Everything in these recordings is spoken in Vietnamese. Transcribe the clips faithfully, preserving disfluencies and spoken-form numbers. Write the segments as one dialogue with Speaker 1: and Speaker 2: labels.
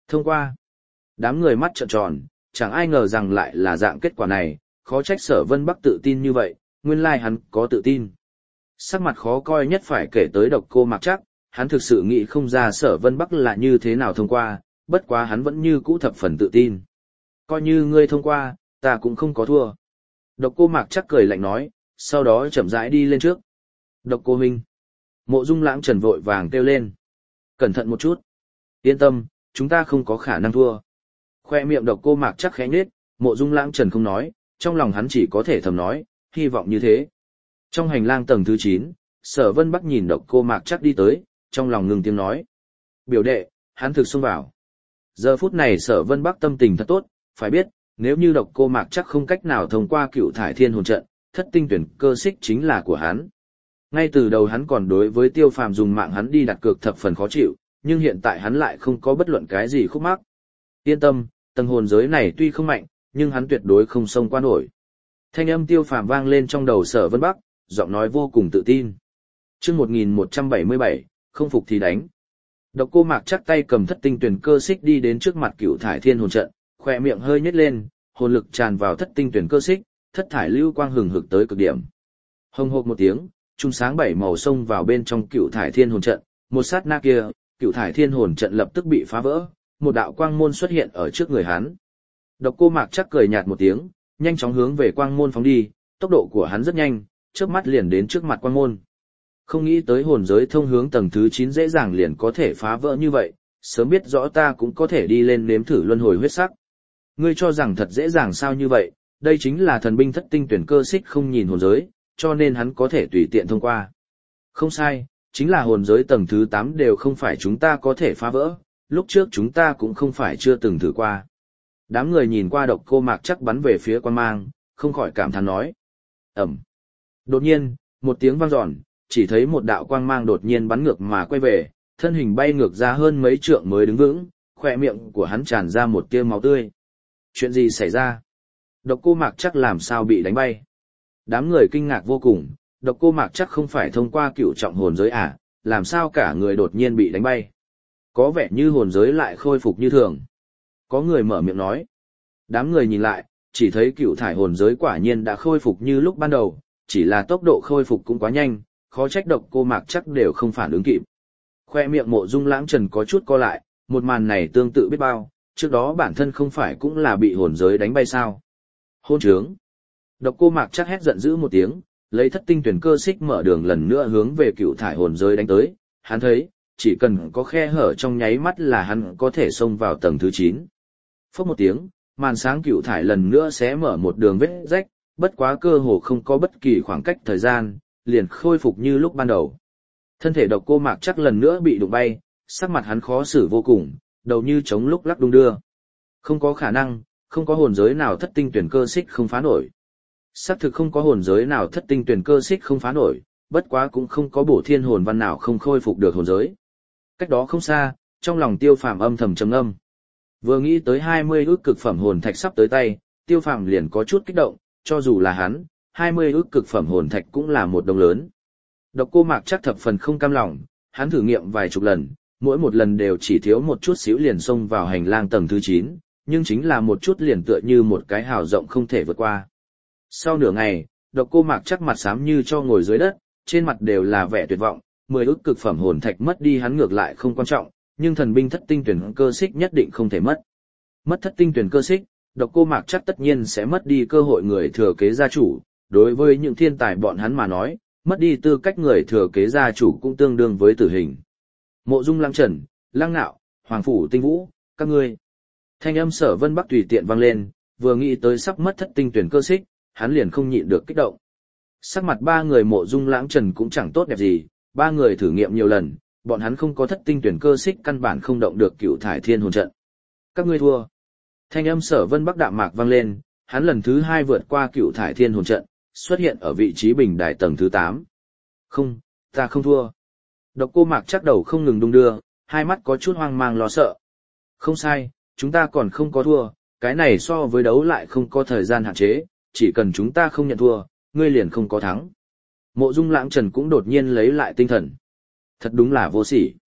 Speaker 1: Thông qua. Đám người mắt trợn tròn, chẳng ai ngờ rằng lại là dạng kết quả này, khó trách Sở Vân Bắc tự tin như vậy, nguyên lai hắn có tự tin. Sắc mặt khó coi nhất phải kể tới Độc Cô Mạc Trác, hắn thực sự nghĩ không ra Sở Vân Bắc là như thế nào thông qua, bất quá hắn vẫn như cũ thập phần tự tin. Coi như ngươi thông qua, ta cũng không có thua. Độc Cô Mạc Trác cười lạnh nói, sau đó chậm rãi đi lên trước. Độc Cô huynh. Mộ Dung Lãng Trần vội vàng kêu lên. Cẩn thận một chút. Yên tâm, chúng ta không có khả năng thua. Khoe miệng Độc Cô Mạc Trác khẽ nhếch, Mộ Dung Lãng Trần không nói, trong lòng hắn chỉ có thể thầm nói, hy vọng như thế. Trong hành lang tầng thứ chín, Sở Vân Bắc nhìn Độc Cô Mạc Trác đi tới, trong lòng ngừng tiếng nói. Biểu đệ, hắn thực xông vào. Giờ phút này Sở Vân Bắc tâm tình thật tốt, phải biết, nếu như Độc Cô Mạc Trác không cách nào thông qua Cựu Thải Thiên Hồn trận, thất tinh tuyển cơ xích chính là của hắn. Ngay từ đầu hắn còn đối với Tiêu Phàm dùng mạng hắn đi đặt cược thập phần khó chịu, nhưng hiện tại hắn lại không có bất luận cái gì khúc mắc. Yên tâm, tầng hồn giới này tuy không mạnh, nhưng hắn tuyệt đối không xông qua nổi. Thanh âm Tiêu Phàm vang lên trong đầu Sở Vân Bắc, giọng nói vô cùng tự tin. Chương một nghìn một trăm bảy mươi bảy, không phục thì đánh. Độc Cô Mạc Trác tay cầm thất tinh tuyển cơ xích đi đến trước mặt Cựu Thải Thiên Hồn trận, khóe miệng hơi nhếch lên, hồn lực tràn vào thất tinh tuyển cơ xích, thất thải lưu quang hừng hực tới cực điểm. Hồng hộc một tiếng, trung sáng bảy màu xông vào bên trong Cựu Thải Thiên Hồn trận, một sát na kia, Cựu Thải Thiên Hồn trận lập tức bị phá vỡ, một đạo quang môn xuất hiện ở trước người hắn. Độc Cô Mạc Trác cười nhạt một tiếng, nhanh chóng hướng về quang môn phóng đi, tốc độ của hắn rất nhanh, chớp mắt liền đến trước mặt quang môn. Không nghĩ tới hồn giới thông hướng tầng thứ chín dễ dàng liền có thể phá vỡ như vậy, sớm biết rõ ta cũng có thể đi lên nếm thử luân hồi huyết sắc. Ngươi cho rằng thật dễ dàng sao như vậy, đây chính là thần binh thất tinh tuyển cơ xích không nhìn hồn giới, cho nên hắn có thể tùy tiện thông qua. Không sai, chính là hồn giới tầng thứ tám đều không phải chúng ta có thể phá vỡ, lúc trước chúng ta cũng không phải chưa từng thử qua. Đám người nhìn qua Độc Cô Mạc Trác bắn về phía quan mang, không khỏi cảm thán nói. Ẩm. Đột nhiên, một tiếng vang dọn, chỉ thấy một đạo quang mang đột nhiên bắn ngược mà quay về, thân hình bay ngược ra hơn mấy trượng mới đứng vững, khỏe miệng của hắn tràn ra một tia máu tươi. Chuyện gì xảy ra? Độc Cô Mạc Trác làm sao bị đánh bay? Đám người kinh ngạc vô cùng, Độc Cô Mạc Trác không phải thông qua cựu trọng hồn giới à, làm sao cả người đột nhiên bị đánh bay? Có vẻ như hồn giới lại khôi phục như thường. Có người mở miệng nói. Đám người nhìn lại, chỉ thấy cựu thải hồn giới quả nhiên đã khôi phục như lúc ban đầu, chỉ là tốc độ khôi phục cũng quá nhanh, khó trách Độc Cô Mạc Trác đều không phản ứng kịp. Khoe miệng Mộ Dung Lãng Trần có chút co lại, một màn này tương tự biết bao, trước đó bản thân không phải cũng là bị hồn giới đánh bay sao? Hôn trướng. Độc Cô Mạc Trác hét giận dữ một tiếng, lấy thất tinh tuyển cơ xích mở đường lần nữa hướng về cựu thải hồn giới đánh tới, hắn thấy, chỉ cần có khe hở trong nháy mắt là hắn có thể xông vào tầng thứ chín. Phốc một tiếng, màn sáng cựu thải lần nữa sẽ mở một đường vết rách, bất quá cơ hồ không có bất kỳ khoảng cách thời gian, liền khôi phục như lúc ban đầu. Thân thể Độc Cô Mạc Trác lần nữa bị đụng bay, sắc mặt hắn khó xử vô cùng, đầu như trống lúc lắc đung đưa. Không có khả năng, không có hồn giới nào thất tinh tuyển cơ xích không phá nổi. Xác thực không có hồn giới nào thất tinh tuyển cơ xích không phá nổi, bất quá cũng không có bổ thiên hồn văn nào không khôi phục được hồn giới. Cách đó không xa, trong lòng Tiêu Phàm âm thầm trầm ngâm. Vừa nghĩ tới hai mươi ước cực phẩm hồn thạch sắp tới tay, Tiêu Phàm liền có chút kích động, cho dù là hắn, hai mươi ước cực phẩm hồn thạch cũng là một đồng lớn. Độc Cô Mạc Trác thập phần không cam lòng, hắn thử nghiệm vài chục lần, mỗi một lần đều chỉ thiếu một chút xíu liền xông vào hành lang tầng thứ chín, nhưng chính là một chút liền tựa như một cái hào rộng không thể vượt qua. Sau nửa ngày, Độc Cô Mạc Trác mặt xám như cho ngồi dưới đất, trên mặt đều là vẻ tuyệt vọng, mười ức cực phẩm hồn thạch mất đi hắn ngược lại không quan trọng, nhưng thần binh thất tinh tuyển cơ xích nhất định không thể mất. Mất thất tinh tuyển cơ xích, Độc Cô Mạc Trác tất nhiên sẽ mất đi cơ hội người thừa kế gia chủ, đối với những thiên tài bọn hắn mà nói, mất đi tư cách người thừa kế gia chủ cũng tương đương với tử hình. Mộ Dung Lăng Trần, Lăng Nạo, Hoàng Phủ Tinh Vũ, các ngươi. Thanh âm Sở Vân Bắc tùy tiện vang lên, vừa nghĩ tới sắp mất thất tinh tuyển cơ xích, hắn liền không nhịn được kích động. Sắc mặt ba người Mộ Dung Lãng Trần cũng chẳng tốt đẹp gì, ba người thử nghiệm nhiều lần, bọn hắn không có thất tinh tuyển cơ xích căn bản không động được cựu thải thiên hồn trận. Các ngươi thua. Thanh âm Sở Vân Bắc đạm mạc vang lên, hắn lần thứ hai vượt qua cựu thải thiên hồn trận, xuất hiện ở vị trí bình đài tầng thứ tám. Không, ta không thua. Độc Cô Mạc Trác đầu không ngừng đung đưa, hai mắt có chút hoang mang lo sợ. Không sai, chúng ta còn không có thua, cái này so với đấu lại không có thời gian hạn chế, chỉ cần chúng ta không nhận thua, ngươi liền không có thắng. Mộ Dung Lãng Trần cũng đột nhiên lấy lại tinh thần. Thật đúng là vô sỉ.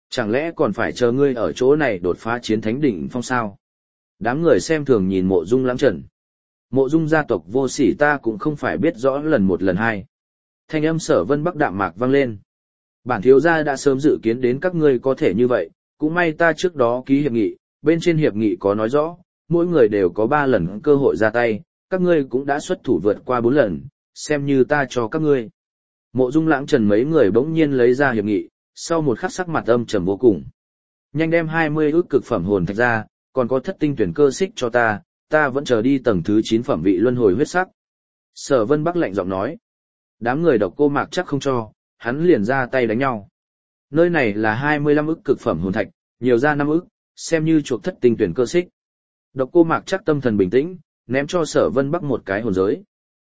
Speaker 1: Chẳng lẽ còn phải chờ ngươi ở chỗ này đột phá chiến thánh đỉnh phong sao? Đám người xem thường nhìn mộ dung lãng trần. Mộ dung gia tộc vô sỉ ta cũng không phải biết rõ lần một lần hai. Thanh âm Sở Vân Bắc đạm mạc vang lên. Bản thiếu gia đã sớm dự kiến đến các ngươi có thể như vậy, cũng may ta trước đó ký hiệp nghị, bên trên hiệp nghị có nói rõ, mỗi người đều có ba lần cơ hội ra tay, các ngươi cũng đã xuất thủ vượt qua bốn lần, xem như ta cho các ngươi. Mộ Dung Lãng Trần mấy người bỗng nhiên lấy ra hiệp nghị, sau một khắc sắc mặt âm trầm vô cùng. Nhanh đem hai mươi ước cực phẩm hồn thạch ra, còn có thất tinh tuyển cơ xích cho ta, ta vẫn chờ đi tầng thứ chín phẩm vị luân hồi huyết sắc. Sở Vân Bắc lạnh giọng nói. Đám người Độc Cô Mạc chắc không cho, hắn liền ra tay đánh nhau. Nơi này là hai mươi lăm ức cực phẩm hồn thạch, nhiều ra năm ức, xem như chuộc thất tinh tuyển cơ xích. Độc Cô Mạc chắc tâm thần bình tĩnh, ném cho Sở Vân Bắc một cái hồn giới.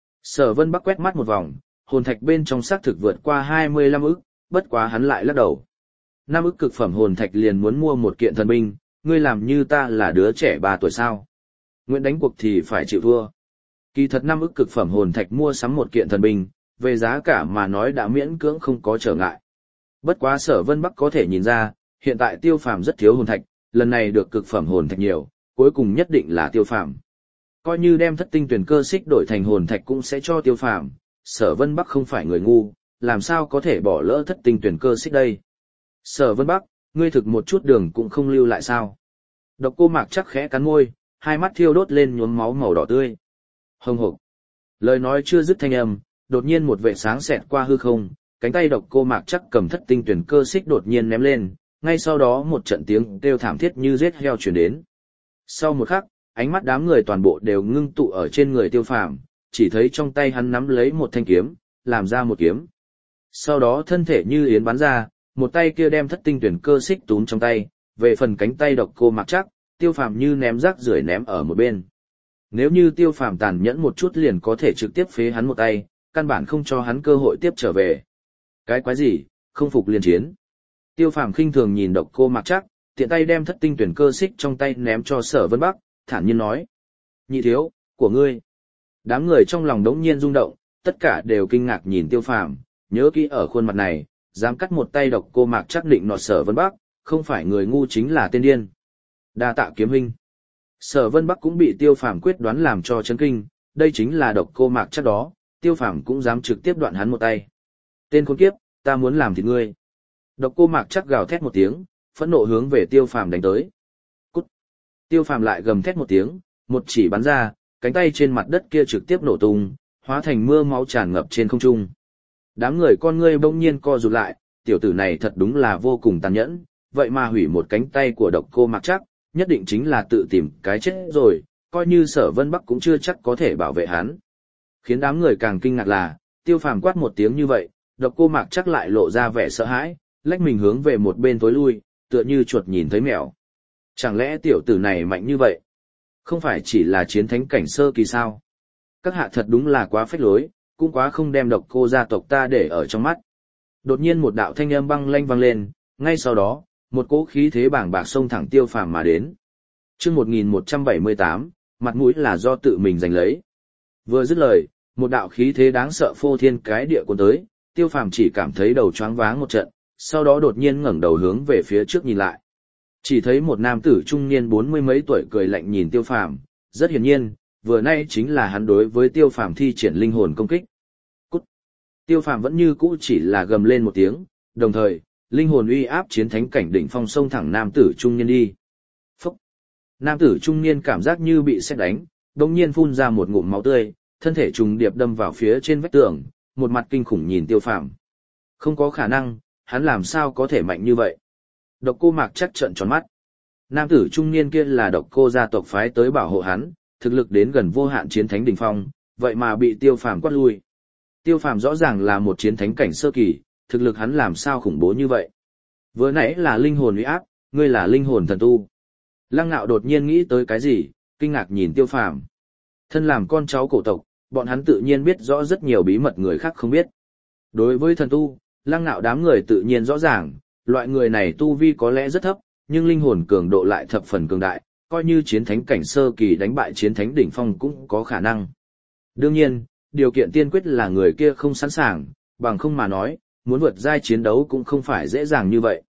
Speaker 1: Sở Vân Bắc quét mắt một vòng, hồn thạch bên trong xác thực vượt qua hai mươi lăm ức, bất quá hắn lại lắc đầu. Năm ức cực phẩm hồn thạch liền muốn mua một kiện thần binh, ngươi làm như ta là đứa trẻ ba tuổi sao? Nguyện đánh cuộc thì phải chịu thua. Kỳ thật năm ức cực phẩm hồn thạch mua sắm một kiện thần binh, về giá cả mà nói đã miễn cưỡng không có trở ngại. Bất quá Sở Vân Bắc có thể nhìn ra, hiện tại Tiêu Phàm rất thiếu hồn thạch, lần này được cực phẩm hồn thạch nhiều, cuối cùng nhất định là Tiêu Phàm. Coi như đem thất tinh tuyển cơ xích đổi thành hồn thạch cũng sẽ cho Tiêu Phàm, Sở Vân Bắc không phải người ngu, làm sao có thể bỏ lỡ thất tinh tuyển cơ xích đây. Sở Vân Bắc, ngươi thực một chút đường cũng không lưu lại sao? Độc Cô Mạc chắc khẽ cắn môi, hai mắt thiêu đốt lên nhuốm máu màu đỏ tươi. Hồng hộc. Lời nói chưa dứt thanh âm, đột nhiên một vệ sáng xẹt qua hư không, cánh tay Độc Cô Mạc chắc cầm thất tinh tuyển cơ xích đột nhiên ném lên, ngay sau đó một trận tiếng kêu thảm thiết như giết heo truyền đến. Sau một khắc, ánh mắt đám người toàn bộ đều ngưng tụ ở trên người Tiêu Phàm, chỉ thấy trong tay hắn nắm lấy một thanh kiếm, làm ra một kiếm. Sau đó thân thể như yến bắn ra, một tay kia đem thất tinh tuyển cơ xích túm trong tay, về phần cánh tay Độc Cô Mạc chắc, Tiêu Phàm như ném rác rưởi ném ở một bên. Nếu như Tiêu Phàm tàn nhẫn một chút liền có thể trực tiếp phế hắn một tay, căn bản không cho hắn cơ hội tiếp trở về. Cái quái gì, không phục liền chiến. Tiêu Phàm khinh thường nhìn Độc Cô Mạc chắc, tiện tay đem thất tinh tuyển cơ xích trong tay ném cho Sở Vân Bắc, thản nhiên nói: "Nhị thiếu, của ngươi." Đám người trong lòng đống nhiên rung động, tất cả đều kinh ngạc nhìn Tiêu Phàm, nhớ kỹ ở khuôn mặt này, dám cắt một tay Độc Cô Mạc chắc định nọt Sở Vân Bắc, không phải người ngu chính là tên điên. Đa tạ kiếm huynh. Sở Vân Bắc cũng bị Tiêu Phàm quyết đoán làm cho chấn kinh, đây chính là Độc Cô Mạc chắc đó, Tiêu Phàm cũng dám trực tiếp đoạn hắn một tay. Tên khốn kiếp, ta muốn làm thịt ngươi. Độc Cô Mạc chắc gào thét một tiếng, phẫn nộ hướng về Tiêu Phàm đánh tới. Cút. Tiêu Phàm lại gầm thét một tiếng, một chỉ bắn ra, cánh tay trên mặt đất kia trực tiếp nổ tung, hóa thành mưa máu tràn ngập trên không trung. Đám người con ngươi bỗng nhiên co rụt lại, tiểu tử này thật đúng là vô cùng tàn nhẫn, vậy mà hủy một cánh tay của Độc Cô Mạc chắc, nhất định chính là tự tìm cái chết rồi, coi như Sở Vân Bắc cũng chưa chắc có thể bảo vệ hắn. Khiến đám người càng kinh ngạc là, Tiêu Phàm quát một tiếng như vậy, Độc Cô Mạc chắc lại lộ ra vẻ sợ hãi, lách mình hướng về một bên tối lui, tựa như chuột nhìn thấy mèo. Chẳng lẽ tiểu tử này mạnh như vậy? Không phải chỉ là chiến thánh cảnh sơ kỳ sao? Các hạ thật đúng là quá phách lối, cũng quá không đem Độc Cô gia tộc ta để ở trong mắt. Đột nhiên một đạo thanh âm băng lanh vang lên, ngay sau đó, một cỗ khí thế bảng bạc xông thẳng Tiêu Phàm mà đến. Chương một nghìn một trăm bảy mươi tám, mặt mũi là do tự mình giành lấy. Vừa dứt lời, một đạo khí thế đáng sợ phô thiên cái địa cuốn tới, Tiêu Phàm chỉ cảm thấy đầu choáng váng một trận, sau đó đột nhiên ngẩng đầu hướng về phía trước nhìn lại. Chỉ thấy một nam tử trung niên bốn mươi mấy tuổi cười lạnh nhìn Tiêu Phàm, rất hiển nhiên, vừa nay chính là hắn đối với Tiêu Phàm thi triển linh hồn công kích. Cút. Tiêu Phàm vẫn như cũ chỉ là gầm lên một tiếng, đồng thời, linh hồn uy áp chiến thánh cảnh đỉnh phong xông thẳng nam tử trung niên đi. Phúc. Nam tử trung niên cảm giác như bị sét đánh, đột nhiên phun ra một ngụm máu tươi, thân thể trùng điệp đâm vào phía trên vách tường, một mặt kinh khủng nhìn Tiêu Phàm. Không có khả năng, hắn làm sao có thể mạnh như vậy? Độc Cô Mạc chắc trợn tròn mắt. Nam tử trung niên kia là Độc Cô gia tộc phái tới bảo hộ hắn, thực lực đến gần vô hạn chiến thánh đỉnh phong, vậy mà bị Tiêu Phàm quát lui. Tiêu Phàm rõ ràng là một chiến thánh cảnh sơ kỳ, thực lực hắn làm sao khủng bố như vậy? Vừa nãy là linh hồn uy áp, ngươi là linh hồn thần tu. Lăng Ngạo đột nhiên nghĩ tới cái gì, kinh ngạc nhìn Tiêu Phàm. Thân làm con cháu cổ tộc, bọn hắn tự nhiên biết rõ rất nhiều bí mật người khác không biết. Đối với thần tu, Lăng Ngạo đám người tự nhiên rõ ràng, loại người này tu vi có lẽ rất thấp, nhưng linh hồn cường độ lại thập phần cường đại, coi như chiến thánh cảnh sơ kỳ đánh bại chiến thánh đỉnh phong cũng có khả năng. Đương nhiên, điều kiện tiên quyết là người kia không sẵn sàng, bằng không mà nói, muốn vượt giai chiến đấu cũng không phải dễ dàng như vậy.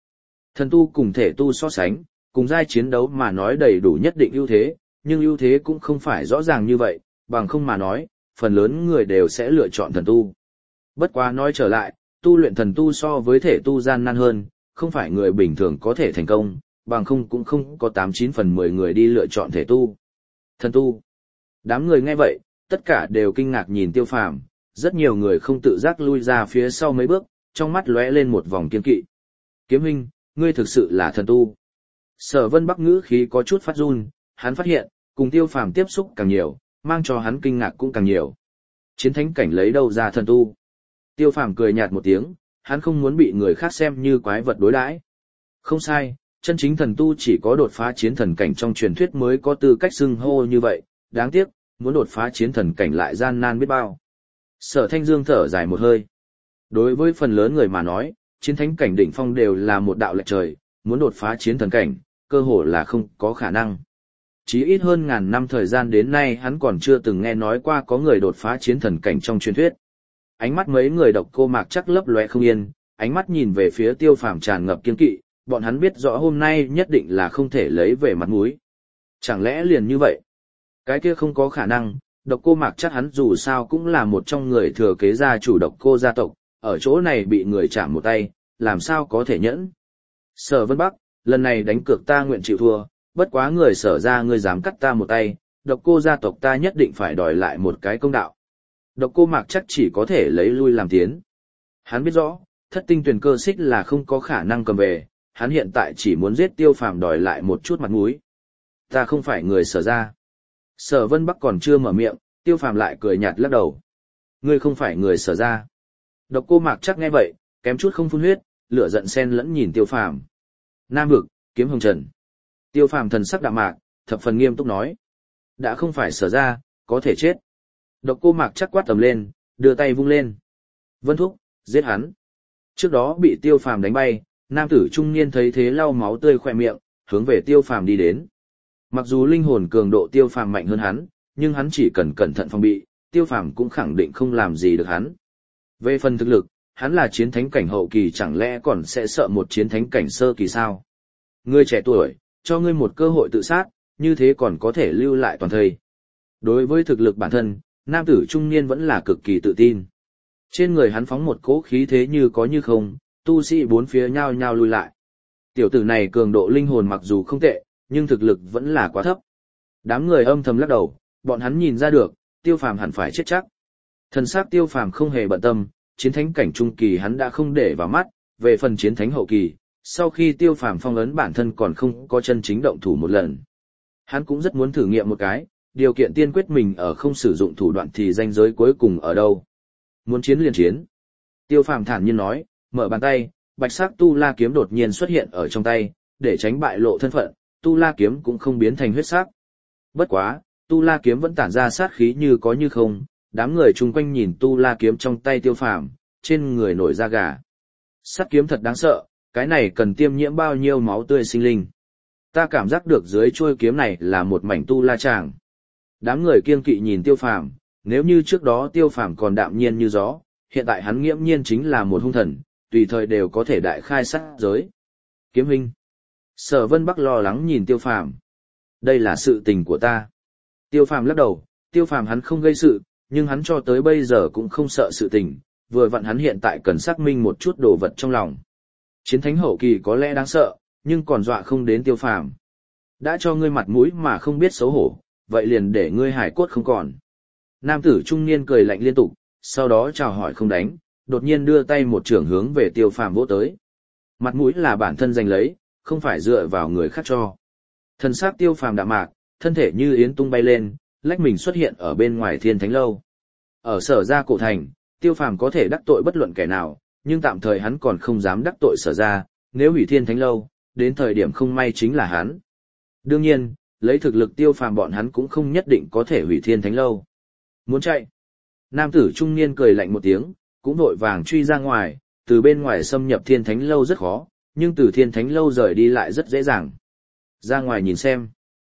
Speaker 1: Thần tu cùng thể tu so sánh, cùng giai chiến đấu mà nói đầy đủ nhất định ưu thế, nhưng ưu thế cũng không phải rõ ràng như vậy, bằng không mà nói, phần lớn người đều sẽ lựa chọn thần tu. Bất quá nói trở lại, tu luyện thần tu so với thể tu gian nan hơn, không phải người bình thường có thể thành công, bằng không cũng không có tám chín phần mười người đi lựa chọn thể tu. Thần tu. Đám người nghe vậy, tất cả đều kinh ngạc nhìn Tiêu Phàm, rất nhiều người không tự giác lui ra phía sau mấy bước, trong mắt lóe lên một vòng kiên kỵ. Kiếm huynh, ngươi thực sự là thần tu. Sở Vân Bắc ngữ khí có chút phát run, hắn phát hiện, cùng Tiêu Phàm tiếp xúc càng nhiều, mang cho hắn kinh ngạc cũng càng nhiều. Chiến thánh cảnh lấy đâu ra thần tu? Tiêu Phàm cười nhạt một tiếng, hắn không muốn bị người khác xem như quái vật đối đãi. Không sai, chân chính thần tu chỉ có đột phá chiến thần cảnh trong truyền thuyết mới có tư cách xưng hô như vậy, đáng tiếc, muốn đột phá chiến thần cảnh lại gian nan biết bao. Sở Thanh Dương thở dài một hơi. Đối với phần lớn người mà nói, chiến thánh cảnh đỉnh phong đều là một đạo lệch trời, muốn đột phá chiến thần cảnh, cơ hồ là không có khả năng. Chí ít hơn ngàn năm thời gian đến nay hắn còn chưa từng nghe nói qua có người đột phá chiến thần cảnh trong truyền thuyết. Ánh mắt mấy người Độc Cô Mạc chắc lấp lóe không yên, ánh mắt nhìn về phía Tiêu Phàm tràn ngập kiên kỵ, bọn hắn biết rõ hôm nay nhất định là không thể lấy về mặt mũi. Chẳng lẽ liền như vậy? Cái kia không có khả năng, Độc Cô Mạc chắc hắn dù sao cũng là một trong người thừa kế gia chủ Độc Cô gia tộc, ở chỗ này bị người chạm một tay, làm sao có thể nhẫn? Sở Vân Bắc, lần này đánh cược ta nguyện chịu thua, bất quá người Sở gia ngươi dám cắt ta một tay, Độc Cô gia tộc ta nhất định phải đòi lại một cái công đạo. Độc Cô Mạc chắc chỉ có thể lấy lui làm tiến. Hắn biết rõ, thất tinh tuyển cơ xích là không có khả năng cầm về, hắn hiện tại chỉ muốn giết Tiêu Phàm đòi lại một chút mặt mũi. Ta không phải người Sở gia. Sở Vân Bắc còn chưa mở miệng, Tiêu Phàm lại cười nhạt lắc đầu. Ngươi không phải người Sở gia. Độc Cô Mạc chắc nghe vậy, kém chút không phun huyết, lửa giận xen lẫn nhìn Tiêu Phàm. Nam vực, kiếm hồng trần. Tiêu Phàm thần sắc đạm mạc, thập phần nghiêm túc nói. Đã không phải Sở gia, có thể chết. Độc Cô Mạc chắc quát tầm lên, đưa tay vung lên. Vân Thúc, giết hắn. Trước đó bị Tiêu Phàm đánh bay, nam tử trung niên thấy thế lau máu tươi khỏe miệng, hướng về Tiêu Phàm đi đến. Mặc dù linh hồn cường độ Tiêu Phàm mạnh hơn hắn, nhưng hắn chỉ cần cẩn thận phòng bị, Tiêu Phàm cũng khẳng định không làm gì được hắn. Về phần thực lực, hắn là chiến thánh cảnh hậu kỳ chẳng lẽ còn sẽ sợ một chiến thánh cảnh sơ kỳ sao? Ngươi trẻ tuổi, cho ngươi một cơ hội tự sát, như thế còn có thể lưu lại toàn thây. Đối với thực lực bản thân, nam tử trung niên vẫn là cực kỳ tự tin. Trên người hắn phóng một cỗ khí thế như có như không, tu sĩ bốn phía nhao nhao lui lại. Tiểu tử này cường độ linh hồn mặc dù không tệ, nhưng thực lực vẫn là quá thấp. Đám người âm thầm lắc đầu, bọn hắn nhìn ra được, Tiêu Phàm hẳn phải chết chắc. Thần sắc Tiêu Phàm không hề bận tâm, chiến thánh cảnh trung kỳ hắn đã không để vào mắt, về phần chiến thánh hậu kỳ, sau khi Tiêu Phàm phong ấn bản thân còn không có chân chính động thủ một lần. Hắn cũng rất muốn thử nghiệm một cái, điều kiện tiên quyết mình ở không sử dụng thủ đoạn thì ranh giới cuối cùng ở đâu. Muốn chiến liền chiến. Tiêu Phàm thản nhiên nói, mở bàn tay, bạch sắc tu la kiếm đột nhiên xuất hiện ở trong tay, để tránh bại lộ thân phận, tu la kiếm cũng không biến thành huyết sắc. Bất quá, tu la kiếm vẫn tản ra sát khí như có như không, đám người chung quanh nhìn tu la kiếm trong tay Tiêu Phàm, trên người nổi da gà. Sát kiếm thật đáng sợ, cái này cần tiêm nhiễm bao nhiêu máu tươi sinh linh. Ta cảm giác được dưới chuôi kiếm này là một mảnh tu la tràng. Đám người kiêng kỵ nhìn Tiêu Phàm, nếu như trước đó Tiêu Phàm còn đạm nhiên như gió, hiện tại hắn nghiễm nhiên chính là một hung thần, tùy thời đều có thể đại khai sát giới. Kiếm huynh. Sở Vân Bắc lo lắng nhìn Tiêu Phàm. Đây là sự tình của ta. Tiêu Phàm lắc đầu, Tiêu Phàm hắn không gây sự, nhưng hắn cho tới bây giờ cũng không sợ sự tình, vừa vặn hắn hiện tại cần xác minh một chút đồ vật trong lòng. Chiến thánh hậu kỳ có lẽ đáng sợ, nhưng còn dọa không đến Tiêu Phàm. Đã cho ngươi mặt mũi mà không biết xấu hổ, vậy liền để ngươi hải cốt không còn. Nam tử trung niên cười lạnh liên tục, sau đó chào hỏi không đánh, đột nhiên đưa tay một chưởng hướng về Tiêu Phàm vỗ tới. Mặt mũi là bản thân giành lấy, không phải dựa vào người khác cho. Thần sắc Tiêu Phàm đạm mạc, thân thể như yến tung bay lên, lách mình xuất hiện ở bên ngoài Thiên Thánh lâu. Ở Sở gia cổ thành, Tiêu Phàm có thể đắc tội bất luận kẻ nào, nhưng tạm thời hắn còn không dám đắc tội Sở gia, nếu hủy Thiên Thánh lâu, đến thời điểm không may chính là hắn. Đương nhiên, lấy thực lực Tiêu Phàm bọn hắn cũng không nhất định có thể hủy Thiên Thánh lâu. Muốn chạy? Nam tử trung niên cười lạnh một tiếng, cũng vội vàng truy ra ngoài, từ bên ngoài xâm nhập Thiên Thánh lâu rất khó, nhưng từ Thiên Thánh lâu rời đi lại rất dễ dàng. Ra ngoài nhìn xem.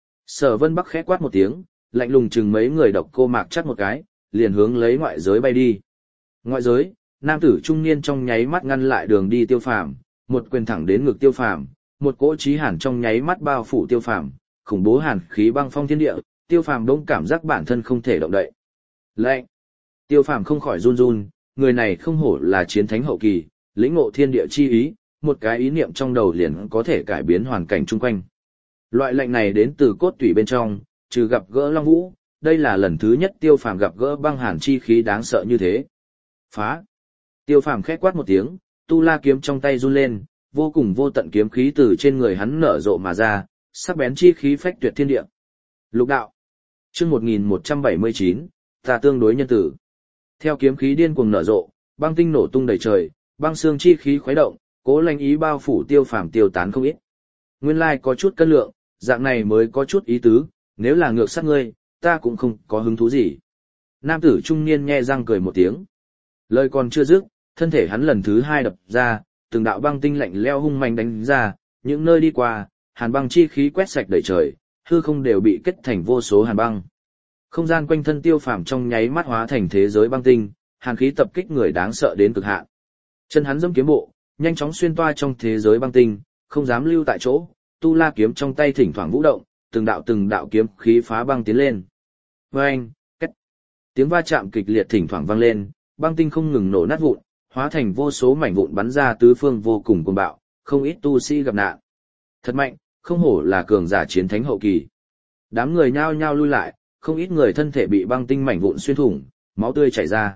Speaker 1: Sở Vân Bắc khẽ quát một tiếng, lạnh lùng chừng mấy người Độc Cô Mạc chắt một cái, liền hướng lấy ngoại giới bay đi. Ngoại giới, nam tử trung niên trong nháy mắt ngăn lại đường đi Tiêu Phàm, một quyền thẳng đến ngực Tiêu Phàm, một cỗ chí hàn trong nháy mắt bao phủ Tiêu Phàm, khủng bố hàn khí băng phong thiên địa, Tiêu Phàm bỗng cảm giác bản thân không thể động đậy. Lạnh. Tiêu Phàm không khỏi run run, người này không hổ là chiến thánh hậu kỳ, lĩnh ngộ thiên địa chi ý, một cái ý niệm trong đầu liền có thể cải biến hoàn cảnh chung quanh. Loại lạnh này đến từ cốt tủy bên trong, trừ gặp gỡ Long Vũ, đây là lần thứ nhất Tiêu Phàm gặp gỡ băng hàn chi khí đáng sợ như thế. Phá! Tiêu Phàm khẽ quát một tiếng, tu la kiếm trong tay run lên, vô cùng vô tận kiếm khí từ trên người hắn nở rộ mà ra, sắc bén chi khí phách tuyệt thiên địa. Lục đạo. Chương một nghìn một trăm bảy mươi chín, ta tương đối nhân tử. Theo kiếm khí điên cuồng nở rộ, băng tinh nổ tung đầy trời, băng xương chi khí khuấy động, cố lanh ý bao phủ Tiêu Phàm tiêu tán không ít. Nguyên lai có chút cân lượng, dạng này mới có chút ý tứ, nếu là ngược sát ngươi, ta cũng không có hứng thú gì. Nam tử trung niên nhe răng cười một tiếng. Lời còn chưa dứt, thân thể hắn lần thứ hai đập ra, từng đạo băng tinh lạnh leo hung mạnh đánh ra, những nơi đi qua, hàn băng chi khí quét sạch đầy trời, hư không đều bị kết thành vô số hàn băng. Không gian quanh thân Tiêu Phàm trong nháy mắt hóa thành thế giới băng tinh, hàn khí tập kích người đáng sợ đến cực hạn. Chân hắn giẫm kiếm bộ, nhanh chóng xuyên toa trong thế giới băng tinh, không dám lưu tại chỗ, tu la kiếm trong tay thỉnh thoảng vũ động, từng đạo từng đạo kiếm khí phá băng tiến lên. Oeng, két. Tiếng va chạm kịch liệt thỉnh thoảng vang lên, băng tinh không ngừng nổ nát vụn, hóa thành vô số mảnh vụn bắn ra tứ phương vô cùng cuồng bạo, không ít tu sĩ gặp nạn. Thật mạnh, không hổ là cường giả chiến thánh hậu kỳ. Đám người nhao nhao lui lại, không ít người thân thể bị băng tinh mảnh vụn xuyên thủng, máu tươi chảy ra.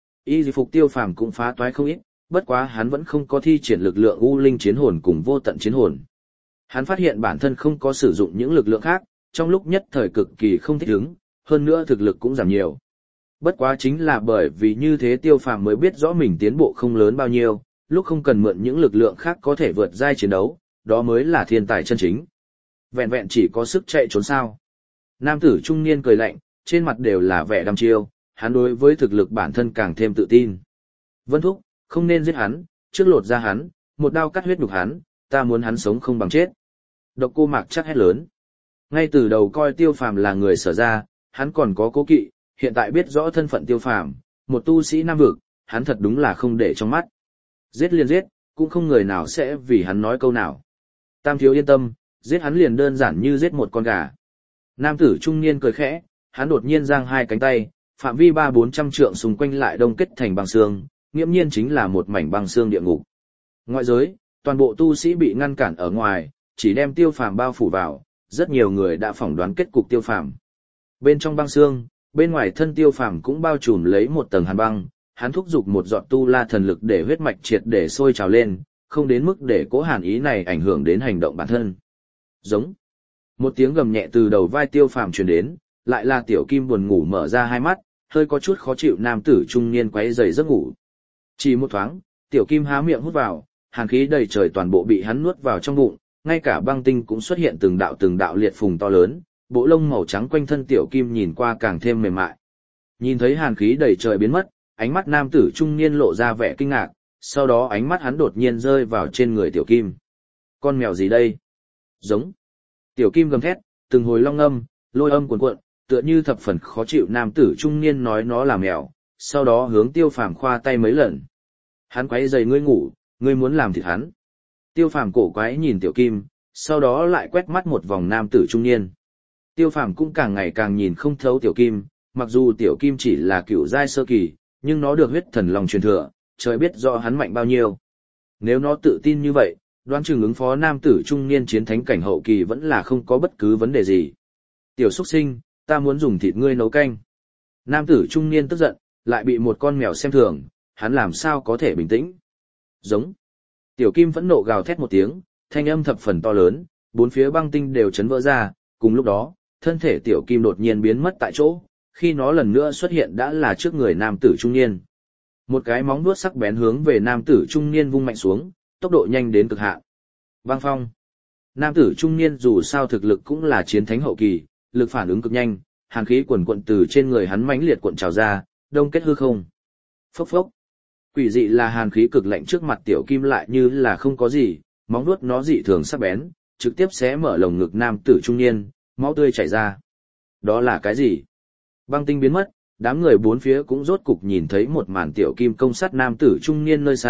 Speaker 1: Y phục Tiêu Phàm cũng phá toái không ít, bất quá hắn vẫn không có thi triển lực lượng u linh chiến hồn cùng vô tận chiến hồn. Hắn phát hiện bản thân không có sử dụng những lực lượng khác, trong lúc nhất thời cực kỳ không thích ứng, hơn nữa thực lực cũng giảm nhiều. Bất quá chính là bởi vì như thế Tiêu Phàm mới biết rõ mình tiến bộ không lớn bao nhiêu, lúc không cần mượn những lực lượng khác có thể vượt giai chiến đấu, đó mới là thiên tài chân chính. Vẹn vẹn chỉ có sức chạy trốn sao. Nam tử trung niên cười lạnh, trên mặt đều là vẻ đăm chiêu, hắn đối với thực lực bản thân càng thêm tự tin. Vân Thúc, không nên giết hắn, trước lột ra hắn, một đao cắt huyết nhục hắn, ta muốn hắn sống không bằng chết. Độc Cô Mạc chắc hét lớn. Ngay từ đầu coi Tiêu Phàm là người Sở ra, hắn còn có cố kỵ, hiện tại biết rõ thân phận Tiêu Phàm, một tu sĩ nam vực, hắn thật đúng là không để trong mắt. Giết liền giết, cũng không người nào sẽ vì hắn nói câu nào. Tam thiếu yên tâm, giết hắn liền đơn giản như giết một con gà. Nam tử trung niên cười khẽ, hắn đột nhiên giang hai cánh tay, phạm vi ba bốn trăm trượng xung quanh lại đông kết thành băng xương, nghiễm nhiên chính là một mảnh băng xương địa ngục. Ngoại giới, toàn bộ tu sĩ bị ngăn cản ở ngoài, chỉ đem Tiêu Phàm bao phủ vào, rất nhiều người đã phỏng đoán kết cục Tiêu Phàm. Bên trong băng xương, bên ngoài thân Tiêu Phàm cũng bao trùm lấy một tầng hàn băng, hắn thúc giục một giọt tu la thần lực để huyết mạch triệt để sôi trào lên, không đến mức để cố hàn ý này ảnh hưởng đến hành động bản thân. Giống. Một tiếng gầm nhẹ từ đầu vai Tiêu Phàm truyền đến, lại là Tiểu Kim buồn ngủ mở ra hai mắt, hơi có chút khó chịu nam tử trung niên quấy rầy giấc ngủ. Chỉ một thoáng, Tiểu Kim há miệng hút vào, hàn khí đầy trời toàn bộ bị hắn nuốt vào trong bụng, ngay cả băng tinh cũng xuất hiện từng đạo từng đạo liệt phùng to lớn, bộ lông màu trắng quanh thân Tiểu Kim nhìn qua càng thêm mềm mại. Nhìn thấy hàn khí đầy trời biến mất, ánh mắt nam tử trung niên lộ ra vẻ kinh ngạc, sau đó ánh mắt hắn đột nhiên rơi vào trên người Tiểu Kim. Con mèo gì đây? Giống. Tiểu Kim gầm thét, từng hồi long âm, lôi âm cuồn cuộn, tựa như thập phần khó chịu nam tử trung niên nói nó là mèo, sau đó hướng Tiêu Phàm khoa tay mấy lần. Hắn quấy rầy ngươi ngủ, ngươi muốn làm thịt hắn. Tiêu Phàm cổ quái nhìn Tiểu Kim, sau đó lại quét mắt một vòng nam tử trung niên. Tiêu Phàm cũng càng ngày càng nhìn không thấu Tiểu Kim, mặc dù Tiểu Kim chỉ là cựu giai sơ kỳ, nhưng nó được huyết thần long truyền thừa, trời biết rõ hắn mạnh bao nhiêu. Nếu nó tự tin như vậy, đoán chừng ứng phó nam tử trung niên chiến thánh cảnh hậu kỳ vẫn là không có bất cứ vấn đề gì. Tiểu xuất sinh, ta muốn dùng thịt ngươi nấu canh. Nam tử trung niên tức giận, lại bị một con mèo xem thường, hắn làm sao có thể bình tĩnh. Giống. Tiểu Kim phẫn nộ gào thét một tiếng, thanh âm thập phần to lớn, bốn phía băng tinh đều chấn vỡ ra, cùng lúc đó, thân thể Tiểu Kim đột nhiên biến mất tại chỗ, khi nó lần nữa xuất hiện đã là trước người nam tử trung niên. Một cái móng vuốt sắc bén hướng về nam tử trung niên vung mạnh xuống, tốc độ nhanh đến cực hạn. Băng phong. Nam tử trung niên dù sao thực lực cũng là chiến thánh hậu kỳ, lực phản ứng cực nhanh, hàn khí quần quận từ trên người hắn mãnh liệt cuộn trào ra, đông kết hư không. Phốc phốc. Quỷ dị là hàn khí cực lạnh trước mặt Tiểu Kim lại như là không có gì, móng vuốt nó dị thường sắc bén, trực tiếp xé mở lồng ngực nam tử trung niên, máu tươi chảy ra. Đó là cái gì? Băng tinh biến mất, đám người bốn phía cũng rốt cục nhìn thấy một màn Tiểu Kim công sát nam tử trung niên nơi xa,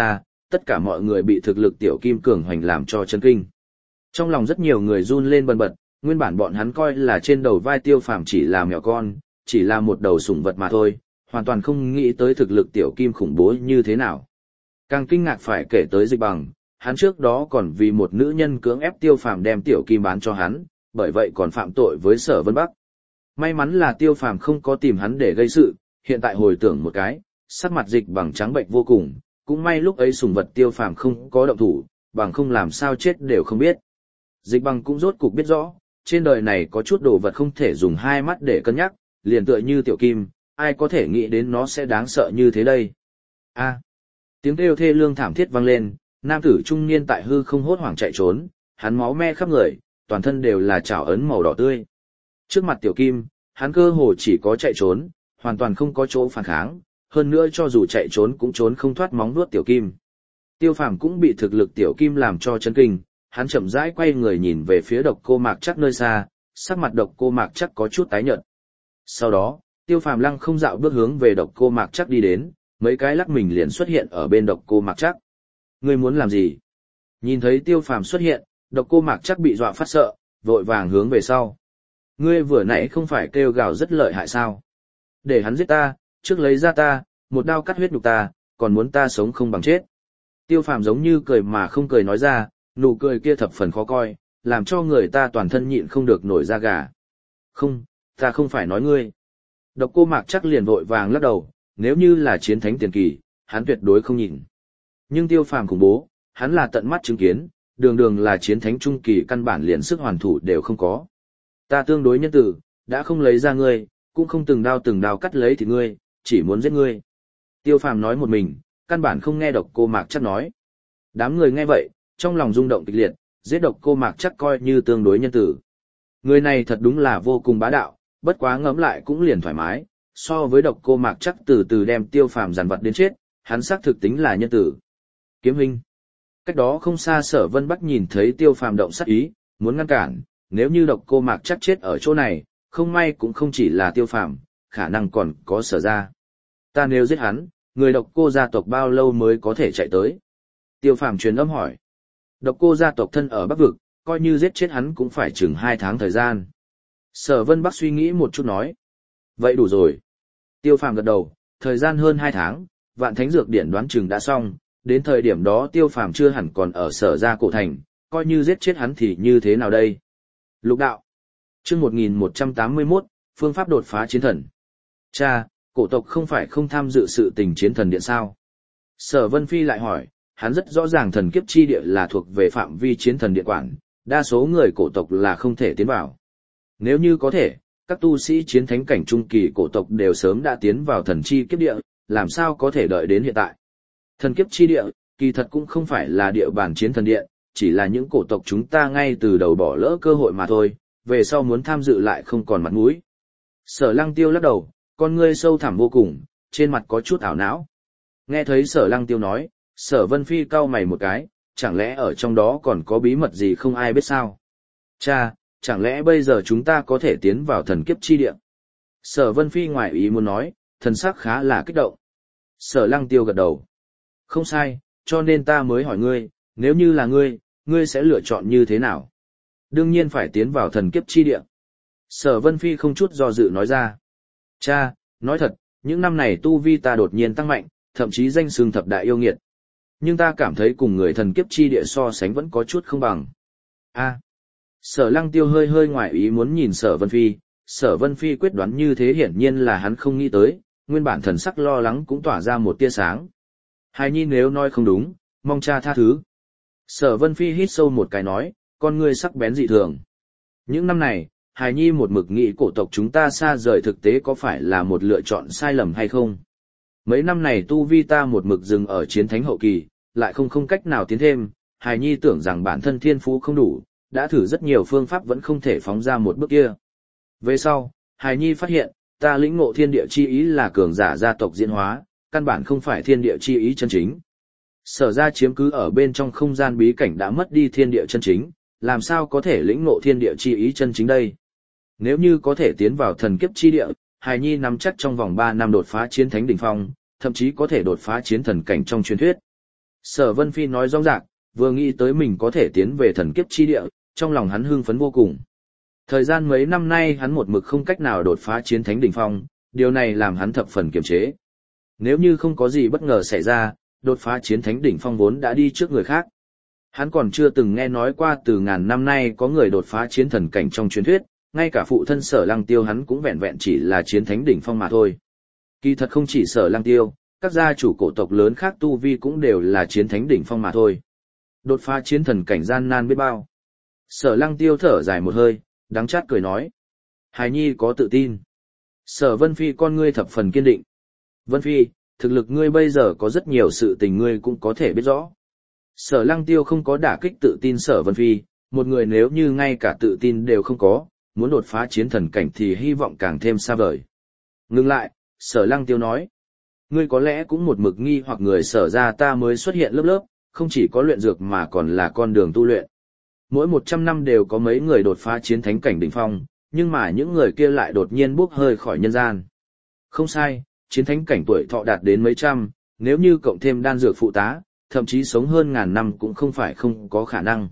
Speaker 1: tất cả mọi người bị thực lực tiểu kim cường hoành làm cho chấn kinh. Trong lòng rất nhiều người run lên bần bật, nguyên bản bọn hắn coi là trên đầu vai Tiêu Phàm chỉ là mèo con, chỉ là một đầu sủng vật mà thôi, hoàn toàn không nghĩ tới thực lực tiểu kim khủng bố như thế nào. Càng kinh ngạc phải kể tới Dịch Bằng, hắn trước đó còn vì một nữ nhân cưỡng ép Tiêu Phàm đem tiểu kim bán cho hắn, bởi vậy còn phạm tội với Sở Vân Bắc. May mắn là Tiêu Phàm không có tìm hắn để gây sự, hiện tại hồi tưởng một cái, sắc mặt Dịch Bằng trắng bệnh vô cùng, cũng may lúc ấy sủng vật Tiêu Phàm không có động thủ, bằng không làm sao chết đều không biết. Dịch Bằng cũng rốt cục biết rõ, trên đời này có chút đồ vật không thể dùng hai mắt để cân nhắc, liền tựa như tiểu kim, ai có thể nghĩ đến nó sẽ đáng sợ như thế đây. A. Tiếng kêu thê lương thảm thiết vang lên, nam tử trung niên tại hư không hốt hoảng chạy trốn, hắn máu me khắp người, toàn thân đều là trảo ấn màu đỏ tươi. Trước mặt tiểu kim, hắn cơ hồ chỉ có chạy trốn, hoàn toàn không có chỗ phản kháng, hơn nữa cho dù chạy trốn cũng trốn không thoát móng vuốt tiểu kim. Tiêu Phàm cũng bị thực lực tiểu kim làm cho chấn kinh, hắn chậm rãi quay người nhìn về phía Độc Cô Mạc Trắc nơi xa, sắc mặt Độc Cô Mạc Trắc có chút tái nhợt. Sau đó, Tiêu Phàm lăng không dạo bước hướng về Độc Cô Mạc Trắc đi đến, mấy cái lắc mình liền xuất hiện ở bên Độc Cô Mạc Trắc. Ngươi muốn làm gì? Nhìn thấy Tiêu Phàm xuất hiện, Độc Cô Mạc Trắc bị dọa phát sợ, vội vàng hướng về sau. Ngươi vừa nãy không phải kêu gào rất lợi hại sao? Để hắn giết ta, trước lấy ra ta, một đao cắt huyết nhục ta, còn muốn ta sống không bằng chết. Tiêu Phàm giống như cười mà không cười nói ra, nụ cười kia thập phần khó coi, làm cho người ta toàn thân nhịn không được nổi da gà. Không, ta không phải nói ngươi. Độc Cô Mạc Trắc liền vội vàng lắc đầu, nếu như là chiến thánh tiền kỳ, hắn tuyệt đối không nhìn. Nhưng Tiêu Phàm khủng bố, hắn là tận mắt chứng kiến, đường đường là chiến thánh trung kỳ căn bản liền sức hoàn thủ đều không có. Ta tương đối nhân tử, đã không lấy ra ngươi, cũng không từng đao từng đao cắt lấy thì ngươi, chỉ muốn giết ngươi. Tiêu Phàm nói một mình, căn bản không nghe Độc Cô Mạc Trắc nói. Đám người nghe vậy, trong lòng rung động kịch liệt, giết Độc Cô Mạc Trắc coi như tương đối nhân tử. Người này thật đúng là vô cùng bá đạo, bất quá ngẫm lại cũng liền thoải mái, so với Độc Cô Mạc Trắc từ từ đem Tiêu Phàm giàn vật đến chết, hắn xác thực tính là nhân tử. Kiếm huynh. Cách đó không xa Sở Vân Bắc nhìn thấy Tiêu Phàm động sát ý, muốn ngăn cản, nếu như Độc Cô Mạc Trắc chết ở chỗ này, không may cũng không chỉ là Tiêu Phàm, khả năng còn có Sở gia. Ta nếu giết hắn, người Độc Cô gia tộc bao lâu mới có thể chạy tới? Tiêu Phàm truyền âm hỏi. Độc Cô gia tộc thân ở Bắc vực, coi như giết chết hắn cũng phải chừng hai tháng thời gian. Sở Vân Bắc suy nghĩ một chút nói. Vậy đủ rồi. Tiêu Phàm gật đầu, thời gian hơn hai tháng, Vạn Thánh Dược Điển đoán chừng đã xong, đến thời điểm đó Tiêu Phàm chưa hẳn còn ở Sở gia cổ thành, coi như giết chết hắn thì như thế nào đây? Lục đạo. Chương một nghìn một trăm tám mươi mốt, phương pháp đột phá chiến thần. Cha, cổ tộc không phải không tham dự sự tình chiến thần điện sao? Sở Vân Phi lại hỏi, hắn rất rõ ràng thần kiếp chi địa là thuộc về phạm vi chiến thần điện quản, đa số người cổ tộc là không thể tiến vào. Nếu như có thể, các tu sĩ chiến thánh cảnh trung kỳ cổ tộc đều sớm đã tiến vào thần chi kiếp địa, làm sao có thể đợi đến hiện tại. Thần kiếp chi địa, kỳ thật cũng không phải là địa bàn chiến thần điện, chỉ là những cổ tộc chúng ta ngay từ đầu bỏ lỡ cơ hội mà thôi, về sau muốn tham dự lại không còn mặt mũi. Sở Lăng Tiêu lắc đầu, con ngươi sâu thẳm vô cùng, trên mặt có chút ảo não. Nghe thấy Sở Lăng Tiêu nói, Sở Vân Phi cau mày một cái, chẳng lẽ ở trong đó còn có bí mật gì không ai biết sao? Cha, chẳng lẽ bây giờ chúng ta có thể tiến vào thần kiếp chi địa? Sở Vân Phi ngoài ý muốn nói, thần sắc khá là kích động. Sở Lăng Tiêu gật đầu. Không sai, cho nên ta mới hỏi ngươi, nếu như là ngươi, ngươi sẽ lựa chọn như thế nào? Đương nhiên phải tiến vào thần kiếp chi địa. Sở Vân Phi không chút do dự nói ra. Cha, nói thật, những năm này tu vi ta đột nhiên tăng mạnh, thậm chí danh xưng thập đại yêu nghiệt. Nhưng ta cảm thấy cùng người thần kiếp chi địa so sánh vẫn có chút không bằng. A. Sở Lăng Tiêu hơi hơi ngoài ý muốn nhìn Sở Vân Phi, Sở Vân Phi quyết đoán như thế hiển nhiên là hắn không nghĩ tới, nguyên bản thần sắc lo lắng cũng tỏa ra một tia sáng. Hài nhi nếu nói không đúng, mong cha tha thứ. Sở Vân Phi hít sâu một cái nói, con ngươi sắc bén dị thường. Những năm này, Hài nhi một mực nghĩ cổ tộc chúng ta xa rời thực tế có phải là một lựa chọn sai lầm hay không? Mấy năm này tu vi ta một mực dừng ở chiến thánh hậu kỳ, lại không không cách nào tiến thêm, Hài nhi tưởng rằng bản thân thiên phú không đủ, đã thử rất nhiều phương pháp vẫn không thể phóng ra một bước kia. Về sau, Hài nhi phát hiện, ta lĩnh ngộ thiên địa chi ý là cường giả gia tộc diễn hóa, căn bản không phải thiên địa chi ý chân chính. Sở ra chiếm cứ ở bên trong không gian bí cảnh đã mất đi thiên địa chân chính, làm sao có thể lĩnh ngộ thiên địa chi ý chân chính đây? Nếu như có thể tiến vào thần kiếp chi địa, Hài nhi nắm chắc trong vòng ba năm đột phá chiến thánh đỉnh phong, thậm chí có thể đột phá chiến thần cảnh trong truyền thuyết. Sở Vân Phi nói rõ ràng, vừa nghĩ tới mình có thể tiến về thần kiếp chi địa, trong lòng hắn hưng phấn vô cùng. Thời gian mấy năm nay hắn một mực không cách nào đột phá chiến thánh đỉnh phong, điều này làm hắn thập phần kiềm chế. Nếu như không có gì bất ngờ xảy ra, đột phá chiến thánh đỉnh phong vốn đã đi trước người khác. Hắn còn chưa từng nghe nói qua từ ngàn năm nay có người đột phá chiến thần cảnh trong truyền thuyết, ngay cả phụ thân Sở Lăng Tiêu hắn cũng vẹn vẹn chỉ là chiến thánh đỉnh phong mà thôi. Kỳ thật không chỉ Sở Lăng Tiêu, các gia chủ cổ tộc lớn khác tu vi cũng đều là chiến thánh đỉnh phong mà thôi. Đột phá chiến thần cảnh gian nan biết bao. Sở Lăng Tiêu thở dài một hơi, đắng chát cười nói. Hài nhi có tự tin. Sở Vân Phi con ngươi thập phần kiên định. Vân Phi, thực lực ngươi bây giờ có rất nhiều sự tình ngươi cũng có thể biết rõ. Sở Lăng Tiêu không có đả kích tự tin Sở Vân Phi, một người nếu như ngay cả tự tin đều không có, muốn đột phá chiến thần cảnh thì hy vọng càng thêm xa vời. Ngừng lại, Sở Lăng Tiêu nói. Ngươi có lẽ cũng một mực nghi hoặc người Sở ra ta mới xuất hiện lớp lớp, không chỉ có luyện dược mà còn là con đường tu luyện. Mỗi một trăm năm đều có mấy người đột phá chiến thánh cảnh đỉnh phong, nhưng mà những người kia lại đột nhiên bốc hơi khỏi nhân gian. Không sai, chiến thánh cảnh tuổi thọ đạt đến mấy trăm, nếu như cộng thêm đan dược phụ tá, thậm chí sống hơn ngàn năm cũng không phải không có khả năng.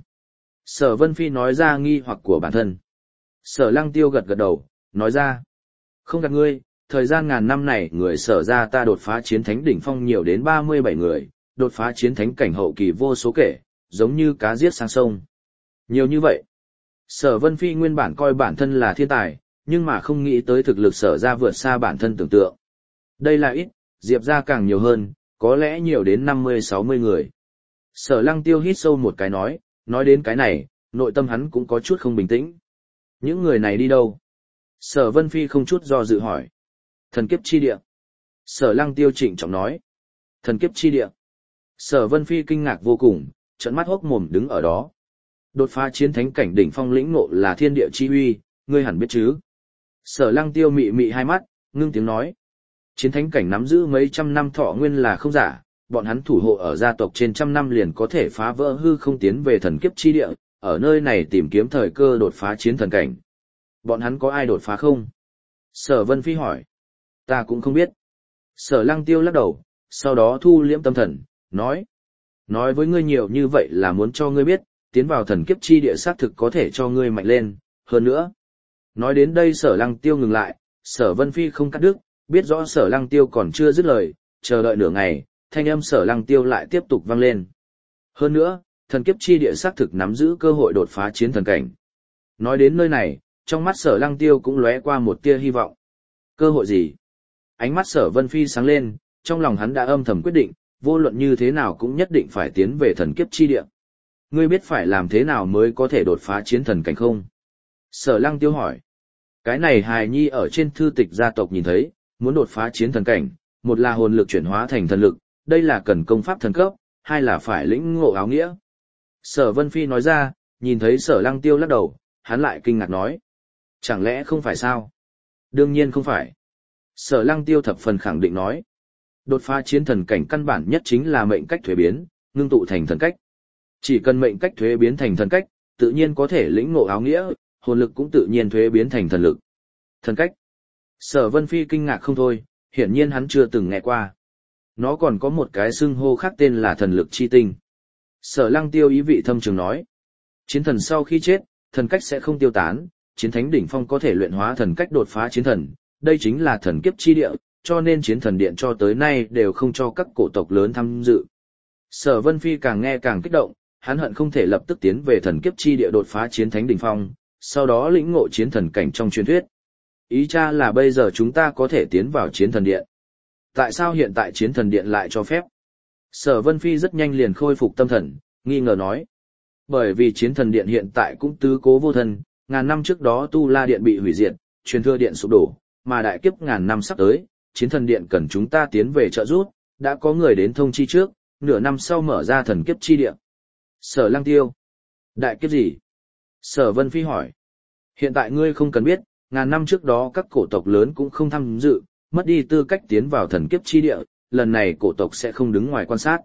Speaker 1: Sở Vân Phi nói ra nghi hoặc của bản thân. Sở Lăng Tiêu gật gật đầu, nói ra. Không gạt ngươi, thời gian ngàn năm này người Sở ra ta đột phá chiến thánh đỉnh phong nhiều đến ba mươi bảy người, đột phá chiến thánh cảnh hậu kỳ vô số kể, giống như cá giết sang sông. Nhiều như vậy. Sở Vân Phi nguyên bản coi bản thân là thiên tài, nhưng mà không nghĩ tới thực lực Sở ra vượt xa bản thân tưởng tượng. Đây là ít, Diệp ra càng nhiều hơn, có lẽ nhiều đến năm mươi sáu mươi người. Sở Lăng Tiêu hít sâu một cái nói, nói đến cái này, nội tâm hắn cũng có chút không bình tĩnh. Những người này đi đâu? Sở Vân Phi không chút do dự hỏi. Thần kiếp chi địa. Sở Lăng Tiêu trịnh trọng nói. Thần kiếp chi địa. Sở Vân Phi kinh ngạc vô cùng, trợn mắt hốc mồm đứng ở đó. Đột phá chiến thánh cảnh đỉnh phong lĩnh ngộ là thiên địa chi uy, ngươi hẳn biết chứ. Sở Lăng Tiêu mị mị hai mắt, ngưng tiếng nói. Chiến thánh cảnh nắm giữ mấy trăm năm thọ nguyên là không giả, bọn hắn thủ hộ ở gia tộc trên trăm năm liền có thể phá vỡ hư không tiến về thần kiếp chi địa, ở nơi này tìm kiếm thời cơ đột phá chiến thần cảnh. Bọn hắn có ai đột phá không? Sở Vân Phi hỏi. Ta cũng không biết. Sở Lăng Tiêu lắc đầu, sau đó thu liễm tâm thần, nói. Nói với ngươi nhiều như vậy là muốn cho ngươi biết, tiến vào thần kiếp chi địa xác thực có thể cho ngươi mạnh lên, hơn nữa. Nói đến đây Sở Lăng Tiêu ngừng lại, Sở Vân Phi không cắt đứt, biết rõ Sở Lăng Tiêu còn chưa dứt lời, chờ đợi nửa ngày, thanh âm Sở Lăng Tiêu lại tiếp tục vang lên. Hơn nữa, thần kiếp chi địa xác thực nắm giữ cơ hội đột phá chiến thần cảnh. Nói đến nơi này, trong mắt Sở Lăng Tiêu cũng lóe qua một tia hy vọng. Cơ hội gì? Ánh mắt Sở Vân Phi sáng lên, trong lòng hắn đã âm thầm quyết định, vô luận như thế nào cũng nhất định phải tiến về thần kiếp chi địa. Ngươi biết phải làm thế nào mới có thể đột phá chiến thần cảnh không? Sở Lăng Tiêu hỏi. Cái này hài nhi ở trên thư tịch gia tộc nhìn thấy, muốn đột phá chiến thần cảnh, một là hồn lực chuyển hóa thành thần lực, đây là cần công pháp thần cấp, hai là phải lĩnh ngộ áo nghĩa. Sở Vân Phi nói ra, nhìn thấy Sở Lăng Tiêu lắc đầu, hắn lại kinh ngạc nói. Chẳng lẽ không phải sao? Đương nhiên không phải. Sở Lăng Tiêu thập phần khẳng định nói. Đột phá chiến thần cảnh căn bản nhất chính là mệnh cách thuế biến, ngưng tụ thành thần cách. Chỉ cần mệnh cách thuế biến thành thần cách, tự nhiên có thể lĩnh ngộ áo nghĩa, hồn lực cũng tự nhiên thuế biến thành thần lực. Thần cách. Sở Vân Phi kinh ngạc không thôi, hiển nhiên hắn chưa từng nghe qua. Nó còn có một cái xưng hô khác tên là thần lực chi tinh. Sở Lăng Tiêu ý vị thâm trường nói. Chiến thần sau khi chết, thần cách sẽ không tiêu tán, chiến thánh đỉnh phong có thể luyện hóa thần cách đột phá chiến thần, đây chính là thần kiếp chi địa, cho nên chiến thần điện cho tới nay đều không cho các cổ tộc lớn tham dự. Sở Vân Phi càng nghe càng kích động, hắn hận không thể lập tức tiến về thần kiếp chi địa đột phá chiến thánh đỉnh phong, sau đó lĩnh ngộ chiến thần cảnh trong truyền thuyết. Ý cha là bây giờ chúng ta có thể tiến vào chiến thần điện. Tại sao hiện tại chiến thần điện lại cho phép? Sở Vân Phi rất nhanh liền khôi phục tâm thần, nghi ngờ nói. Bởi vì chiến thần điện hiện tại cũng tứ cố vô thân, ngàn năm trước đó Tu La điện bị hủy diệt, truyền thừa điện sụp đổ, mà đại kiếp ngàn năm sắp tới, chiến thần điện cần chúng ta tiến về trợ giúp, đã có người đến thông chi trước, nửa năm sau mở ra thần kiếp chi địa. Sở Lăng Tiêu. Đại kiếp gì? Sở Vân Phi hỏi. Hiện tại ngươi không cần biết, ngàn năm trước đó các cổ tộc lớn cũng không tham dự, mất đi tư cách tiến vào thần kiếp chi địa, lần này cổ tộc sẽ không đứng ngoài quan sát.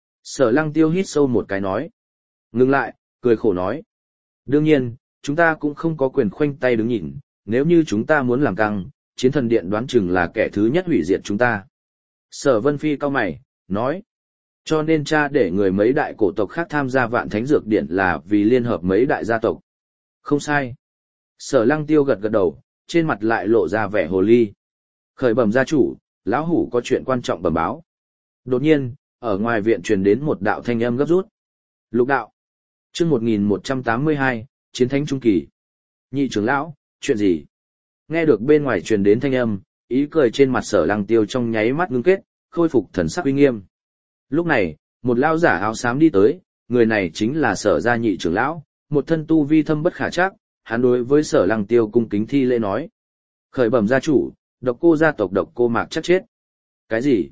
Speaker 1: Sở Lăng Tiêu hít sâu một cái nói. Ngừng lại, cười khổ nói. Đương nhiên, chúng ta cũng không có quyền khoanh tay đứng nhìn, nếu như chúng ta muốn làm căng, chiến thần điện đoán chừng là kẻ thứ nhất hủy diệt chúng ta. Sở Vân Phi cau mày, nói. Cho nên cha để người mấy đại cổ tộc khác tham gia Vạn Thánh Dược Điện là vì liên hợp mấy đại gia tộc. Không sai. Sở Lăng Tiêu gật gật đầu, trên mặt lại lộ ra vẻ hồ ly. Khởi bẩm gia chủ, lão hủ có chuyện quan trọng bẩm báo. Đột nhiên, ở ngoài viện truyền đến một đạo thanh âm gấp rút. Lục đạo. Chương một nghìn một trăm tám mươi hai, Chiến Thánh Trung Kỳ. Nhị trưởng lão, chuyện gì? Nghe được bên ngoài truyền đến thanh âm, ý cười trên mặt Sở Lăng Tiêu trong nháy mắt ngưng kết, khôi phục thần sắc uy nghiêm. Lúc này, một lão giả áo xám đi tới, người này chính là Sở gia nhị trưởng lão, một thân tu vi thâm bất khả trắc, hắn đối với Sở Lăng Tiêu cung kính thi lễ nói: "Khởi bẩm gia chủ, Độc Cô gia tộc Độc Cô Mạc chắc chết." Cái gì?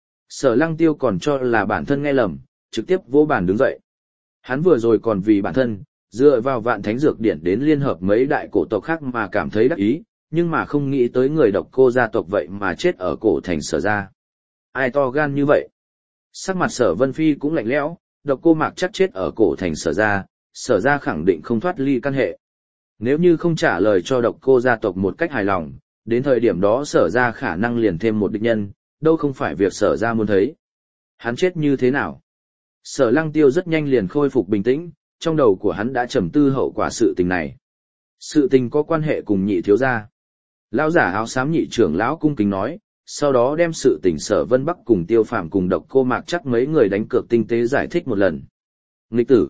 Speaker 1: Sở Lăng Tiêu còn cho là bản thân nghe lầm, trực tiếp vỗ bàn đứng dậy. Hắn vừa rồi còn vì bản thân, dựa vào Vạn Thánh Dược Điển đến liên hợp mấy đại cổ tộc khác mà cảm thấy đắc ý, nhưng mà không nghĩ tới người Độc Cô gia tộc vậy mà chết ở cổ thành Sở gia. Ai to gan như vậy? Sắc mặt Sở Vân Phi cũng lạnh lẽo, Độc Cô Mạc chắc chết ở cổ thành Sở gia, Sở gia khẳng định không thoát ly căn hệ. Nếu như không trả lời cho Độc Cô gia tộc một cách hài lòng, đến thời điểm đó Sở gia khả năng liền thêm một địch nhân, đâu không phải việc Sở gia muốn thấy. Hắn chết như thế nào? Sở Lăng Tiêu rất nhanh liền khôi phục bình tĩnh, trong đầu của hắn đã trầm tư hậu quả sự tình này. Sự tình có quan hệ cùng nhị thiếu gia. Lão giả áo xám nhị trưởng lão cung kính nói, sau đó đem sự tình Sở Vân Bắc cùng Tiêu Phàm cùng Độc Cô Mạc chắc mấy người đánh cược tinh tế giải thích một lần. Nghịch tử.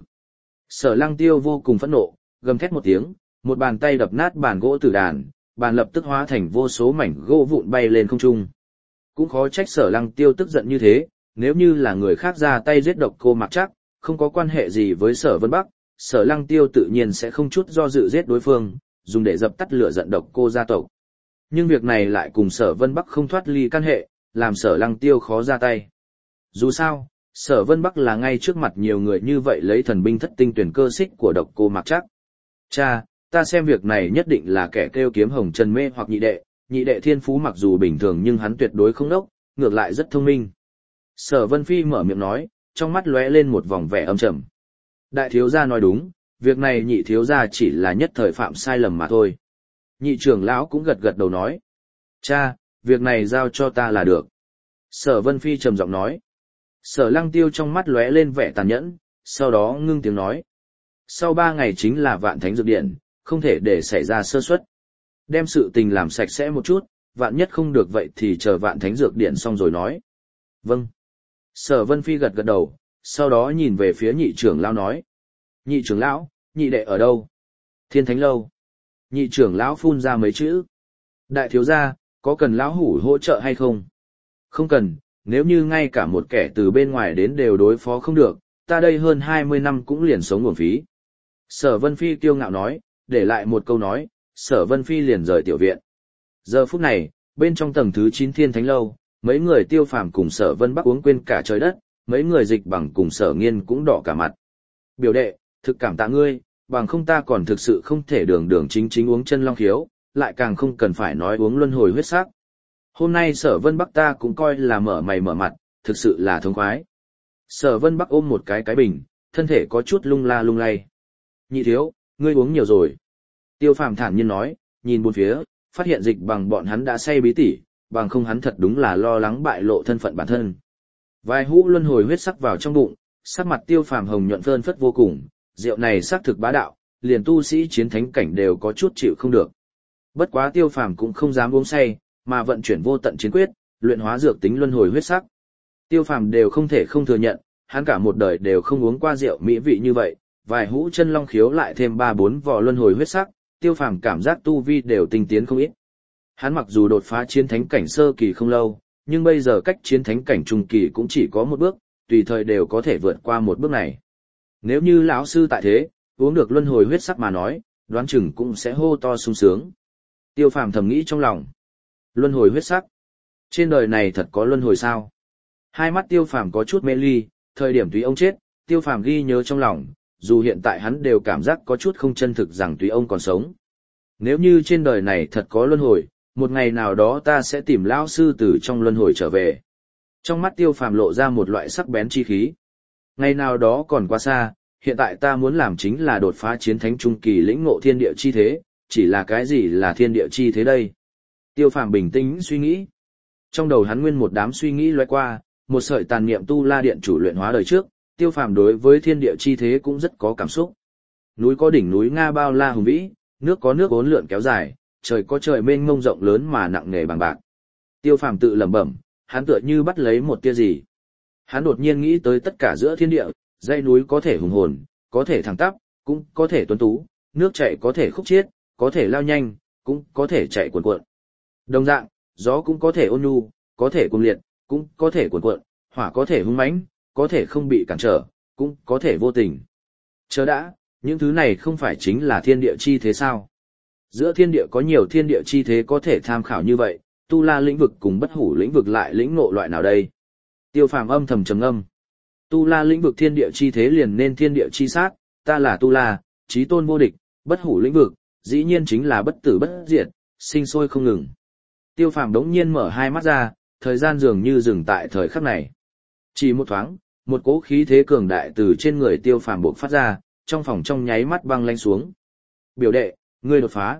Speaker 1: Sở Lăng Tiêu vô cùng phẫn nộ, gầm thét một tiếng, một bàn tay đập nát bàn gỗ tử đàn, bàn lập tức hóa thành vô số mảnh gỗ vụn bay lên không trung. Cũng khó trách Sở Lăng Tiêu tức giận như thế, nếu như là người khác ra tay giết Độc Cô Mạc chắc, không có quan hệ gì với Sở Vân Bắc, Sở Lăng Tiêu tự nhiên sẽ không chút do dự giết đối phương, dùng để dập tắt lửa giận Độc Cô gia tộc. Nhưng việc này lại cùng Sở Vân Bắc không thoát ly căn hệ, làm Sở Lăng Tiêu khó ra tay. Dù sao, Sở Vân Bắc là ngay trước mặt nhiều người như vậy lấy thần binh thất tinh tuyển cơ xích của Độc Cô Mạc chắc. Cha, ta xem việc này nhất định là kẻ kêu kiếm hồng trần mê hoặc nhị đệ, nhị đệ thiên phú mặc dù bình thường nhưng hắn tuyệt đối không đốc, ngược lại rất thông minh. Sở Vân Phi mở miệng nói, trong mắt lóe lên một vòng vẻ âm trầm. Đại thiếu gia nói đúng, việc này nhị thiếu gia chỉ là nhất thời phạm sai lầm mà thôi. Nhị trưởng lão cũng gật gật đầu nói. Cha, việc này giao cho ta là được. Sở Vân Phi trầm giọng nói. Sở Lăng Tiêu trong mắt lóe lên vẻ tàn nhẫn, sau đó ngưng tiếng nói. Sau ba ngày chính là Vạn Thánh Dược Điện, không thể để xảy ra sơ suất. Đem sự tình làm sạch sẽ một chút, vạn nhất không được vậy thì chờ Vạn Thánh Dược Điện xong rồi nói. Vâng. Sở Vân Phi gật gật đầu, sau đó nhìn về phía nhị trưởng lão nói. Nhị trưởng lão, nhị đệ ở đâu? Thiên Thánh Lâu. Nhị trưởng lão phun ra mấy chữ. Đại thiếu gia, có cần lão hủ hỗ trợ hay không? Không cần, nếu như ngay cả một kẻ từ bên ngoài đến đều đối phó không được, ta đây hơn hai mươi năm cũng liền sống uổng phí. Sở Vân Phi kiêu ngạo nói, để lại một câu nói, Sở Vân Phi liền rời tiểu viện. Giờ phút này, bên trong tầng thứ chín Thiên Thánh Lâu, mấy người Tiêu Phàm cùng Sở Vân Bắc uống quên cả trời đất, mấy người Dịch Bằng cùng Sở Nghiên cũng đỏ cả mặt. Biểu đệ, thực cảm tạ ngươi, bằng không ta còn thực sự không thể đường đường chính chính uống chân long khiếu, lại càng không cần phải nói uống luân hồi huyết sắc. Hôm nay Sở Vân Bắc ta cũng coi là mở mày mở mặt, thực sự là thống khoái. Sở Vân Bắc ôm một cái cái bình, thân thể có chút lung la lung lay. Nhị thiếu, ngươi uống nhiều rồi. Tiêu Phàm thản nhiên nói, nhìn bốn phía, phát hiện Dịch Bằng bọn hắn đã say bí tỉ, bằng không hắn thật đúng là lo lắng bại lộ thân phận bản thân. Vài hũ luân hồi huyết sắc vào trong bụng, sắc mặt Tiêu Phàm hồng nhuận phơn phất vô cùng, rượu này sắc thực bá đạo, liền tu sĩ chiến thánh cảnh đều có chút chịu không được. Bất quá Tiêu Phàm cũng không dám uống say, mà vận chuyển vô tận chiến quyết, luyện hóa dược tính luân hồi huyết sắc. Tiêu Phàm đều không thể không thừa nhận, hắn cả một đời đều không uống qua rượu mỹ vị như vậy, vài hũ chân long khiếu lại thêm ba bốn vò luân hồi huyết sắc, Tiêu Phàm cảm giác tu vi đều tinh tiến không ít. Hắn mặc dù đột phá chiến thánh cảnh sơ kỳ không lâu, nhưng bây giờ cách chiến thánh cảnh trung kỳ cũng chỉ có một bước, tùy thời đều có thể vượt qua một bước này. Nếu như lão sư tại thế, uống được luân hồi huyết sắc mà nói, đoán chừng cũng sẽ hô to sung sướng. Tiêu Phàm thầm nghĩ trong lòng. Luân hồi huyết sắc. Trên đời này thật có luân hồi sao? Hai mắt Tiêu Phàm có chút mê ly, thời điểm Túy ông chết, Tiêu Phàm ghi nhớ trong lòng, dù hiện tại hắn đều cảm giác có chút không chân thực rằng Túy ông còn sống. Nếu như trên đời này thật có luân hồi, một ngày nào đó ta sẽ tìm lão sư từ trong luân hồi trở về. Trong mắt Tiêu Phàm lộ ra một loại sắc bén chi khí. Ngày nào đó còn quá xa, hiện tại ta muốn làm chính là đột phá chiến thánh trung kỳ lĩnh ngộ thiên địa chi thế, chỉ là cái gì là thiên địa chi thế đây? Tiêu Phàm bình tĩnh suy nghĩ. Trong đầu hắn nguyên một đám suy nghĩ lóe qua, một sợi tàn niệm tu la điện chủ luyện hóa đời trước, Tiêu Phàm đối với thiên địa chi thế cũng rất có cảm xúc. Núi có đỉnh núi Nga bao la hùng vĩ, nước có nước uốn lượn kéo dài, trời có trời mênh mông rộng lớn mà nặng nề bằng bạc. Tiêu Phàm tự lẩm bẩm, hắn tựa như bắt lấy một tia gì. Hắn đột nhiên nghĩ tới tất cả giữa thiên địa, dãy núi có thể hùng hồn, có thể thẳng tắp, cũng có thể tuấn tú, nước chảy có thể khúc chiết, có thể lao nhanh, cũng có thể chạy cuồn cuộn. Đồng dạng, gió cũng có thể ôn nhu, có thể cuồng liệt, cũng có thể cuồn cuộn, hỏa có thể hung mãnh, có thể không bị cản trở, cũng có thể vô tình. Chớ đã, những thứ này không phải chính là thiên địa chi thế sao? Giữa thiên địa có nhiều thiên địa chi thế có thể tham khảo như vậy, tu la lĩnh vực cùng bất hủ lĩnh vực lại lĩnh ngộ loại nào đây? Tiêu Phàm âm thầm trầm ngâm. Tu la lĩnh vực thiên địa chi thế liền nên thiên địa chi sát, ta là tu la, chí tôn vô địch, bất hủ lĩnh vực, dĩ nhiên chính là bất tử bất diệt, sinh sôi không ngừng. Tiêu Phàm đống nhiên mở hai mắt ra, thời gian dường như dừng tại thời khắc này. Chỉ một thoáng, một cỗ khí thế cường đại từ trên người Tiêu Phàm bộc phát ra, trong phòng trong nháy mắt băng lãnh xuống. Biểu đệ, ngươi đột phá.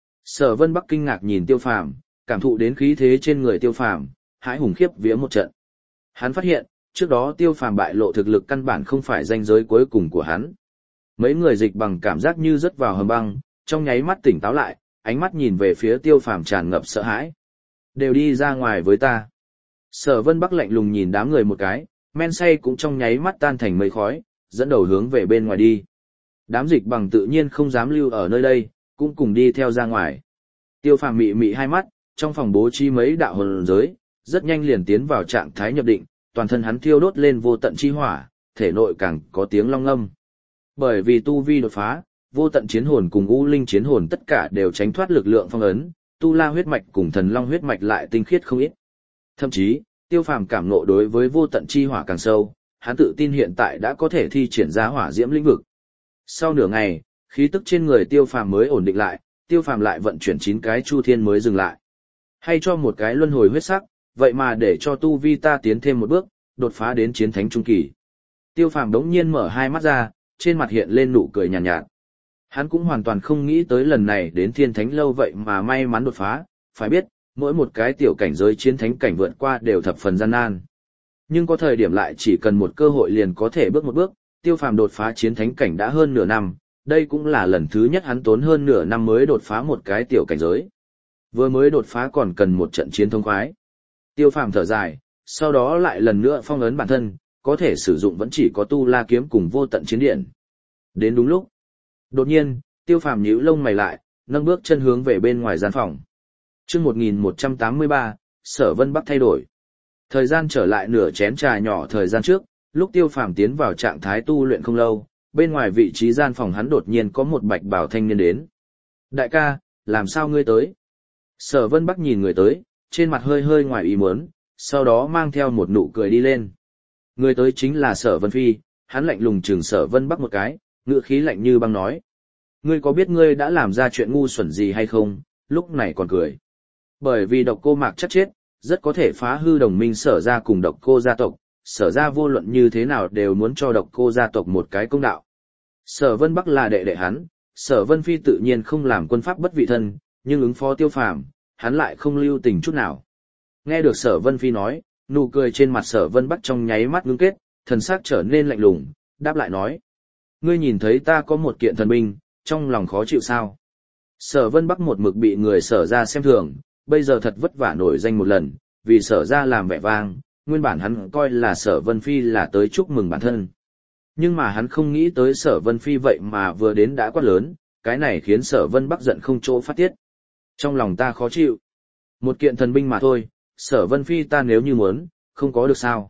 Speaker 1: Sở Vân Bắc kinh ngạc nhìn Tiêu Phàm, cảm thụ đến khí thế trên người Tiêu Phàm, hãi hùng khiếp vía một trận. Hắn phát hiện, trước đó Tiêu Phàm bại lộ thực lực căn bản không phải ranh giới cuối cùng của hắn. Mấy người dịch bằng cảm giác như rớt vào hầm băng, trong nháy mắt tỉnh táo lại, ánh mắt nhìn về phía Tiêu Phàm tràn ngập sợ hãi. Đều đi ra ngoài với ta. Sở Vân Bắc lạnh lùng nhìn đám người một cái, men say cũng trong nháy mắt tan thành mây khói, dẫn đầu hướng về bên ngoài đi. Đám dịch bằng tự nhiên không dám lưu ở nơi đây, cũng cùng đi theo ra ngoài. Tiêu Phàm mị mị hai mắt, trong phòng bố trí mấy đạo hồn giới, rất nhanh liền tiến vào trạng thái nhập định, toàn thân hắn thiêu đốt lên vô tận chi hỏa, thể nội càng có tiếng long ngâm. Bởi vì tu vi đột phá, vô tận chiến hồn cùng u linh chiến hồn tất cả đều tránh thoát lực lượng phong ấn, tu la huyết mạch cùng thần long huyết mạch lại tinh khiết không ít. Thậm chí, Tiêu Phàm cảm ngộ đối với vô tận chi hỏa càng sâu, hắn tự tin hiện tại đã có thể thi triển ra hỏa diễm lĩnh vực. Sau nửa ngày, khí tức trên người Tiêu Phàm mới ổn định lại, Tiêu Phàm lại vận chuyển chín cái chu thiên mới dừng lại. Hay cho một cái luân hồi huyết sắc, vậy mà để cho tu vi ta tiến thêm một bước, đột phá đến chiến thánh trung kỳ. Tiêu Phàm đống nhiên mở hai mắt ra, trên mặt hiện lên nụ cười nhàn nhạt, nhạt. Hắn cũng hoàn toàn không nghĩ tới lần này đến thiên thánh lâu vậy mà may mắn đột phá, phải biết, mỗi một cái tiểu cảnh giới chiến thánh cảnh vượt qua đều thập phần gian nan. Nhưng có thời điểm lại chỉ cần một cơ hội liền có thể bước một bước, Tiêu Phàm đột phá chiến thánh cảnh đã hơn nửa năm, đây cũng là lần thứ nhất hắn tốn hơn nửa năm mới đột phá một cái tiểu cảnh giới. Vừa mới đột phá còn cần một trận chiến thông khoái. Tiêu Phàm thở dài, sau đó lại lần nữa phong ấn bản thân, có thể sử dụng vẫn chỉ có tu la kiếm cùng vô tận chiến điện. Đến đúng lúc. Đột nhiên, Tiêu Phàm nhíu lông mày lại, nâng bước chân hướng về bên ngoài gian phòng. Chương một nghìn một trăm tám mươi ba, Sở Vân Bắc thay đổi. Thời gian trở lại nửa chén trà nhỏ thời gian trước, lúc Tiêu Phàm tiến vào trạng thái tu luyện không lâu, bên ngoài vị trí gian phòng hắn đột nhiên có một bạch bào thanh niên đến. Đại ca, làm sao ngươi tới? Sở Vân Bắc nhìn người tới, trên mặt hơi hơi ngoài ý muốn, sau đó mang theo một nụ cười đi lên. Người tới chính là Sở Vân Phi, hắn lạnh lùng chừng Sở Vân Bắc một cái, ngữ khí lạnh như băng nói. Ngươi có biết ngươi đã làm ra chuyện ngu xuẩn gì hay không, lúc này còn cười. Bởi vì độc cô mạc chắc chết, rất có thể phá hư đồng minh Sở gia cùng độc cô gia tộc, Sở gia vô luận như thế nào đều muốn cho độc cô gia tộc một cái công đạo. Sở Vân Bắc là đệ đệ hắn, Sở Vân Phi tự nhiên không làm quân pháp bất vị thân, nhưng ứng phó Tiêu Phàm, hắn lại không lưu tình chút nào. Nghe được Sở Vân Phi nói, nụ cười trên mặt Sở Vân Bắc trong nháy mắt ngưng kết, thần sắc trở nên lạnh lùng, đáp lại nói. Ngươi nhìn thấy ta có một kiện thần binh, trong lòng khó chịu sao? Sở Vân Bắc một mực bị người Sở gia xem thường, bây giờ thật vất vả nổi danh một lần, vì Sở gia làm vẻ vang, nguyên bản hắn coi là Sở Vân Phi là tới chúc mừng bản thân. Nhưng mà hắn không nghĩ tới Sở Vân Phi vậy mà vừa đến đã quát lớn, cái này khiến Sở Vân Bắc giận không chỗ phát tiết. Trong lòng ta khó chịu. Một kiện thần binh mà thôi, Sở Vân Phi ta nếu như muốn, không có được sao.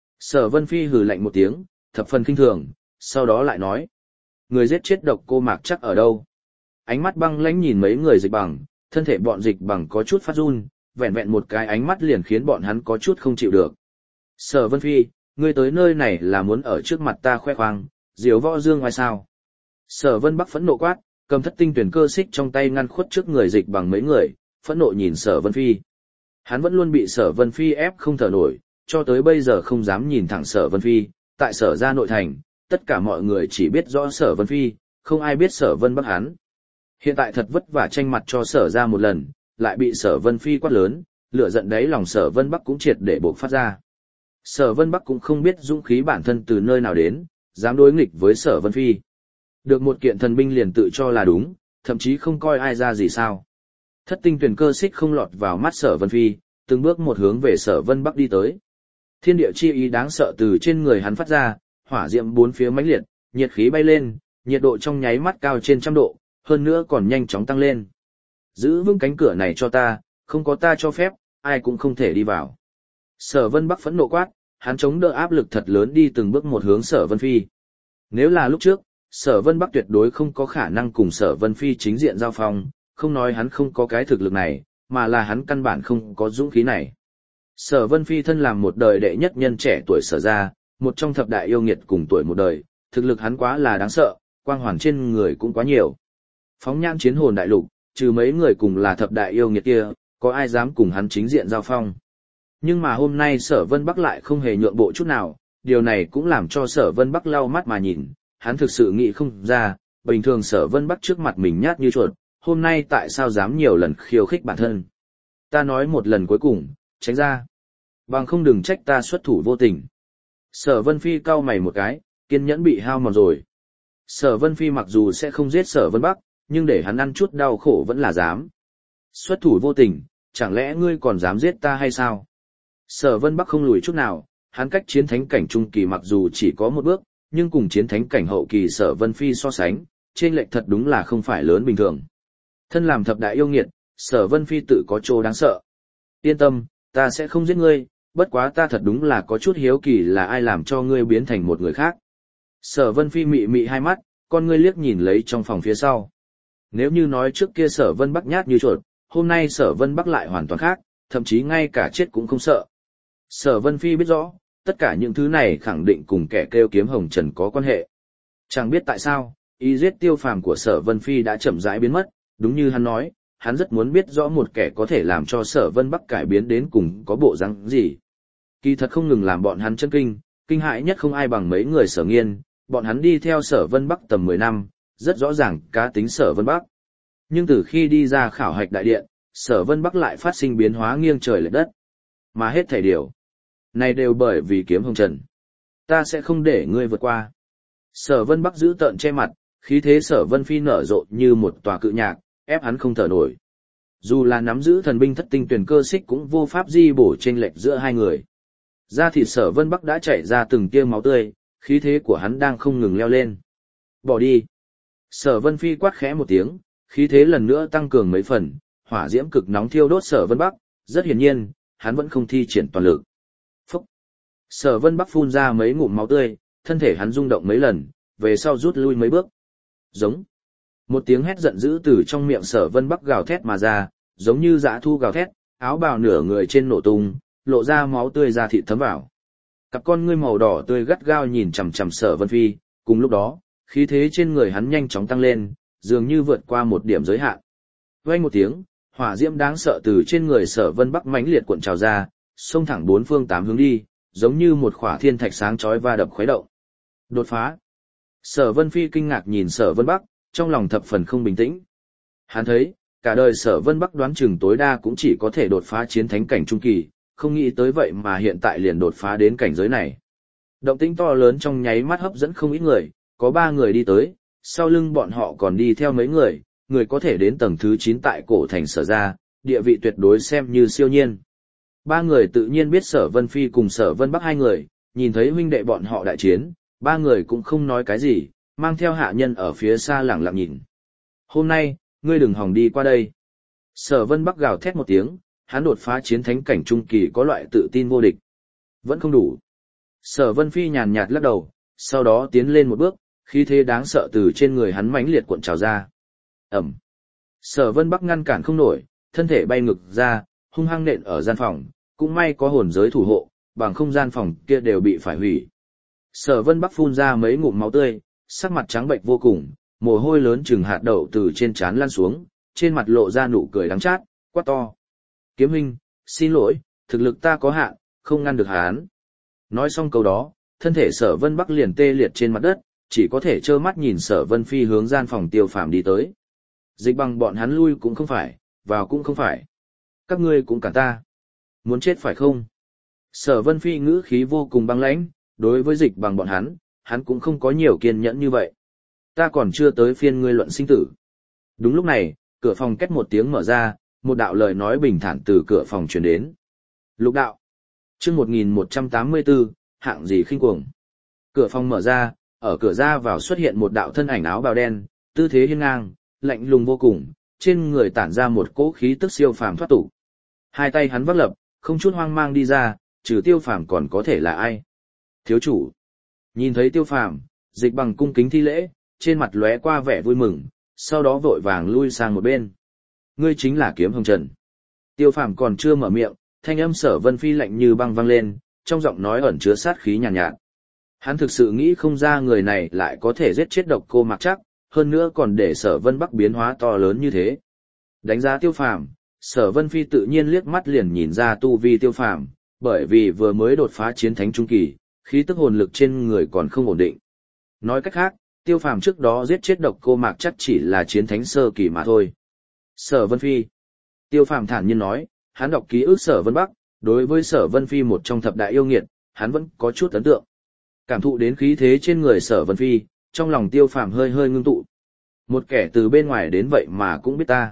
Speaker 1: Sở Vân Phi hừ lạnh một tiếng, thập phần kinh thường, sau đó lại nói. Người giết chết độc cô mạc chắc ở đâu? Ánh mắt băng lãnh nhìn mấy người dịch bằng, thân thể bọn dịch bằng có chút phát run, vẹn vẹn một cái ánh mắt liền khiến bọn hắn có chút không chịu được. Sở Vân Phi, ngươi tới nơi này là muốn ở trước mặt ta khoe khoang, diếu võ dương ngoài sao? Sở Vân Bắc phẫn nộ quát, cầm thất tinh tuyển cơ xích trong tay ngăn khuất trước người dịch bằng mấy người, phẫn nộ nhìn Sở Vân Phi. Hắn vẫn luôn bị Sở Vân Phi ép không thở nổi, cho tới bây giờ không dám nhìn thẳng Sở Vân Phi, tại Sở gia nội thành, tất cả mọi người chỉ biết rõ Sở Vân Phi, không ai biết Sở Vân Bắc hắn. Hiện tại thật vất vả tranh mặt cho Sở gia một lần, lại bị Sở Vân Phi quát lớn, lửa giận đấy lòng Sở Vân Bắc cũng triệt để bộc phát ra. Sở Vân Bắc cũng không biết dũng khí bản thân từ nơi nào đến, dám đối nghịch với Sở Vân Phi. Được một kiện thần binh liền tự cho là đúng, thậm chí không coi ai ra gì sao. Thất tinh tuyển cơ xích không lọt vào mắt Sở Vân Phi, từng bước một hướng về Sở Vân Bắc đi tới. Thiên địa chi ý đáng sợ từ trên người hắn phát ra, hỏa diệm bốn phía mãnh liệt, nhiệt khí bay lên, nhiệt độ trong nháy mắt cao trên trăm độ, hơn nữa còn nhanh chóng tăng lên. Giữ vững cánh cửa này cho ta, không có ta cho phép, ai cũng không thể đi vào. Sở Vân Bắc phẫn nộ quát, hắn chống đỡ áp lực thật lớn đi từng bước một hướng Sở Vân Phi. Nếu là lúc trước, Sở Vân Bắc tuyệt đối không có khả năng cùng Sở Vân Phi chính diện giao phong, không nói hắn không có cái thực lực này, mà là hắn căn bản không có dũng khí này. Sở Vân Phi thân làm một đời đệ nhất nhân trẻ tuổi Sở gia, một trong thập đại yêu nghiệt cùng tuổi một đời, thực lực hắn quá là đáng sợ, quang hoàn trên người cũng quá nhiều. Phóng nhãn chiến hồn đại lục, trừ mấy người cùng là thập đại yêu nghiệt kia, có ai dám cùng hắn chính diện giao phong. Nhưng mà hôm nay Sở Vân Bắc lại không hề nhượng bộ chút nào, điều này cũng làm cho Sở Vân Bắc lau mắt mà nhìn, hắn thực sự nghĩ không ra, bình thường Sở Vân Bắc trước mặt mình nhát như chuột, hôm nay tại sao dám nhiều lần khiêu khích bản thân. Ta nói một lần cuối cùng, tránh ra. Bằng không đừng trách ta xuất thủ vô tình. Sở Vân Phi cau mày một cái, kiên nhẫn bị hao mòn rồi. Sở Vân Phi mặc dù sẽ không giết Sở Vân Bắc, nhưng để hắn ăn chút đau khổ vẫn là dám. Xuất thủ vô tình, chẳng lẽ ngươi còn dám giết ta hay sao? Sở Vân Bắc không lùi chút nào, hắn cách chiến thánh cảnh trung kỳ mặc dù chỉ có một bước, nhưng cùng chiến thánh cảnh hậu kỳ Sở Vân Phi so sánh, trên lệch thật đúng là không phải lớn bình thường. Thân làm thập đại yêu nghiệt, Sở Vân Phi tự có chỗ đáng sợ. Yên tâm, ta sẽ không giết ngươi, bất quá ta thật đúng là có chút hiếu kỳ là ai làm cho ngươi biến thành một người khác. Sở Vân Phi mị mị hai mắt, con ngươi liếc nhìn lấy trong phòng phía sau. Nếu như nói trước kia Sở Vân Bắc nhát như chuột, hôm nay Sở Vân Bắc lại hoàn toàn khác, thậm chí ngay cả chết cũng không sợ. Sở Vân Phi biết rõ, tất cả những thứ này khẳng định cùng kẻ kêu kiếm hồng trần có quan hệ. Chẳng biết tại sao, ý giết Tiêu Phàm của Sở Vân Phi đã chậm rãi biến mất, đúng như hắn nói, hắn rất muốn biết rõ một kẻ có thể làm cho Sở Vân Bắc cải biến đến cùng có bộ dáng gì. Kỳ thật không ngừng làm bọn hắn chân kinh, kinh hãi nhất không ai bằng mấy người Sở Nghiên, bọn hắn đi theo Sở Vân Bắc tầm mười năm, rất rõ ràng cá tính Sở Vân Bắc. Nhưng từ khi đi ra khảo hạch đại điện, Sở Vân Bắc lại phát sinh biến hóa nghiêng trời lệch đất. Mà hết thảy điều này đều bởi vì kiếm hồng trần. Ta sẽ không để ngươi vượt qua. Sở Vân Bắc giữ tợn che mặt, khí thế Sở Vân Phi nở rộ như một tòa cự nhạc, ép hắn không thở nổi. Dù là nắm giữ thần binh thất tinh tuyển cơ xích cũng vô pháp di bổ chênh lệch giữa hai người. Da thịt Sở Vân Bắc đã chảy ra từng tia máu tươi, khí thế của hắn đang không ngừng leo lên. Bỏ đi. Sở Vân Phi quát khẽ một tiếng, khí thế lần nữa tăng cường mấy phần, hỏa diễm cực nóng thiêu đốt Sở Vân Bắc, rất hiển nhiên, hắn vẫn không thi triển toàn lực. Phúc. Sở Vân Bắc phun ra mấy ngụm máu tươi, thân thể hắn rung động mấy lần, về sau rút lui mấy bước. Giống. Một tiếng hét giận dữ từ trong miệng Sở Vân Bắc gào thét mà ra, giống như dã thu gào thét, áo bào nửa người trên nổ tung, lộ ra máu tươi ra thịt thấm vào. Cặp con ngươi màu đỏ tươi gắt gao nhìn chằm chằm Sở Vân Phi, cùng lúc đó, khí thế trên người hắn nhanh chóng tăng lên, dường như vượt qua một điểm giới hạn. Vang một tiếng, hỏa diễm đáng sợ từ trên người Sở Vân Bắc mãnh liệt cuộn trào ra, xông thẳng bốn phương tám hướng đi, giống như một khỏa thiên thạch sáng chói va đập khuấy động. Đột phá. Sở Vân Phi kinh ngạc nhìn Sở Vân Bắc, trong lòng thập phần không bình tĩnh. Hắn thấy, cả đời Sở Vân Bắc đoán chừng tối đa cũng chỉ có thể đột phá chiến thánh cảnh trung kỳ, không nghĩ tới vậy mà hiện tại liền đột phá đến cảnh giới này. Động tĩnh to lớn trong nháy mắt hấp dẫn không ít người, có ba người đi tới, sau lưng bọn họ còn đi theo mấy người, người có thể đến tầng thứ chín tại cổ thành Sở gia, địa vị tuyệt đối xem như siêu nhiên. Ba người tự nhiên biết Sở Vân Phi cùng Sở Vân Bắc hai người, nhìn thấy huynh đệ bọn họ đại chiến, ba người cũng không nói cái gì, mang theo hạ nhân ở phía xa lẳng lặng nhìn. Hôm nay, ngươi đừng hòng đi qua đây. Sở Vân Bắc gào thét một tiếng, hắn đột phá chiến thánh cảnh trung kỳ có loại tự tin vô địch. Vẫn không đủ. Sở Vân Phi nhàn nhạt lắc đầu, sau đó tiến lên một bước, khí thế đáng sợ từ trên người hắn mãnh liệt cuộn trào ra. Ẩm. Sở Vân Bắc ngăn cản không nổi, thân thể bay ngược ra, hung hăng nện ở gian phòng, cũng may có hồn giới thủ hộ, bằng không gian phòng kia đều bị phải hủy. Sở Vân Bắc phun ra mấy ngụm máu tươi, sắc mặt trắng bệch vô cùng, mồ hôi lớn chừng hạt đậu từ trên trán lăn xuống, trên mặt lộ ra nụ cười đắng chát, quát to. Kiếm huynh, xin lỗi, thực lực ta có hạn, không ngăn được hắn. Nói xong câu đó, thân thể Sở Vân Bắc liền tê liệt trên mặt đất, chỉ có thể trơ mắt nhìn Sở Vân Phi hướng gian phòng Tiêu Phàm đi tới. Dịch bằng bọn hắn lui cũng không phải, vào cũng không phải. Các ngươi cũng cản ta. Muốn chết phải không? Sở Vân Phi ngữ khí vô cùng băng lãnh, đối với Dịch Bằng bọn hắn, hắn cũng không có nhiều kiên nhẫn như vậy. Ta còn chưa tới phiên ngươi luận sinh tử. Đúng lúc này, cửa phòng két một tiếng mở ra, một đạo lời nói bình thản từ cửa phòng truyền đến. Lục đạo. Chương một nghìn một trăm tám mươi bốn, hạng gì khinh cuồng. Cửa phòng mở ra, ở cửa ra vào xuất hiện một đạo thân ảnh áo bào đen, tư thế hiên ngang, lạnh lùng vô cùng, trên người tản ra một cỗ khí tức siêu phàm thoát tục. Hai tay hắn vác lập, không chút hoang mang đi ra, trừ Tiêu Phàm còn có thể là ai? Thiếu chủ. Nhìn thấy Tiêu Phàm, Dịch Bằng cung kính thi lễ, trên mặt lóe qua vẻ vui mừng, sau đó vội vàng lui sang một bên. Ngươi chính là Kiếm Hồng Trần. Tiêu Phàm còn chưa mở miệng, thanh âm Sở Vân Phi lạnh như băng vang lên, trong giọng nói ẩn chứa sát khí nhàn nhạt, nhạt. Hắn thực sự nghĩ không ra người này lại có thể giết chết Độc Cô Mạc Trắc, hơn nữa còn để Sở Vân Bắc biến hóa to lớn như thế. Đánh giá Tiêu Phàm, Sở Vân Phi tự nhiên liếc mắt liền nhìn ra tu vi Tiêu Phàm, bởi vì vừa mới đột phá chiến thánh trung kỳ, khí tức hồn lực trên người còn không ổn định. Nói cách khác, Tiêu Phàm trước đó giết chết Độc Cô Mạc Trắc chỉ là chiến thánh sơ kỳ mà thôi. Sở Vân Phi. Tiêu Phàm thản nhiên nói, hắn đọc ký ức Sở Vân Bắc, đối với Sở Vân Phi một trong thập đại yêu nghiệt, hắn vẫn có chút ấn tượng. Cảm thụ đến khí thế trên người Sở Vân Phi, trong lòng Tiêu Phàm hơi hơi ngưng tụ. Một kẻ từ bên ngoài đến vậy mà cũng biết ta.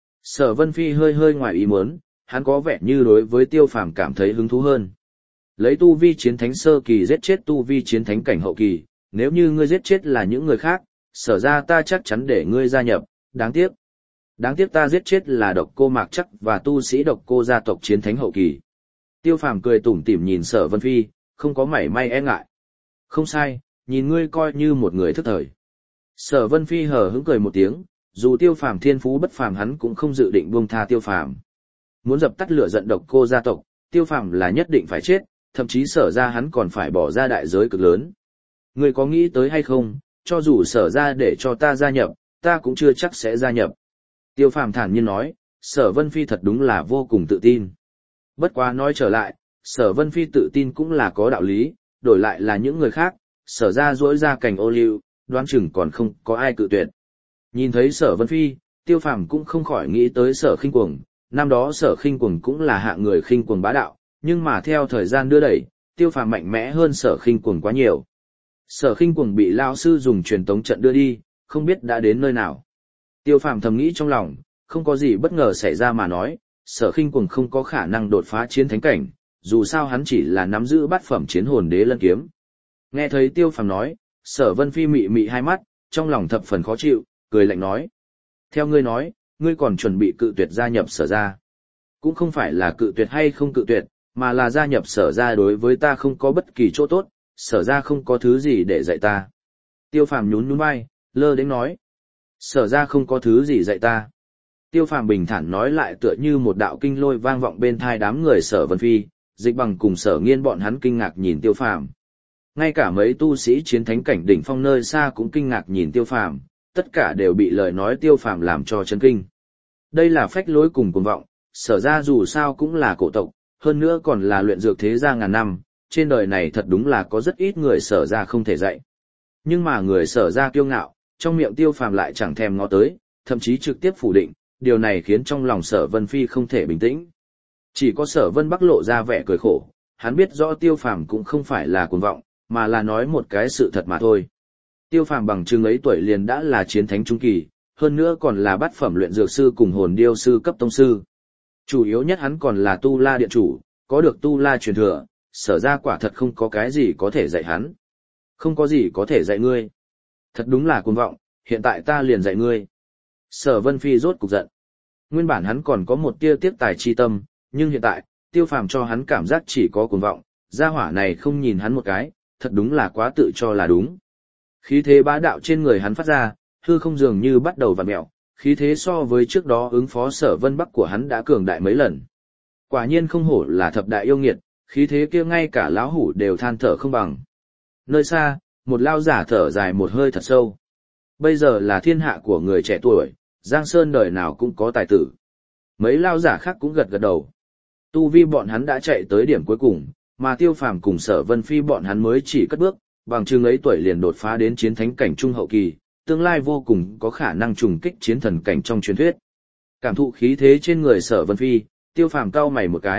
Speaker 1: Sở Vân Phi hơi hơi ngoài ý muốn, hắn có vẻ như đối với Tiêu Phàm cảm thấy hứng thú hơn. Lấy tu vi chiến thánh sơ kỳ giết chết tu vi chiến thánh cảnh hậu kỳ, nếu như ngươi giết chết là những người khác, Sở ra ta chắc chắn để ngươi gia nhập, đáng tiếc. Đáng tiếc ta giết chết là Độc Cô Mạc Trắc và tu sĩ Độc Cô gia tộc chiến thánh hậu kỳ. Tiêu Phàm cười tủm tỉm nhìn Sở Vân Phi, không có mảy may e ngại. Không sai, nhìn ngươi coi như một người thức thời. Sở Vân Phi hờ hững cười một tiếng, dù Tiêu Phàm thiên phú bất phàm hắn cũng không dự định buông tha Tiêu Phàm. Muốn dập tắt lửa giận Độc Cô gia tộc, Tiêu Phàm là nhất định phải chết, thậm chí Sở ra hắn còn phải bỏ ra đại giới cực lớn. Ngươi có nghĩ tới hay không, cho dù Sở ra để cho ta gia nhập, ta cũng chưa chắc sẽ gia nhập. Tiêu Phàm thản nhiên nói, Sở Vân Phi thật đúng là vô cùng tự tin. Bất quá nói trở lại, Sở Vân Phi tự tin cũng là có đạo lý, đổi lại là những người khác, Sở ra duỗi ra cành ô liu, đoán chừng còn không có ai cự tuyệt. Nhìn thấy Sở Vân Phi, Tiêu Phàm cũng không khỏi nghĩ tới Sở Khinh Cuồng, năm đó Sở Khinh Cuồng cũng là hạng người khinh cuồng bá đạo, nhưng mà theo thời gian đưa đẩy, Tiêu Phàm mạnh mẽ hơn Sở Khinh Cuồng quá nhiều. Sở Khinh Cuồng bị lão sư dùng truyền tống trận đưa đi, không biết đã đến nơi nào. Tiêu Phàm thầm nghĩ trong lòng, không có gì bất ngờ xảy ra mà nói, Sở Khinh Cuồng không có khả năng đột phá chiến thánh cảnh, dù sao hắn chỉ là nắm giữ bát phẩm chiến hồn đế lân kiếm. Nghe thấy Tiêu Phàm nói, Sở Vân Phi mị mị hai mắt, trong lòng thập phần khó chịu, cười lạnh nói: "Theo ngươi nói, ngươi còn chuẩn bị cự tuyệt gia nhập Sở gia? Cũng không phải là cự tuyệt hay không cự tuyệt, mà là gia nhập Sở gia đối với ta không có bất kỳ chỗ tốt, Sở gia không có thứ gì để dạy ta." Tiêu Phàm nhún nhún vai, lơ đễnh nói: Sở ra không có thứ gì dạy ta. Tiêu Phàm bình thản nói lại tựa như một đạo kinh lôi vang vọng bên thai đám người Sở Vân Phi, Dịch Bằng cùng Sở Nghiên bọn hắn kinh ngạc nhìn Tiêu Phàm. Ngay cả mấy tu sĩ chiến thánh cảnh đỉnh phong nơi xa cũng kinh ngạc nhìn Tiêu Phàm, tất cả đều bị lời nói Tiêu Phàm làm cho chấn kinh. Đây là phách lối cùng cuồng vọng, Sở ra dù sao cũng là cổ tộc, hơn nữa còn là luyện dược thế gia ngàn năm, trên đời này thật đúng là có rất ít người Sở ra không thể dạy. Nhưng mà người Sở ra kiêu ngạo, trong miệng Tiêu Phàm lại chẳng thèm ngó tới, thậm chí trực tiếp phủ định, điều này khiến trong lòng Sở Vân Phi không thể bình tĩnh. Chỉ có Sở Vân Bắc lộ ra vẻ cười khổ, hắn biết rõ Tiêu Phàm cũng không phải là cuồng vọng, mà là nói một cái sự thật mà thôi. Tiêu Phàm bằng chừng ấy tuổi liền đã là chiến thánh trung kỳ, hơn nữa còn là bát phẩm luyện dược sư cùng hồn điêu sư cấp tông sư. Chủ yếu nhất hắn còn là tu la điện chủ, có được tu la truyền thừa, Sở ra quả thật không có cái gì có thể dạy hắn. Không có gì có thể dạy ngươi. Thật đúng là cuồng vọng, hiện tại ta liền dạy ngươi. Sở Vân Phi rốt cục giận. Nguyên bản hắn còn có một tia tiếc tài chi tâm, nhưng hiện tại, Tiêu Phàm cho hắn cảm giác chỉ có cuồng vọng, gia hỏa này không nhìn hắn một cái, thật đúng là quá tự cho là đúng. Khí thế bá đạo trên người hắn phát ra, hư không dường như bắt đầu vặn mèo, khí thế so với trước đó ứng phó Sở Vân Bắc của hắn đã cường đại mấy lần. Quả nhiên không hổ là thập đại yêu nghiệt, khí thế kia ngay cả lão hủ đều than thở không bằng. Nơi xa, một lao giả thở dài một hơi thật sâu. Bây giờ là thiên hạ của người trẻ tuổi, Giang Sơn đời nào cũng có tài tử. Mấy lao giả khác cũng gật gật đầu. Tu vi bọn hắn đã chạy tới điểm cuối cùng, mà Tiêu Phàm cùng Sở Vân Phi bọn hắn mới chỉ cất bước, bằng chừng ấy tuổi liền đột phá đến chiến thánh cảnh trung hậu kỳ, tương lai vô cùng có khả năng trùng kích chiến thần cảnh trong truyền thuyết. Cảm thụ khí thế trên người Sở Vân Phi, Tiêu Phàm cau mày một cái,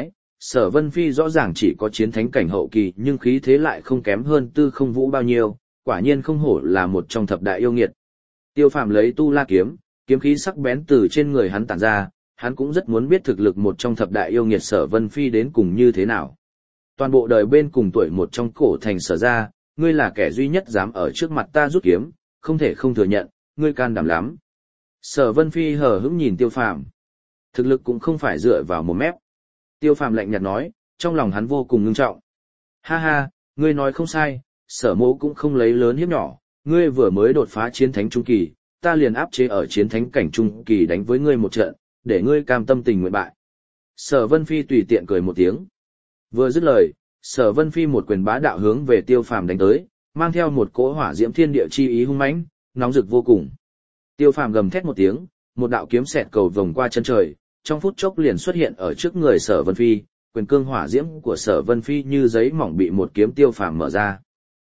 Speaker 1: Sở Vân Phi rõ ràng chỉ có chiến thánh cảnh hậu kỳ nhưng khí thế lại không kém hơn Tư Không Vũ bao nhiêu, quả nhiên không hổ là một trong thập đại yêu nghiệt. Tiêu Phàm lấy tu la kiếm, kiếm khí sắc bén từ trên người hắn tản ra, hắn cũng rất muốn biết thực lực một trong thập đại yêu nghiệt Sở Vân Phi đến cùng như thế nào. Toàn bộ đời bên cùng tuổi một trong cổ thành Sở gia, ngươi là kẻ duy nhất dám ở trước mặt ta rút kiếm, không thể không thừa nhận, ngươi can đảm lắm. Sở Vân Phi hờ hững nhìn Tiêu Phàm. Thực lực cũng không phải dựa vào một mép. Tiêu Phàm lạnh nhạt nói, trong lòng hắn vô cùng ngưng trọng. Ha ha, ngươi nói không sai, Sở mỗ cũng không lấy lớn hiếp nhỏ, ngươi vừa mới đột phá chiến thánh trung kỳ, ta liền áp chế ở chiến thánh cảnh trung kỳ đánh với ngươi một trận, để ngươi cam tâm tình nguyện bại. Sở Vân Phi tùy tiện cười một tiếng. Vừa dứt lời, Sở Vân Phi một quyền bá đạo hướng về Tiêu Phàm đánh tới, mang theo một cỗ hỏa diễm thiên địa chi ý hung mãnh, nóng rực vô cùng. Tiêu Phàm gầm thét một tiếng, một đạo kiếm xẹt cầu vòng qua chân trời, trong phút chốc liền xuất hiện ở trước người Sở Vân Phi, quyền cương hỏa diễm của Sở Vân Phi như giấy mỏng bị một kiếm Tiêu Phàm mở ra.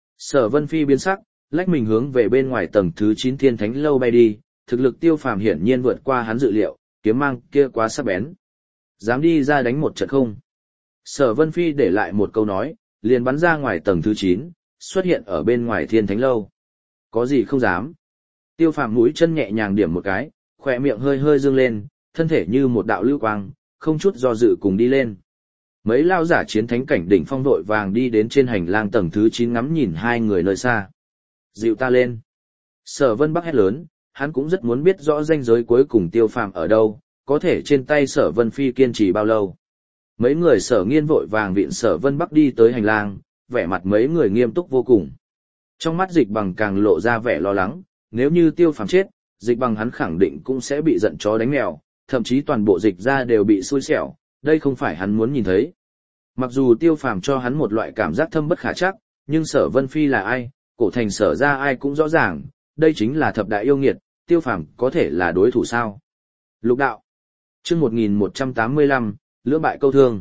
Speaker 1: Sở Vân Phi biến sắc, lách mình hướng về bên ngoài tầng thứ chín Thiên Thánh lâu bay đi, thực lực Tiêu Phàm hiển nhiên vượt qua hắn dự liệu, kiếm mang kia quá sắc bén. Dám đi ra đánh một trận không? Sở Vân Phi để lại một câu nói, liền bắn ra ngoài tầng thứ chín, xuất hiện ở bên ngoài Thiên Thánh lâu. Có gì không dám? Tiêu Phàm mũi chân nhẹ nhàng điểm một cái, khỏe miệng hơi hơi dương lên, thân thể như một đạo lưu quang, không chút do dự cùng đi lên. Mấy lao giả chiến thánh cảnh đỉnh phong vội vàng đi đến trên hành lang tầng thứ chín ngắm nhìn hai người nơi xa. Dịu ta lên. Sở Vân Bắc hét lớn, hắn cũng rất muốn biết rõ ranh giới cuối cùng Tiêu Phàm ở đâu, có thể trên tay Sở Vân Phi kiên trì bao lâu. Mấy người Sở Nghiên vội vàng viện Sở Vân Bắc đi tới hành lang, vẻ mặt mấy người nghiêm túc vô cùng. Trong mắt Dịch Bằng càng lộ ra vẻ lo lắng, nếu như Tiêu Phàm chết, Dịch Bằng hắn khẳng định cũng sẽ bị giận chó đánh mèo, thậm chí toàn bộ Dịch gia đều bị xui xẻo, đây không phải hắn muốn nhìn thấy. Mặc dù Tiêu Phàm cho hắn một loại cảm giác thâm bất khả trắc, nhưng Sở Vân Phi là ai, cổ thành Sở gia ai cũng rõ ràng, đây chính là thập đại yêu nghiệt, Tiêu Phàm có thể là đối thủ sao? Lục đạo. Chương một nghìn một trăm tám mươi lăm, lưỡng bại câu thương.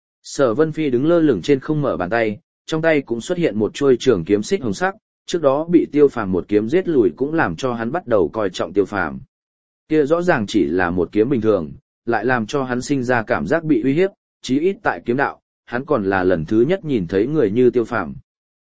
Speaker 1: Sở Vân Phi đứng lơ lửng trên không mở bàn tay, trong tay cũng xuất hiện một chuôi trường kiếm xích hồng sắc, trước đó bị Tiêu Phàm một kiếm giết lùi cũng làm cho hắn bắt đầu coi trọng Tiêu Phàm. Kia rõ ràng chỉ là một kiếm bình thường, lại làm cho hắn sinh ra cảm giác bị uy hiếp, chí ít tại kiếm đạo, hắn còn là lần thứ nhất nhìn thấy người như Tiêu Phàm.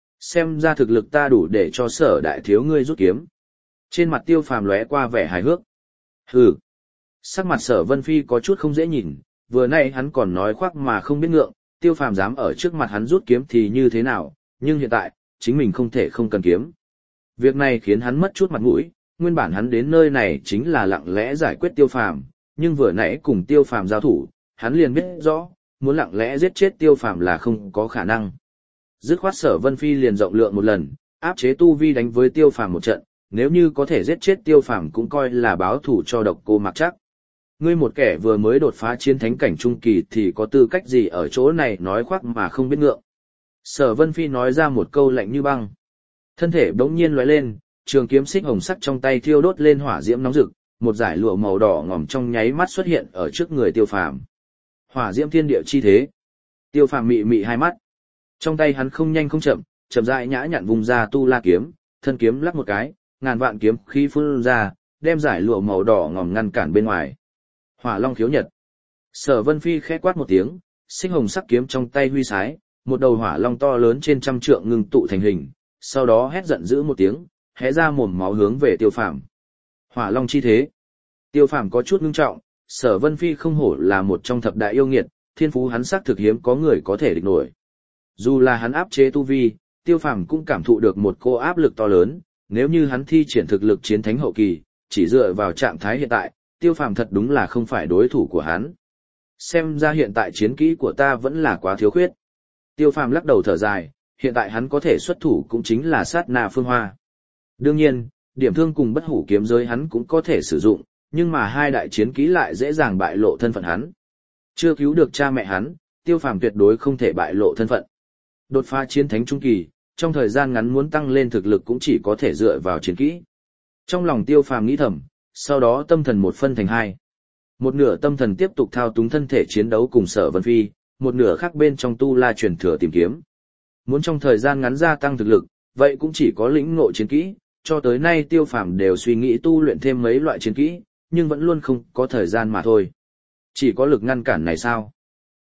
Speaker 1: Xem ra thực lực ta đủ để cho Sở đại thiếu ngươi rút kiếm. Trên mặt Tiêu Phàm lóe qua vẻ hài hước. Hừ. Sắc mặt Sở Vân Phi có chút không dễ nhìn, vừa nãy hắn còn nói khoác mà không biết ngượng, Tiêu Phàm dám ở trước mặt hắn rút kiếm thì như thế nào, nhưng hiện tại, chính mình không thể không cần kiếm. Việc này khiến hắn mất chút mặt mũi, nguyên bản hắn đến nơi này chính là lặng lẽ giải quyết Tiêu Phàm, nhưng vừa nãy cùng Tiêu Phàm giao thủ, hắn liền biết rõ, muốn lặng lẽ giết chết Tiêu Phàm là không có khả năng. Dứt khoát Sở Vân Phi liền rộng lượng một lần, áp chế tu vi đánh với Tiêu Phàm một trận, nếu như có thể giết chết Tiêu Phàm cũng coi là báo thù cho Độc Cô Mặc Trác. Ngươi một kẻ vừa mới đột phá chiến thánh cảnh trung kỳ thì có tư cách gì ở chỗ này nói khoác mà không biết ngượng. Sở Vân Phi nói ra một câu lạnh như băng. Thân thể bỗng nhiên lóe lên, trường kiếm xích hồng sắc trong tay thiêu đốt lên hỏa diễm nóng rực, một dải lụa màu đỏ ngòm trong nháy mắt xuất hiện ở trước người Tiêu Phàm. Hỏa diễm thiên địa chi thế. Tiêu Phàm mị mị hai mắt. Trong tay hắn không nhanh không chậm, chậm rãi nhã nhặn vùng ra tu la kiếm, thân kiếm lắc một cái, ngàn vạn kiếm khí phun ra, đem dải lụa màu đỏ ngòm ngăn cản bên ngoài. Hỏa Long khiếu nhật. Sở Vân Phi khẽ quát một tiếng, xích hồng sắc kiếm trong tay huy sái, một đầu hỏa long to lớn trên trăm trượng ngưng tụ thành hình, sau đó hét giận dữ một tiếng, hé ra mồm máu hướng về Tiêu Phàm. Hỏa Long chi thế. Tiêu Phàm có chút ngưng trọng, Sở Vân Phi không hổ là một trong thập đại yêu nghiệt, thiên phú hắn xác thực hiếm có người có thể địch nổi. Dù là hắn áp chế tu vi, Tiêu Phàm cũng cảm thụ được một cô áp lực to lớn, nếu như hắn thi triển thực lực chiến thánh hậu kỳ, chỉ dựa vào trạng thái hiện tại, Tiêu Phàm thật đúng là không phải đối thủ của hắn. Xem ra hiện tại chiến kỹ của ta vẫn là quá thiếu khuyết. Tiêu Phàm lắc đầu thở dài, hiện tại hắn có thể xuất thủ cũng chính là sát na phương hoa. Đương nhiên, điểm thương cùng bất hủ kiếm giới hắn cũng có thể sử dụng, nhưng mà hai đại chiến kỹ lại dễ dàng bại lộ thân phận hắn. Chưa cứu được cha mẹ hắn, Tiêu Phàm tuyệt đối không thể bại lộ thân phận. Đột phá chiến thánh trung kỳ, trong thời gian ngắn muốn tăng lên thực lực cũng chỉ có thể dựa vào chiến kỹ. Trong lòng Tiêu Phàm nghĩ thầm, sau đó tâm thần một phân thành hai. Một nửa tâm thần tiếp tục thao túng thân thể chiến đấu cùng Sở Vân Phi, một nửa khác bên trong tu la truyền thừa tìm kiếm. Muốn trong thời gian ngắn gia tăng thực lực, vậy cũng chỉ có lĩnh ngộ chiến kỹ, cho tới nay Tiêu Phàm đều suy nghĩ tu luyện thêm mấy loại chiến kỹ, nhưng vẫn luôn không có thời gian mà thôi. Chỉ có lực ngăn cản này sao?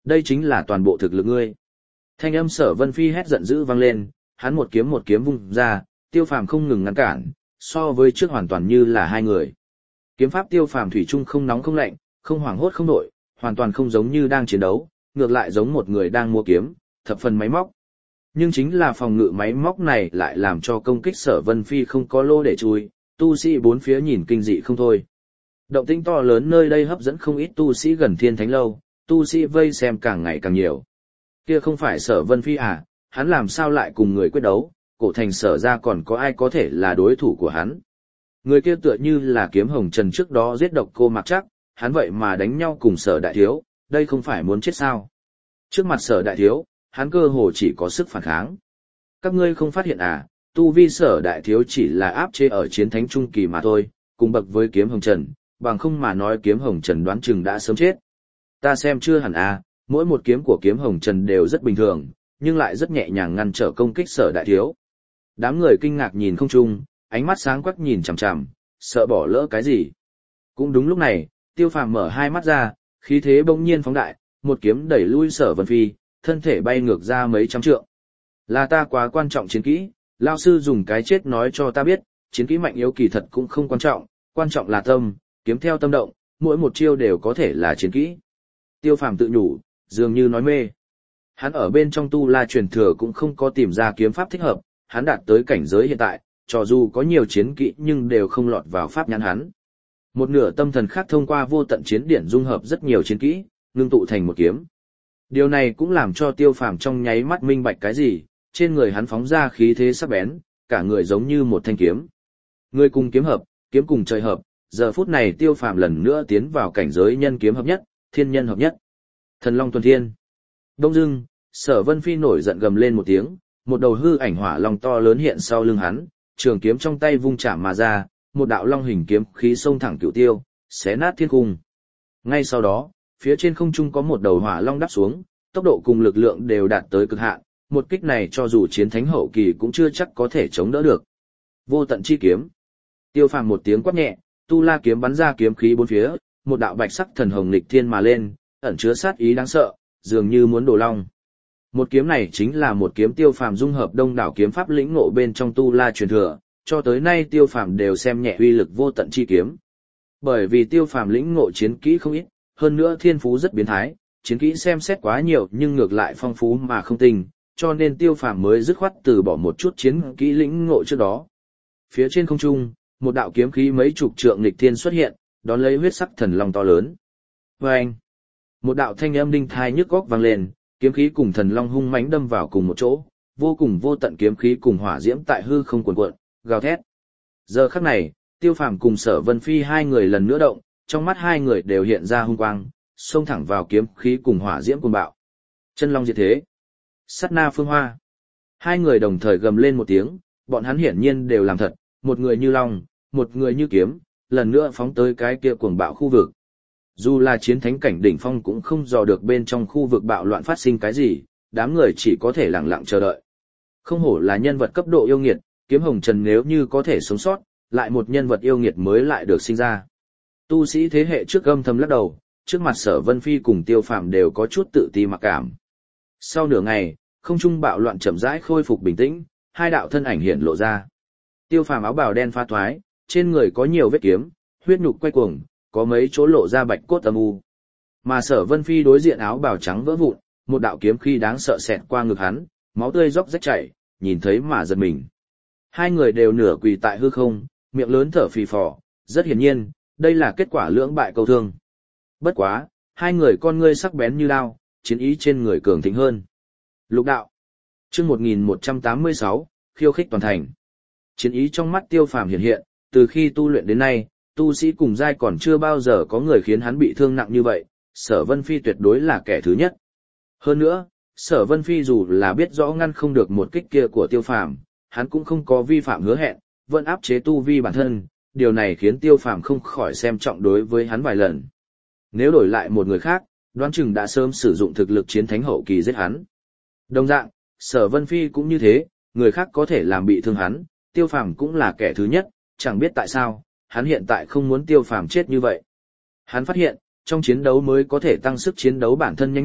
Speaker 1: Đây chính là toàn bộ thực lực ngươi. Thanh âm Sở Vân Phi hét giận dữ vang lên, hắn một kiếm một kiếm vung ra, Tiêu Phàm không ngừng ngăn cản, so với trước hoàn toàn như là hai người. Kiếm pháp Tiêu Phàm thủy chung không nóng không lạnh, không hoảng hốt không nổi, hoàn toàn không giống như đang chiến đấu, ngược lại giống một người đang mua kiếm, thập phần máy móc. Nhưng chính là phòng ngự máy móc này lại làm cho công kích Sở Vân Phi không có lô để chui, tu sĩ bốn phía nhìn kinh dị không thôi. Động tĩnh to lớn nơi đây hấp dẫn không ít tu sĩ gần Thiên Thánh lâu, tu sĩ vây xem càng ngày càng nhiều. Kia không phải Sở Vân Phi à, hắn làm sao lại cùng người quyết đấu, cổ thành Sở ra còn có ai có thể là đối thủ của hắn. Người kia tựa như là Kiếm Hồng Trần trước đó giết độc cô Mặc Trắc, hắn vậy mà đánh nhau cùng Sở Đại Thiếu, đây không phải muốn chết sao. Trước mặt Sở Đại Thiếu, hắn cơ hồ chỉ có sức phản kháng. Các ngươi không phát hiện à, tu vi Sở Đại Thiếu chỉ là áp chế ở chiến thánh trung kỳ mà thôi, cùng bậc với Kiếm Hồng Trần, bằng không mà nói Kiếm Hồng Trần đoán chừng đã sớm chết. Ta xem chưa hẳn à, mỗi một kiếm của Kiếm Hồng Trần đều rất bình thường, nhưng lại rất nhẹ nhàng ngăn trở công kích Sở Đại Thiếu. Đám người kinh ngạc nhìn không trung, ánh mắt sáng quắc nhìn chằm chằm, sợ bỏ lỡ cái gì. Cũng đúng lúc này, Tiêu Phàm mở hai mắt ra, khí thế bỗng nhiên phóng đại, một kiếm đẩy lui Sở Vân Phi, thân thể bay ngược ra mấy trăm trượng. Là ta quá quan trọng chiến kỹ, lão sư dùng cái chết nói cho ta biết, chiến kỹ mạnh yếu kỳ thật cũng không quan trọng, quan trọng là tâm, kiếm theo tâm động, mỗi một chiêu đều có thể là chiến kỹ. Tiêu Phàm tự nhủ, dường như nói mê. Hắn ở bên trong tu la truyền thừa cũng không có tìm ra kiếm pháp thích hợp, hắn đạt tới cảnh giới hiện tại, cho dù có nhiều chiến kỹ nhưng đều không lọt vào pháp nhãn hắn. Một nửa tâm thần khác thông qua vô tận chiến điển dung hợp rất nhiều chiến kỹ, ngưng tụ thành một kiếm. Điều này cũng làm cho Tiêu Phàm trong nháy mắt minh bạch cái gì, trên người hắn phóng ra khí thế sắc bén, cả người giống như một thanh kiếm. Người cùng kiếm hợp, kiếm cùng trời hợp, giờ phút này Tiêu Phàm lần nữa tiến vào cảnh giới nhân kiếm hợp nhất, thiên nhân hợp nhất. Thần Long tuần thiên. Đông dưng, Sở Vân Phi nổi giận gầm lên một tiếng, một đầu hư ảnh hỏa long to lớn hiện sau lưng hắn, trường kiếm trong tay vung chạm mà ra, một đạo long hình kiếm khí xông thẳng cửu tiêu, xé nát thiên cung. Ngay sau đó, phía trên không trung có một đầu hỏa long đáp xuống, tốc độ cùng lực lượng đều đạt tới cực hạn, một kích này cho dù chiến thánh hậu kỳ cũng chưa chắc có thể chống đỡ được. Vô tận chi kiếm. Tiêu Phàm một tiếng quát nhẹ, tu la kiếm bắn ra kiếm khí bốn phía, một đạo bạch sắc thần hồng nghịch thiên mà lên, ẩn chứa sát ý đáng sợ, dường như muốn đổ long. Một kiếm này chính là một kiếm Tiêu Phàm dung hợp đông đảo kiếm pháp lĩnh ngộ bên trong tu la truyền thừa, cho tới nay Tiêu Phàm đều xem nhẹ uy lực vô tận chi kiếm. Bởi vì Tiêu Phàm lĩnh ngộ chiến kỹ không ít, hơn nữa thiên phú rất biến thái, chiến kỹ xem xét quá nhiều nhưng ngược lại phong phú mà không tinh, cho nên Tiêu Phàm mới dứt khoát từ bỏ một chút chiến kỹ lĩnh ngộ trước đó. Phía trên không trung, một đạo kiếm khí mấy chục trượng nghịch thiên xuất hiện, đón lấy huyết sắc thần long to lớn. Oeng! Một đạo thanh âm đinh thai nhức óc vang lên, kiếm khí cùng thần long hung mãnh đâm vào cùng một chỗ, vô cùng vô tận kiếm khí cùng hỏa diễm tại hư không cuồn cuộn, gào thét. Giờ khắc này, Tiêu Phàm cùng Sở Vân Phi hai người lần nữa động, trong mắt hai người đều hiện ra hung quang, xông thẳng vào kiếm khí cùng hỏa diễm cuồng bạo. Chân long diệt thế, sát na phương hoa. Hai người đồng thời gầm lên một tiếng, bọn hắn hiển nhiên đều làm thật, một người như long, một người như kiếm, lần nữa phóng tới cái kia cuồng bạo khu vực. Dù là chiến thánh cảnh đỉnh phong cũng không dò được bên trong khu vực bạo loạn phát sinh cái gì, đám người chỉ có thể lặng lặng chờ đợi. Không hổ là nhân vật cấp độ yêu nghiệt, Kiếm Hồng Trần nếu như có thể sống sót, lại một nhân vật yêu nghiệt mới lại được sinh ra. Tu sĩ thế hệ trước âm thầm lắc đầu, trước mặt Sở Vân Phi cùng Tiêu Phàm đều có chút tự ti mặc cảm. Sau nửa ngày, không trung bạo loạn chậm rãi khôi phục bình tĩnh, hai đạo thân ảnh hiện lộ ra. Tiêu Phàm áo bào đen pha thoái, trên người có nhiều vết kiếm, huyết nhục quay cuồng, có mấy chỗ lộ ra bạch cốt âm u. Mà Sở Vân Phi đối diện áo bào trắng vỡ vụn, một đạo kiếm khí đáng sợ xẹt qua ngực hắn, máu tươi róc rách chảy, nhìn thấy mà giật mình. Hai người đều nửa quỳ tại hư không, miệng lớn thở phì phò, rất hiển nhiên, đây là kết quả lưỡng bại câu thương. Bất quá, hai người con ngươi sắc bén như đao, chiến ý trên người cường thịnh hơn. Lục đạo. Chương một nghìn một trăm tám mươi sáu, khiêu khích toàn thành. Chiến ý trong mắt Tiêu Phàm hiện hiện, từ khi tu luyện đến nay, tu sĩ cùng giai còn chưa bao giờ có người khiến hắn bị thương nặng như vậy, Sở Vân Phi tuyệt đối là kẻ thứ nhất. Hơn nữa, Sở Vân Phi dù là biết rõ ngăn không được một kích kia của Tiêu Phàm, hắn cũng không có vi phạm hứa hẹn, vẫn áp chế tu vi bản thân, điều này khiến Tiêu Phàm không khỏi xem trọng đối với hắn vài lần. Nếu đổi lại một người khác, đoán chừng đã sớm sử dụng thực lực chiến thánh hậu kỳ giết hắn. Đồng dạng, Sở Vân Phi cũng như thế, người khác có thể làm bị thương hắn, Tiêu Phàm cũng là kẻ thứ nhất, chẳng biết tại sao, hắn hiện tại không muốn Tiêu Phàm chết như vậy. Hắn phát hiện, trong chiến đấu mới có thể tăng sức chiến đấu bản thân nhanh nhất,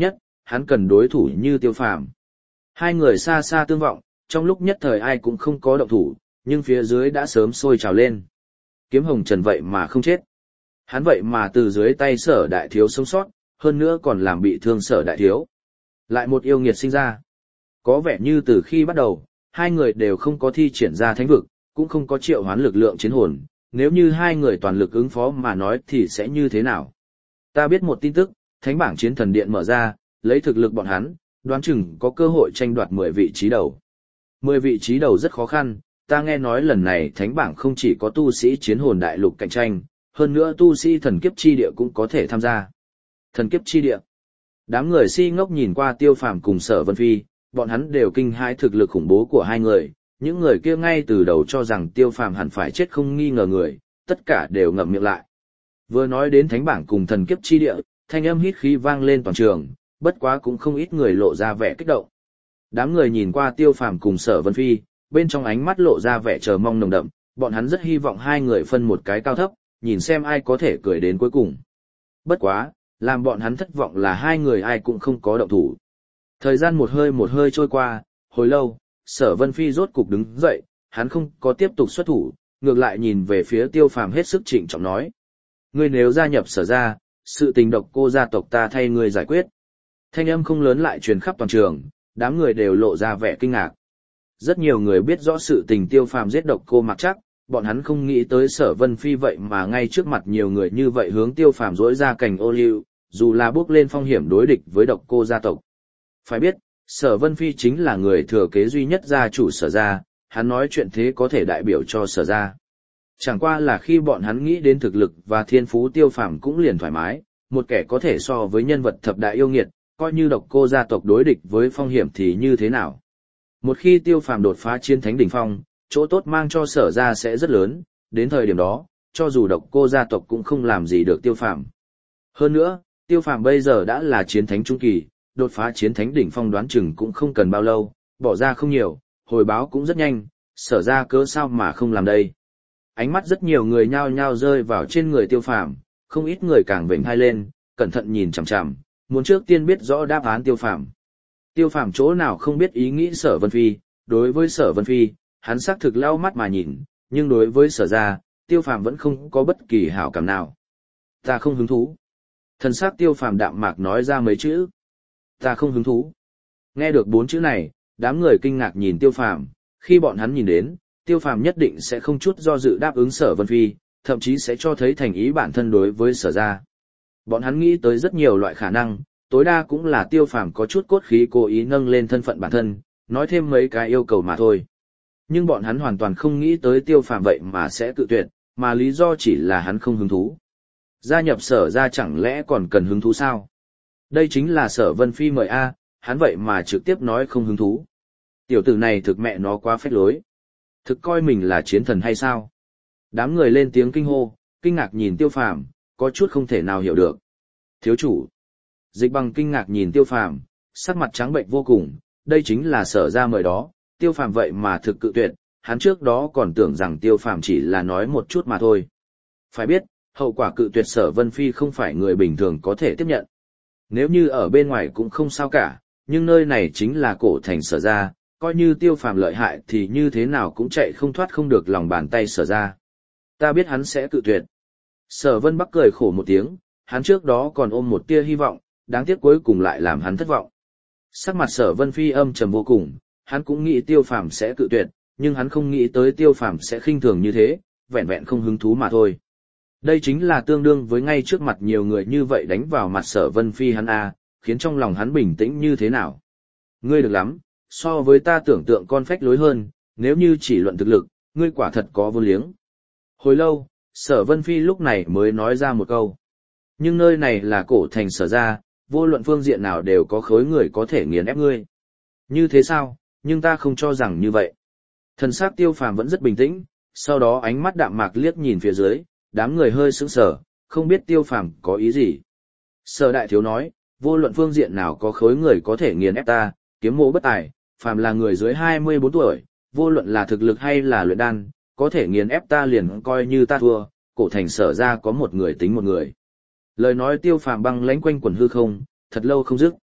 Speaker 1: hắn cần đối thủ như Tiêu Phàm. Hai người xa xa tương vọng, trong lúc nhất thời ai cũng không có động thủ, nhưng phía dưới đã sớm sôi trào lên. Kiếm Hồng Trần vậy mà không chết. Hắn vậy mà từ dưới tay Sở Đại Thiếu sống sót, hơn nữa còn làm bị thương Sở Đại Thiếu. Lại một yêu nghiệt sinh ra. Có vẻ như từ khi bắt đầu, hai người đều không có thi triển ra thánh vực, cũng không có triệu hoán lực lượng chiến hồn. Nếu như hai người toàn lực ứng phó mà nói thì sẽ như thế nào? Ta biết một tin tức, thánh bảng chiến thần điện mở ra, lấy thực lực bọn hắn, đoán chừng có cơ hội tranh đoạt mười vị trí đầu. mười vị trí đầu rất khó khăn, ta nghe nói lần này thánh bảng không chỉ có tu sĩ chiến hồn đại lục cạnh tranh, hơn nữa tu sĩ thần kiếp chi địa cũng có thể tham gia. Thần kiếp chi địa. Đám người si ngốc nhìn qua Tiêu Phàm cùng Sở Vân Phi, bọn hắn đều kinh hãi thực lực khủng bố của hai người, những người kia ngay từ đầu cho rằng Tiêu Phàm hẳn phải chết không nghi ngờ người, tất cả đều ngậm miệng lại. Vừa nói đến thánh bảng cùng thần kiếp chi địa, thanh âm hít khí vang lên toàn trường, bất quá cũng không ít người lộ ra vẻ kích động. Đám người nhìn qua Tiêu Phàm cùng Sở Vân Phi, bên trong ánh mắt lộ ra vẻ chờ mong nồng đậm, bọn hắn rất hy vọng hai người phân một cái cao thấp, nhìn xem ai có thể cười đến cuối cùng. Bất quá, làm bọn hắn thất vọng là hai người ai cũng không có động thủ. Thời gian một hơi một hơi trôi qua, hồi lâu, Sở Vân Phi rốt cục đứng dậy, hắn không có tiếp tục xuất thủ, ngược lại nhìn về phía Tiêu Phàm hết sức trịnh trọng nói: "Ngươi nếu gia nhập Sở gia, sự tình Độc Cô gia tộc ta thay ngươi giải quyết." Thanh âm không lớn lại truyền khắp toàn trường, đám người đều lộ ra vẻ kinh ngạc. Rất nhiều người biết rõ sự tình Tiêu Phàm giết Độc Cô Mặc Trác, bọn hắn không nghĩ tới Sở Vân Phi vậy mà ngay trước mặt nhiều người như vậy hướng Tiêu Phàm rỗi ra cành ô liu, dù là bước lên phong hiểm đối địch với Độc Cô gia tộc. Phải biết, Sở Vân Phi chính là người thừa kế duy nhất gia chủ Sở gia, hắn nói chuyện thế có thể đại biểu cho Sở gia. Chẳng qua là khi bọn hắn nghĩ đến thực lực và thiên phú Tiêu Phàm cũng liền thoải mái, một kẻ có thể so với nhân vật thập đại yêu nghiệt, coi như Độc Cô gia tộc đối địch với phong hiểm thì như thế nào. Một khi Tiêu Phàm đột phá chiến thánh đỉnh phong, chỗ tốt mang cho Sở gia sẽ rất lớn, đến thời điểm đó, cho dù Độc Cô gia tộc cũng không làm gì được Tiêu Phàm. Hơn nữa, Tiêu Phàm bây giờ đã là chiến thánh trung kỳ, đột phá chiến thánh đỉnh phong đoán chừng cũng không cần bao lâu, bỏ ra không nhiều, hồi báo cũng rất nhanh, Sở gia cớ sao mà không làm đây. Ánh mắt rất nhiều người nhao nhao rơi vào trên người Tiêu Phàm, không ít người càng vểnh hai lên, cẩn thận nhìn chằm chằm, muốn trước tiên biết rõ đáp án Tiêu Phàm. Tiêu Phàm chỗ nào không biết ý nghĩ Sở Vân Phi, đối với Sở Vân Phi, hắn xác thực lau mắt mà nhìn, nhưng đối với Sở gia, Tiêu Phàm vẫn không có bất kỳ hảo cảm nào. Ta không hứng thú. Thần sắc Tiêu Phàm đạm mạc nói ra mấy chữ. Ta không hứng thú. Nghe được bốn chữ này, đám người kinh ngạc nhìn Tiêu Phàm, khi bọn hắn nhìn đến, Tiêu Phàm nhất định sẽ không chút do dự đáp ứng Sở Vân Phi, thậm chí sẽ cho thấy thành ý bản thân đối với Sở gia. Bọn hắn nghĩ tới rất nhiều loại khả năng, tối đa cũng là Tiêu Phàm có chút cốt khí cố ý nâng lên thân phận bản thân, nói thêm mấy cái yêu cầu mà thôi. Nhưng bọn hắn hoàn toàn không nghĩ tới Tiêu Phàm vậy mà sẽ cự tuyệt, mà lý do chỉ là hắn không hứng thú. Gia nhập Sở gia chẳng lẽ còn cần hứng thú sao? Đây chính là Sở Vân Phi mời a, hắn vậy mà trực tiếp nói không hứng thú. Tiểu tử này thực mẹ nó quá phách lối. Thực coi mình là chiến thần hay sao? Đám người lên tiếng kinh hô, kinh ngạc nhìn Tiêu Phàm, có chút không thể nào hiểu được. Thiếu chủ. Dịch Bằng kinh ngạc nhìn Tiêu Phàm, sắc mặt trắng bệnh vô cùng, đây chính là Sở gia mời đó, Tiêu Phàm vậy mà thực cự tuyệt, hắn trước đó còn tưởng rằng Tiêu Phàm chỉ là nói một chút mà thôi. Phải biết, hậu quả cự tuyệt Sở Vân Phi không phải người bình thường có thể tiếp nhận. Nếu như ở bên ngoài cũng không sao cả, nhưng nơi này chính là cổ thành Sở gia, coi như Tiêu Phàm lợi hại thì như thế nào cũng chạy không thoát không được lòng bàn tay Sở gia. Ta biết hắn sẽ cự tuyệt. Sở Vân Bắc cười khổ một tiếng, hắn trước đó còn ôm một tia hy vọng, đáng tiếc cuối cùng lại làm hắn thất vọng. Sắc mặt Sở Vân Phi âm trầm vô cùng, hắn cũng nghĩ Tiêu Phàm sẽ cự tuyệt, nhưng hắn không nghĩ tới Tiêu Phàm sẽ khinh thường như thế, vẹn vẹn không hứng thú mà thôi. Đây chính là tương đương với ngay trước mặt nhiều người như vậy đánh vào mặt Sở Vân Phi hắn a, khiến trong lòng hắn bình tĩnh như thế nào. Ngươi được lắm, so với ta tưởng tượng con phách lối hơn, nếu như chỉ luận thực lực, ngươi quả thật có vô liếng. Hồi lâu, Sở Vân Phi lúc này mới nói ra một câu. Nhưng nơi này là cổ thành Sở gia, vô luận phương diện nào đều có khối người có thể nghiền ép ngươi. Như thế sao, nhưng ta không cho rằng như vậy. Thần sắc Tiêu Phàm vẫn rất bình tĩnh, sau đó ánh mắt đạm mạc liếc nhìn phía dưới, đám người hơi sững sờ, không biết Tiêu Phàm có ý gì. Sở đại thiếu nói, vô luận phương diện nào có khối người có thể nghiền ép ta, kiếm mộ bất tài, phàm là người dưới hai mươi bốn tuổi, vô luận là thực lực hay là luyện đan, có thể nghiền ép ta liền coi như ta thua, cổ thành Sở ra có một người tính một người. Lời nói Tiêu Phàm băng lãnh quanh quần hư không, thật lâu không dứt.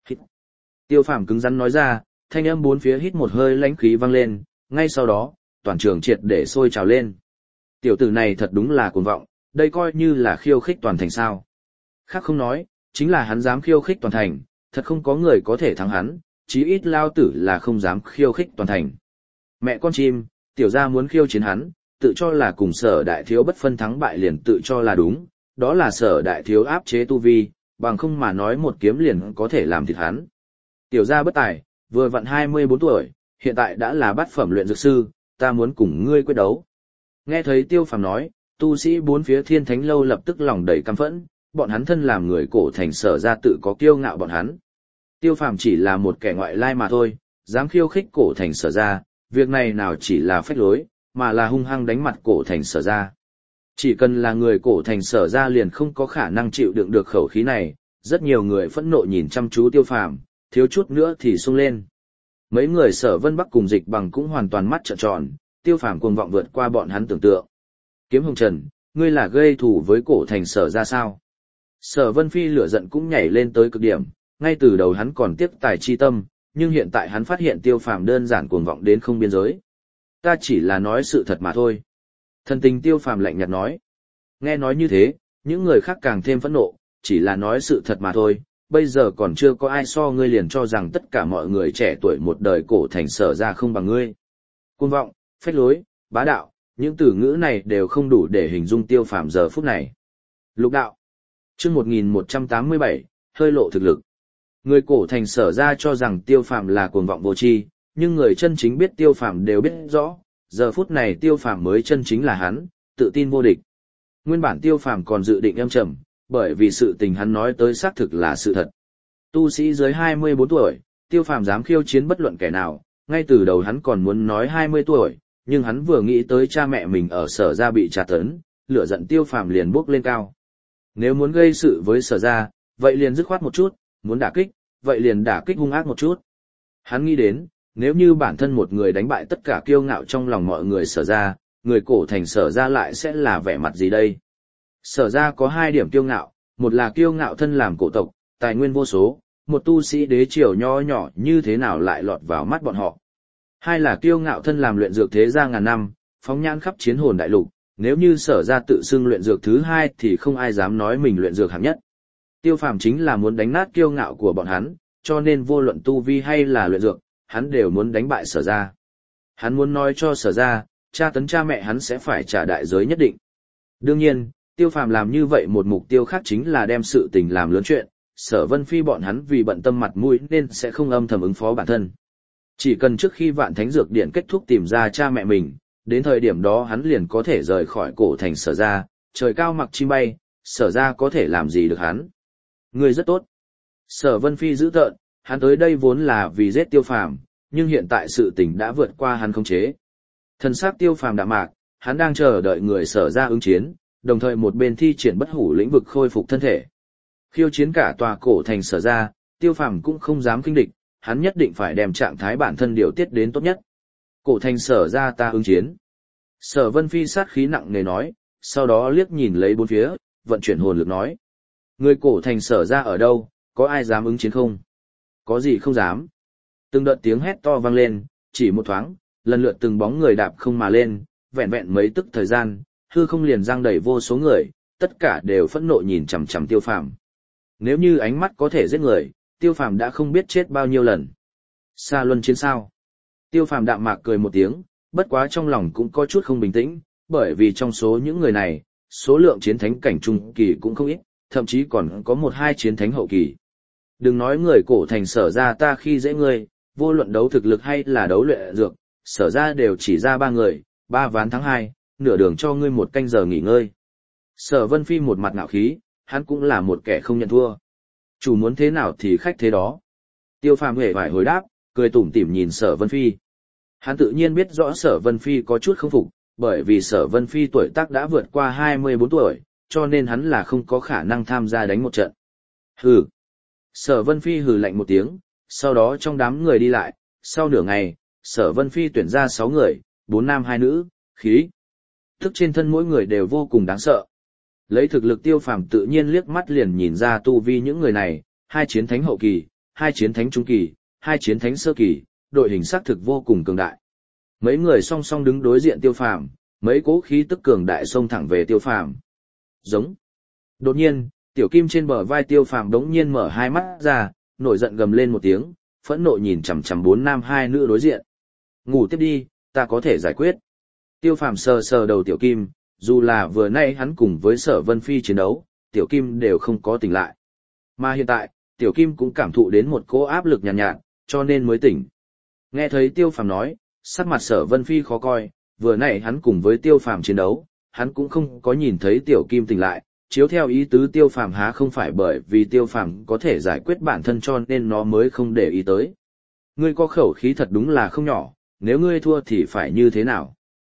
Speaker 1: Hít. Tiêu Phàm cứng rắn nói ra, thanh âm bốn phía hít một hơi lãnh khí vang lên, ngay sau đó, toàn trường triệt để sôi trào lên. Tiểu tử này thật đúng là cuồng vọng, đây coi như là khiêu khích toàn thành sao. Khác không nói, chính là hắn dám khiêu khích toàn thành, thật không có người có thể thắng hắn, chí ít lao tử là không dám khiêu khích toàn thành. Mẹ con chim, tiểu gia muốn khiêu chiến hắn, tự cho là cùng Sở Đại Thiếu bất phân thắng bại liền tự cho là đúng, đó là Sở Đại Thiếu áp chế tu vi, bằng không mà nói một kiếm liền có thể làm thịt hắn. Tiểu gia bất tài, vừa vặn hai mươi bốn tuổi, hiện tại đã là bát phẩm luyện dược sư, ta muốn cùng ngươi quyết đấu. Nghe thấy Tiêu Phàm nói, tu sĩ bốn phía Thiên Thánh lâu lập tức lòng đầy căm phẫn, bọn hắn thân làm người cổ thành Sở gia tự có kiêu ngạo bọn hắn. Tiêu Phàm chỉ là một kẻ ngoại lai mà thôi, dám khiêu khích cổ thành Sở gia, việc này nào chỉ là phách lối, mà là hung hăng đánh mặt cổ thành Sở gia. Chỉ cần là người cổ thành Sở gia liền không có khả năng chịu đựng được khẩu khí này, rất nhiều người phẫn nộ nhìn chăm chú Tiêu Phàm, thiếu chút nữa thì xông lên. Mấy người Sở Vân Bắc cùng Dịch Bằng cũng hoàn toàn mắt trợn tròn, Tiêu Phàm cuồng vọng vượt qua bọn hắn tưởng tượng. Kiếm Hồng Trần, ngươi là gây thù với cổ thành Sở gia sao? Sở Vân Phi lửa giận cũng nhảy lên tới cực điểm, ngay từ đầu hắn còn tiếc tài chi tâm, nhưng hiện tại hắn phát hiện Tiêu Phàm đơn giản cuồng vọng đến không biên giới. Ta chỉ là nói sự thật mà thôi. Thần tình Tiêu Phàm lạnh nhạt nói. Nghe nói như thế, những người khác càng thêm phẫn nộ, chỉ là nói sự thật mà thôi, bây giờ còn chưa có ai so ngươi liền cho rằng tất cả mọi người trẻ tuổi một đời cổ thành Sở gia không bằng ngươi. Cuồng vọng, phách lối, bá đạo, những từ ngữ này đều không đủ để hình dung Tiêu Phàm giờ phút này. Lục đạo. Chương một nghìn một trăm tám mươi bảy, hơi lộ thực lực. Người cổ thành Sở gia cho rằng Tiêu Phàm là cuồng vọng vô tri, nhưng người chân chính biết Tiêu Phàm đều biết rõ, giờ phút này Tiêu Phàm mới chân chính là hắn, tự tin vô địch. Nguyên bản Tiêu Phàm còn dự định âm trầm, bởi vì sự tình hắn nói tới xác thực là sự thật. Tu sĩ dưới hai mươi bốn tuổi, Tiêu Phàm dám khiêu chiến bất luận kẻ nào, ngay từ đầu hắn còn muốn nói hai mươi tuổi, nhưng hắn vừa nghĩ tới cha mẹ mình ở Sở gia bị tra tấn, lửa giận Tiêu Phàm liền bốc lên cao. Nếu muốn gây sự với Sở gia, vậy liền dứt khoát một chút, muốn đả kích, vậy liền đả kích hung ác một chút. Hắn nghĩ đến, nếu như bản thân một người đánh bại tất cả kiêu ngạo trong lòng mọi người Sở gia, người cổ thành Sở gia lại sẽ là vẻ mặt gì đây? Sở gia có hai điểm kiêu ngạo, một là kiêu ngạo thân làm cổ tộc, tài nguyên vô số, một tu sĩ đế triều nho nhỏ như thế nào lại lọt vào mắt bọn họ. Hai là kiêu ngạo thân làm luyện dược thế gia ngàn năm, phóng nhãn khắp chiến hồn đại lục, nếu như Sở gia tự xưng luyện dược thứ hai thì không ai dám nói mình luyện dược hạng nhất. Tiêu Phàm chính là muốn đánh nát kiêu ngạo của bọn hắn, cho nên vô luận tu vi hay là luyện dược, hắn đều muốn đánh bại Sở gia. Hắn muốn nói cho Sở gia, cha tấn cha mẹ hắn sẽ phải trả đại giới nhất định. Đương nhiên, Tiêu Phàm làm như vậy một mục tiêu khác chính là đem sự tình làm lớn chuyện, Sở Vân Phi bọn hắn vì bận tâm mặt mũi nên sẽ không âm thầm ứng phó bản thân. Chỉ cần trước khi Vạn Thánh Dược Điện kết thúc tìm ra cha mẹ mình, đến thời điểm đó hắn liền có thể rời khỏi cổ thành Sở gia, trời cao mặc chim bay, Sở gia có thể làm gì được hắn. Người rất tốt. Sở Vân Phi giữ tợn, hắn tới đây vốn là vì giết Tiêu Phàm, nhưng hiện tại sự tình đã vượt qua hắn khống chế. Thần sắc Tiêu Phàm đạm mạc, hắn đang chờ đợi người Sở gia ứng chiến, đồng thời một bên thi triển bất hủ lĩnh vực khôi phục thân thể. Khiêu chiến cả tòa cổ thành Sở gia, Tiêu Phàm cũng không dám khinh địch, hắn nhất định phải đem trạng thái bản thân điều tiết đến tốt nhất. Cổ thành Sở gia ta ứng chiến. Sở Vân Phi sát khí nặng nề nói, sau đó liếc nhìn lấy bốn phía, vận chuyển hồn lực nói. Người cổ thành Sở gia ở đâu, có ai dám ứng chiến không? Có gì không dám? Từng đợt tiếng hét to vang lên, chỉ một thoáng, lần lượt từng bóng người đạp không mà lên, vẹn vẹn mấy tức thời gian, hư không liền giăng đầy vô số người, tất cả đều phẫn nộ nhìn chằm chằm Tiêu Phàm. Nếu như ánh mắt có thể giết người, Tiêu Phàm đã không biết chết bao nhiêu lần. Xa luân chiến sao? Tiêu Phàm đạm mạc cười một tiếng, bất quá trong lòng cũng có chút không bình tĩnh, bởi vì trong số những người này, số lượng chiến thánh cảnh trung kỳ cũng không ít, thậm chí còn có một hai chiến thánh hậu kỳ. Đừng nói người cổ thành Sở gia ta khi dễ ngươi, vô luận đấu thực lực hay là đấu luyện dược, Sở gia đều chỉ ra ba người, ba ván thắng hai, nửa đường cho ngươi một canh giờ nghỉ ngơi. Sở Vân Phi một mặt ngạo khí, hắn cũng là một kẻ không nhận thua. Chủ muốn thế nào thì khách thế đó. Tiêu Phàm hề vải hồi đáp, cười tủm tỉm nhìn Sở Vân Phi. Hắn tự nhiên biết rõ Sở Vân Phi có chút không phục, bởi vì Sở Vân Phi tuổi tác đã vượt qua hai mươi bốn tuổi, cho nên hắn là không có khả năng tham gia đánh một trận. Hừ. Sở Vân Phi hừ lạnh một tiếng, sau đó trong đám người đi lại, sau nửa ngày, Sở Vân Phi tuyển ra sáu người, bốn nam hai nữ, khí tức trên thân mỗi người đều vô cùng đáng sợ. Lấy thực lực Tiêu Phàm tự nhiên liếc mắt liền nhìn ra tu vi những người này, hai chiến thánh hậu kỳ, hai chiến thánh trung kỳ, hai chiến thánh sơ kỳ, đội hình xác thực vô cùng cường đại. Mấy người song song đứng đối diện Tiêu Phàm, mấy cỗ khí tức cường đại xông thẳng về Tiêu Phàm. Giống. Đột nhiên, tiểu kim trên bờ vai Tiêu Phàm đống nhiên mở hai mắt ra, nổi giận gầm lên một tiếng, phẫn nộ nhìn chằm chằm bốn nam hai nữ đối diện. Ngủ tiếp đi, ta có thể giải quyết. Tiêu Phàm sờ sờ đầu tiểu kim, dù là vừa nay hắn cùng với Sở Vân Phi chiến đấu, tiểu kim đều không có tỉnh lại. Mà hiện tại, tiểu kim cũng cảm thụ đến một cỗ áp lực nhàn nhạt, nhạt, cho nên mới tỉnh. Nghe thấy Tiêu Phàm nói, sắc mặt Sở Vân Phi khó coi, vừa nãy hắn cùng với Tiêu Phàm chiến đấu, hắn cũng không có nhìn thấy tiểu kim tỉnh lại, chiếu theo ý tứ Tiêu Phàm há không phải bởi vì Tiêu Phàm có thể giải quyết bản thân cho nên nó mới không để ý tới. Ngươi có khẩu khí thật đúng là không nhỏ, nếu ngươi thua thì phải như thế nào?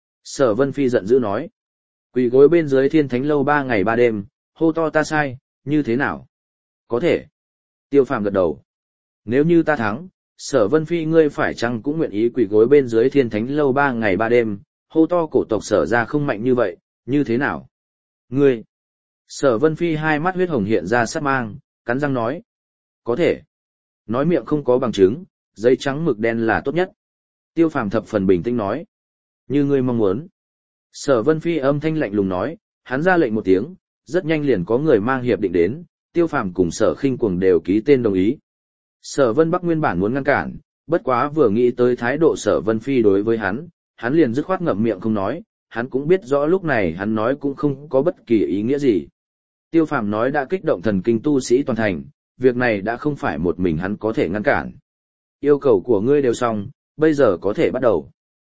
Speaker 1: Sở Vân Phi giận dữ nói. Quỳ gối bên dưới Thiên Thánh lâu ba ngày ba đêm, hô to ta sai, như thế nào? Có thể. Tiêu Phàm gật đầu. Nếu như ta thắng, Sở Vân Phi ngươi phải chăng cũng nguyện ý quỳ gối bên dưới Thiên Thánh lâu ba ngày ba đêm, hô to cổ tộc Sở ra không mạnh như vậy, như thế nào? Ngươi. Sở Vân Phi hai mắt huyết hồng hiện ra sát mang, cắn răng nói. Có thể. Nói miệng không có bằng chứng, giấy trắng mực đen là tốt nhất. Tiêu Phàm thập phần bình tĩnh nói. Như ngươi mong muốn. Sở Vân Phi âm thanh lạnh lùng nói, hắn ra lệnh một tiếng, rất nhanh liền có người mang hiệp định đến, Tiêu Phàm cùng Sở Khinh Cuồng đều ký tên đồng ý. Sở Vân Bắc nguyên bản muốn ngăn cản, bất quá vừa nghĩ tới thái độ Sở Vân Phi đối với hắn, hắn liền dứt khoát ngậm miệng không nói, hắn cũng biết rõ lúc này hắn nói cũng không có bất kỳ ý nghĩa gì. Tiêu Phàm nói đã kích động thần kinh tu sĩ toàn thành, việc này đã không phải một mình hắn có thể ngăn cản. Yêu cầu của ngươi đều xong, bây giờ có thể bắt đầu.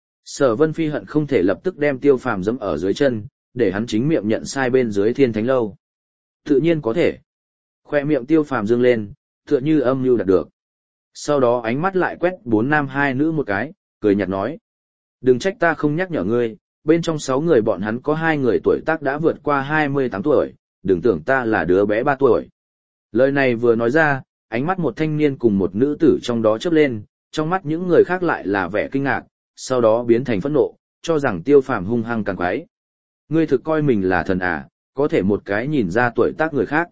Speaker 1: Sở Vân Phi hận không thể lập tức đem Tiêu Phàm giẫm ở dưới chân, để hắn chính miệng nhận sai bên dưới Thiên Thánh lâu. Tự nhiên có thể. Khoe miệng Tiêu Phàm dương lên, tựa như âm mưu đạt được. Sau đó ánh mắt lại quét bốn nam hai nữ một cái, cười nhạt nói. Đừng trách ta không nhắc nhở ngươi, bên trong sáu người bọn hắn có hai người tuổi tác đã vượt qua hai mươi tám tuổi, đừng tưởng ta là đứa bé ba tuổi. Lời này vừa nói ra, ánh mắt một thanh niên cùng một nữ tử trong đó chớp lên, trong mắt những người khác lại là vẻ kinh ngạc, sau đó biến thành phẫn nộ, cho rằng Tiêu Phàm hung hăng càng quái. Ngươi thực coi mình là thần à, có thể một cái nhìn ra tuổi tác người khác.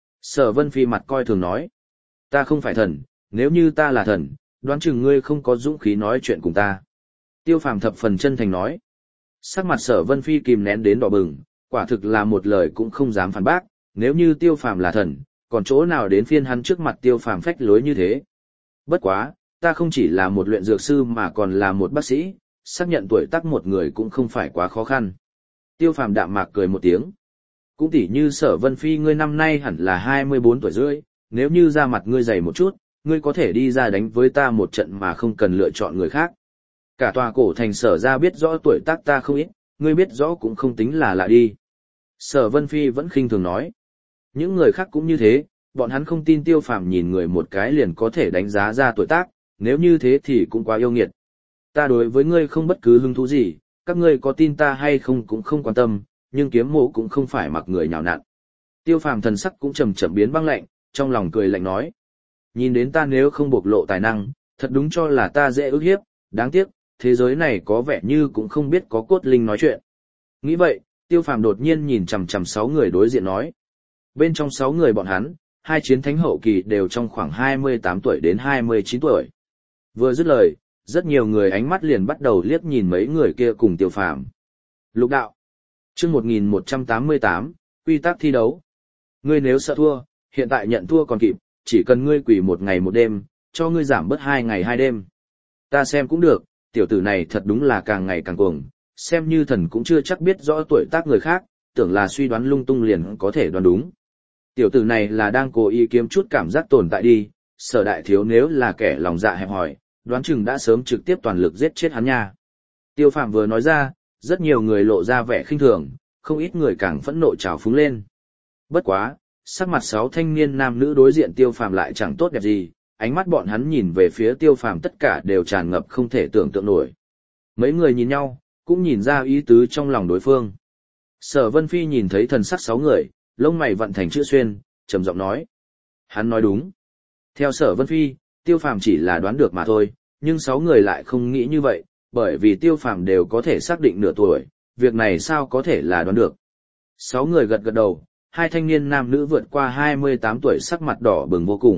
Speaker 1: Sở Vân Phi mặt coi thường nói. Ta không phải thần, nếu như ta là thần, đoán chừng ngươi không có dũng khí nói chuyện cùng ta. Tiêu Phàm thập phần chân thành nói. Sắc mặt Sở Vân Phi kìm nén đến đỏ bừng, quả thực là một lời cũng không dám phản bác, nếu như Tiêu Phàm là thần, còn chỗ nào đến phiên hắn trước mặt Tiêu Phàm phách lối như thế. Bất quá, ta không chỉ là một luyện dược sư mà còn là một bác sĩ, xác nhận tuổi tác một người cũng không phải quá khó khăn. Tiêu Phàm đạm mạc cười một tiếng. Cũng tỉ như Sở Vân Phi ngươi năm nay hẳn là hai mươi bốn tuổi rưỡi, nếu như da mặt ngươi dày một chút, ngươi có thể đi ra đánh với ta một trận mà không cần lựa chọn người khác. Cả tòa cổ thành Sở ra biết rõ tuổi tác ta không ít, ngươi biết rõ cũng không tính là lạ đi. Sở Vân Phi vẫn khinh thường nói. Những người khác cũng như thế, bọn hắn không tin Tiêu Phàm nhìn người một cái liền có thể đánh giá ra tuổi tác, nếu như thế thì cũng quá yêu nghiệt. Ta đối với ngươi không bất cứ hứng thú gì, các ngươi có tin ta hay không cũng không quan tâm, nhưng kiếm mộ cũng không phải mặc người nhào nặn. Tiêu Phàm thần sắc cũng chậm chậm biến băng lạnh, trong lòng cười lạnh nói. Nhìn đến ta nếu không bộc lộ tài năng, thật đúng cho là ta dễ ức hiếp, đáng tiếc, thế giới này có vẻ như cũng không biết có cốt linh nói chuyện. Nghĩ vậy, Tiêu Phàm đột nhiên nhìn chằm chằm sáu người đối diện nói. Bên trong sáu người bọn hắn, hai chiến thánh hậu kỳ đều trong khoảng hai mươi tám tuổi đến hai mươi chín tuổi. Vừa dứt lời, rất nhiều người ánh mắt liền bắt đầu liếc nhìn mấy người kia cùng Tiêu Phàm. Lục đạo. Chương một nghìn một trăm tám mươi tám, quy tắc thi đấu. Ngươi nếu sợ thua, hiện tại nhận thua còn kịp, chỉ cần ngươi quỳ một ngày một đêm, cho ngươi giảm bớt hai ngày hai đêm. Ta xem cũng được, tiểu tử này thật đúng là càng ngày càng cuồng, xem như thần cũng chưa chắc biết rõ tuổi tác người khác, tưởng là suy đoán lung tung liền có thể đoán đúng. Tiểu tử này là đang cố ý kiếm chút cảm giác tồn tại đi, Sở đại thiếu nếu là kẻ lòng dạ hẹp hòi, đoán chừng đã sớm trực tiếp toàn lực giết chết hắn nha. Tiêu Phàm vừa nói ra, rất nhiều người lộ ra vẻ khinh thường, không ít người càng phẫn nộ trào phúng lên. Bất quá, sắc mặt sáu thanh niên nam nữ đối diện Tiêu Phàm lại chẳng tốt đẹp gì, ánh mắt bọn hắn nhìn về phía Tiêu Phàm tất cả đều tràn ngập không thể tưởng tượng nổi. Mấy người nhìn nhau, cũng nhìn ra ý tứ trong lòng đối phương. Sở Vân Phi nhìn thấy thần sắc sáu người, lông mày vặn thành chữ xuyên, trầm giọng nói. Hắn nói đúng. Theo Sở Vân Phi, Tiêu Phàm chỉ là đoán được mà thôi, nhưng sáu người lại không nghĩ như vậy, bởi vì Tiêu Phàm đều có thể xác định nửa tuổi, việc này sao có thể là đoán được. Sáu người gật gật đầu, hai thanh niên nam nữ vượt qua hai mươi tám tuổi sắc mặt đỏ bừng vô cùng,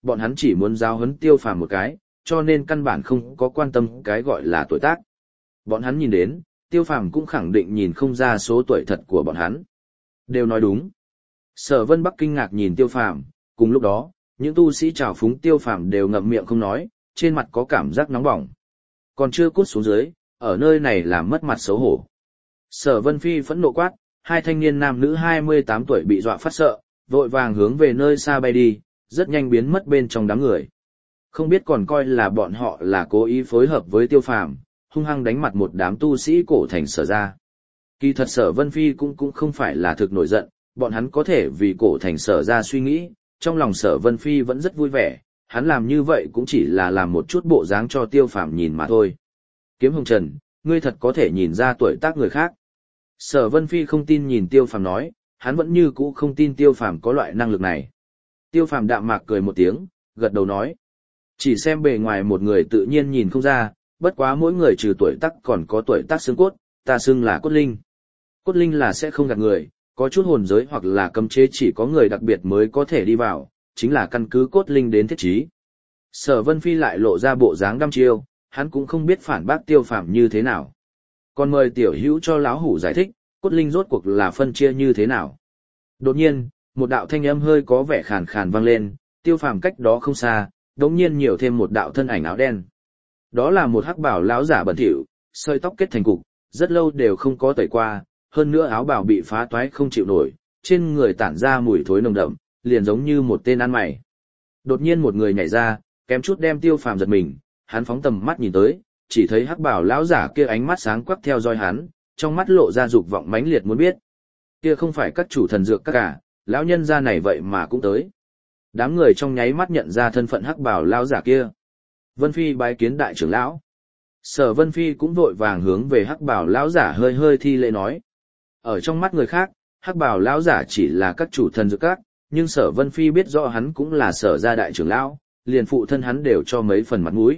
Speaker 1: bọn hắn chỉ muốn giáo huấn Tiêu Phàm một cái, cho nên căn bản không có quan tâm cái gọi là tuổi tác. Bọn hắn nhìn đến, Tiêu Phàm cũng khẳng định nhìn không ra số tuổi thật của bọn hắn. Đều nói đúng. Sở Vân Bắc kinh ngạc nhìn Tiêu Phàm, cùng lúc đó, những tu sĩ trào phúng Tiêu Phàm đều ngậm miệng không nói, trên mặt có cảm giác nóng bỏng. Còn chưa cút xuống dưới, ở nơi này làm mất mặt xấu hổ. Sở Vân Phi phẫn nộ quát, hai thanh niên nam nữ hai mươi tám tuổi bị dọa phát sợ, vội vàng hướng về nơi xa bay đi, rất nhanh biến mất bên trong đám người. Không biết còn coi là bọn họ là cố ý phối hợp với Tiêu Phàm, hung hăng đánh mặt một đám tu sĩ cổ thành Sở ra. Kỳ thật Sở Vân Phi cũng cũng không phải là thực nổi giận, bọn hắn có thể vì cổ thành Sở ra suy nghĩ, trong lòng Sở Vân Phi vẫn rất vui vẻ, hắn làm như vậy cũng chỉ là làm một chút bộ dáng cho Tiêu Phàm nhìn mà thôi. Kiếm Hồng Trần, ngươi thật có thể nhìn ra tuổi tác người khác. Sở Vân Phi không tin nhìn Tiêu Phàm nói, hắn vẫn như cũ không tin Tiêu Phàm có loại năng lực này. Tiêu Phàm đạm mạc cười một tiếng, gật đầu nói. Chỉ xem bề ngoài một người tự nhiên nhìn không ra, bất quá mỗi người trừ tuổi tác còn có tuổi tác xương cốt, ta xưng là cốt linh. Cốt linh là sẽ không gạt người, có chút hồn giới hoặc là cấm chế chỉ có người đặc biệt mới có thể đi vào, chính là căn cứ cốt linh đến thiết trí. Sở Vân Phi lại lộ ra bộ dáng đăm chiêu, hắn cũng không biết phản bác Tiêu Phàm như thế nào. Còn mời tiểu hữu cho lão hủ giải thích, cốt linh rốt cuộc là phân chia như thế nào. Đột nhiên, một đạo thanh âm hơi có vẻ khàn khàn vang lên, Tiêu Phàm cách đó không xa, đống nhiên nhiều thêm một đạo thân ảnh áo đen. Đó là một hắc bào lão giả bẩn thỉu, sợi tóc kết thành cục, rất lâu đều không có tẩy qua, hơn nữa áo bào bị phá toái không chịu nổi, trên người tản ra mùi thối nồng đậm, liền giống như một tên ăn mày. Đột nhiên một người nhảy ra, kém chút đem Tiêu Phàm giật mình, hắn phóng tầm mắt nhìn tới, chỉ thấy hắc bào lão giả kia ánh mắt sáng quắc theo dõi hắn, trong mắt lộ ra dục vọng mãnh liệt muốn biết. Kia không phải các chủ thần dược các cả, lão nhân gia này vậy mà cũng tới. Đám người trong nháy mắt nhận ra thân phận hắc bào lão giả kia. Vân Phi bái kiến đại trưởng lão. Sở Vân Phi cũng vội vàng hướng về hắc bào lão giả hơi hơi thi lễ nói. Ở trong mắt người khác, hắc bào lão giả chỉ là các chủ thần dược các, nhưng Sở Vân Phi biết rõ hắn cũng là Sở gia đại trưởng lão, liền phụ thân hắn đều cho mấy phần mặt mũi.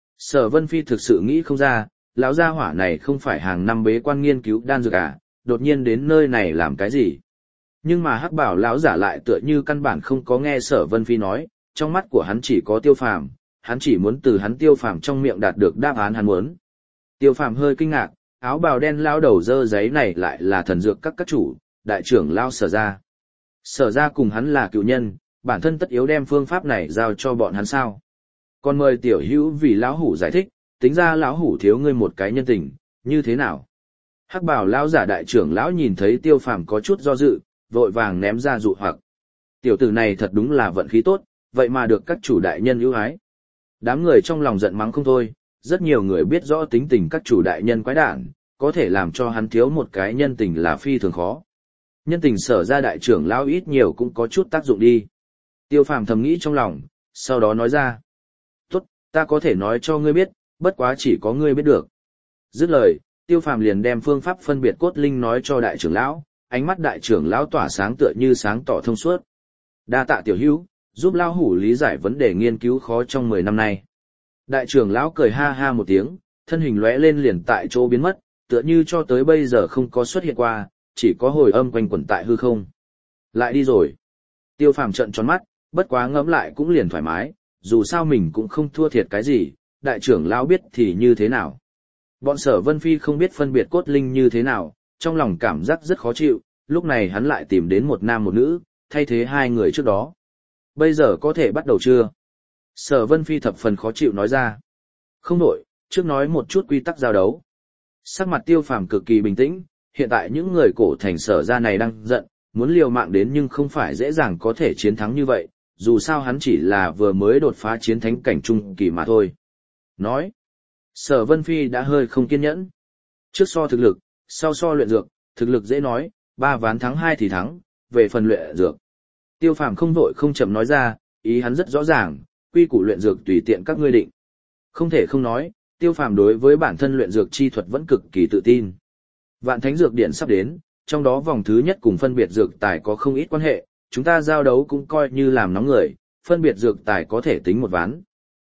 Speaker 1: Sở Vân Phi thực sự nghĩ không ra, lão gia hỏa này không phải hàng năm bế quan nghiên cứu đan dược à, đột nhiên đến nơi này làm cái gì? Nhưng mà hắc bảo lão giả lại tựa như căn bản không có nghe Sở Vân Phi nói, trong mắt của hắn chỉ có Tiêu Phàm, hắn chỉ muốn từ hắn Tiêu Phàm trong miệng đạt được đáp án hắn muốn. Tiêu Phàm hơi kinh ngạc, áo bào đen lão đầu dơ giấy này lại là thần dược các các chủ, đại trưởng lão Sở gia. Sở gia cùng hắn là cựu nhân, bản thân tất yếu đem phương pháp này giao cho bọn hắn sao? Còn mời tiểu hữu vì lão hủ giải thích, tính ra lão hủ thiếu ngươi một cái nhân tình, như thế nào? Hắc bào lão giả đại trưởng lão nhìn thấy Tiêu Phàm có chút do dự, vội vàng ném ra dụ hoặc. Tiểu tử này thật đúng là vận khí tốt, vậy mà được các chủ đại nhân ưu ái. Đám người trong lòng giận mắng không thôi, rất nhiều người biết rõ tính tình các chủ đại nhân quái đản, có thể làm cho hắn thiếu một cái nhân tình là phi thường khó. Nhân tình Sở ra đại trưởng lão ít nhiều cũng có chút tác dụng đi. Tiêu Phàm thầm nghĩ trong lòng, sau đó nói ra. Tốt, ta có thể nói cho ngươi biết, bất quá chỉ có ngươi biết được. Dứt lời, Tiêu Phàm liền đem phương pháp phân biệt cốt linh nói cho đại trưởng lão, ánh mắt đại trưởng lão tỏa sáng tựa như sáng tỏ thông suốt. Đa tạ tiểu hữu, giúp lão hủ lý giải vấn đề nghiên cứu khó trong mười năm nay. Đại trưởng lão cười ha ha một tiếng, thân hình lóe lên liền tại chỗ biến mất, tựa như cho tới bây giờ không có xuất hiện qua, chỉ có hồi âm quanh quẩn tại hư không. Lại đi rồi. Tiêu Phàm trợn tròn mắt, bất quá ngẫm lại cũng liền thoải mái, dù sao mình cũng không thua thiệt cái gì, đại trưởng lão biết thì như thế nào. Bọn Sở Vân Phi không biết phân biệt cốt linh như thế nào, trong lòng cảm giác rất khó chịu, lúc này hắn lại tìm đến một nam một nữ, thay thế hai người trước đó. Bây giờ có thể bắt đầu chưa? Sở Vân Phi thập phần khó chịu nói ra. Không đổi, trước nói một chút quy tắc giao đấu. Sắc mặt Tiêu Phàm cực kỳ bình tĩnh, hiện tại những người cổ thành Sở gia này đang giận, muốn liều mạng đến nhưng không phải dễ dàng có thể chiến thắng như vậy, dù sao hắn chỉ là vừa mới đột phá chiến thánh cảnh trung kỳ mà thôi. Nói, Sở Vân Phi đã hơi không kiên nhẫn. Trước so thực lực, sau so luyện dược, thực lực dễ nói, ba ván thắng hai thì thắng, về phần luyện dược. Tiêu Phàm không vội không chậm nói ra, ý hắn rất rõ ràng, quy củ luyện dược tùy tiện các ngươi định. Không thể không nói, Tiêu Phàm đối với bản thân luyện dược chi thuật vẫn cực kỳ tự tin. Vạn Thánh Dược Điện sắp đến, trong đó vòng thứ nhất cùng phân biệt dược tài có không ít quan hệ, chúng ta giao đấu cũng coi như làm nóng người, phân biệt dược tài có thể tính một ván.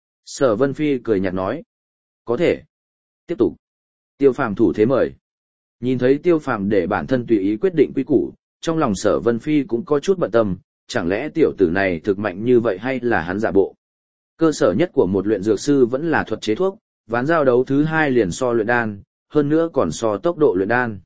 Speaker 1: Sở Vân Phi cười nhạt nói, có thể. Tiếp tục. Tiêu Phàm thủ thế mời. Nhìn thấy Tiêu Phàm để bản thân tùy ý quyết định quy củ, trong lòng Sở Vân Phi cũng có chút bận tâm, chẳng lẽ tiểu tử này thực mạnh như vậy hay là hắn giả bộ? Cơ sở nhất của một luyện dược sư vẫn là thuật chế thuốc, ván giao đấu thứ hai liền so luyện đan, hơn nữa còn so tốc độ luyện đan.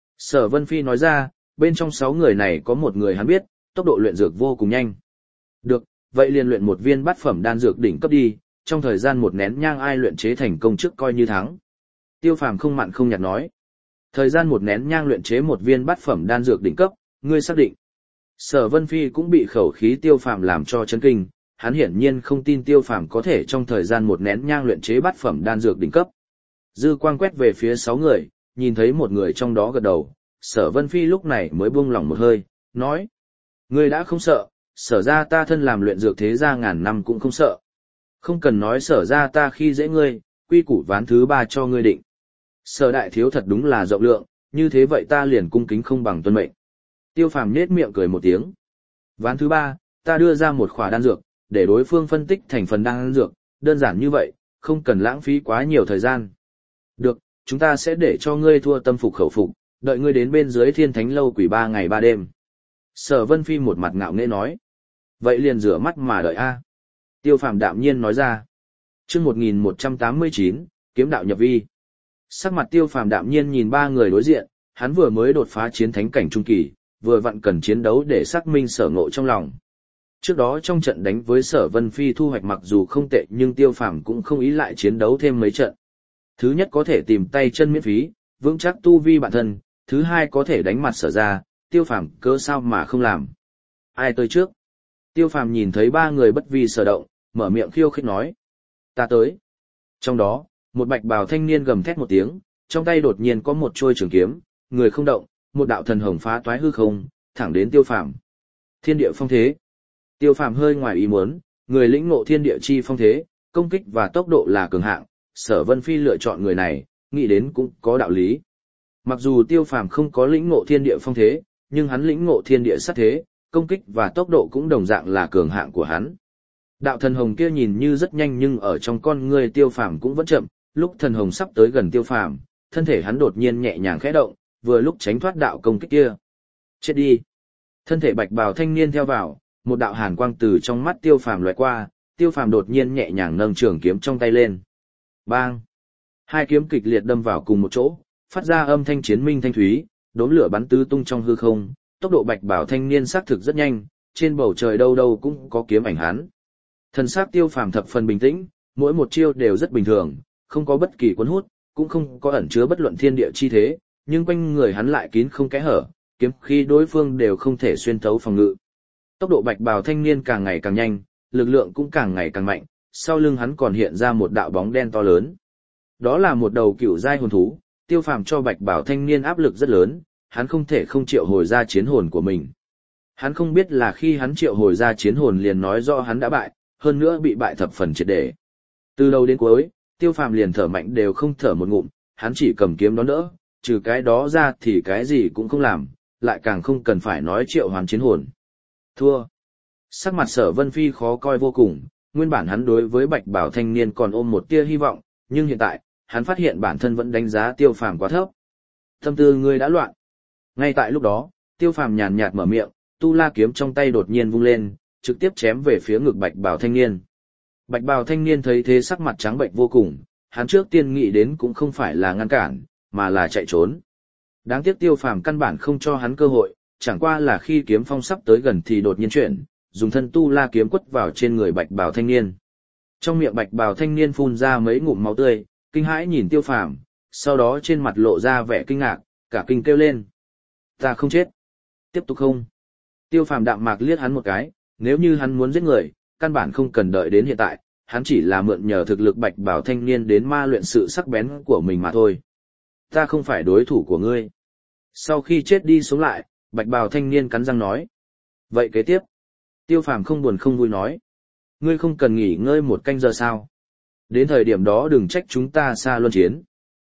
Speaker 1: Sở Vân Phi nói ra, bên trong sáu người này có một người hắn biết, tốc độ luyện dược vô cùng nhanh. Được, vậy liền luyện một viên bát phẩm đan dược đỉnh cấp đi, trong thời gian một nén nhang ai luyện chế thành công trước coi như thắng. Tiêu Phàm không mặn không nhạt nói. Thời gian một nén nhang luyện chế một viên bát phẩm đan dược đỉnh cấp, ngươi xác định. Sở Vân Phi cũng bị khẩu khí Tiêu Phàm làm cho chấn kinh, hắn hiển nhiên không tin Tiêu Phàm có thể trong thời gian một nén nhang luyện chế bát phẩm đan dược đỉnh cấp. Dư quang quét về phía sáu người, nhìn thấy một người trong đó gật đầu, Sở Vân Phi lúc này mới buông lỏng một hơi, nói: "Ngươi đã không sợ, Sở gia ta thân làm luyện dược thế gia ngàn năm cũng không sợ. Không cần nói Sở gia ta khi dễ ngươi, quy củ ván thứ ba cho ngươi định. Sở đại thiếu thật đúng là rộng lượng, như thế vậy ta liền cung kính không bằng tuân mệnh." Tiêu Phàm nhếch miệng cười một tiếng. "Ván thứ ba, ta đưa ra một khỏa đan dược, để đối phương phân tích thành phần đan dược, đơn giản như vậy, không cần lãng phí quá nhiều thời gian." "Được, chúng ta sẽ để cho ngươi thua tâm phục khẩu phục, đợi ngươi đến bên dưới Thiên Thánh lâu quỷ ba ngày ba đêm." Sở Vân Phi một mặt ngạo nghễ nói. "Vậy liền rửa mắt mà đợi a." Tiêu Phàm đạm nhiên nói ra. Chương một nghìn một trăm tám mươi chín, kiếm đạo nhập vi. Sắc mặt Tiêu Phàm đạm nhiên nhìn ba người đối diện, hắn vừa mới đột phá chiến thánh cảnh trung kỳ, vừa vặn cần chiến đấu để xác minh sở ngộ trong lòng. Trước đó trong trận đánh với Sở Vân Phi thu hoạch mặc dù không tệ nhưng Tiêu Phàm cũng không ý lại chiến đấu thêm mấy trận. Thứ nhất có thể tìm tay chân miễn phí, vững chắc tu vi bản thân, thứ hai có thể đánh mặt Sở ra, Tiêu Phàm cớ sao mà không làm. Ai tới trước? Tiêu Phàm nhìn thấy ba người bất vi sở động, mở miệng khiêu khích nói: "Ta tới." Trong đó, một bạch bào thanh niên gầm thét một tiếng, trong tay đột nhiên có một trôi trường kiếm, người không động, một đạo thần hồng phá toái hư không, thẳng đến Tiêu Phàm. Thiên địa phong thế. Tiêu Phàm hơi ngoài ý muốn, người lĩnh ngộ thiên địa chi phong thế, công kích và tốc độ là cường hạng, Sở Vân Phi lựa chọn người này, nghĩ đến cũng có đạo lý. Mặc dù Tiêu Phàm không có lĩnh ngộ thiên địa phong thế, nhưng hắn lĩnh ngộ thiên địa sát thế, công kích và tốc độ cũng đồng dạng là cường hạng của hắn. Đạo thần hồng kia nhìn như rất nhanh nhưng ở trong con người Tiêu Phàm cũng vẫn chậm, lúc thần hồng sắp tới gần Tiêu Phàm, thân thể hắn đột nhiên nhẹ nhàng khẽ động, vừa lúc tránh thoát đạo công kích kia. Chết đi. Thân thể bạch bào thanh niên theo vào, một đạo hàn quang từ trong mắt Tiêu Phàm lóe qua, Tiêu Phàm đột nhiên nhẹ nhàng nâng trường kiếm trong tay lên. Bang! Hai kiếm kịch liệt đâm vào cùng một chỗ, phát ra âm thanh chiến minh thanh thúy, đốm lửa bắn tứ tung trong hư không, tốc độ bạch bảo thanh niên xác thực rất nhanh, trên bầu trời đâu đâu cũng có kiếm ảnh hắn. Thần sắc Tiêu Phàm thập phần bình tĩnh, mỗi một chiêu đều rất bình thường, không có bất kỳ cuốn hút, cũng không có ẩn chứa bất luận thiên địa chi thế, nhưng quanh người hắn lại kín không kẽ hở, kiếm khí đối phương đều không thể xuyên thấu phòng ngự. Tốc độ bạch bào thanh niên càng ngày càng nhanh, lực lượng cũng càng ngày càng mạnh, sau lưng hắn còn hiện ra một đạo bóng đen to lớn. Đó là một đầu cựu giai hồn thú, Tiêu Phàm cho bạch bào thanh niên áp lực rất lớn, hắn không thể không triệu hồi ra chiến hồn của mình. Hắn không biết là khi hắn triệu hồi ra chiến hồn liền nói rõ hắn đã bại, hơn nữa bị bại thập phần triệt để. Từ đầu đến cuối, Tiêu Phàm liền thở mạnh đều không thở một ngụm, hắn chỉ cầm kiếm đón đỡ, trừ cái đó ra thì cái gì cũng không làm, lại càng không cần phải nói triệu hoán chiến hồn. Thua. Sắc mặt Sở Vân Phi khó coi vô cùng, nguyên bản hắn đối với bạch bảo thanh niên còn ôm một tia hy vọng, nhưng hiện tại, hắn phát hiện bản thân vẫn đánh giá Tiêu Phàm quá thấp. Tâm tư ngươi đã loạn. Ngay tại lúc đó, Tiêu Phàm nhàn nhạt mở miệng, tu la kiếm trong tay đột nhiên vung lên, trực tiếp chém về phía ngực bạch bào thanh niên. Bạch bào thanh niên thấy thế sắc mặt trắng bệch vô cùng, hắn trước tiên nghĩ đến cũng không phải là ngăn cản, mà là chạy trốn. Đáng tiếc Tiêu Phàm căn bản không cho hắn cơ hội, chẳng qua là khi kiếm phong sắp tới gần thì đột nhiên chuyển, dùng thân tu la kiếm quất vào trên người bạch bào thanh niên. Trong miệng bạch bào thanh niên phun ra mấy ngụm máu tươi, kinh hãi nhìn Tiêu Phàm, sau đó trên mặt lộ ra vẻ kinh ngạc, cả kinh kêu lên: "Ta không chết." "Tiếp tục không?" Tiêu Phàm đạm mạc liếc hắn một cái, nếu như hắn muốn giết người, căn bản không cần đợi đến hiện tại, hắn chỉ là mượn nhờ thực lực bạch bảo thanh niên đến ma luyện sự sắc bén của mình mà thôi. "Ta không phải đối thủ của ngươi." Sau khi chết đi sống lại, bạch bào thanh niên cắn răng nói. "Vậy kế tiếp?" Tiêu Phàm không buồn không vui nói. "Ngươi không cần nghỉ ngơi một canh giờ sao? Đến thời điểm đó đừng trách chúng ta xa luân chiến."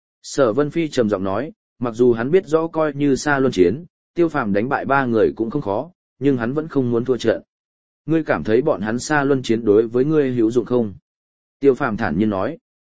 Speaker 1: Sở Vân Phi trầm giọng nói, mặc dù hắn biết rõ coi như xa luân chiến, Tiêu Phàm đánh bại ba người cũng không khó, nhưng hắn vẫn không muốn thua trận. "Ngươi cảm thấy bọn hắn xa luân chiến đối với ngươi hữu dụng không?" Tiêu Phàm thản nhiên nói.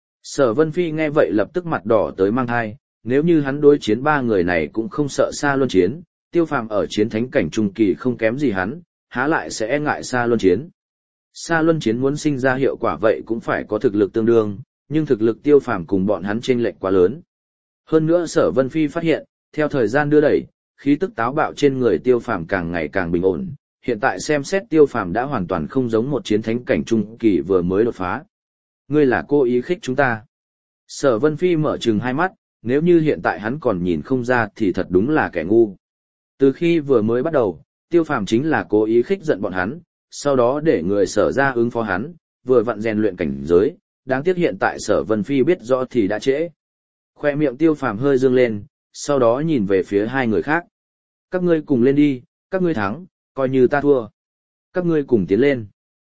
Speaker 1: Sở Vân Phi nghe vậy lập tức mặt đỏ tới mang hai, nếu như hắn đối chiến ba người này cũng không sợ xa luân chiến, Tiêu Phàm ở chiến thánh cảnh trung kỳ không kém gì hắn, há lại sẽ e ngại xa luân chiến. Xa luân chiến muốn sinh ra hiệu quả vậy cũng phải có thực lực tương đương, nhưng thực lực Tiêu Phàm cùng bọn hắn chênh lệch quá lớn. Hơn nữa Sở Vân Phi phát hiện, theo thời gian đưa đẩy, khí tức táo bạo trên người Tiêu Phàm càng ngày càng bình ổn, hiện tại xem xét Tiêu Phàm đã hoàn toàn không giống một chiến thánh cảnh trung kỳ vừa mới đột phá. Ngươi là cố ý khích chúng ta. Sở Vân Phi mở trừng hai mắt, nếu như hiện tại hắn còn nhìn không ra thì thật đúng là kẻ ngu. Từ khi vừa mới bắt đầu, Tiêu Phàm chính là cố ý khích giận bọn hắn, sau đó để người Sở ra ứng phó hắn, vừa vặn rèn luyện cảnh giới, đáng tiếc hiện tại Sở Vân Phi biết rõ thì đã trễ. Khoe miệng Tiêu Phàm hơi dương lên, sau đó nhìn về phía hai người khác. Các ngươi cùng lên đi, các ngươi thắng, coi như ta thua. Các ngươi cùng tiến lên.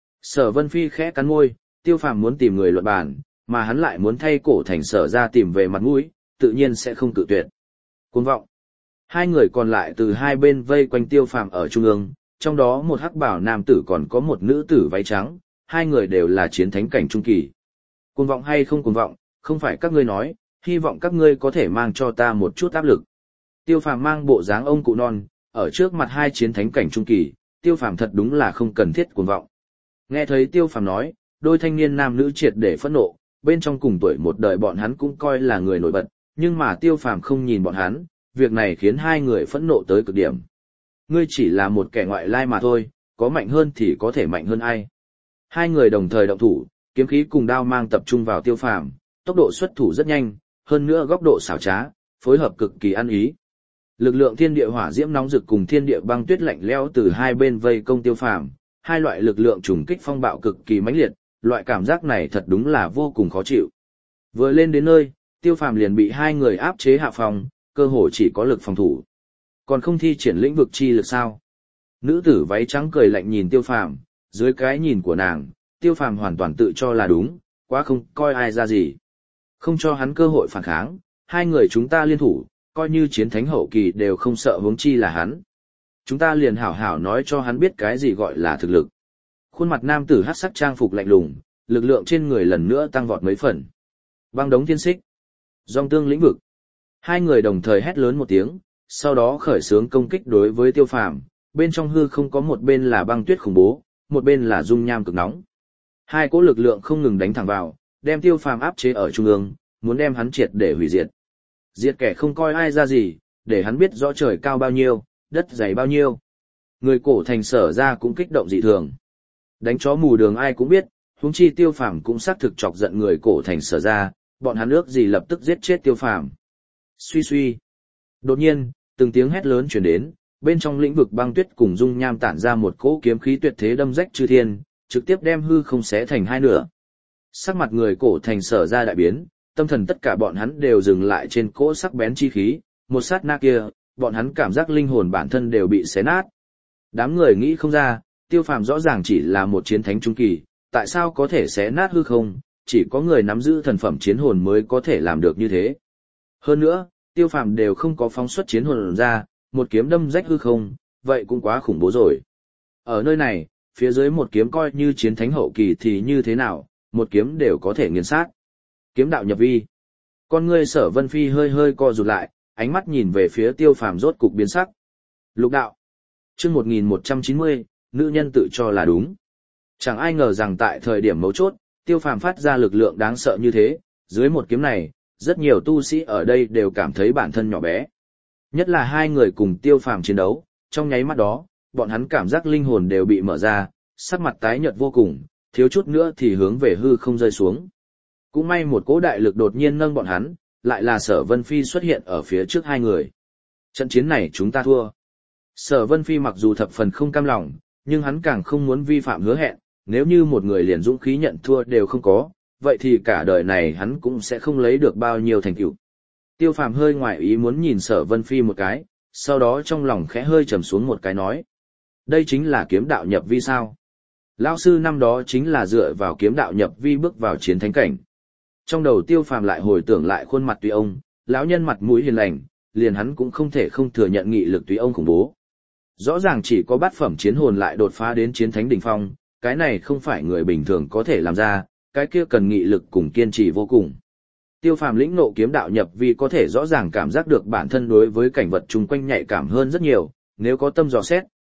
Speaker 1: Sở Vân Phi khẽ cắn môi, Tiêu Phàm muốn tìm người luận bàn, mà hắn lại muốn thay cổ thành Sở ra tìm về mặt mũi, tự nhiên sẽ không cự tuyệt. Cuồng vọng. Hai người còn lại từ hai bên vây quanh Tiêu Phàm ở trung ương, trong đó một hắc bảo nam tử còn có một nữ tử váy trắng, hai người đều là chiến thánh cảnh trung kỳ. Cuồng vọng hay không cuồng vọng, không phải các ngươi nói, hy vọng các ngươi có thể mang cho ta một chút áp lực. Tiêu Phàm mang bộ dáng ông cụ non, ở trước mặt hai chiến thánh cảnh trung kỳ, Tiêu Phàm thật đúng là không cần thiết cuồng vọng. Nghe thấy Tiêu Phàm nói, đôi thanh niên nam nữ triệt để phẫn nộ, bên trong cùng tuổi một đời bọn hắn cũng coi là người nổi bật, nhưng mà Tiêu Phàm không nhìn bọn hắn, việc này khiến hai người phẫn nộ tới cực điểm. Ngươi chỉ là một kẻ ngoại lai mà thôi, có mạnh hơn thì có thể mạnh hơn ai. Hai người đồng thời động thủ, kiếm khí cùng đao mang tập trung vào Tiêu Phàm, tốc độ xuất thủ rất nhanh, hơn nữa góc độ xảo trá, phối hợp cực kỳ ăn ý. Lực lượng thiên địa hỏa diễm nóng rực cùng thiên địa băng tuyết lạnh lẽo từ hai bên vây công Tiêu Phàm, hai loại lực lượng trùng kích phong bạo cực kỳ mãnh liệt, loại cảm giác này thật đúng là vô cùng khó chịu. Vừa lên đến nơi, Tiêu Phàm liền bị hai người áp chế hạ phòng, cơ hồ chỉ có lực phòng thủ. Còn không thi triển lĩnh vực chi lực sao? Nữ tử váy trắng cười lạnh nhìn Tiêu Phàm, dưới cái nhìn của nàng, Tiêu Phàm hoàn toàn tự cho là đúng, quá không coi ai ra gì. Không cho hắn cơ hội phản kháng, hai người chúng ta liên thủ, coi như chiến thánh hậu kỳ đều không sợ huống chi là hắn. Chúng ta liền hảo hảo nói cho hắn biết cái gì gọi là thực lực. Khuôn mặt nam tử hắc sắc trang phục lạnh lùng, lực lượng trên người lần nữa tăng vọt mấy phần. Băng đống thiên xích, dòng tương lĩnh vực. Hai người đồng thời hét lớn một tiếng, sau đó khởi xướng công kích đối với Tiêu Phàm, bên trong hư không có một bên là băng tuyết khủng bố, một bên là dung nham cực nóng. Hai cỗ lực lượng không ngừng đánh thẳng vào, đem Tiêu Phàm áp chế ở trung ương, muốn đem hắn triệt để hủy diệt. Diệt kẻ không coi ai ra gì, để hắn biết rõ trời cao bao nhiêu, đất dày bao nhiêu. Người cổ thành Sở ra cũng kích động dị thường. Đánh chó mù đường ai cũng biết, huống chi Tiêu Phàm cũng xác thực chọc giận người cổ thành Sở ra, bọn hắn ước gì lập tức giết chết Tiêu Phàm. Suy suy. Đột nhiên, từng tiếng hét lớn truyền đến, bên trong lĩnh vực băng tuyết cùng dung nham tản ra một cỗ kiếm khí tuyệt thế đâm rách chư thiên, trực tiếp đem hư không xé thành hai nửa. Sắc mặt người cổ thành Sở ra đại biến, tâm thần tất cả bọn hắn đều dừng lại trên cỗ sắc bén chi khí, một sát na kia, bọn hắn cảm giác linh hồn bản thân đều bị xé nát. Đám người nghĩ không ra, Tiêu Phàm rõ ràng chỉ là một chiến thánh trung kỳ, tại sao có thể xé nát hư không, chỉ có người nắm giữ thần phẩm chiến hồn mới có thể làm được như thế. Hơn nữa, Tiêu Phàm đều không có phóng xuất chiến hồn ra, một kiếm đâm rách hư không, vậy cũng quá khủng bố rồi. Ở nơi này, phía dưới một kiếm coi như chiến thánh hậu kỳ thì như thế nào, một kiếm đều có thể nghiền sát. Kiếm đạo nhập vi. Con ngươi Sở Vân Phi hơi hơi co rụt lại, ánh mắt nhìn về phía Tiêu Phàm rốt cục biến sắc. Lục đạo. Chương một nghìn một trăm chín mươi, nữ nhân tự cho là đúng. Chẳng ai ngờ rằng tại thời điểm mấu chốt, Tiêu Phàm phát ra lực lượng đáng sợ như thế, dưới một kiếm này, rất nhiều tu sĩ ở đây đều cảm thấy bản thân nhỏ bé. Nhất là hai người cùng Tiêu Phàm chiến đấu, trong nháy mắt đó, bọn hắn cảm giác linh hồn đều bị mở ra, sắc mặt tái nhợt vô cùng, thiếu chút nữa thì hướng về hư không rơi xuống. Cũng may một cỗ đại lực đột nhiên nâng bọn hắn, lại là Sở Vân Phi xuất hiện ở phía trước hai người. Trận chiến này chúng ta thua. Sở Vân Phi mặc dù thập phần không cam lòng, nhưng hắn càng không muốn vi phạm hứa hẹn, nếu như một người liền dũng khí nhận thua đều không có, vậy thì cả đời này hắn cũng sẽ không lấy được bao nhiêu thành tựu. Tiêu Phàm hơi ngoài ý muốn nhìn Sở Vân Phi một cái, sau đó trong lòng khẽ hơi trầm xuống một cái nói. Đây chính là kiếm đạo nhập vi sao? Lão sư năm đó chính là dựa vào kiếm đạo nhập vi bước vào chiến thánh cảnh. Trong đầu Tiêu Phàm lại hồi tưởng lại khuôn mặt Tùy Ông, lão nhân mặt mũi hiền lành, liền hắn cũng không thể không thừa nhận nghị lực Tùy Ông khủng bố. Rõ ràng chỉ có bát phẩm chiến hồn lại đột phá đến chiến thánh đỉnh phong, cái này không phải người bình thường có thể làm ra, cái kia cần nghị lực cùng kiên trì vô cùng. Tiêu Phàm lĩnh ngộ kiếm đạo nhập vi có thể rõ ràng cảm giác được bản thân đối với cảnh vật chung quanh nhạy cảm hơn rất nhiều, nếu có tâm dò xét,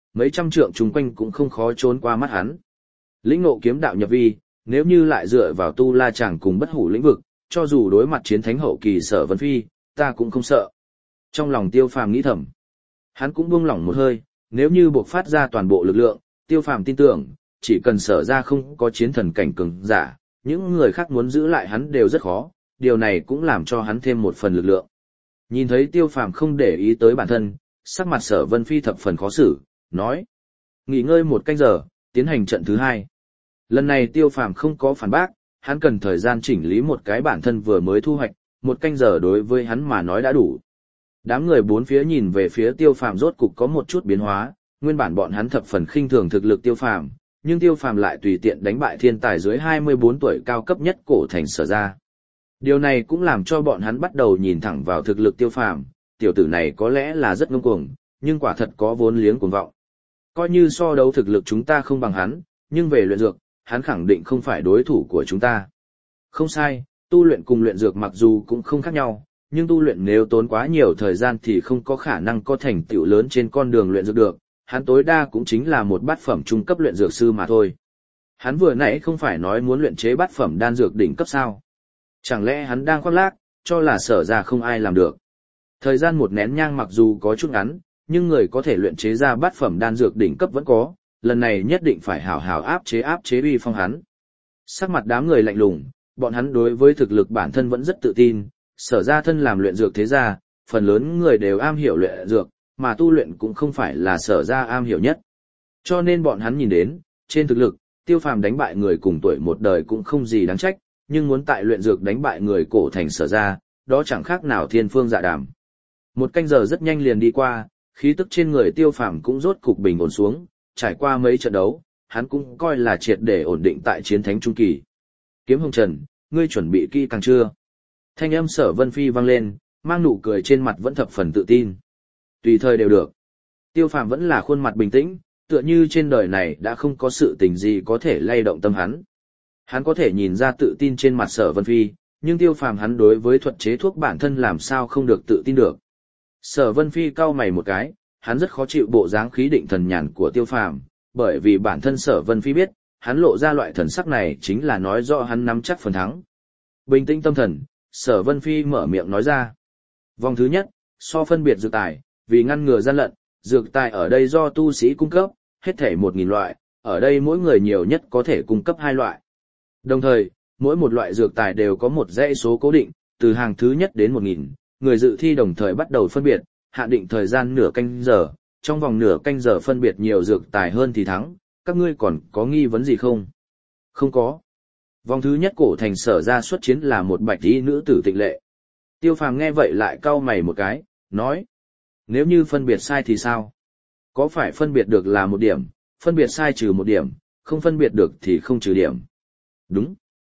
Speaker 1: mấy trăm trượng chung quanh cũng không khó trốn qua mắt hắn. Lĩnh ngộ kiếm đạo nhập vi, nếu như lại dựa vào tu la chàng cùng bất hủ lĩnh vực, cho dù đối mặt chiến thánh hậu kỳ Sở Vân Phi, ta cũng không sợ. Trong lòng Tiêu Phàm nghĩ thầm, hắn cũng buông lỏng một hơi, nếu như buộc phát ra toàn bộ lực lượng, Tiêu Phàm tin tưởng, chỉ cần Sở ra không có chiến thần cảnh cường giả, những người khác muốn giữ lại hắn đều rất khó, điều này cũng làm cho hắn thêm một phần lực lượng. Nhìn thấy Tiêu Phàm không để ý tới bản thân, sắc mặt Sở Vân Phi thập phần khó xử, nói: nghỉ ngơi một canh giờ, tiến hành trận thứ hai. Lần này Tiêu Phàm không có phản bác, hắn cần thời gian chỉnh lý một cái bản thân vừa mới thu hoạch, một canh giờ đối với hắn mà nói đã đủ. Đám người bốn phía nhìn về phía Tiêu Phàm rốt cục có một chút biến hóa, nguyên bản bọn hắn thập phần khinh thường thực lực Tiêu Phàm, nhưng Tiêu Phàm lại tùy tiện đánh bại thiên tài dưới hai mươi bốn tuổi cao cấp nhất cổ thành Sở ra. Điều này cũng làm cho bọn hắn bắt đầu nhìn thẳng vào thực lực Tiêu Phàm, tiểu tử này có lẽ là rất ngông cuồng, nhưng quả thật có vốn liếng cuồng vọng. Coi như so đấu thực lực chúng ta không bằng hắn, nhưng về luyện dược, hắn khẳng định không phải đối thủ của chúng ta. Không sai, tu luyện cùng luyện dược mặc dù cũng không khác nhau, nhưng tu luyện nếu tốn quá nhiều thời gian thì không có khả năng có thành tựu lớn trên con đường luyện dược được, hắn tối đa cũng chính là một bát phẩm trung cấp luyện dược sư mà thôi. Hắn vừa nãy không phải nói muốn luyện chế bát phẩm đan dược đỉnh cấp sao? Chẳng lẽ hắn đang khoác lác, cho là Sở ra không ai làm được. Thời gian một nén nhang mặc dù có chút ngắn, nhưng người có thể luyện chế ra bát phẩm đan dược đỉnh cấp vẫn có, lần này nhất định phải hảo hảo áp chế áp chế uy phong hắn. Sắc mặt đám người lạnh lùng, bọn hắn đối với thực lực bản thân vẫn rất tự tin, Sở ra thân làm luyện dược thế gia, phần lớn người đều am hiểu luyện dược, mà tu luyện cũng không phải là Sở ra am hiểu nhất. Cho nên bọn hắn nhìn đến, trên thực lực, Tiêu Phàm đánh bại người cùng tuổi một đời cũng không gì đáng trách, nhưng muốn tại luyện dược đánh bại người cổ thành Sở ra, đó chẳng khác nào thiên phương dạ đàm. Một canh giờ rất nhanh liền đi qua, khí tức trên người Tiêu Phàm cũng rốt cục bình ổn xuống, trải qua mấy trận đấu, hắn cũng coi là triệt để ổn định tại chiến thánh trung kỳ. Kiếm Hồng Trần, ngươi chuẩn bị kỹ càng chưa? Thanh âm Sở Vân Phi vang lên, mang nụ cười trên mặt vẫn thập phần tự tin. Tùy thời đều được. Tiêu Phàm vẫn là khuôn mặt bình tĩnh, tựa như trên đời này đã không có sự tình gì có thể lay động tâm hắn. Hắn có thể nhìn ra tự tin trên mặt Sở Vân Phi, nhưng Tiêu Phàm hắn đối với thuật chế thuốc bản thân làm sao không được tự tin được. Sở Vân Phi cau mày một cái, hắn rất khó chịu bộ dáng khí định thần nhàn của Tiêu Phàm, bởi vì bản thân Sở Vân Phi biết, hắn lộ ra loại thần sắc này chính là nói rõ hắn nắm chắc phần thắng. Bình tĩnh tâm thần, Sở Vân Phi mở miệng nói ra. Vòng thứ nhất, so phân biệt dược tài, vì ngăn ngừa gian lận, dược tài ở đây do tu sĩ cung cấp, hết thể một nghìn loại, ở đây mỗi người nhiều nhất có thể cung cấp hai loại. Đồng thời, mỗi một loại dược tài đều có một dãy số cố định, từ hàng thứ nhất đến một nghìn, người dự thi đồng thời bắt đầu phân biệt, hạn định thời gian nửa canh giờ, trong vòng nửa canh giờ phân biệt nhiều dược tài hơn thì thắng, các ngươi còn có nghi vấn gì không? Không có. Vòng thứ nhất cổ thành Sở ra xuất chiến là một bạch y nữ tử tịnh lệ. Tiêu Phàm nghe vậy lại cau mày một cái, nói: nếu như phân biệt sai thì sao? Có phải phân biệt được là một điểm, phân biệt sai trừ một điểm, không phân biệt được thì không trừ điểm? Đúng.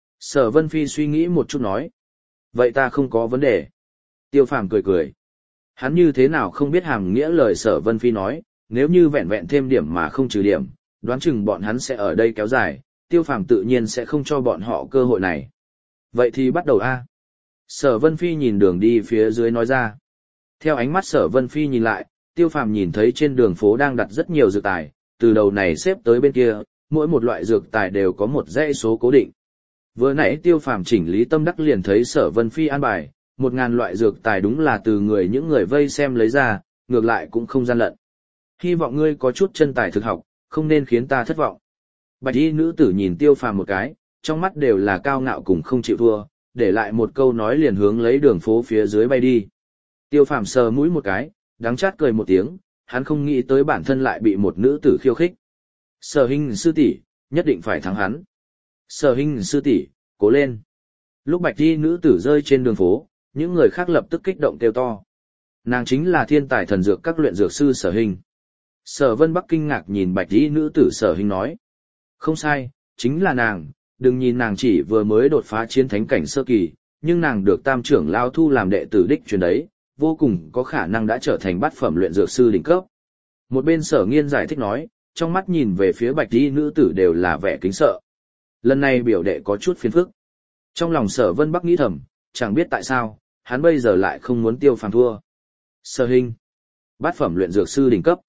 Speaker 1: Sở Vân Phi suy nghĩ một chút nói: vậy ta không có vấn đề. Tiêu Phàm cười cười. Hắn như thế nào không biết hàm nghĩa lời Sở Vân Phi nói, nếu như vẹn vẹn thêm điểm mà không trừ điểm, đoán chừng bọn hắn sẽ ở đây kéo dài, Tiêu Phàm tự nhiên sẽ không cho bọn họ cơ hội này. Vậy thì bắt đầu a. Sở Vân Phi nhìn đường đi phía dưới nói ra. Theo ánh mắt Sở Vân Phi nhìn lại, Tiêu Phàm nhìn thấy trên đường phố đang đặt rất nhiều dược tài, từ đầu này xếp tới bên kia, mỗi một loại dược tài đều có một dãy số cố định. Vừa nãy Tiêu Phàm chỉnh lý tâm đắc liền thấy Sở Vân Phi an bài, một ngàn loại dược tài đúng là từ người những người vây xem lấy ra, ngược lại cũng không gian lận. Hy vọng ngươi có chút chân tài thực học, không nên khiến ta thất vọng. Bạch y nữ tử nhìn Tiêu Phàm một cái, trong mắt đều là cao ngạo cùng không chịu thua, để lại một câu nói liền hướng lấy đường phố phía dưới bay đi. Tiêu Phàm sờ mũi một cái, đắng chát cười một tiếng, hắn không nghĩ tới bản thân lại bị một nữ tử khiêu khích. Sở Hinh sư tỷ, nhất định phải thắng hắn. Sở Hinh sư tỷ, cố lên. Lúc bạch y nữ tử rơi trên đường phố, những người khác lập tức kích động kêu to. Nàng chính là thiên tài thần dược các luyện dược sư Sở Hinh. Sở Vân Bắc kinh ngạc nhìn bạch y nữ tử Sở Hinh nói: không sai, chính là nàng, đừng nhìn nàng chỉ vừa mới đột phá chiến thánh cảnh sơ kỳ, nhưng nàng được tam trưởng lao thu làm đệ tử đích truyền đấy, vô cùng có khả năng đã trở thành bát phẩm luyện dược sư đỉnh cấp. Một bên Sở Nghiên giải thích nói, trong mắt nhìn về phía bạch y nữ tử đều là vẻ kính sợ. Lần này biểu đệ có chút phiền phức. Trong lòng Sở Vân Bắc nghĩ thầm, chẳng biết tại sao, hắn bây giờ lại không muốn Tiêu Phàm thua. Sở Hinh, bát phẩm luyện dược sư đỉnh cấp.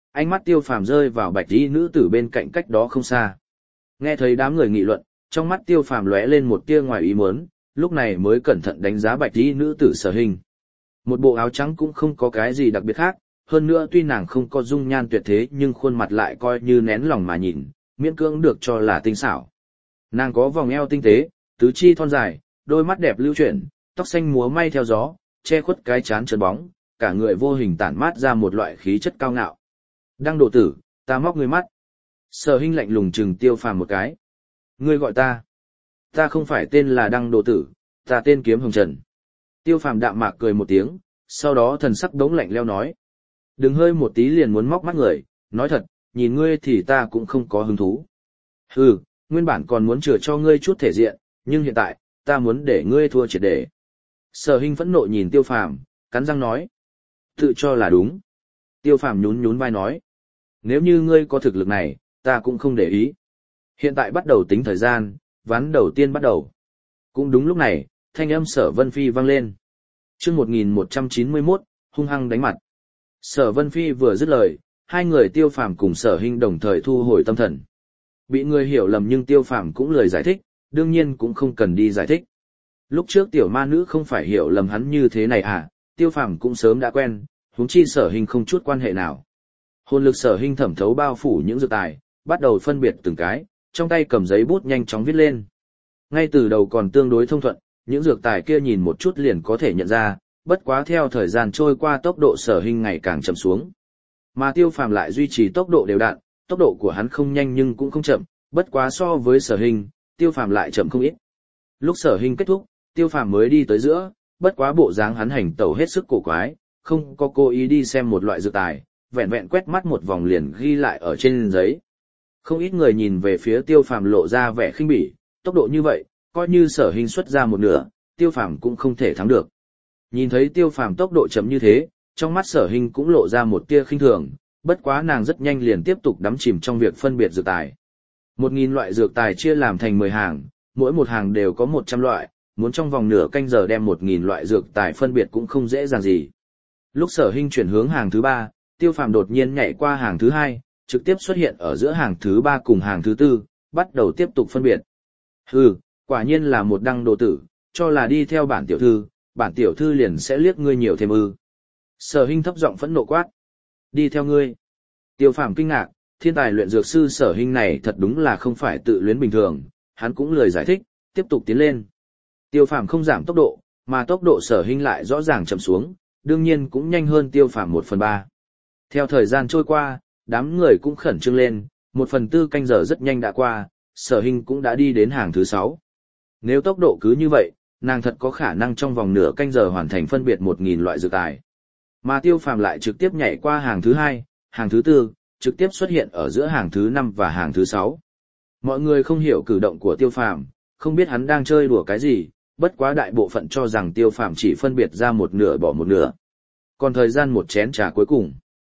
Speaker 1: Ánh mắt Tiêu Phàm rơi vào bạch y nữ tử bên cạnh cách đó không xa. Nghe thấy đám người nghị luận, trong mắt Tiêu Phàm lóe lên một tia ngoài ý muốn, lúc này mới cẩn thận đánh giá bạch y nữ tử Sở Hình. Một bộ áo trắng cũng không có cái gì đặc biệt khác, hơn nữa tuy nàng không có dung nhan tuyệt thế nhưng khuôn mặt lại coi như nén lòng mà nhìn, miễn cưỡng được cho là tinh xảo. Nàng có vòng eo tinh tế, tứ chi thon dài, đôi mắt đẹp lưu chuyển, tóc xanh múa may theo gió, che khuất cái trán trơn bóng, cả người vô hình tản mát ra một loại khí chất cao ngạo. Đăng độ tử, ta móc ngươi mắt. Sở Hinh lạnh lùng chừng Tiêu Phàm một cái. Ngươi gọi ta? Ta không phải tên là Đăng độ tử, ta tên Kiếm Hồng Trần. Tiêu Phàm đạm mạc cười một tiếng, sau đó thần sắc đống lạnh leo nói. Đừng hơi một tí liền muốn móc mắt người, nói thật, nhìn ngươi thì ta cũng không có hứng thú. Hừ, nguyên bản còn muốn chừa cho ngươi chút thể diện, nhưng hiện tại, ta muốn để ngươi thua triệt để. Sở Hinh phẫn nộ nhìn Tiêu Phàm, cắn răng nói. Tự cho là đúng. Tiêu Phàm nhún nhún vai nói. Nếu như ngươi có thực lực này, ta cũng không để ý. Hiện tại bắt đầu tính thời gian, ván đầu tiên bắt đầu. Cũng đúng lúc này, thanh âm Sở Vân Phi vang lên. Chương một nghìn một trăm chín mươi mốt, hung hăng đánh mặt. Sở Vân Phi vừa dứt lời, hai người Tiêu Phàm cùng Sở Hinh đồng thời thu hồi tâm thần. Bị người hiểu lầm nhưng Tiêu Phàm cũng lời giải thích, đương nhiên cũng không cần đi giải thích. Lúc trước tiểu ma nữ không phải hiểu lầm hắn như thế này à, Tiêu Phàm cũng sớm đã quen, huống chi Sở Hinh không chút quan hệ nào. Hồn lực Sở Hinh thẩm thấu bao phủ những dược tài, bắt đầu phân biệt từng cái, trong tay cầm giấy bút nhanh chóng viết lên. Ngay từ đầu còn tương đối thông thuận, những dược tài kia nhìn một chút liền có thể nhận ra, bất quá theo thời gian trôi qua tốc độ Sở Hinh ngày càng chậm xuống. Mà Tiêu Phàm lại duy trì tốc độ đều đặn, tốc độ của hắn không nhanh nhưng cũng không chậm, bất quá so với Sở Hinh, Tiêu Phàm lại chậm không ít. Lúc Sở Hinh kết thúc, Tiêu Phàm mới đi tới giữa, bất quá bộ dáng hắn hành tẩu hết sức cổ quái, không có cố ý đi xem một loại dược tài, vẹn vẹn quét mắt một vòng liền ghi lại ở trên giấy. Không ít người nhìn về phía Tiêu Phàm lộ ra vẻ khinh bỉ, tốc độ như vậy, coi như Sở Hinh xuất ra một nửa, Tiêu Phàm cũng không thể thắng được. Nhìn thấy Tiêu Phàm tốc độ chậm như thế, trong mắt Sở Hinh cũng lộ ra một tia khinh thường, bất quá nàng rất nhanh liền tiếp tục đắm chìm trong việc phân biệt dược tài. Một nghìn loại dược tài chia làm thành mười hàng, mỗi một hàng đều có một trăm loại, muốn trong vòng nửa canh giờ đem một nghìn loại dược tài phân biệt cũng không dễ dàng gì. Lúc Sở Hinh chuyển hướng hàng thứ ba, Tiêu Phàm đột nhiên nhảy qua hàng thứ hai, trực tiếp xuất hiện ở giữa hàng thứ ba cùng hàng thứ tư, bắt đầu tiếp tục phân biệt. Hừ, quả nhiên là một đăng đồ tử, cho là đi theo bản tiểu thư, bản tiểu thư liền sẽ liếc ngươi nhiều thêm ư. Sở Hinh thấp giọng phẫn nộ quát. Đi theo ngươi. Tiêu Phàm kinh ngạc, thiên tài luyện dược sư Sở Hinh này thật đúng là không phải tự luyến bình thường, hắn cũng lười giải thích, tiếp tục tiến lên. Tiêu Phàm không giảm tốc độ, mà tốc độ Sở Hinh lại rõ ràng chậm xuống, đương nhiên cũng nhanh hơn Tiêu Phàm một phần ba. Theo thời gian trôi qua, đám người cũng khẩn trương lên, một phần tư canh giờ rất nhanh đã qua, Sở Hinh cũng đã đi đến hàng thứ sáu. Nếu tốc độ cứ như vậy, nàng thật có khả năng trong vòng nửa canh giờ hoàn thành phân biệt một nghìn loại dược tài. Mà Tiêu Phàm lại trực tiếp nhảy qua hàng thứ hai, hàng thứ tư, trực tiếp xuất hiện ở giữa hàng thứ năm và hàng thứ sáu. Mọi người không hiểu cử động của Tiêu Phàm, không biết hắn đang chơi đùa cái gì, bất quá đại bộ phận cho rằng Tiêu Phàm chỉ phân biệt ra một nửa bỏ một nửa. Còn thời gian một chén trà cuối cùng.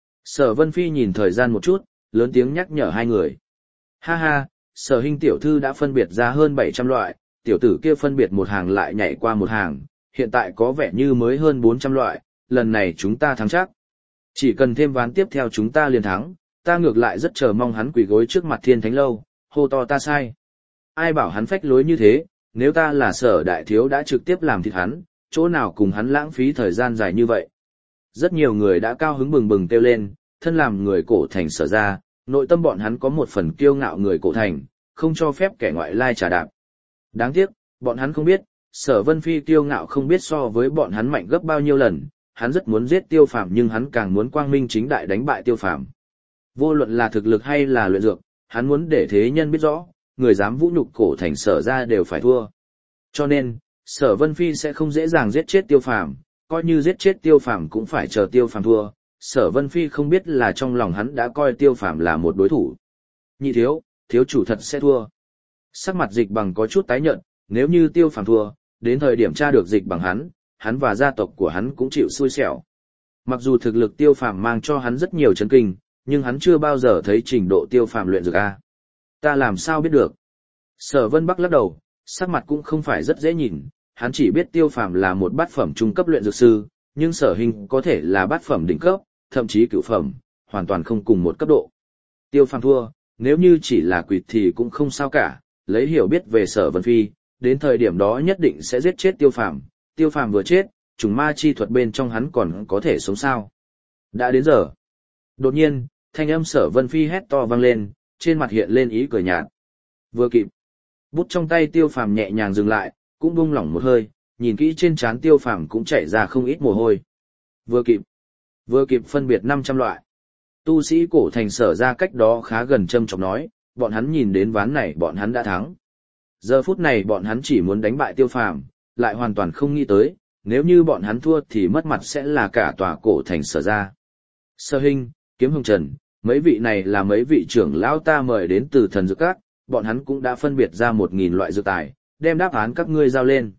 Speaker 1: Sở Vân Phi nhìn thời gian một chút, lớn tiếng nhắc nhở hai người. Ha ha, Sở Hinh tiểu thư đã phân biệt ra hơn bảy trăm loại, tiểu tử kia phân biệt một hàng lại nhảy qua một hàng, hiện tại có vẻ như mới hơn bốn trăm loại, lần này chúng ta thắng chắc. Chỉ cần thêm ván tiếp theo chúng ta liền thắng, ta ngược lại rất chờ mong hắn quỳ gối trước mặt Thiên Thánh Lâu, hô to ta sai. Ai bảo hắn phách lối như thế, nếu ta là Sở đại thiếu đã trực tiếp làm thịt hắn, chỗ nào cùng hắn lãng phí thời gian dài như vậy. Rất nhiều người đã cao hứng bừng bừng kêu lên, thân làm người cổ thành Sở ra, nội tâm bọn hắn có một phần kiêu ngạo người cổ thành, không cho phép kẻ ngoại lai trà đạp. Đáng tiếc, bọn hắn không biết, Sở Vân Phi kiêu ngạo không biết so với bọn hắn mạnh gấp bao nhiêu lần, hắn rất muốn giết Tiêu Phàm nhưng hắn càng muốn quang minh chính đại đánh bại Tiêu Phàm. Vô luận là thực lực hay là luyện dược, hắn muốn để thế nhân biết rõ, người dám vũ nhục cổ thành Sở ra đều phải thua. Cho nên, Sở Vân Phi sẽ không dễ dàng giết chết Tiêu Phàm, coi như giết chết Tiêu Phàm cũng phải chờ Tiêu Phàm thua. Sở Vân Phi không biết là trong lòng hắn đã coi Tiêu Phàm là một đối thủ. Nhị thiếu, thiếu chủ thật sẽ thua. Sắc mặt Dịch Bằng có chút tái nhợt, nếu như Tiêu Phàm thua, đến thời điểm tra được Dịch Bằng hắn, hắn và gia tộc của hắn cũng chịu xui xẻo. Mặc dù thực lực Tiêu Phàm mang cho hắn rất nhiều chấn kinh, nhưng hắn chưa bao giờ thấy trình độ Tiêu Phàm luyện dược a. Ta làm sao biết được? Sở Vân Bắc lắc đầu, sắc mặt cũng không phải rất dễ nhìn, hắn chỉ biết Tiêu Phàm là một bát phẩm trung cấp luyện dược sư, nhưng Sở Hinh có thể là bát phẩm đỉnh cấp, thậm chí cửu phẩm, hoàn toàn không cùng một cấp độ. Tiêu Phàm thua, nếu như chỉ là quỷ thì cũng không sao cả, lấy hiểu biết về Sở Vân Phi, đến thời điểm đó nhất định sẽ giết chết Tiêu Phàm, Tiêu Phàm vừa chết, trùng ma chi thuật bên trong hắn còn có thể sống sao. Đã đến giờ. Đột nhiên, thanh âm Sở Vân Phi hét to vang lên, trên mặt hiện lên ý cười nhạt. Vừa kịp, bút trong tay Tiêu Phàm nhẹ nhàng dừng lại, cũng buông lỏng một hơi, nhìn kỹ trên trán Tiêu Phàm cũng chảy ra không ít mồ hôi. Vừa kịp, vừa kịp phân biệt năm trăm loại. Tu sĩ cổ thành Sở ra cách đó khá gần châm chọc nói, bọn hắn nhìn đến ván này bọn hắn đã thắng. Giờ phút này bọn hắn chỉ muốn đánh bại Tiêu Phàm, lại hoàn toàn không nghĩ tới, nếu như bọn hắn thua thì mất mặt sẽ là cả tòa cổ thành Sở ra. Sở Hinh, Kiếm Hồng Trần, mấy vị này là mấy vị trưởng lão ta mời đến từ thần dược các, bọn hắn cũng đã phân biệt ra một nghìn loại dược tài, đem đáp án các ngươi giao lên.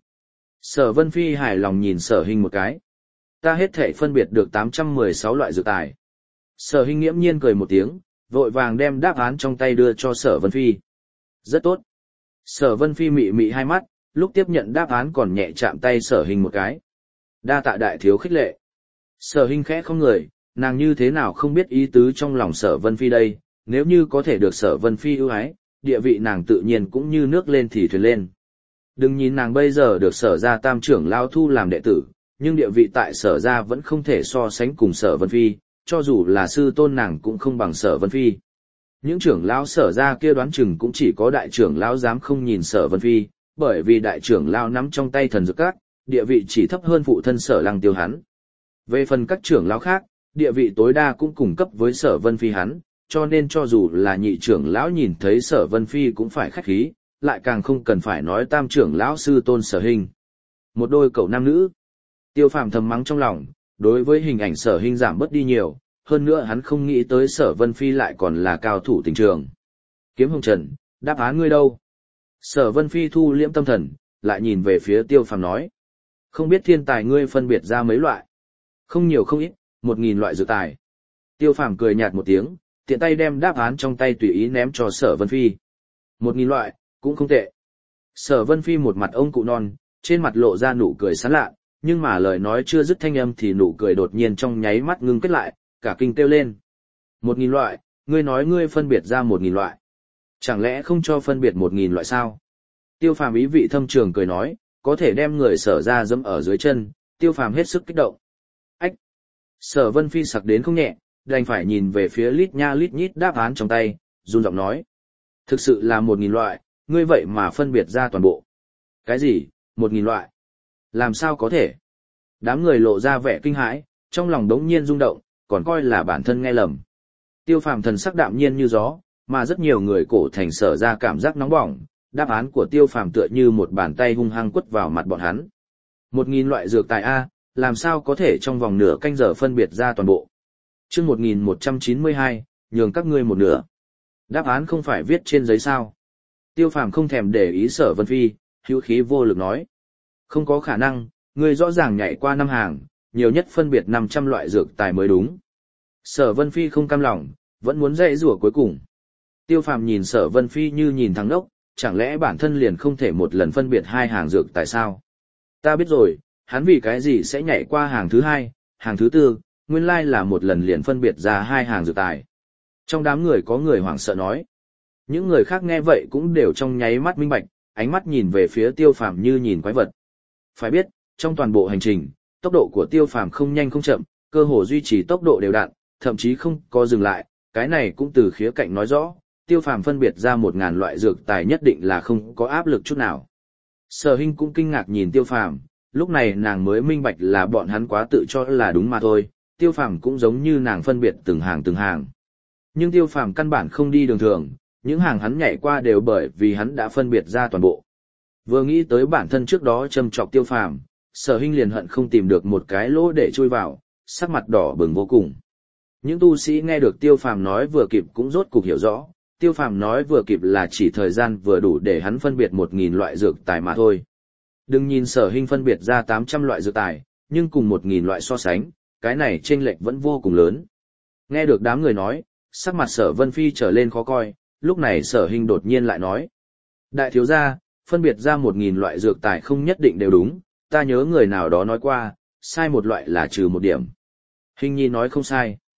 Speaker 1: Sở Vân Phi hài lòng nhìn Sở Hinh một cái. Ta hết thể phân biệt được tám trăm mười sáu loại dược tài. Sở Hinh nghiễm nhiên cười một tiếng, vội vàng đem đáp án trong tay đưa cho Sở Vân Phi. Rất tốt. Sở Vân Phi mị mị hai mắt, lúc tiếp nhận đáp án còn nhẹ chạm tay Sở Hinh một cái. Đa tạ đại thiếu khích lệ. Sở Hinh khẽ không người, nàng như thế nào không biết ý tứ trong lòng Sở Vân Phi đây, nếu như có thể được Sở Vân Phi ưu ái, địa vị nàng tự nhiên cũng như nước lên thì thuyền lên. Đừng nhìn nàng bây giờ được Sở gia tam trưởng lao thu làm đệ tử, nhưng địa vị tại Sở gia vẫn không thể so sánh cùng Sở Vân Phi, cho dù là sư tôn nàng cũng không bằng Sở Vân Phi. Những trưởng lão Sở gia kia đoán chừng cũng chỉ có đại trưởng lão dám không nhìn Sở Vân Phi, bởi vì đại trưởng lão nắm trong tay thần dược các, địa vị chỉ thấp hơn phụ thân Sở Lăng Tiêu hắn. Về phần các trưởng lão khác, địa vị tối đa cũng cùng cấp với Sở Vân Phi hắn, cho nên cho dù là nhị trưởng lão nhìn thấy Sở Vân Phi cũng phải khách khí, lại càng không cần phải nói tam trưởng lão sư tôn Sở Hinh. Một đôi cậu nam nữ. Tiêu Phàm thầm mắng trong lòng, đối với hình ảnh Sở Hinh giảm bớt đi nhiều, hơn nữa hắn không nghĩ tới Sở Vân Phi lại còn là cao thủ tình trường. Kiếm Hồng Trần, đáp án ngươi đâu? Sở Vân Phi thu liễm tâm thần, lại nhìn về phía Tiêu Phàm nói. Không biết thiên tài ngươi phân biệt ra mấy loại? Không nhiều không ít, một nghìn loại dược tài. Tiêu Phàm cười nhạt một tiếng, tiện tay đem đáp án trong tay tùy ý ném cho Sở Vân Phi. Một nghìn loại, cũng không tệ. Sở Vân Phi một mặt ông cụ non, trên mặt lộ ra nụ cười sán lạ, nhưng mà lời nói chưa dứt thanh âm thì nụ cười đột nhiên trong nháy mắt ngưng kết lại, cả kinh kêu lên. Một nghìn loại, ngươi nói ngươi phân biệt ra một nghìn loại. Chẳng lẽ không cho phân biệt một nghìn loại sao? Tiêu Phàm ý vị thâm trường cười nói, có thể đem người Sở ra dẫm ở dưới chân, Tiêu Phàm hết sức kích động. Ách! Sở Vân Phi sặc đến không nhẹ, đành phải nhìn về phía lít nha lít nhít đáp án trong tay, run giọng nói. Thực sự là một nghìn loại, ngươi vậy mà phân biệt ra toàn bộ. Cái gì, một nghìn loại? Làm sao có thể? Đám người lộ ra vẻ kinh hãi, trong lòng đống nhiên rung động, còn coi là bản thân nghe lầm. Tiêu Phàm thần sắc đạm nhiên như gió, mà rất nhiều người cổ thành Sở ra cảm giác nóng bỏng, đáp án của Tiêu Phàm tựa như một bàn tay hung hăng quất vào mặt bọn hắn. Một nghìn loại dược tài A, làm sao có thể trong vòng nửa canh giờ phân biệt ra toàn bộ? Chương một nghìn một trăm chín mươi hai, nhường các ngươi một nửa. Đáp án không phải viết trên giấy sao? Tiêu Phàm không thèm để ý Sở Vân Phi, hữu khí vô lực nói. Không có khả năng, ngươi rõ ràng nhảy qua năm hàng, nhiều nhất phân biệt năm trăm loại dược tài mới đúng. Sở Vân Phi không cam lòng, vẫn muốn dạy rủa cuối cùng. Tiêu Phàm nhìn Sở Vân Phi như nhìn thằng đốc, chẳng lẽ bản thân liền không thể một lần phân biệt hai hàng dược tài sao? Ta biết rồi, hắn vì cái gì sẽ nhảy qua hàng thứ hai, hàng thứ tư, nguyên lai là một lần liền phân biệt ra hai hàng dược tài. Trong đám người có người hoảng sợ nói. Những người khác nghe vậy cũng đều trong nháy mắt minh bạch, ánh mắt nhìn về phía Tiêu Phàm như nhìn quái vật. Phải biết, trong toàn bộ hành trình, tốc độ của Tiêu Phàm không nhanh không chậm, cơ hồ duy trì tốc độ đều đặn, thậm chí không có dừng lại, cái này cũng từ khía cạnh nói rõ, Tiêu Phàm phân biệt ra một ngàn loại dược tài nhất định là không có áp lực chút nào. Sở Hinh cũng kinh ngạc nhìn Tiêu Phàm, lúc này nàng mới minh bạch là bọn hắn quá tự cho là đúng mà thôi, Tiêu Phàm cũng giống như nàng phân biệt từng hàng từng hàng. Nhưng Tiêu Phàm căn bản không đi đường thường, những hàng hắn nhảy qua đều bởi vì hắn đã phân biệt ra toàn bộ. Vừa nghĩ tới bản thân trước đó châm chọc Tiêu Phàm, Sở Hinh liền hận không tìm được một cái lỗ để chui vào, sắc mặt đỏ bừng vô cùng. Những tu sĩ nghe được Tiêu Phàm nói vừa kịp cũng rốt cục hiểu rõ, Tiêu Phàm nói vừa kịp là chỉ thời gian vừa đủ để hắn phân biệt một nghìn loại dược tài mà thôi. Đừng nhìn Sở Hinh phân biệt ra tám trăm loại dược tài, nhưng cùng một nghìn loại so sánh, cái này chênh lệch vẫn vô cùng lớn. Nghe được đám người nói, sắc mặt Sở Vân Phi trở lên khó coi, lúc này Sở Hinh đột nhiên lại nói. Đại thiếu gia, phân biệt ra một nghìn loại dược tài không nhất định đều đúng, ta nhớ người nào đó nói qua, sai một loại là trừ một điểm. Hình nhi nói không sai.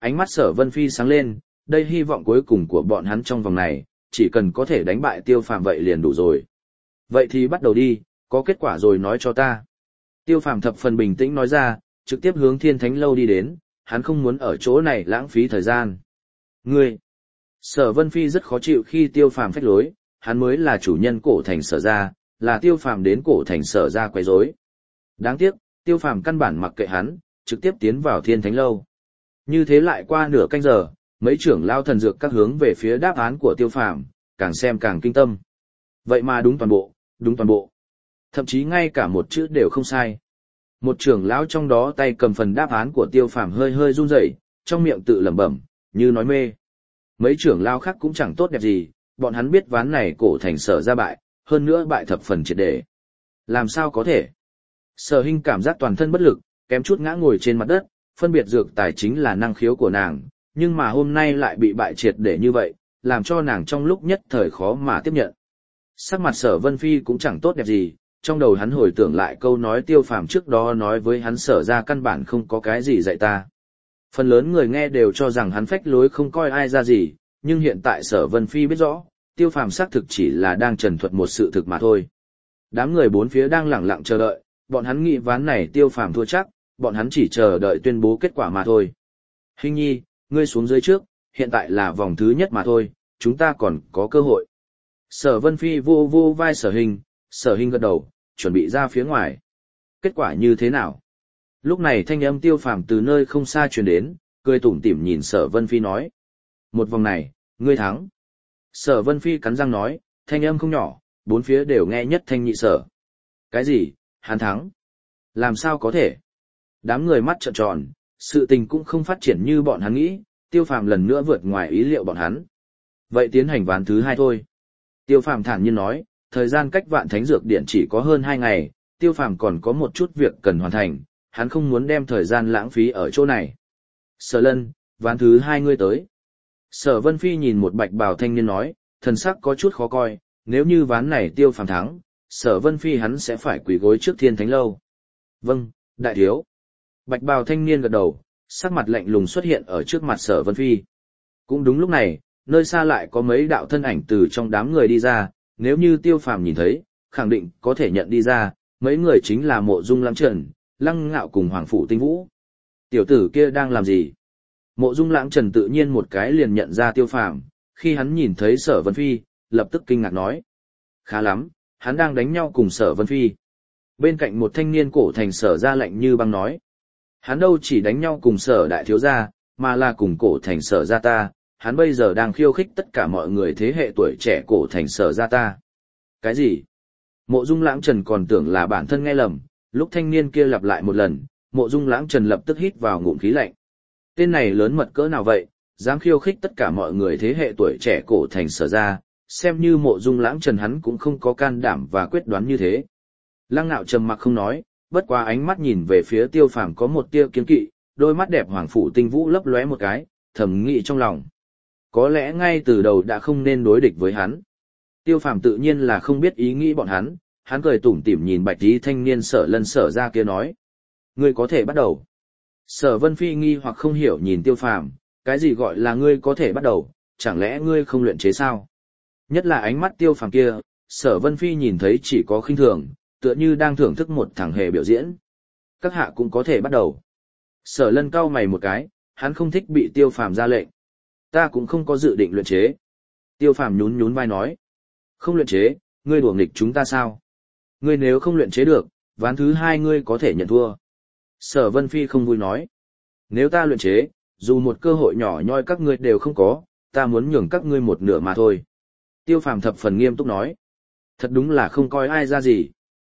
Speaker 1: Ánh mắt Sở Vân Phi sáng lên, đây hy vọng cuối cùng của bọn hắn trong vòng này, chỉ cần có thể đánh bại Tiêu Phàm vậy liền đủ rồi. Vậy thì bắt đầu đi, có kết quả rồi nói cho ta. Tiêu Phàm thập phần bình tĩnh nói ra, trực tiếp hướng Thiên Thánh Lâu đi đến, hắn không muốn ở chỗ này lãng phí thời gian. Ngươi! Sở Vân Phi rất khó chịu khi Tiêu Phàm phách lối, hắn mới là chủ nhân cổ thành Sở gia, là Tiêu Phàm đến cổ thành Sở gia quấy rối. Đáng tiếc, Tiêu Phàm căn bản mặc kệ hắn, trực tiếp tiến vào Thiên Thánh Lâu. Như thế lại qua nửa canh giờ, mấy trưởng lao thần dược các hướng về phía đáp án của Tiêu Phàm, càng xem càng kinh tâm. Vậy mà đúng toàn bộ, đúng toàn bộ. Thậm chí ngay cả một chữ đều không sai. Một trưởng lão trong đó tay cầm phần đáp án của Tiêu Phàm hơi hơi run rẩy, trong miệng tự lẩm bẩm, như nói mê. Mấy trưởng lão khác cũng chẳng tốt đẹp gì, bọn hắn biết ván này cổ thành Sở ra bại, hơn nữa bại thập phần triệt để. Làm sao có thể? Sở Hinh cảm giác toàn thân bất lực, kém chút ngã ngồi trên mặt đất, phân biệt dược tài chính là năng khiếu của nàng, nhưng mà hôm nay lại bị bại triệt để như vậy, làm cho nàng trong lúc nhất thời khó mà tiếp nhận. Sắc mặt Sở Vân Phi cũng chẳng tốt đẹp gì, trong đầu hắn hồi tưởng lại câu nói Tiêu Phàm trước đó nói với hắn Sở ra căn bản không có cái gì dạy ta. Phần lớn người nghe đều cho rằng hắn phách lối không coi ai ra gì, nhưng hiện tại Sở Vân Phi biết rõ, Tiêu Phàm xác thực chỉ là đang trần thuật một sự thực mà thôi. Đám người bốn phía đang lẳng lặng chờ đợi, bọn hắn nghĩ ván này Tiêu Phàm thua chắc, bọn hắn chỉ chờ đợi tuyên bố kết quả mà thôi. Hình nhi, ngươi xuống dưới trước, hiện tại là vòng thứ nhất mà thôi, chúng ta còn có cơ hội. Sở Vân Phi vô vô vai Sở Hình, Sở Hình gật đầu, chuẩn bị ra phía ngoài. Kết quả như thế nào? Lúc này thanh âm Tiêu Phàm từ nơi không xa truyền đến, cười tủm tỉm nhìn Sở Vân Phi nói. Một vòng này, ngươi thắng. Sở Vân Phi cắn răng nói, thanh âm không nhỏ, bốn phía đều nghe nhất thanh nhị sở. Cái gì, hắn thắng? Làm sao có thể? Đám người mắt trợn tròn, sự tình cũng không phát triển như bọn hắn nghĩ, Tiêu Phàm lần nữa vượt ngoài ý liệu bọn hắn. Vậy tiến hành ván thứ hai thôi. Tiêu Phàm thản nhiên nói, thời gian cách Vạn Thánh Dược Điện chỉ có hơn hai ngày, Tiêu Phàm còn có một chút việc cần hoàn thành, hắn không muốn đem thời gian lãng phí ở chỗ này. Sở Lân, ván thứ hai ngươi tới. Sở Vân Phi nhìn một bạch bào thanh niên nói, thần sắc có chút khó coi, nếu như ván này Tiêu Phàm thắng, Sở Vân Phi hắn sẽ phải quỳ gối trước Thiên Thánh Lâu. Vâng, đại thiếu. Bạch bào thanh niên gật đầu, sắc mặt lạnh lùng xuất hiện ở trước mặt Sở Vân Phi. Cũng đúng lúc này, nơi xa lại có mấy đạo thân ảnh từ trong đám người đi ra, nếu như Tiêu Phàm nhìn thấy, khẳng định có thể nhận đi ra, mấy người chính là Mộ Dung Lãng Trần, Lăng Ngạo cùng Hoàng Phủ Tinh Vũ. Tiểu tử kia đang làm gì? Mộ Dung Lãng Trần tự nhiên một cái liền nhận ra Tiêu Phàm, khi hắn nhìn thấy Sở Vân Phi, lập tức kinh ngạc nói. Khá lắm, hắn đang đánh nhau cùng Sở Vân Phi. Bên cạnh một thanh niên cổ thành Sở ra lạnh như băng nói. Hắn đâu chỉ đánh nhau cùng Sở đại thiếu gia, mà là cùng cổ thành Sở gia ta, hắn bây giờ đang khiêu khích tất cả mọi người thế hệ tuổi trẻ cổ thành Sở gia ta. Cái gì? Mộ Dung Lãng Trần còn tưởng là bản thân nghe lầm, lúc thanh niên kia lặp lại một lần, Mộ Dung Lãng Trần lập tức hít vào ngụm khí lạnh. Tên này lớn mật cỡ nào vậy, dám khiêu khích tất cả mọi người thế hệ tuổi trẻ cổ thành Sở gia, xem như Mộ Dung Lãng Trần hắn cũng không có can đảm và quyết đoán như thế. Lăng Ngạo trầm mặc không nói, bất quá ánh mắt nhìn về phía Tiêu Phàm có một tia kiêng kỵ, đôi mắt đẹp Hoàng Phủ Tinh Vũ lấp lóe một cái, thầm nghĩ trong lòng. Có lẽ ngay từ đầu đã không nên đối địch với hắn. Tiêu Phàm tự nhiên là không biết ý nghĩ bọn hắn, hắn cười tủm tỉm nhìn bạch tí thanh niên Sở Lân Sở ra kia nói. Ngươi có thể bắt đầu. Sở Vân Phi nghi hoặc không hiểu nhìn Tiêu Phàm, cái gì gọi là ngươi có thể bắt đầu, chẳng lẽ ngươi không luyện chế sao? Nhất là ánh mắt Tiêu Phàm kia, Sở Vân Phi nhìn thấy chỉ có khinh thường, tựa như đang thưởng thức một thằng hề biểu diễn. Các hạ cũng có thể bắt đầu. Sở Lân cau mày một cái, hắn không thích bị Tiêu Phàm ra lệnh. Ta cũng không có dự định luyện chế. Tiêu Phàm nhún nhún vai nói. Không luyện chế, ngươi đùa nghịch chúng ta sao? Ngươi nếu không luyện chế được, ván thứ hai ngươi có thể nhận thua. Sở Vân Phi không vui nói. Nếu ta luyện chế, dù một cơ hội nhỏ nhoi các ngươi đều không có, ta muốn nhường các ngươi một nửa mà thôi. Tiêu Phàm thập phần nghiêm túc nói. Thật đúng là không coi ai ra gì.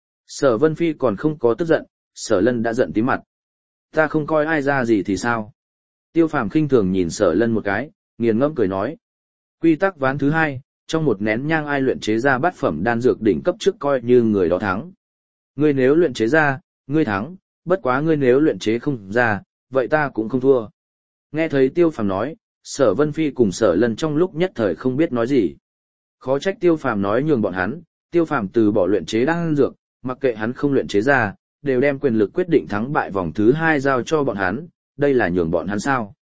Speaker 1: Sở Vân Phi còn không có tức giận, Sở Lân đã giận tím mặt. Ta không coi ai ra gì thì sao? Tiêu Phàm khinh thường nhìn Sở Lân một cái, nghiền ngẫm cười nói. Quy tắc ván thứ hai, trong một nén nhang ai luyện chế ra bát phẩm đan dược đỉnh cấp trước coi như người đó thắng. Ngươi nếu luyện chế ra, ngươi thắng, bất quá ngươi nếu luyện chế không ra, vậy ta cũng không thua. Nghe thấy Tiêu Phàm nói, Sở Vân Phi cùng Sở Lân trong lúc nhất thời không biết nói gì. Khó trách Tiêu Phàm nói nhường bọn hắn, Tiêu Phàm từ bỏ luyện chế đan dược, mặc kệ hắn không luyện chế ra, đều đem quyền lực quyết định thắng bại vòng thứ hai giao cho bọn hắn, đây là nhường bọn hắn sao?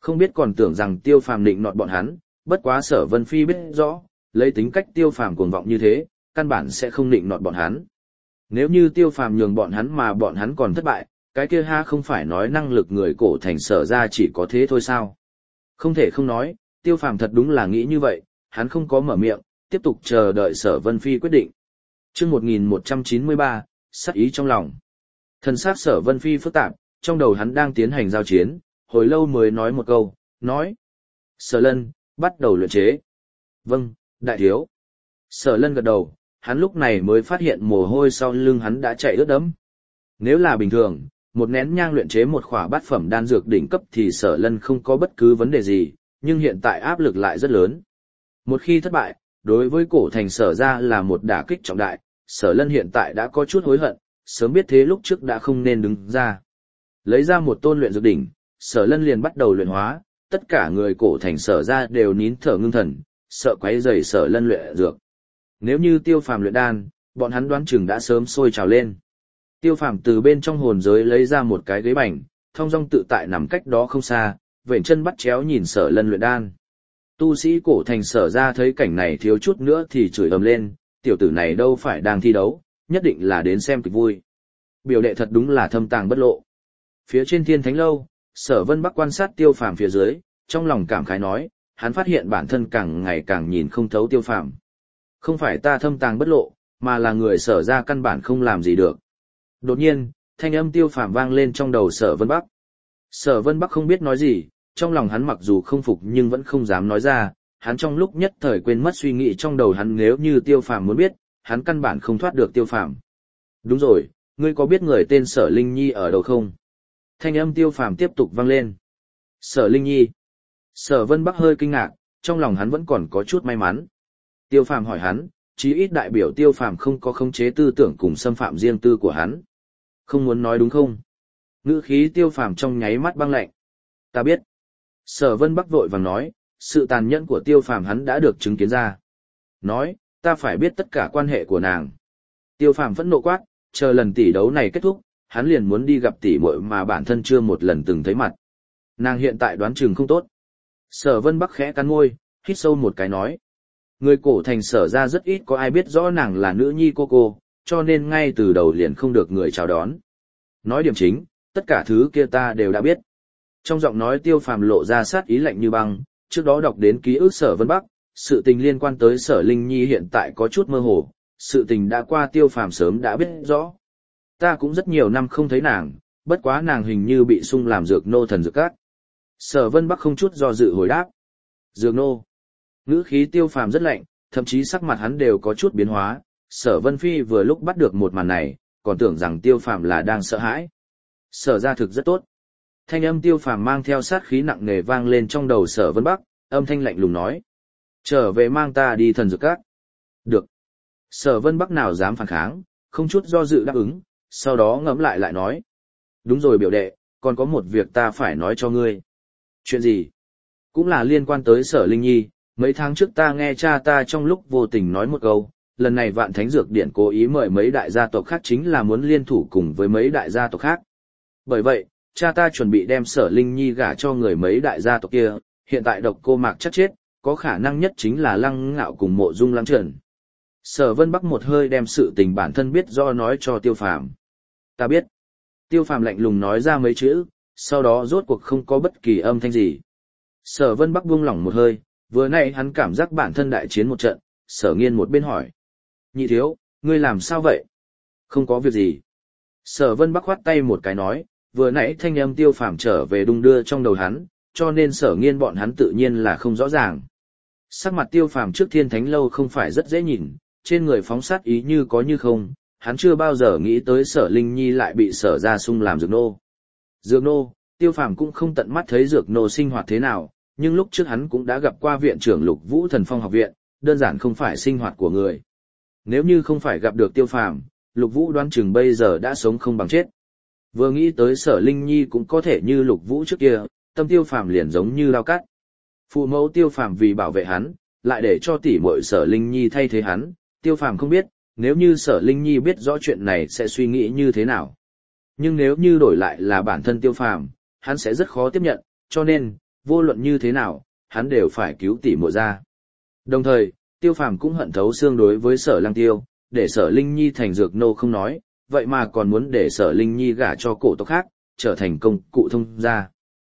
Speaker 1: Không biết còn tưởng rằng Tiêu Phàm định nọt bọn hắn, bất quá Sở Vân Phi biết rõ, lấy tính cách Tiêu Phàm cuồng vọng như thế, căn bản sẽ không định nọt bọn hắn. Nếu như Tiêu Phàm nhường bọn hắn mà bọn hắn còn thất bại, cái kia ha không phải nói năng lực người cổ thành Sở ra chỉ có thế thôi sao? Không thể không nói, Tiêu Phàm thật đúng là nghĩ như vậy, hắn không có mở miệng, tiếp tục chờ đợi Sở Vân Phi quyết định. Chương một nghìn một trăm chín mươi ba, sát ý trong lòng. Thần sắc Sở Vân Phi phức tạp, trong đầu hắn đang tiến hành giao chiến, hồi lâu mới nói một câu, nói: "Sở Lân, bắt đầu luyện chế." "Vâng, đại thiếu." Sở Lân gật đầu, hắn lúc này mới phát hiện mồ hôi sau lưng hắn đã chảy ướt đẫm. Nếu là bình thường, một nén nhang luyện chế một khỏa bát phẩm đan dược đỉnh cấp thì Sở Lân không có bất cứ vấn đề gì, nhưng hiện tại áp lực lại rất lớn. Một khi thất bại, đối với cổ thành Sở ra là một đả kích trọng đại, Sở Lân hiện tại đã có chút hối hận, sớm biết thế lúc trước đã không nên đứng ra. Lấy ra một tôn luyện dược đỉnh, Sở Lân liền bắt đầu luyện hóa, tất cả người cổ thành Sở ra đều nín thở ngưng thần, sợ quấy rầy Sở Lân luyện dược. Nếu như Tiêu Phàm luyện đan, bọn hắn đoán chừng đã sớm sôi trào lên. Tiêu Phàm từ bên trong hồn giới lấy ra một cái ghế bành, thong dong tự tại nằm cách đó không xa, vểnh chân bắt chéo nhìn Sở Lân luyện đan. Tu sĩ cổ thành Sở ra thấy cảnh này thiếu chút nữa thì chửi ầm lên, tiểu tử này đâu phải đang thi đấu, nhất định là đến xem kịch vui. Biểu đệ thật đúng là thâm tàng bất lộ. Phía trên Thiên Thánh lâu, Sở Vân Bắc quan sát Tiêu Phàm phía dưới, trong lòng cảm khái nói, hắn phát hiện bản thân càng ngày càng nhìn không thấu Tiêu Phàm. Không phải ta thâm tàng bất lộ, mà là người Sở ra căn bản không làm gì được. Đột nhiên, thanh âm Tiêu Phàm vang lên trong đầu Sở Vân Bắc. Sở Vân Bắc không biết nói gì, trong lòng hắn mặc dù không phục nhưng vẫn không dám nói ra, hắn trong lúc nhất thời quên mất suy nghĩ trong đầu hắn, nếu như Tiêu Phàm muốn biết, hắn căn bản không thoát được Tiêu Phàm. Đúng rồi, ngươi có biết người tên Sở Linh Nhi ở đâu không? Thanh âm Tiêu Phàm tiếp tục vang lên. Sở Linh Nhi. Sở Vân Bắc hơi kinh ngạc, trong lòng hắn vẫn còn có chút may mắn. Tiêu Phàm hỏi hắn, chí ít đại biểu Tiêu Phàm không có khống chế tư tưởng cùng xâm phạm riêng tư của hắn. Không muốn nói đúng không? Ngữ khí Tiêu Phàm trong nháy mắt băng lạnh. Ta biết. Sở Vân Bắc vội vàng nói, sự tàn nhẫn của Tiêu Phàm hắn đã được chứng kiến ra. Nói, ta phải biết tất cả quan hệ của nàng. Tiêu Phàm phẫn nộ quát, chờ lần tỷ đấu này kết thúc, hắn liền muốn đi gặp tỷ muội mà bản thân chưa một lần từng thấy mặt. Nàng hiện tại đoán chừng không tốt. Sở Vân Bắc khẽ cắn môi, hít sâu một cái nói. Người cổ thành Sở ra rất ít có ai biết rõ nàng là nữ nhi cô cô, cho nên ngay từ đầu liền không được người chào đón. Nói điểm chính, tất cả thứ kia ta đều đã biết. Trong giọng nói Tiêu Phàm lộ ra sát ý lạnh như băng, trước đó đọc đến ký ức Sở Vân Bắc, sự tình liên quan tới Sở Linh Nhi hiện tại có chút mơ hồ, sự tình đã qua Tiêu Phàm sớm đã biết rõ. Ta cũng rất nhiều năm không thấy nàng, bất quá nàng hình như bị sung làm dược nô thần dược cát. Sở Vân Bắc không chút do dự hồi đáp. Dược nô. Ngữ khí Tiêu Phàm rất lạnh, thậm chí sắc mặt hắn đều có chút biến hóa. Sở Vân Phi vừa lúc bắt được một màn này, còn tưởng rằng Tiêu Phàm là đang sợ hãi. Sở ra thực rất tốt. Thanh âm Tiêu Phàm mang theo sát khí nặng nề vang lên trong đầu Sở Vân Bắc, âm thanh lạnh lùng nói. Trở về mang ta đi thần dược cát. Được. Sở Vân Bắc nào dám phản kháng, không chút do dự đáp ứng, sau đó ngẫm lại lại nói. Đúng rồi biểu đệ, còn có một việc ta phải nói cho ngươi. Chuyện gì? Cũng là liên quan tới Sở Linh Nhi, mấy tháng trước ta nghe cha ta trong lúc vô tình nói một câu, lần này Vạn Thánh Dược Điện cố ý mời mấy đại gia tộc khác chính là muốn liên thủ cùng với mấy đại gia tộc khác. Bởi vậy, cha ta chuẩn bị đem Sở Linh Nhi gả cho người mấy đại gia tộc kia, hiện tại Độc Cô Mạc chắc chết, có khả năng nhất chính là Lăng Ngạo cùng Mộ Dung Lăng Trần. Sở Vân Bắc một hơi đem sự tình bản thân biết do nói cho Tiêu Phàm. Ta biết. Tiêu Phàm lạnh lùng nói ra mấy chữ, sau đó rốt cuộc không có bất kỳ âm thanh gì. Sở Vân Bắc buông lỏng một hơi, vừa nãy hắn cảm giác bản thân đại chiến một trận, Sở Nghiên một bên hỏi. Nhị thiếu, ngươi làm sao vậy? Không có việc gì. Sở Vân Bắc khoát tay một cái nói, vừa nãy thanh âm Tiêu Phàm trở về đung đưa trong đầu hắn, cho nên Sở Nghiên bọn hắn tự nhiên là không rõ ràng. Sắc mặt Tiêu Phàm trước Thiên Thánh lâu không phải rất dễ nhìn, trên người phóng sát ý như có như không, hắn chưa bao giờ nghĩ tới Sở Linh Nhi lại bị Sở ra sung làm dược nô. Dược nô, Tiêu Phàm cũng không tận mắt thấy dược nô sinh hoạt thế nào, nhưng lúc trước hắn cũng đã gặp qua viện trưởng Lục Vũ Thần Phong học viện, đơn giản không phải sinh hoạt của người. Nếu như không phải gặp được Tiêu Phàm, Lục Vũ đoán chừng bây giờ đã sống không bằng chết. Vừa nghĩ tới Sở Linh Nhi cũng có thể như Lục Vũ trước kia, tâm Tiêu Phàm liền giống như lao cắt. Phụ mẫu Tiêu Phàm vì bảo vệ hắn, lại để cho tỷ muội Sở Linh Nhi thay thế hắn, Tiêu Phàm không biết, nếu như Sở Linh Nhi biết rõ chuyện này sẽ suy nghĩ như thế nào. Nhưng nếu như đổi lại là bản thân Tiêu Phàm, hắn sẽ rất khó tiếp nhận, cho nên, vô luận như thế nào, hắn đều phải cứu tỷ muội ra. Đồng thời, Tiêu Phàm cũng hận thấu xương đối với Sở Lăng Tiêu, để Sở Linh Nhi thành dược nô không nói, vậy mà còn muốn để Sở Linh Nhi gả cho cổ tộc khác, trở thành công cụ thông gia.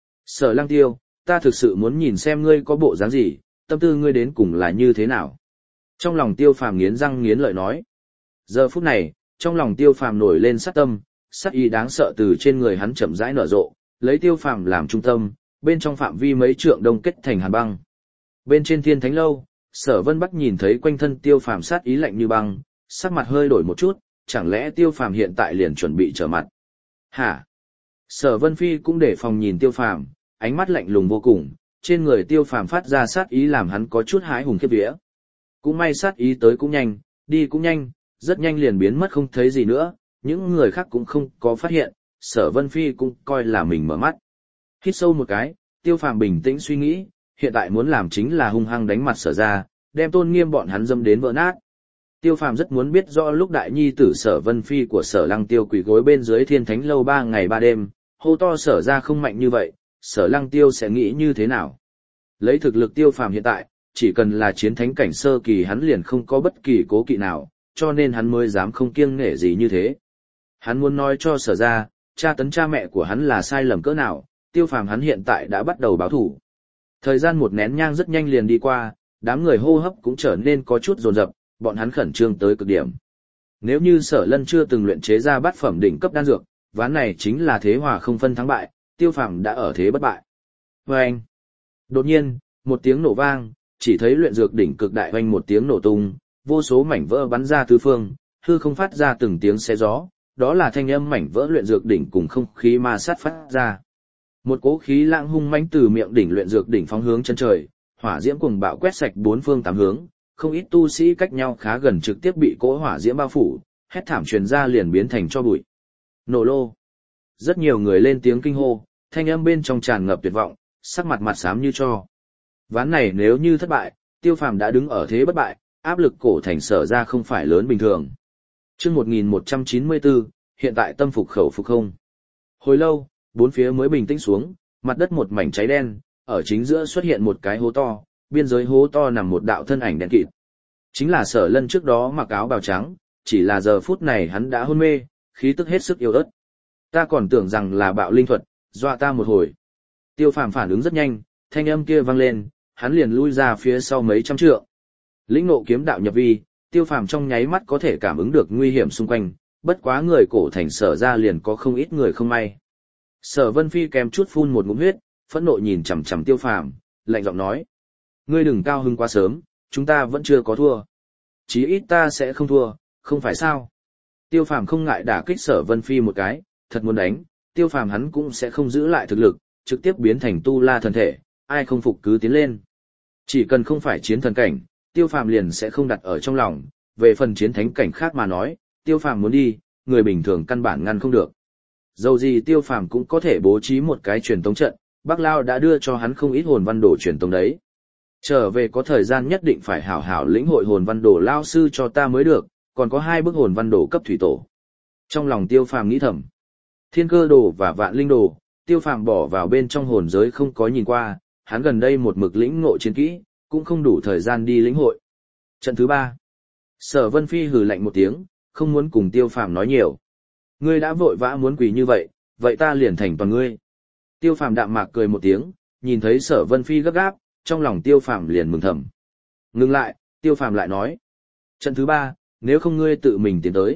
Speaker 1: Sở Lăng Tiêu, ta thực sự muốn nhìn xem ngươi có bộ dáng gì, tâm tư ngươi đến cùng là như thế nào. Trong lòng Tiêu Phàm nghiến răng nghiến lợi nói. Giờ phút này, trong lòng Tiêu Phàm nổi lên sát tâm, sát ý đáng sợ từ trên người hắn chậm rãi nở rộ, lấy Tiêu Phàm làm trung tâm, bên trong phạm vi mấy trượng đông kết thành hàn băng. Bên trên Thiên Thánh lâu, Sở Vân Bắc nhìn thấy quanh thân Tiêu Phàm sát ý lạnh như băng, sắc mặt hơi đổi một chút, chẳng lẽ Tiêu Phàm hiện tại liền chuẩn bị trở mặt? Hả? Sở Vân Phi cũng để phòng nhìn Tiêu Phàm, ánh mắt lạnh lùng vô cùng, trên người Tiêu Phàm phát ra sát ý làm hắn có chút hái hùng khiếp vía. Cũng may sát ý tới cũng nhanh, đi cũng nhanh, rất nhanh liền biến mất không thấy gì nữa, những người khác cũng không có phát hiện, Sở Vân Phi cũng coi là mình mở mắt. Hít sâu một cái, Tiêu Phàm bình tĩnh suy nghĩ, hiện tại muốn làm chính là hung hăng đánh mặt Sở ra, đem tôn nghiêm bọn hắn dâm đến vỡ nát. Tiêu Phàm rất muốn biết rõ lúc đại nhi tử Sở Vân Phi của Sở Lăng Tiêu quỳ gối bên dưới Thiên Thánh lâu ba ngày ba đêm, hô to Sở ra không mạnh như vậy, Sở Lăng Tiêu sẽ nghĩ như thế nào. Lấy thực lực Tiêu Phàm hiện tại, chỉ cần là chiến thánh cảnh sơ kỳ hắn liền không có bất kỳ cố kỵ nào, cho nên hắn mới dám không kiêng nể gì như thế. Hắn muốn nói cho Sở ra, cha tấn cha mẹ của hắn là sai lầm cỡ nào, Tiêu Phàm hắn hiện tại đã bắt đầu báo thủ. Thời gian một nén nhang rất nhanh liền đi qua, đám người hô hấp cũng trở nên có chút dồn dập, bọn hắn khẩn trương tới cực điểm. Nếu như Sở Lân chưa từng luyện chế ra bát phẩm đỉnh cấp đan dược, ván này chính là thế hòa không phân thắng bại, Tiêu Phàm đã ở thế bất bại. Oeng! Đột nhiên, một tiếng nổ vang, chỉ thấy luyện dược đỉnh cực đại oanh một tiếng nổ tung, vô số mảnh vỡ bắn ra tứ phương, hư không phát ra từng tiếng xé gió, đó là thanh âm mảnh vỡ luyện dược đỉnh cùng không khí ma sát phát ra. Một cỗ khí lãng hung mãnh từ miệng đỉnh luyện dược đỉnh phóng hướng chân trời, hỏa diễm cuồng bạo quét sạch bốn phương tám hướng, không ít tu sĩ cách nhau khá gần trực tiếp bị cỗ hỏa diễm bao phủ, hét thảm truyền ra liền biến thành tro bụi. Nổ lô. Rất nhiều người lên tiếng kinh hô, thanh âm bên trong tràn ngập tuyệt vọng, sắc mặt mặt xám như tro. Ván này nếu như thất bại, Tiêu Phàm đã đứng ở thế bất bại, áp lực cổ thành Sở ra không phải lớn bình thường. Chương một nghìn một trăm chín mươi bốn, hiện tại tâm phục khẩu phục không. Hồi lâu, bốn phía mới bình tĩnh xuống, mặt đất một mảnh cháy đen, ở chính giữa xuất hiện một cái hố to, biên giới hố to nằm một đạo thân ảnh đen kịt. Chính là Sở Lân trước đó mặc áo bào trắng, chỉ là giờ phút này hắn đã hôn mê, khí tức hết sức yếu ớt. Ta còn tưởng rằng là bạo linh thuật, dọa ta một hồi. Tiêu Phàm phản ứng rất nhanh, thanh âm kia vang lên, hắn liền lui ra phía sau mấy trăm trượng. Lĩnh ngộ kiếm đạo nhập vi, Tiêu Phàm trong nháy mắt có thể cảm ứng được nguy hiểm xung quanh, bất quá người cổ thành Sở ra liền có không ít người không may. Sở Vân Phi kèm chút phun một ngụm huyết, phẫn nộ nhìn chằm chằm Tiêu Phàm, lạnh giọng nói: "Ngươi đừng cao hứng quá sớm, chúng ta vẫn chưa có thua. Chí ít ta sẽ không thua, không phải sao?" Tiêu Phàm không ngại đả kích Sở Vân Phi một cái, thật muốn đánh, Tiêu Phàm hắn cũng sẽ không giữ lại thực lực, trực tiếp biến thành tu la thần thể, ai không phục cứ tiến lên. Chỉ cần không phải chiến thần cảnh, Tiêu Phàm liền sẽ không đặt ở trong lòng, về phần chiến thánh cảnh khác mà nói, Tiêu Phàm muốn đi, người bình thường căn bản ngăn không được. Dầu gì Tiêu Phàm cũng có thể bố trí một cái truyền tống trận, Bắc Lao đã đưa cho hắn không ít hồn văn đồ truyền tống đấy. Trở về có thời gian nhất định phải hảo hảo lĩnh hội hồn văn đồ lao sư cho ta mới được, còn có hai bức hồn văn đồ cấp thủy tổ. Trong lòng Tiêu Phàm nghĩ thầm, Thiên Cơ đồ và Vạn Linh đồ, Tiêu Phàm bỏ vào bên trong hồn giới không có nhìn qua, hắn gần đây một mực lĩnh ngộ chiến kỹ, cũng không đủ thời gian đi lĩnh hội. Trận thứ ba. Sở Vân Phi hừ lạnh một tiếng, không muốn cùng Tiêu Phàm nói nhiều. Ngươi đã vội vã muốn quỳ như vậy, vậy ta liền thành toàn ngươi. Tiêu Phàm đạm mạc cười một tiếng, nhìn thấy Sở Vân Phi gấp gáp, trong lòng Tiêu Phàm liền mừng thầm. Ngừng lại, Tiêu Phàm lại nói: "Trận thứ ba, nếu không ngươi tự mình tiến tới."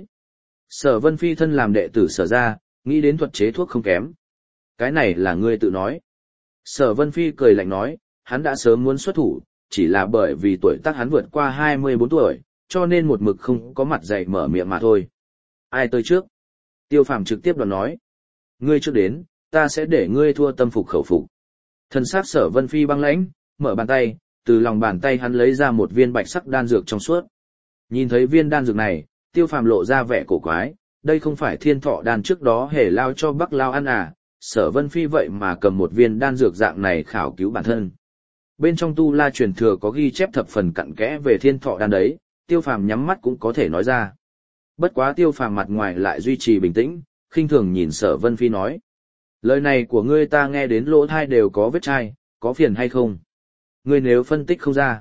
Speaker 1: Sở Vân Phi thân làm đệ tử Sở ra, nghĩ đến thuật chế thuốc không kém. Cái này là ngươi tự nói. Sở Vân Phi cười lạnh nói, hắn đã sớm muốn xuất thủ, chỉ là bởi vì tuổi tác hắn vượt qua hai mươi bốn tuổi, cho nên một mực không có mặt dày mở miệng mà thôi. Ai tới trước? Tiêu Phàm trực tiếp đoán nói. Ngươi trước đến, ta sẽ để ngươi thua tâm phục khẩu phục. Thần sắc Sở Vân Phi băng lãnh, mở bàn tay, từ lòng bàn tay hắn lấy ra một viên bạch sắc đan dược trong suốt. Nhìn thấy viên đan dược này, Tiêu Phàm lộ ra vẻ cổ quái, đây không phải thiên thọ đan trước đó hề lao cho Bắc Lao ăn à, Sở Vân Phi vậy mà cầm một viên đan dược dạng này khảo cứu bản thân. Bên trong tu la truyền thừa có ghi chép thập phần cặn kẽ về thiên thọ đan đấy, Tiêu Phàm nhắm mắt cũng có thể nói ra. Bất quá Tiêu Phàm mặt ngoài lại duy trì bình tĩnh, khinh thường nhìn Sở Vân Phi nói. Lời này của ngươi ta nghe đến lỗ tai đều có vết chai, có phiền hay không? Ngươi nếu phân tích không ra.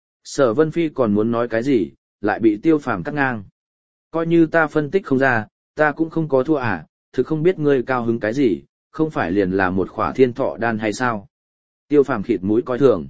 Speaker 1: Sở Vân Phi còn muốn nói cái gì, lại bị Tiêu Phàm cắt ngang. Coi như ta phân tích không ra, ta cũng không có thua à, thực không biết ngươi cao hứng cái gì, không phải liền là một khỏa thiên thọ đan hay sao? Tiêu Phàm khịt mũi coi thường.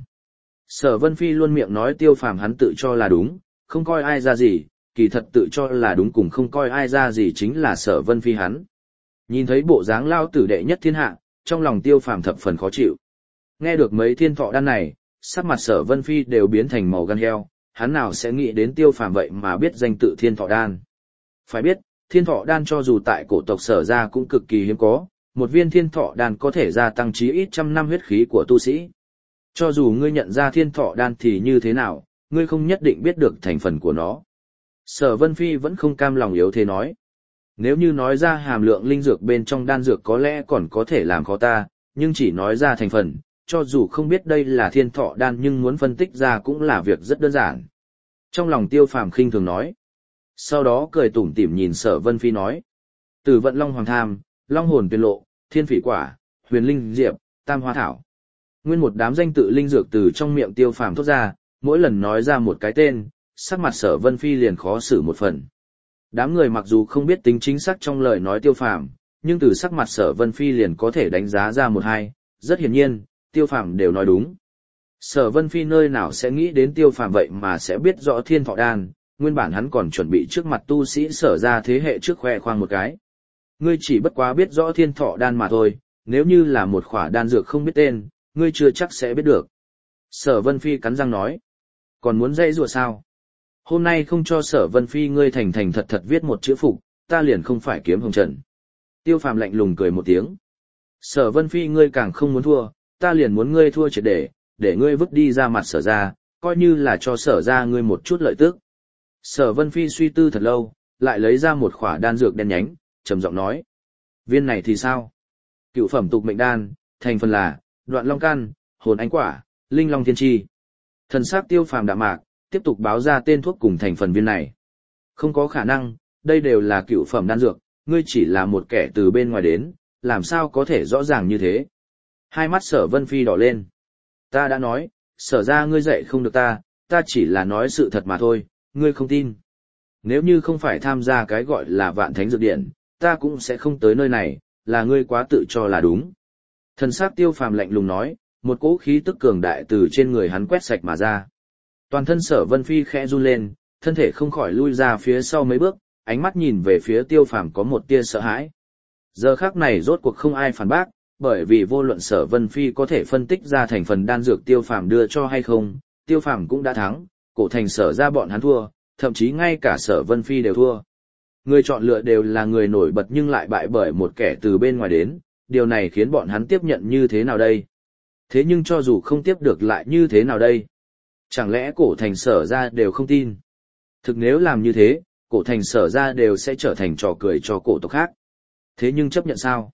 Speaker 1: Sở Vân Phi luôn miệng nói Tiêu Phàm hắn tự cho là đúng, không coi ai ra gì, kỳ thật tự cho là đúng cùng không coi ai ra gì chính là Sở Vân Phi hắn. Nhìn thấy bộ dáng lao tử đệ nhất thiên hạ, trong lòng Tiêu Phàm thập phần khó chịu. Nghe được mấy thiên thọ đan này, sắc mặt Sở Vân Phi đều biến thành màu gan heo, hắn nào sẽ nghĩ đến Tiêu Phàm vậy mà biết danh tự thiên thọ đan. Phải biết, thiên thọ đan cho dù tại cổ tộc Sở gia cũng cực kỳ hiếm có, một viên thiên thọ đan có thể gia tăng chí ít trăm năm huyết khí của tu sĩ. Cho dù ngươi nhận ra thiên thọ đan thì như thế nào, ngươi không nhất định biết được thành phần của nó. Sở Vân Phi vẫn không cam lòng yếu thế nói. Nếu như nói ra hàm lượng linh dược bên trong đan dược có lẽ còn có thể làm khó ta, nhưng chỉ nói ra thành phần, cho dù không biết đây là thiên thọ đan nhưng muốn phân tích ra cũng là việc rất đơn giản. Trong lòng Tiêu Phàm khinh thường nói. Sau đó cười tủm tỉm nhìn Sở Vân Phi nói. Tử vận long hoàng tham, long hồn tuyên lộ, thiên phỉ quả, huyền linh diệp, tam hoa thảo. Nguyên một đám danh tự linh dược từ trong miệng Tiêu Phàm thốt ra, mỗi lần nói ra một cái tên, sắc mặt Sở Vân Phi liền khó xử một phần. Đám người mặc dù không biết tính chính xác trong lời nói Tiêu Phàm, nhưng từ sắc mặt Sở Vân Phi liền có thể đánh giá ra một hai, rất hiển nhiên, Tiêu Phàm đều nói đúng. Sở Vân Phi nơi nào sẽ nghĩ đến Tiêu Phàm vậy mà sẽ biết rõ thiên thọ đan, nguyên bản hắn còn chuẩn bị trước mặt tu sĩ Sở ra thế hệ trước khoe khoang một cái. Ngươi chỉ bất quá biết rõ thiên thọ đan mà thôi, nếu như là một khỏa đan dược không biết tên, ngươi chưa chắc sẽ biết được. Sở Vân Phi cắn răng nói. Còn muốn dây rùa sao? Hôm nay không cho Sở Vân Phi ngươi thành thành thật thật viết một chữ phục, ta liền không phải kiếm hồng trần. Tiêu Phàm lạnh lùng cười một tiếng. Sở Vân Phi ngươi càng không muốn thua, ta liền muốn ngươi thua triệt để, để ngươi vứt đi ra mặt Sở ra, coi như là cho Sở ra ngươi một chút lợi tức. Sở Vân Phi suy tư thật lâu, lại lấy ra một khỏa đan dược đen nhánh, trầm giọng nói. Viên này thì sao? Cựu phẩm tục mệnh đan, thành phần là đoạn long căn, hồn ánh quả, linh long thiên chi. Thần sắc Tiêu Phàm đạm mạc, tiếp tục báo ra tên thuốc cùng thành phần viên này. Không có khả năng, đây đều là cựu phẩm đan dược, ngươi chỉ là một kẻ từ bên ngoài đến, làm sao có thể rõ ràng như thế? Hai mắt Sở Vân Phi đỏ lên. Ta đã nói, Sở ra ngươi dạy không được ta, ta chỉ là nói sự thật mà thôi, ngươi không tin. Nếu như không phải tham gia cái gọi là vạn thánh dược điện, ta cũng sẽ không tới nơi này, là ngươi quá tự cho là đúng. Thần sắc Tiêu Phàm lạnh lùng nói, một cỗ khí tức cường đại từ trên người hắn quét sạch mà ra. Toàn thân Sở Vân Phi khẽ run lên, thân thể không khỏi lui ra phía sau mấy bước, ánh mắt nhìn về phía Tiêu Phàm có một tia sợ hãi. Giờ khắc này rốt cuộc không ai phản bác, bởi vì vô luận Sở Vân Phi có thể phân tích ra thành phần đan dược Tiêu Phàm đưa cho hay không, Tiêu Phàm cũng đã thắng, cổ thành Sở ra bọn hắn thua, thậm chí ngay cả Sở Vân Phi đều thua. Người chọn lựa đều là người nổi bật nhưng lại bại bởi một kẻ từ bên ngoài đến, điều này khiến bọn hắn tiếp nhận như thế nào đây? Thế nhưng cho dù không tiếp được lại như thế nào đây? Chẳng lẽ cổ thành Sở ra đều không tin? Thực nếu làm như thế, cổ thành Sở ra đều sẽ trở thành trò cười cho cổ tộc khác. Thế nhưng chấp nhận sao?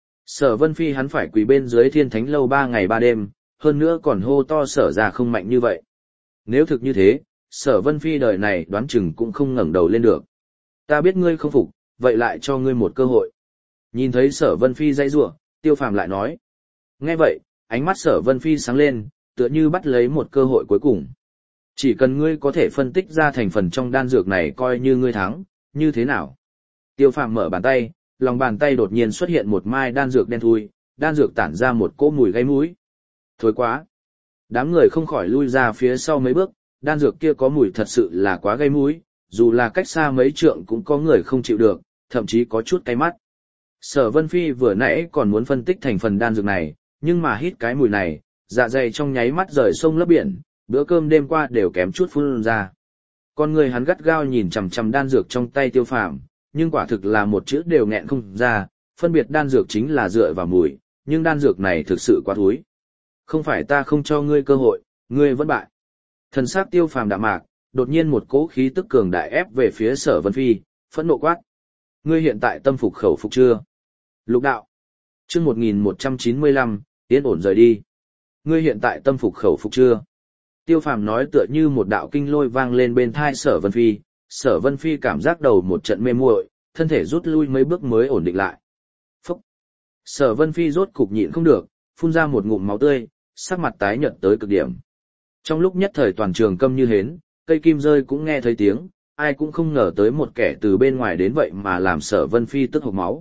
Speaker 1: Sở Vân Phi hắn phải quỳ bên dưới Thiên Thánh lâu ba ngày ba đêm, hơn nữa còn hô to Sở ra không mạnh như vậy. Nếu thực như thế, Sở Vân Phi đời này đoán chừng cũng không ngẩng đầu lên được. Ta biết ngươi không phục, vậy lại cho ngươi một cơ hội. Nhìn thấy Sở Vân Phi dãy rủa, Tiêu Phàm lại nói. Nghe vậy, ánh mắt Sở Vân Phi sáng lên, tựa như bắt lấy một cơ hội cuối cùng. Chỉ cần ngươi có thể phân tích ra thành phần trong đan dược này coi như ngươi thắng, như thế nào? Tiêu Phàm mở bàn tay, lòng bàn tay đột nhiên xuất hiện một mai đan dược đen thui, đan dược tản ra một cỗ mùi gây mũi. Thối quá! Đám người không khỏi lui ra phía sau mấy bước, đan dược kia có mùi thật sự là quá gây mũi, dù là cách xa mấy trượng cũng có người không chịu được, thậm chí có chút cay mắt. Sở Vân Phi vừa nãy còn muốn phân tích thành phần đan dược này, nhưng mà hít cái mùi này, dạ dày trong nháy mắt rời sông lấp biển, bữa cơm đêm qua đều kém chút phun ra. Con người hắn gắt gao nhìn chằm chằm đan dược trong tay Tiêu Phàm, nhưng quả thực là một chữ đều nghẹn không ra, phân biệt đan dược chính là dựa vào mùi, nhưng đan dược này thực sự quá thúi. Không phải ta không cho ngươi cơ hội, ngươi vẫn bại. Thần sắc Tiêu Phàm đạm mạc, đột nhiên một cỗ khí tức cường đại ép về phía Sở Vân Phi, phẫn nộ quát. Ngươi hiện tại tâm phục khẩu phục chưa? Lục đạo. Chương một nghìn một trăm chín mươi lăm, yên ổn rời đi. Ngươi hiện tại tâm phục khẩu phục chưa? Tiêu Phàm nói tựa như một đạo kinh lôi vang lên bên tai Sở Vân Phi, Sở Vân Phi cảm giác đầu một trận mê muội, thân thể rút lui mấy bước mới ổn định lại. Phúc! Sở Vân Phi rốt cục nhịn không được, phun ra một ngụm máu tươi, sắc mặt tái nhợt tới cực điểm. Trong lúc nhất thời toàn trường câm như hến, cây kim rơi cũng nghe thấy tiếng, ai cũng không ngờ tới một kẻ từ bên ngoài đến vậy mà làm Sở Vân Phi tức hộc máu.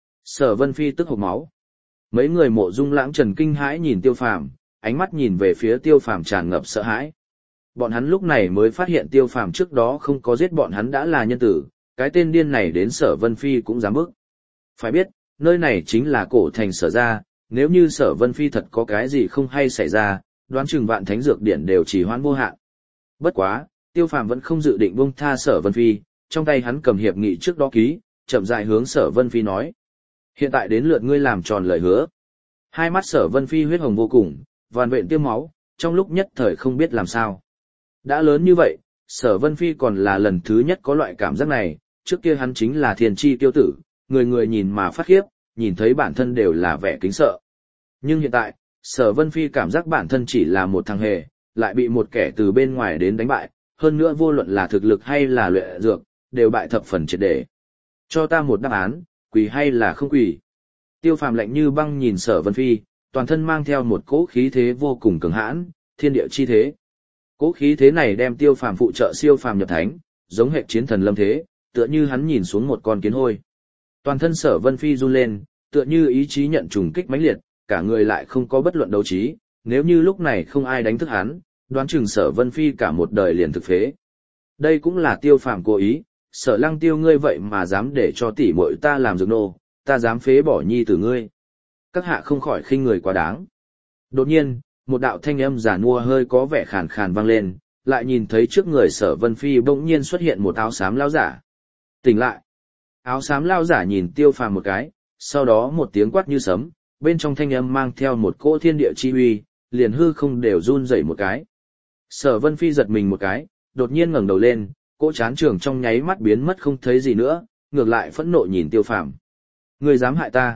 Speaker 1: Sở Vân Phi tức hộc máu. Mấy người Mộ Dung Lãng Trần kinh hãi nhìn Tiêu Phàm, ánh mắt nhìn về phía Tiêu Phàm tràn ngập sợ hãi. Bọn hắn lúc này mới phát hiện Tiêu Phàm trước đó không có giết bọn hắn đã là nhân tử, cái tên điên này đến Sở Vân Phi cũng dám bức. Phải biết, nơi này chính là cổ thành Sở gia, nếu như Sở Vân Phi thật có cái gì không hay xảy ra, đoán chừng vạn thánh dược điển đều chỉ hoãn vô hạn. Bất quá, Tiêu Phàm vẫn không dự định buông tha Sở Vân Phi, trong tay hắn cầm hiệp nghị trước đó ký, chậm rãi hướng Sở Vân Phi nói: "Hiện tại đến lượt ngươi làm tròn lời hứa." Hai mắt Sở Vân Phi huyết hồng vô cùng, vằn vện tiêm máu, trong lúc nhất thời không biết làm sao. Đã lớn như vậy, Sở Vân Phi còn là lần thứ nhất có loại cảm giác này, trước kia hắn chính là thiên chi tiêu tử, người người nhìn mà phát khiếp, nhìn thấy bản thân đều là vẻ kính sợ. Nhưng hiện tại, Sở Vân Phi cảm giác bản thân chỉ là một thằng hề, lại bị một kẻ từ bên ngoài đến đánh bại, hơn nữa vô luận là thực lực hay là luyện dược, đều bại thập phần triệt để. Cho ta một đáp án, quỳ hay là không quỳ? Tiêu Phàm lạnh như băng nhìn Sở Vân Phi, toàn thân mang theo một cỗ khí thế vô cùng cường hãn, thiên địa chi thế. Cỗ khí thế này đem Tiêu Phàm phụ trợ siêu phàm nhập thánh, giống hệ chiến thần lâm thế, tựa như hắn nhìn xuống một con kiến hôi. Toàn thân Sở Vân Phi run lên, tựa như ý chí nhận trùng kích mãnh liệt, cả người lại không có bất luận đấu trí, nếu như lúc này không ai đánh thức hắn, đoán chừng Sở Vân Phi cả một đời liền thực phế. Đây cũng là Tiêu Phàm cố ý, Sở Lăng Tiêu ngươi vậy mà dám để cho tỷ muội ta làm dược nô, ta dám phế bỏ nhi tử ngươi. Các hạ không khỏi khinh người quá đáng. Đột nhiên, một đạo thanh âm giản mua hơi có vẻ khàn khàn vang lên, lại nhìn thấy trước người Sở Vân Phi bỗng nhiên xuất hiện một áo xám lão giả. Tỉnh lại. Áo xám lão giả nhìn Tiêu Phàm một cái, sau đó một tiếng quát như sấm, bên trong thanh âm mang theo một cỗ thiên địa chi uy, liền hư không đều run rẩy một cái. Sở Vân Phi giật mình một cái, đột nhiên ngẩng đầu lên, cỗ chán trường trong nháy mắt biến mất không thấy gì nữa, ngược lại phẫn nộ nhìn Tiêu Phàm. Ngươi dám hại ta?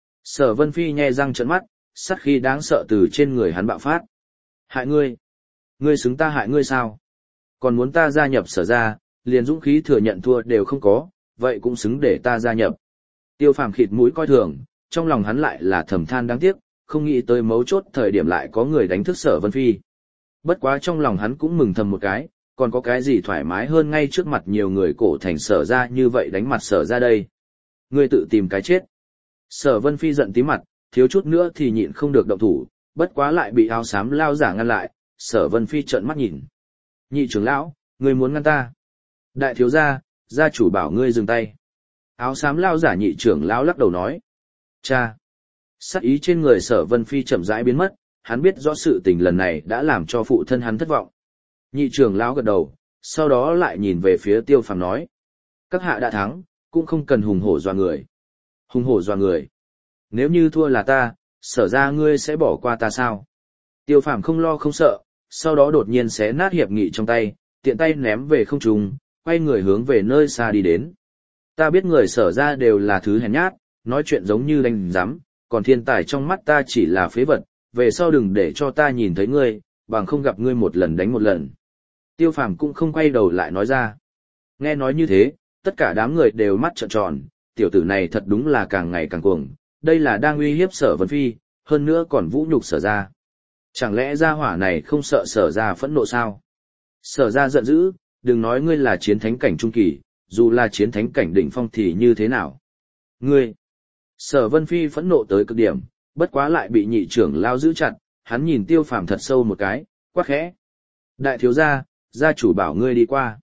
Speaker 1: Sở Vân Phi nhe răng trợn mắt, sát khí đáng sợ từ trên người hắn bạo phát. Hại ngươi? Ngươi xứng ta hại ngươi sao? Còn muốn ta gia nhập Sở gia, liền dũng khí thừa nhận thua đều không có, vậy cũng xứng để ta gia nhập. Tiêu Phàm khịt mũi coi thường, trong lòng hắn lại là thầm than đáng tiếc, không nghĩ tới mấu chốt thời điểm lại có người đánh thức Sở Vân Phi. Bất quá trong lòng hắn cũng mừng thầm một cái, còn có cái gì thoải mái hơn ngay trước mặt nhiều người cổ thành Sở gia như vậy đánh mặt Sở gia đây. Ngươi tự tìm cái chết. Sở Vân Phi giận tí mặt, thiếu chút nữa thì nhịn không được động thủ, bất quá lại bị áo xám lao giả ngăn lại. Sở Vân Phi trợn mắt nhìn. Nhị trưởng lão, ngươi muốn ngăn ta? Đại thiếu gia, gia chủ bảo ngươi dừng tay. Áo xám lao giả nhị trưởng lão lắc đầu nói. Cha. Sát ý trên người Sở Vân Phi chậm rãi biến mất, hắn biết rõ sự tình lần này đã làm cho phụ thân hắn thất vọng. Nhị trưởng lão gật đầu, sau đó lại nhìn về phía Tiêu Phàm nói. Các hạ đã thắng, cũng không cần hùng hổ dọa người. Hùng hổ dọa người. Nếu như thua là ta, Sở ra ngươi sẽ bỏ qua ta sao? Tiêu Phàm không lo không sợ, sau đó đột nhiên xé nát hiệp nghị trong tay, tiện tay ném về không trung, quay người hướng về nơi xa đi đến. Ta biết người Sở ra đều là thứ hèn nhát, nói chuyện giống như đánh giám, còn thiên tài trong mắt ta chỉ là phế vật, về sau đừng để cho ta nhìn thấy ngươi, bằng không gặp ngươi một lần đánh một lần. Tiêu Phàm cũng không quay đầu lại nói ra. Nghe nói như thế, tất cả đám người đều mắt trợn tròn, tiểu tử này thật đúng là càng ngày càng cuồng, đây là đang uy hiếp Sở Vân Phi, hơn nữa còn vũ nhục Sở gia. Chẳng lẽ gia hỏa này không sợ Sở gia phẫn nộ sao? Sở gia giận dữ, đừng nói ngươi là chiến thánh cảnh trung kỳ, dù là chiến thánh cảnh đỉnh phong thì như thế nào? Ngươi! Sở Vân Phi phẫn nộ tới cực điểm, bất quá lại bị nhị trưởng lao giữ chặt, hắn nhìn Tiêu Phàm thật sâu một cái, quát khẽ. Đại thiếu gia, gia chủ bảo ngươi đi qua.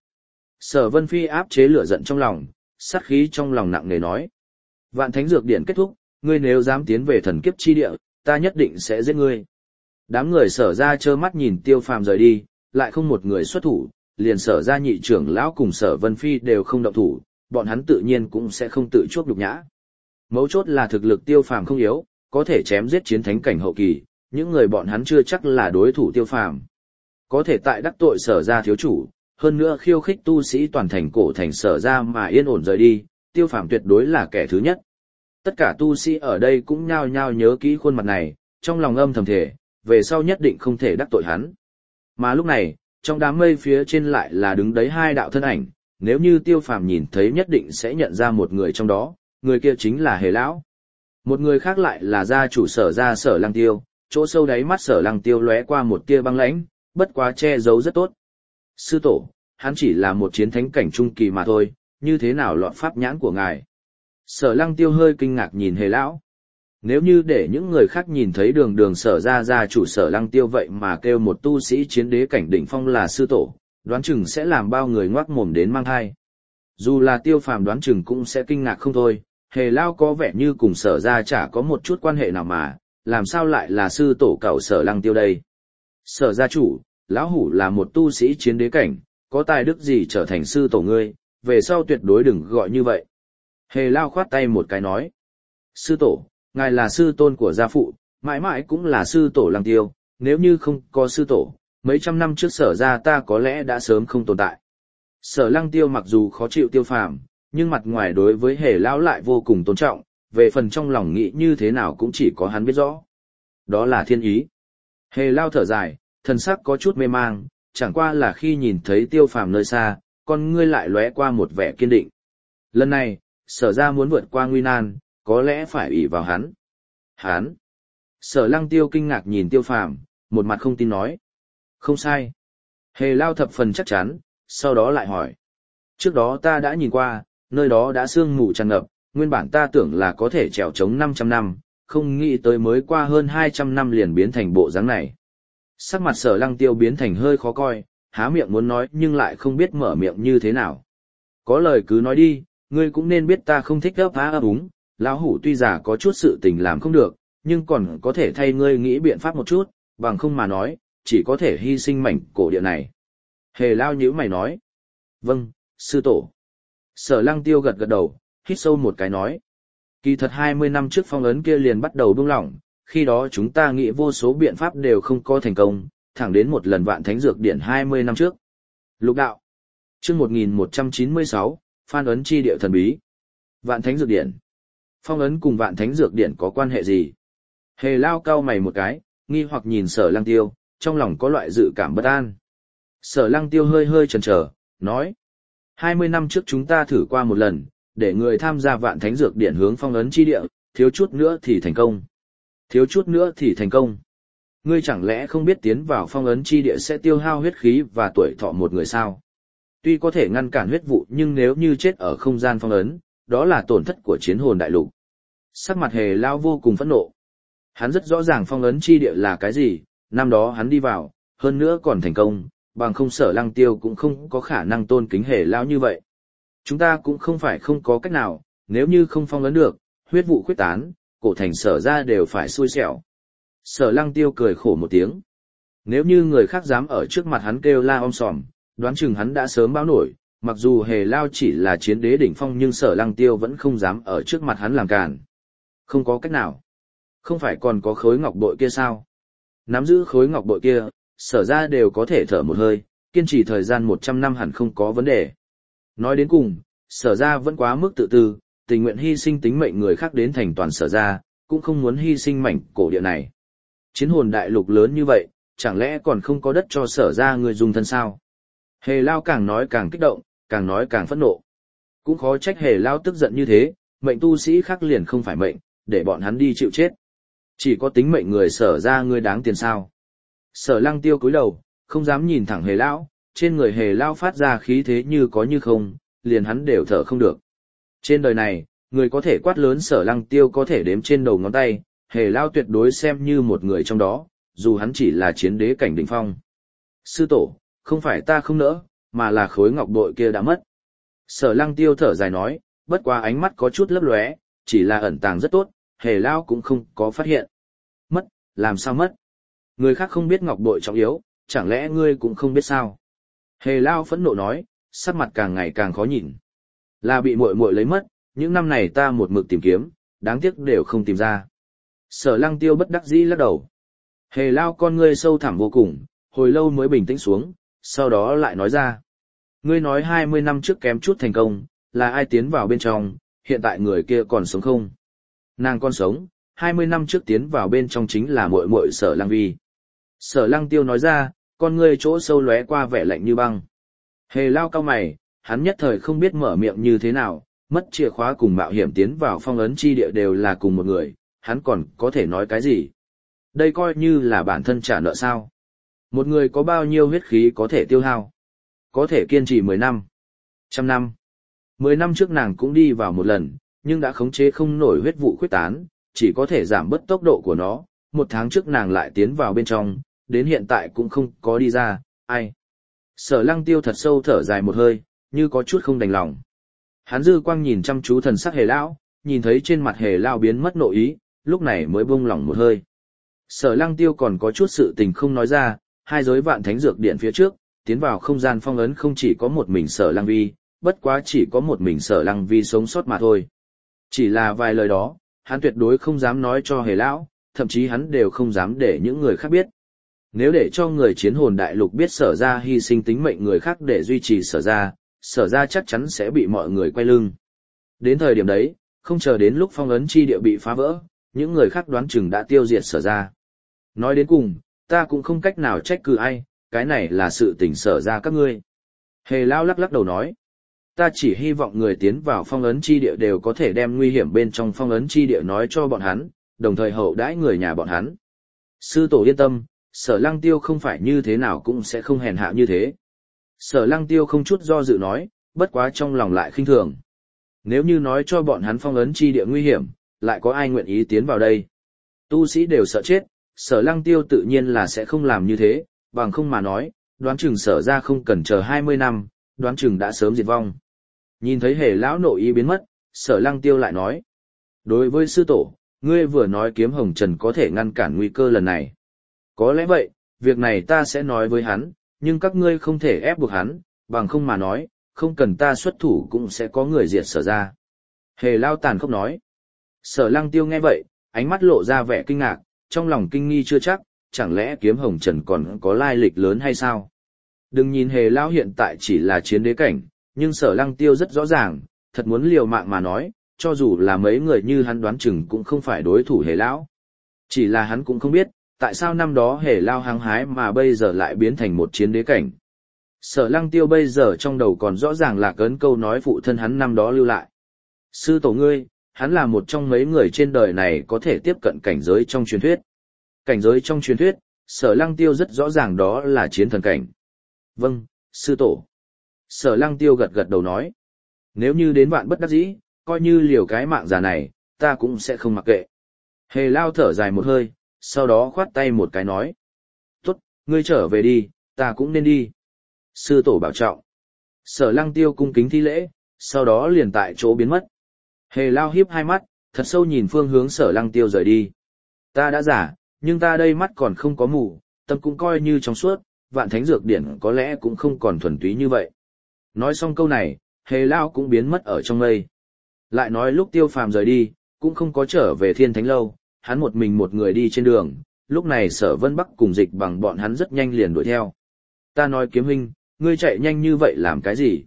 Speaker 1: Sở Vân Phi áp chế lửa giận trong lòng, sát khí trong lòng nặng nề nói. Vạn thánh dược điển kết thúc, ngươi nếu dám tiến về thần kiếp chi địa, ta nhất định sẽ giết ngươi. Đám người Sở ra trơ mắt nhìn Tiêu Phàm rời đi, lại không một người xuất thủ, liền Sở ra nhị trưởng lão cùng Sở Vân Phi đều không động thủ, bọn hắn tự nhiên cũng sẽ không tự chuốc nhục nhã. Mấu chốt là thực lực Tiêu Phàm không yếu, có thể chém giết chiến thánh cảnh hậu kỳ, những người bọn hắn chưa chắc là đối thủ Tiêu Phàm. Có thể tại đắc tội Sở ra thiếu chủ, hơn nữa khiêu khích tu sĩ toàn thành cổ thành Sở ra mà yên ổn rời đi, Tiêu Phàm tuyệt đối là kẻ thứ nhất. Tất cả tu sĩ ở đây cũng nhao nhao nhớ kỹ khuôn mặt này, trong lòng âm thầm thể, về sau nhất định không thể đắc tội hắn. Mà lúc này, trong đám mây phía trên lại là đứng đấy hai đạo thân ảnh, nếu như Tiêu Phàm nhìn thấy nhất định sẽ nhận ra một người trong đó, người kia chính là Hề lão. Một người khác lại là gia chủ Sở gia Sở Lăng Tiêu, chỗ sâu đáy mắt Sở Lăng Tiêu lóe qua một tia băng lãnh, bất quá che giấu rất tốt. Sư tổ, hắn chỉ là một chiến thánh cảnh trung kỳ mà thôi, như thế nào lọt pháp nhãn của ngài? Sở Lăng Tiêu hơi kinh ngạc nhìn Hề lão. Nếu như để những người khác nhìn thấy đường đường Sở gia gia chủ Sở Lăng Tiêu vậy mà kêu một tu sĩ chiến đế cảnh đỉnh phong là sư tổ, đoán chừng sẽ làm bao người ngoác mồm đến mang thai. Dù là Tiêu Phàm đoán chừng cũng sẽ kinh ngạc không thôi, Hề lão có vẻ như cùng Sở gia chả có một chút quan hệ nào mà, làm sao lại là sư tổ cậu Sở Lăng Tiêu đây? Sở gia chủ, lão hủ là một tu sĩ chiến đế cảnh, có tài đức gì trở thành sư tổ ngươi, về sau tuyệt đối đừng gọi như vậy. Hề lao khoát tay một cái nói. Sư tổ, ngài là sư tôn của gia phụ, mãi mãi cũng là sư tổ Lăng Tiêu, nếu như không có sư tổ, mấy trăm năm trước Sở gia ta có lẽ đã sớm không tồn tại. Sở Lăng Tiêu mặc dù khó chịu Tiêu Phàm, nhưng mặt ngoài đối với Hề lão lại vô cùng tôn trọng, về phần trong lòng nghĩ như thế nào cũng chỉ có hắn biết rõ. Đó là thiên ý. Hề lao thở dài, thần sắc có chút mê mang, chẳng qua là khi nhìn thấy Tiêu Phàm nơi xa, con ngươi lại lóe qua một vẻ kiên định. Lần này, Sở gia muốn vượt qua nguy nan, có lẽ phải ỷ vào hắn. Hắn? Sở Lăng Tiêu kinh ngạc nhìn Tiêu Phàm, một mặt không tin nói. Không sai. Hề lao thập phần chắc chắn, sau đó lại hỏi. Trước đó ta đã nhìn qua, nơi đó đã sương mù tràn ngập, nguyên bản ta tưởng là có thể trèo chống năm trăm năm, không nghĩ tới mới qua hơn hai trăm năm liền biến thành bộ dáng này. Sắc mặt Sở Lăng Tiêu biến thành hơi khó coi, há miệng muốn nói nhưng lại không biết mở miệng như thế nào. Có lời cứ nói đi, ngươi cũng nên biết ta không thích ấp á ấp úng, lão hủ tuy già có chút sự tình làm không được, nhưng còn có thể thay ngươi nghĩ biện pháp một chút, bằng không mà nói, chỉ có thể hy sinh mảnh cổ địa này. Hề lao nhíu mày nói. Vâng, sư tổ. Sở Lăng Tiêu gật gật đầu, hít sâu một cái nói. Kỳ thật hai mươi năm trước phong ấn kia liền bắt đầu buông lỏng, khi đó chúng ta nghĩ vô số biện pháp đều không có thành công, thẳng đến một lần Vạn Thánh Dược Điển hai mươi năm trước. Lục đạo. Chương một nghìn một trăm chín mươi sáu, Phan ấn chi địa thần bí. Vạn Thánh Dược Điển. Phong ấn cùng Vạn Thánh Dược Điển có quan hệ gì? Hề lao cau mày một cái, nghi hoặc nhìn Sở Lăng Tiêu, trong lòng có loại dự cảm bất an. Sở Lăng Tiêu hơi hơi chần chờ, nói. hai mươi năm trước chúng ta thử qua một lần, để người tham gia Vạn Thánh Dược Điển hướng phong ấn chi địa, thiếu chút nữa thì thành công. Thiếu chút nữa thì thành công. Ngươi chẳng lẽ không biết tiến vào phong ấn chi địa sẽ tiêu hao huyết khí và tuổi thọ một người sao? Tuy có thể ngăn cản huyết vụ nhưng nếu như chết ở không gian phong ấn, đó là tổn thất của chiến hồn đại lục. Sắc mặt Hề lao vô cùng phẫn nộ. Hắn rất rõ ràng phong ấn chi địa là cái gì, năm đó hắn đi vào, hơn nữa còn thành công, bằng không Sở Lăng Tiêu cũng không có khả năng tôn kính Hề lao như vậy. Chúng ta cũng không phải không có cách nào, nếu như không phong ấn được, huyết vụ khuyết tán, cổ thành Sở ra đều phải xui xẻo. Sở Lăng Tiêu cười khổ một tiếng. Nếu như người khác dám ở trước mặt hắn kêu la om sòm, đoán chừng hắn đã sớm báo nổi, mặc dù Hề lao chỉ là chiến đế đỉnh phong nhưng Sở Lăng Tiêu vẫn không dám ở trước mặt hắn làm càn. Không có cách nào. Không phải còn có khối ngọc bội kia sao? Nắm giữ khối ngọc bội kia, Sở ra đều có thể thở một hơi, kiên trì thời gian một trăm năm hẳn không có vấn đề. Nói đến cùng, Sở ra vẫn quá mức tự tư, tình nguyện hy sinh tính mệnh người khác đến thành toàn Sở ra, cũng không muốn hy sinh mảnh cổ địa này. Chiến hồn đại lục lớn như vậy, chẳng lẽ còn không có đất cho Sở ra người dùng thân sao? Hề lao càng nói càng kích động, càng nói càng phẫn nộ. Cũng khó trách Hề lao tức giận như thế, mệnh tu sĩ khác liền không phải mệnh, để bọn hắn đi chịu chết. Chỉ có tính mệnh người Sở ra người đáng tiền sao? Sở Lăng Tiêu cúi đầu, không dám nhìn thẳng Hề lão, trên người Hề lão phát ra khí thế như có như không, liền hắn đều thở không được. Trên đời này, người có thể quát lớn Sở Lăng Tiêu có thể đếm trên đầu ngón tay, Hề lão tuyệt đối xem như một người trong đó, dù hắn chỉ là chiến đế cảnh đỉnh phong. Sư tổ, không phải ta không nỡ, mà là khối ngọc bội kia đã mất. Sở Lăng Tiêu thở dài nói, bất quá ánh mắt có chút lấp lóe, chỉ là ẩn tàng rất tốt, Hề lão cũng không có phát hiện. Mất, làm sao mất? Người khác không biết ngọc bội trọng yếu, chẳng lẽ ngươi cũng không biết sao? Hề lao phẫn nộ nói, sắc mặt càng ngày càng khó nhìn. Là bị muội muội lấy mất, những năm này ta một mực tìm kiếm, đáng tiếc đều không tìm ra. Sở Lăng Tiêu bất đắc dĩ lắc đầu. Hề lao con ngươi sâu thẳm vô cùng, hồi lâu mới bình tĩnh xuống, sau đó lại nói ra. Ngươi nói hai mươi năm trước kém chút thành công, là ai tiến vào bên trong, hiện tại người kia còn sống không? Nàng còn sống, hai mươi năm trước tiến vào bên trong chính là muội muội Sở Lăng Vi. Sở Lăng Tiêu nói ra, con ngươi chỗ sâu lóe qua vẻ lạnh như băng. Hề lao cao mày, hắn nhất thời không biết mở miệng như thế nào, mất chìa khóa cùng mạo hiểm tiến vào phong ấn chi địa đều là cùng một người, hắn còn có thể nói cái gì? Đây coi như là bản thân trả nợ sao. Một người có bao nhiêu huyết khí có thể tiêu hao? Có thể kiên trì mười năm, trăm năm. Mười năm trước nàng cũng đi vào một lần, nhưng đã khống chế không nổi huyết vụ khuyết tán, chỉ có thể giảm bớt tốc độ của nó. Một tháng trước nàng lại tiến vào bên trong, đến hiện tại cũng không có đi ra, ai. Sở Lăng Tiêu thật sâu thở dài một hơi, như có chút không đành lòng. Hắn dư quang nhìn chăm chú thần sắc Hề lão, nhìn thấy trên mặt Hề lão biến mất nội ý, lúc này mới buông lỏng một hơi. Sở Lăng Tiêu còn có chút sự tình không nói ra, hai giới vạn thánh dược điện phía trước, tiến vào không gian phong ấn không chỉ có một mình Sở Lăng Vi, bất quá chỉ có một mình Sở Lăng Vi sống sót mà thôi. Chỉ là vài lời đó, hắn tuyệt đối không dám nói cho Hề lão, thậm chí hắn đều không dám để những người khác biết. Nếu để cho người chiến hồn đại lục biết Sở gia hy sinh tính mệnh người khác để duy trì Sở gia, Sở gia chắc chắn sẽ bị mọi người quay lưng. Đến thời điểm đấy, không chờ đến lúc phong ấn chi địa bị phá vỡ, những người khác đoán chừng đã tiêu diệt Sở gia. Nói đến cùng, ta cũng không cách nào trách cứ ai, cái này là sự tình Sở gia các ngươi. Hề lão lắc lắc đầu nói, ta chỉ hy vọng người tiến vào phong ấn chi địa đều có thể đem nguy hiểm bên trong phong ấn chi địa nói cho bọn hắn, đồng thời hậu đãi người nhà bọn hắn. Sư tổ yên tâm, Sở Lăng Tiêu không phải như thế nào cũng sẽ không hèn hạ như thế. Sở Lăng Tiêu không chút do dự nói, bất quá trong lòng lại khinh thường. Nếu như nói cho bọn hắn phong ấn chi địa nguy hiểm, lại có ai nguyện ý tiến vào đây? Tu sĩ đều sợ chết, Sở Lăng Tiêu tự nhiên là sẽ không làm như thế, bằng không mà nói, đoán chừng Sở ra không cần chờ hai mươi năm, đoán chừng đã sớm diệt vong. Nhìn thấy Hề lão nội ý biến mất, Sở Lăng Tiêu lại nói, đối với sư tổ, ngươi vừa nói kiếm hồng trần có thể ngăn cản nguy cơ lần này. Có lẽ vậy, việc này ta sẽ nói với hắn, nhưng các ngươi không thể ép buộc hắn, bằng không mà nói, không cần ta xuất thủ cũng sẽ có người diệt Sở ra. Hề lao tàn khốc nói. Sở Lăng Tiêu nghe vậy, ánh mắt lộ ra vẻ kinh ngạc, trong lòng kinh nghi chưa chắc, chẳng lẽ kiếm hồng trần còn có lai lịch lớn hay sao? Đừng nhìn Hề lão hiện tại chỉ là chiến đế cảnh, nhưng Sở Lăng Tiêu rất rõ ràng, thật muốn liều mạng mà nói, cho dù là mấy người như hắn đoán chừng cũng không phải đối thủ Hề lão. Chỉ là hắn cũng không biết, tại sao năm đó Hề lao hăng hái mà bây giờ lại biến thành một chiến đế cảnh. Sở Lăng Tiêu bây giờ trong đầu còn rõ ràng là cấn câu nói phụ thân hắn năm đó lưu lại. Sư tổ ngươi, hắn là một trong mấy người trên đời này có thể tiếp cận cảnh giới trong truyền thuyết. Cảnh giới trong truyền thuyết, Sở Lăng Tiêu rất rõ ràng đó là chiến thần cảnh. Vâng, sư tổ. Sở Lăng Tiêu gật gật đầu nói. Nếu như đến vạn bất đắc dĩ, coi như liều cái mạng già này, ta cũng sẽ không mặc kệ. Hề lao thở dài một hơi, sau đó khoát tay một cái nói. Tốt, ngươi trở về đi, ta cũng nên đi. Sư tổ bảo trọng. Sở Lăng Tiêu cung kính thi lễ, sau đó liền tại chỗ biến mất. Hề lao hiếp hai mắt, thật sâu nhìn phương hướng Sở Lăng Tiêu rời đi. Ta đã giả, nhưng ta đây mắt còn không có mù, tâm cũng coi như trong suốt, vạn thánh dược điển có lẽ cũng không còn thuần túy như vậy. Nói xong câu này, Hề lao cũng biến mất ở trong mây. Lại nói lúc Tiêu Phàm rời đi, cũng không có trở về Thiên Thánh Lâu, hắn một mình một người đi trên đường, lúc này Sở Vân Bắc cùng Dịch Bằng bọn hắn rất nhanh liền đuổi theo. Ta nói Kiếm huynh, ngươi chạy nhanh như vậy làm cái gì?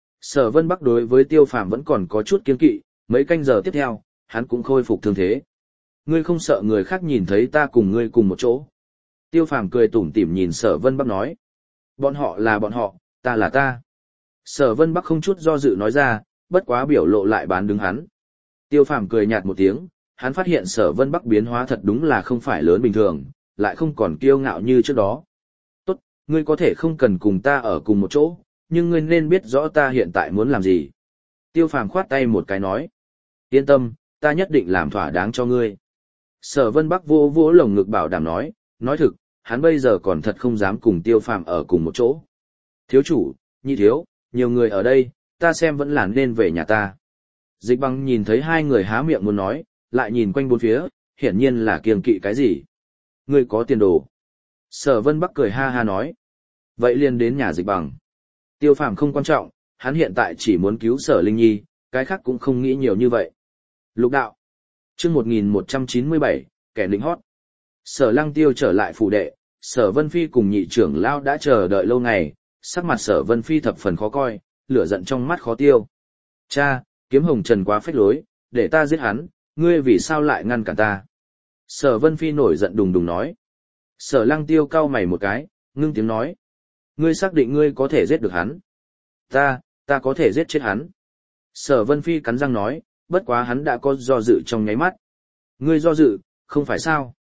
Speaker 1: Sở Vân Bắc đối với Tiêu Phàm vẫn còn có chút kiêng kỵ, mấy canh giờ tiếp theo, hắn cũng khôi phục thương thế. Ngươi không sợ người khác nhìn thấy ta cùng ngươi cùng một chỗ? Tiêu Phàm cười tủm tỉm nhìn Sở Vân Bắc nói. Bọn họ là bọn họ, ta là ta. Sở Vân Bắc không chút do dự nói ra, bất quá biểu lộ lại bán đứng hắn. Tiêu Phàm cười nhạt một tiếng, hắn phát hiện Sở Vân Bắc biến hóa thật đúng là không phải lớn bình thường, lại không còn kiêu ngạo như trước đó. Tốt, ngươi có thể không cần cùng ta ở cùng một chỗ, nhưng ngươi nên biết rõ ta hiện tại muốn làm gì. Tiêu Phàm khoát tay một cái nói. Yên tâm, ta nhất định làm thỏa đáng cho ngươi. Sở Vân Bắc vô vỗ lồng ngực bảo đảm nói, nói thực, hắn bây giờ còn thật không dám cùng Tiêu Phàm ở cùng một chỗ. Thiếu chủ, nhị thiếu, nhiều người ở đây, ta xem vẫn là nên về nhà ta. Dịch Bằng nhìn thấy hai người há miệng muốn nói, lại nhìn quanh bốn phía, hiển nhiên là kiêng kỵ cái gì. Ngươi có tiền đồ. Sở Vân Bắc cười ha ha nói. Vậy liền đến nhà Dịch Bằng. Tiêu Phàm không quan trọng, hắn hiện tại chỉ muốn cứu Sở Linh Nhi, cái khác cũng không nghĩ nhiều như vậy. Lục đạo. Chương một nghìn một trăm chín mươi bảy, kẻ lính hót. Sở Lăng Tiêu trở lại phủ đệ, Sở Vân Phi cùng nhị trưởng lão đã chờ đợi lâu ngày, sắc mặt Sở Vân Phi thập phần khó coi, lửa giận trong mắt khó tiêu. Cha, Kiếm Hồng Trần quá phách lối, để ta giết hắn, ngươi vì sao lại ngăn cản ta? Sở Vân Phi nổi giận đùng đùng nói. Sở Lăng Tiêu cau mày một cái, ngưng tiếng nói. Ngươi xác định ngươi có thể giết được hắn? Ta, ta có thể giết chết hắn. Sở Vân Phi cắn răng nói, bất quá hắn đã có do dự trong nháy mắt. Ngươi do dự, không phải sao?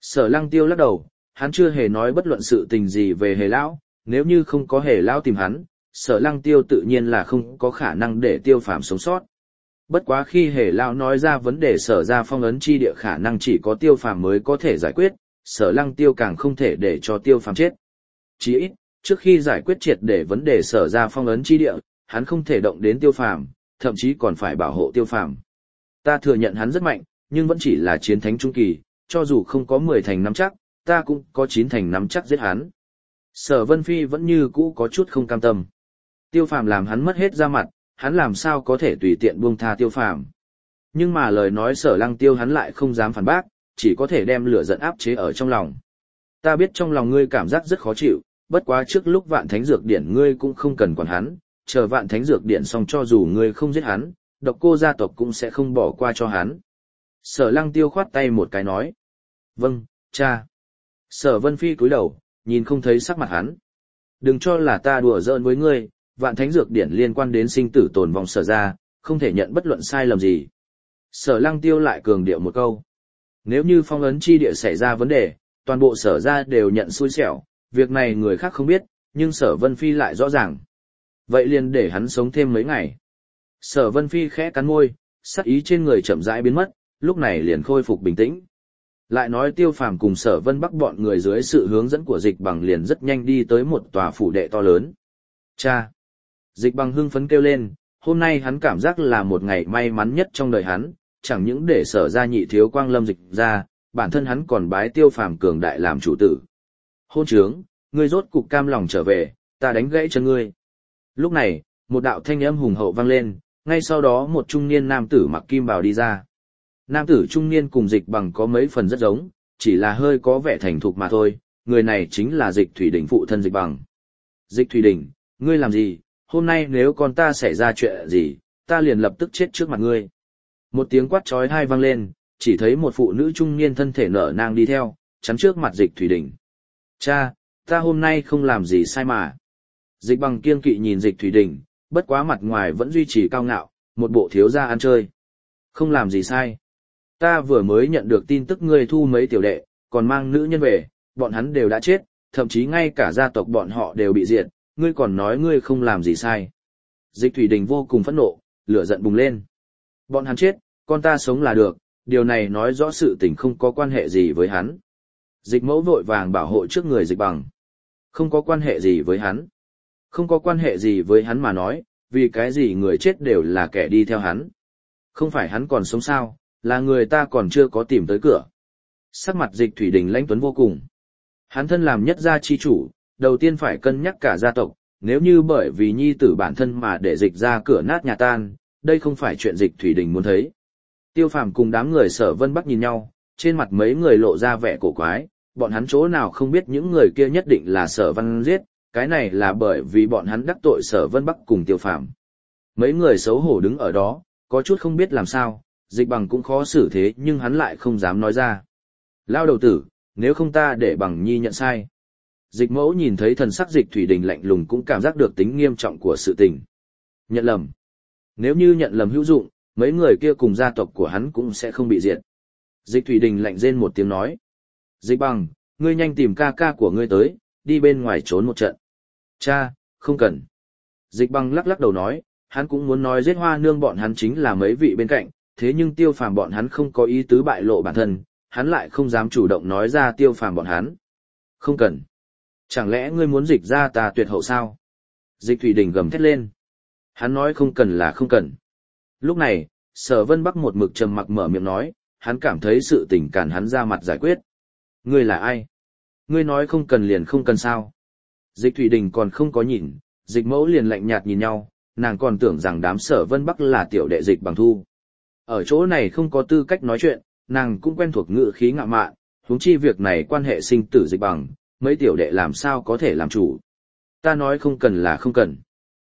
Speaker 1: Sở Lăng Tiêu lắc đầu, hắn chưa hề nói bất luận sự tình gì về hề lão, nếu như không có hề lão tìm hắn, Sở Lăng Tiêu tự nhiên là không có khả năng để Tiêu Phàm sống sót. Bất quá khi hề lão nói ra vấn đề sở ra phong ấn chi địa khả năng chỉ có Tiêu Phàm mới có thể giải quyết, Sở Lăng Tiêu càng không thể để cho Tiêu Phàm chết. Chỉ ít, trước khi giải quyết triệt để vấn đề sở ra phong ấn chi địa, hắn không thể động đến Tiêu Phàm, thậm chí còn phải bảo hộ Tiêu Phàm. Ta thừa nhận hắn rất mạnh, nhưng vẫn chỉ là chiến thánh trung kỳ, cho dù không có mười thành nắm chắc, ta cũng có chín thành nắm chắc giết hắn. Sở Vân Phi vẫn như cũ có chút không cam tâm. Tiêu Phàm làm hắn mất hết da mặt, hắn làm sao có thể tùy tiện buông tha Tiêu Phàm. Nhưng mà lời nói Sở Lăng Tiêu hắn lại không dám phản bác, chỉ có thể đem lửa giận áp chế ở trong lòng. Ta biết trong lòng ngươi cảm giác rất khó chịu, bất quá trước lúc Vạn Thánh Dược Điển ngươi cũng không cần quản hắn, chờ Vạn Thánh Dược Điển xong cho dù ngươi không giết hắn, Độc Cô gia tộc cũng sẽ không bỏ qua cho hắn. Sở Lăng Tiêu khoát tay một cái nói. Vâng, cha. Sở Vân Phi cúi đầu, nhìn không thấy sắc mặt hắn. Đừng cho là ta đùa giỡn với ngươi, Vạn Thánh Dược Điển liên quan đến sinh tử tồn vong sở ra, không thể nhận bất luận sai lầm gì. Sở Lăng Tiêu lại cường điệu một câu. Nếu như phong ấn chi địa xảy ra vấn đề, toàn bộ sở ra đều nhận xui xẻo, việc này người khác không biết, nhưng Sở Vân Phi lại rõ ràng. Vậy liền để hắn sống thêm mấy ngày. Sở Vân Phi khẽ cắn môi, sát ý trên người chậm rãi biến mất, lúc này liền khôi phục bình tĩnh. Lại nói Tiêu Phàm cùng Sở Vân Bắc bọn người dưới sự hướng dẫn của Dịch Bằng liền rất nhanh đi tới một tòa phủ đệ to lớn. Cha! Dịch Bằng hưng phấn kêu lên, hôm nay hắn cảm giác là một ngày may mắn nhất trong đời hắn, chẳng những để Sở gia nhị thiếu quang lâm dịch ra, bản thân hắn còn bái Tiêu Phàm cường đại làm chủ tử. Hôn trướng, ngươi rốt cục cam lòng trở về, ta đánh gãy chân ngươi. Lúc này, một đạo thanh âm hùng hậu vang lên, ngay sau đó một trung niên nam tử mặc kim bào đi ra. Nam tử trung niên cùng Dịch Bằng có mấy phần rất giống, chỉ là hơi có vẻ thành thục mà thôi, người này chính là Dịch Thủy Đỉnh phụ thân Dịch Bằng. Dịch Thủy Đỉnh, ngươi làm gì, hôm nay nếu con ta xảy ra chuyện gì, ta liền lập tức chết trước mặt ngươi. Một tiếng quát chói tai vang lên, chỉ thấy một phụ nữ trung niên thân thể nở nang đi theo, chắn trước mặt Dịch Thủy Đỉnh. Cha, ta hôm nay không làm gì sai mà. Dịch Bằng kiêng kỵ nhìn Dịch Thủy Đỉnh, bất quá mặt ngoài vẫn duy trì cao ngạo, một bộ thiếu gia ăn chơi. Không làm gì sai. Ta vừa mới nhận được tin tức ngươi thu mấy tiểu đệ, còn mang nữ nhân về, bọn hắn đều đã chết, thậm chí ngay cả gia tộc bọn họ đều bị diệt, ngươi còn nói ngươi không làm gì sai. Dịch Thủy Đình vô cùng phẫn nộ, lửa giận bùng lên. Bọn hắn chết, con ta sống là được, điều này nói rõ sự tình không có quan hệ gì với hắn. Dịch Mẫu vội vàng bảo hộ trước người Dịch Bằng. Không có quan hệ gì với hắn. Không có quan hệ gì với hắn mà nói, vì cái gì người chết đều là kẻ đi theo hắn. Không phải hắn còn sống sao, là người ta còn chưa có tìm tới cửa. Sắc mặt Dịch Thủy Đình lãnh tuấn vô cùng. Hắn thân làm nhất gia chi chủ, đầu tiên phải cân nhắc cả gia tộc, nếu như bởi vì nhi tử bản thân mà để Dịch ra cửa nát nhà tan, đây không phải chuyện Dịch Thủy Đình muốn thấy. Tiêu Phàm cùng đám người Sở Vân Bắc nhìn nhau, trên mặt mấy người lộ ra vẻ cổ quái, bọn hắn chỗ nào không biết những người kia nhất định là Sở Văn giết, cái này là bởi vì bọn hắn đắc tội Sở Vân Bắc cùng Tiêu Phàm. Mấy người xấu hổ đứng ở đó, có chút không biết làm sao, Dịch Bằng cũng khó xử thế nhưng hắn lại không dám nói ra. Lao đầu tử, nếu không ta để Bằng Nhi nhận sai. Dịch Mẫu nhìn thấy thần sắc Dịch Thủy Đình lạnh lùng cũng cảm giác được tính nghiêm trọng của sự tình. Nhận lầm. Nếu như nhận lầm hữu dụng, mấy người kia cùng gia tộc của hắn cũng sẽ không bị diệt. Dịch Thủy Đình lạnh rên một tiếng nói. Dịch Bằng, ngươi nhanh tìm ca ca của ngươi tới, đi bên ngoài trốn một trận. Cha, không cần. Dịch Bằng lắc lắc đầu nói, hắn cũng muốn nói giết Hoa Nương bọn hắn chính là mấy vị bên cạnh, thế nhưng Tiêu Phàm bọn hắn không có ý tứ bại lộ bản thân, hắn lại không dám chủ động nói ra Tiêu Phàm bọn hắn. Không cần. Chẳng lẽ ngươi muốn Dịch ra ta tuyệt hậu sao? Dịch Thủy Đình gầm thét lên. Hắn nói không cần là không cần. Lúc này, Sở Vân Bắc một mực trầm mặc mở miệng nói, hắn cảm thấy sự tình cản hắn ra mặt giải quyết. Ngươi là ai? Ngươi nói không cần liền không cần sao? Dịch Thủy Đình còn không có nhìn, Dịch Mẫu liền lạnh nhạt nhìn nhau, nàng còn tưởng rằng đám Sở Vân Bắc là tiểu đệ Dịch Bằng thu. Ở chỗ này không có tư cách nói chuyện, nàng cũng quen thuộc ngữ khí ngạo mạn, huống chi việc này quan hệ sinh tử Dịch Bằng, mấy tiểu đệ làm sao có thể làm chủ. Ta nói không cần là không cần.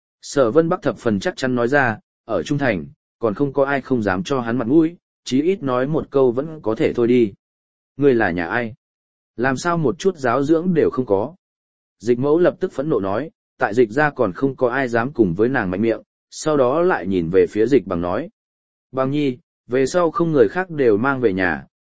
Speaker 1: Sở Vân Bắc thập phần chắc chắn nói ra, ở Trung Thành, còn không có ai không dám cho hắn mặt mũi, chí ít nói một câu vẫn có thể thôi đi. Ngươi là nhà ai? Làm sao một chút giáo dưỡng đều không có? Dịch Mẫu lập tức phẫn nộ nói, tại Dịch ra còn không có ai dám cùng với nàng mạnh miệng, sau đó lại nhìn về phía Dịch Bằng nói. Bằng Nhi, về sau không người khác đều mang về nhà,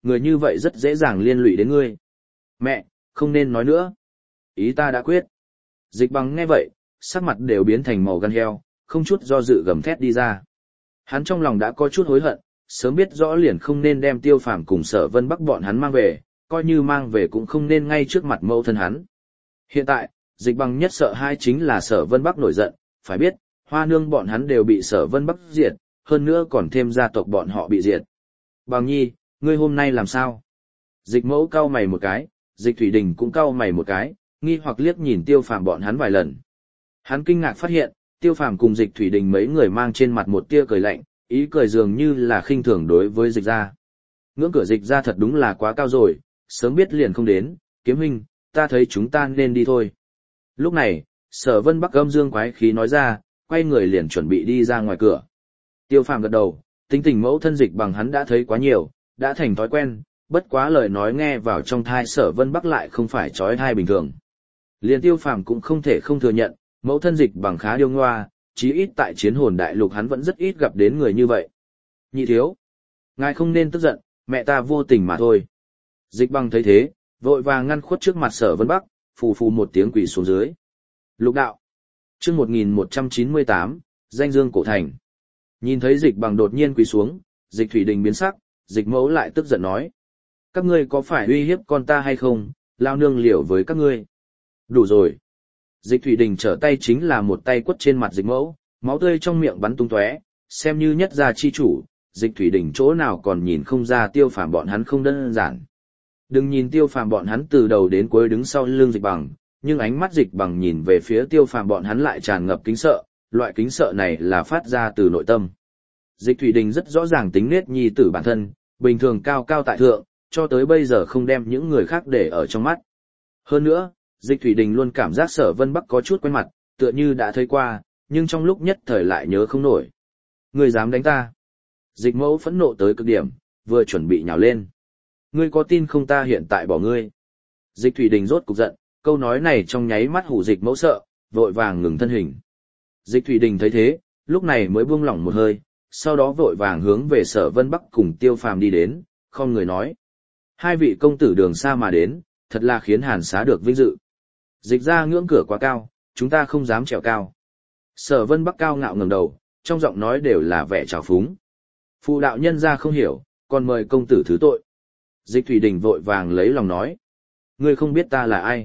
Speaker 1: người như vậy rất dễ dàng liên lụy đến ngươi. Mẹ, không nên nói nữa. Ý ta đã quyết. Dịch Bằng nghe vậy, sắc mặt đều biến thành màu gan heo, không chút do dự gầm thét đi ra. Hắn trong lòng đã có chút hối hận, sớm biết rõ liền không nên đem Tiêu Phàm cùng Sở Vân Bắc bọn hắn mang về, coi như mang về cũng không nên ngay trước mặt mẫu thân hắn. Hiện tại, Dịch Bằng nhất sợ hai chính là Sở Vân Bắc nổi giận, phải biết, Hoa Nương bọn hắn đều bị Sở Vân Bắc diệt, hơn nữa còn thêm gia tộc bọn họ bị diệt. Bằng Nhi, ngươi hôm nay làm sao? Dịch Mẫu cau mày một cái, Dịch Thủy Đình cũng cau mày một cái, nghi hoặc liếc nhìn Tiêu Phàm bọn hắn vài lần. Hắn kinh ngạc phát hiện, Tiêu Phàm cùng Dịch Thủy Đình mấy người mang trên mặt một tia cười lạnh, ý cười dường như là khinh thường đối với Dịch gia. Ngưỡng cửa Dịch gia thật đúng là quá cao rồi, sớm biết liền không đến, Kiếm huynh, ta thấy chúng ta nên đi thôi. Lúc này, Sở Vân Bắc âm dương quái khí nói ra, quay người liền chuẩn bị đi ra ngoài cửa. Tiêu Phàm gật đầu, tính tình mẫu thân Dịch Bằng hắn đã thấy quá nhiều, đã thành thói quen, bất quá lời nói nghe vào trong thai Sở Vân Bắc lại không phải trói thai bình thường. Liền Tiêu Phàm cũng không thể không thừa nhận, mẫu thân Dịch Bằng khá điêu ngoa, chí ít tại chiến hồn đại lục hắn vẫn rất ít gặp đến người như vậy. Nhị thiếu, ngài không nên tức giận, mẹ ta vô tình mà thôi. Dịch Bằng thấy thế, vội vàng ngăn khuất trước mặt Sở Vân Bắc, phù phù một tiếng quỳ xuống dưới. Lục đạo. Chương một nghìn một trăm chín mươi tám, danh dương cổ thành. Nhìn thấy Dịch Bằng đột nhiên quỳ xuống, Dịch Thủy Đình biến sắc, Dịch Mẫu lại tức giận nói: "Các ngươi có phải uy hiếp con ta hay không, lao nương liều với các ngươi." Đủ rồi. Dịch Thủy Đình trở tay chính là một tay quất trên mặt Dịch Mẫu, máu tươi trong miệng bắn tung tóe, xem như nhất gia chi chủ, Dịch Thủy Đình chỗ nào còn nhìn không ra Tiêu Phàm bọn hắn không đơn giản. Đừng nhìn Tiêu Phàm bọn hắn từ đầu đến cuối đứng sau lưng Dịch Bằng, nhưng ánh mắt Dịch Bằng nhìn về phía Tiêu Phàm bọn hắn lại tràn ngập kính sợ, loại kính sợ này là phát ra từ nội tâm. Dịch Thủy Đình rất rõ ràng tính nết nhi tử bản thân, bình thường cao cao tại thượng, cho tới bây giờ không đem những người khác để ở trong mắt. Hơn nữa, Dịch Thủy Đình luôn cảm giác Sở Vân Bắc có chút quen mặt, tựa như đã thấy qua, nhưng trong lúc nhất thời lại nhớ không nổi. Ngươi dám đánh ta? Dịch Mẫu phẫn nộ tới cực điểm, vừa chuẩn bị nhào lên. Ngươi có tin không ta hiện tại bỏ ngươi? Dịch Thủy Đình rốt cục giận, câu nói này trong nháy mắt hủ Dịch Mẫu sợ, vội vàng ngừng thân hình. Dịch Thủy Đình thấy thế, lúc này mới buông lỏng một hơi, sau đó vội vàng hướng về Sở Vân Bắc cùng Tiêu Phàm đi đến, không người nói: hai vị công tử đường xa mà đến, thật là khiến Hàn Xá được vinh dự. Dịch ra ngưỡng cửa quá cao, chúng ta không dám trèo cao. Sở Vân Bắc cao ngạo ngẩng đầu, trong giọng nói đều là vẻ trào phúng. Phụ đạo nhân gia không hiểu, còn mời công tử thứ tội. Dịch Thủy Đình vội vàng lấy lòng nói: ngươi không biết ta là ai.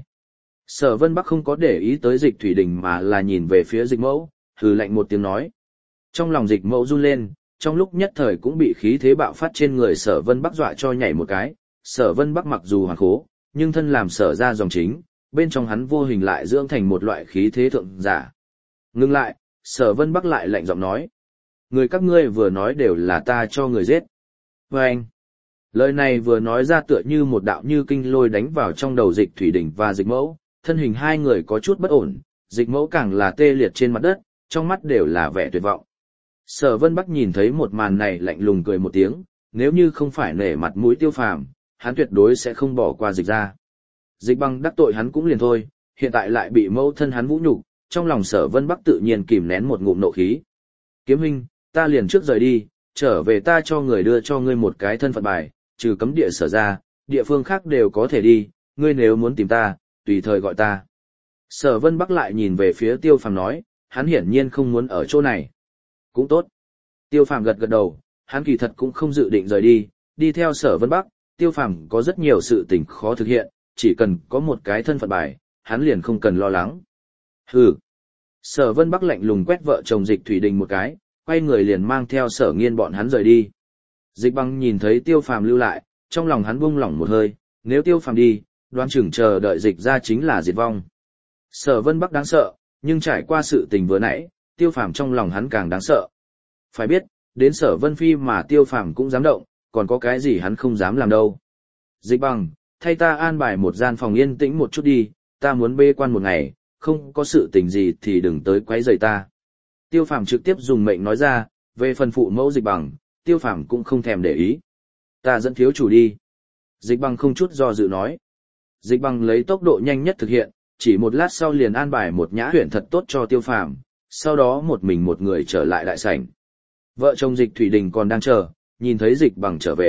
Speaker 1: Sở Vân Bắc không có để ý tới Dịch Thủy Đình mà là nhìn về phía Dịch Mẫu, hừ lạnh một tiếng nói. Trong lòng Dịch Mẫu run lên, trong lúc nhất thời cũng bị khí thế bạo phát trên người Sở Vân Bắc dọa cho nhảy một cái. Sở Vân Bắc mặc dù hoàn khố, nhưng thân làm Sở ra dòng chính, bên trong hắn vô hình lại dưỡng thành một loại khí thế thượng giả. Ngưng lại, Sở Vân Bắc lại lạnh giọng nói: người các ngươi vừa nói đều là ta cho người giết. Và anh, lời này vừa nói ra tựa như một đạo như kinh lôi đánh vào trong đầu Dịch Thủy Đình và Dịch Mẫu, thân hình hai người có chút bất ổn, Dịch Mẫu càng là tê liệt trên mặt đất, trong mắt đều là vẻ tuyệt vọng. Sở Vân Bắc nhìn thấy một màn này lạnh lùng cười một tiếng, nếu như không phải nể mặt mũi Tiêu Phàm, hắn tuyệt đối sẽ không bỏ qua Dịch ra. Dịch Bằng đắc tội hắn cũng liền thôi, hiện tại lại bị mẫu thân hắn vũ nhục, trong lòng Sở Vân Bắc tự nhiên kìm nén một ngụm nộ khí. Kiếm huynh, ta liền trước rời đi, trở về ta cho người đưa cho ngươi một cái thân phận bài, trừ cấm địa Sở ra, địa phương khác đều có thể đi, ngươi nếu muốn tìm ta, tùy thời gọi ta. Sở Vân Bắc lại nhìn về phía Tiêu Phàm nói, hắn hiển nhiên không muốn ở chỗ này. Cũng tốt. Tiêu Phàm gật gật đầu, hắn kỳ thật cũng không dự định rời đi, đi theo Sở Vân Bắc, Tiêu Phàm có rất nhiều sự tình khó thực hiện, chỉ cần có một cái thân phận bài, hắn liền không cần lo lắng. Hừ. Sở Vân Bắc lạnh lùng quét vợ chồng Dịch Thủy Đình một cái, quay người liền mang theo Sở Nghiên bọn hắn rời đi. Dịch Bằng nhìn thấy Tiêu Phàm lưu lại, trong lòng hắn buông lỏng một hơi, nếu Tiêu Phàm đi, đoán chừng chờ đợi Dịch ra chính là diệt vong. Sở Vân Bắc đáng sợ, nhưng trải qua sự tình vừa nãy, Tiêu Phàm trong lòng hắn càng đáng sợ. Phải biết, đến Sở Vân Phi mà Tiêu Phàm cũng dám động, còn có cái gì hắn không dám làm đâu. Dịch Bằng, thay ta an bài một gian phòng yên tĩnh một chút đi, ta muốn bê quan một ngày, không có sự tình gì thì đừng tới quấy rầy ta. Tiêu Phàm trực tiếp dùng mệnh nói ra, về phần phụ mẫu Dịch Bằng, Tiêu Phàm cũng không thèm để ý. Ta dẫn thiếu chủ đi. Dịch Bằng không chút do dự nói. Dịch Bằng lấy tốc độ nhanh nhất thực hiện, chỉ một lát sau liền an bài một nhã huyển thật tốt cho Tiêu Phàm, sau đó một mình một người trở lại đại sảnh. Vợ chồng Dịch Thủy Đình còn đang chờ, nhìn thấy Dịch Bằng trở về,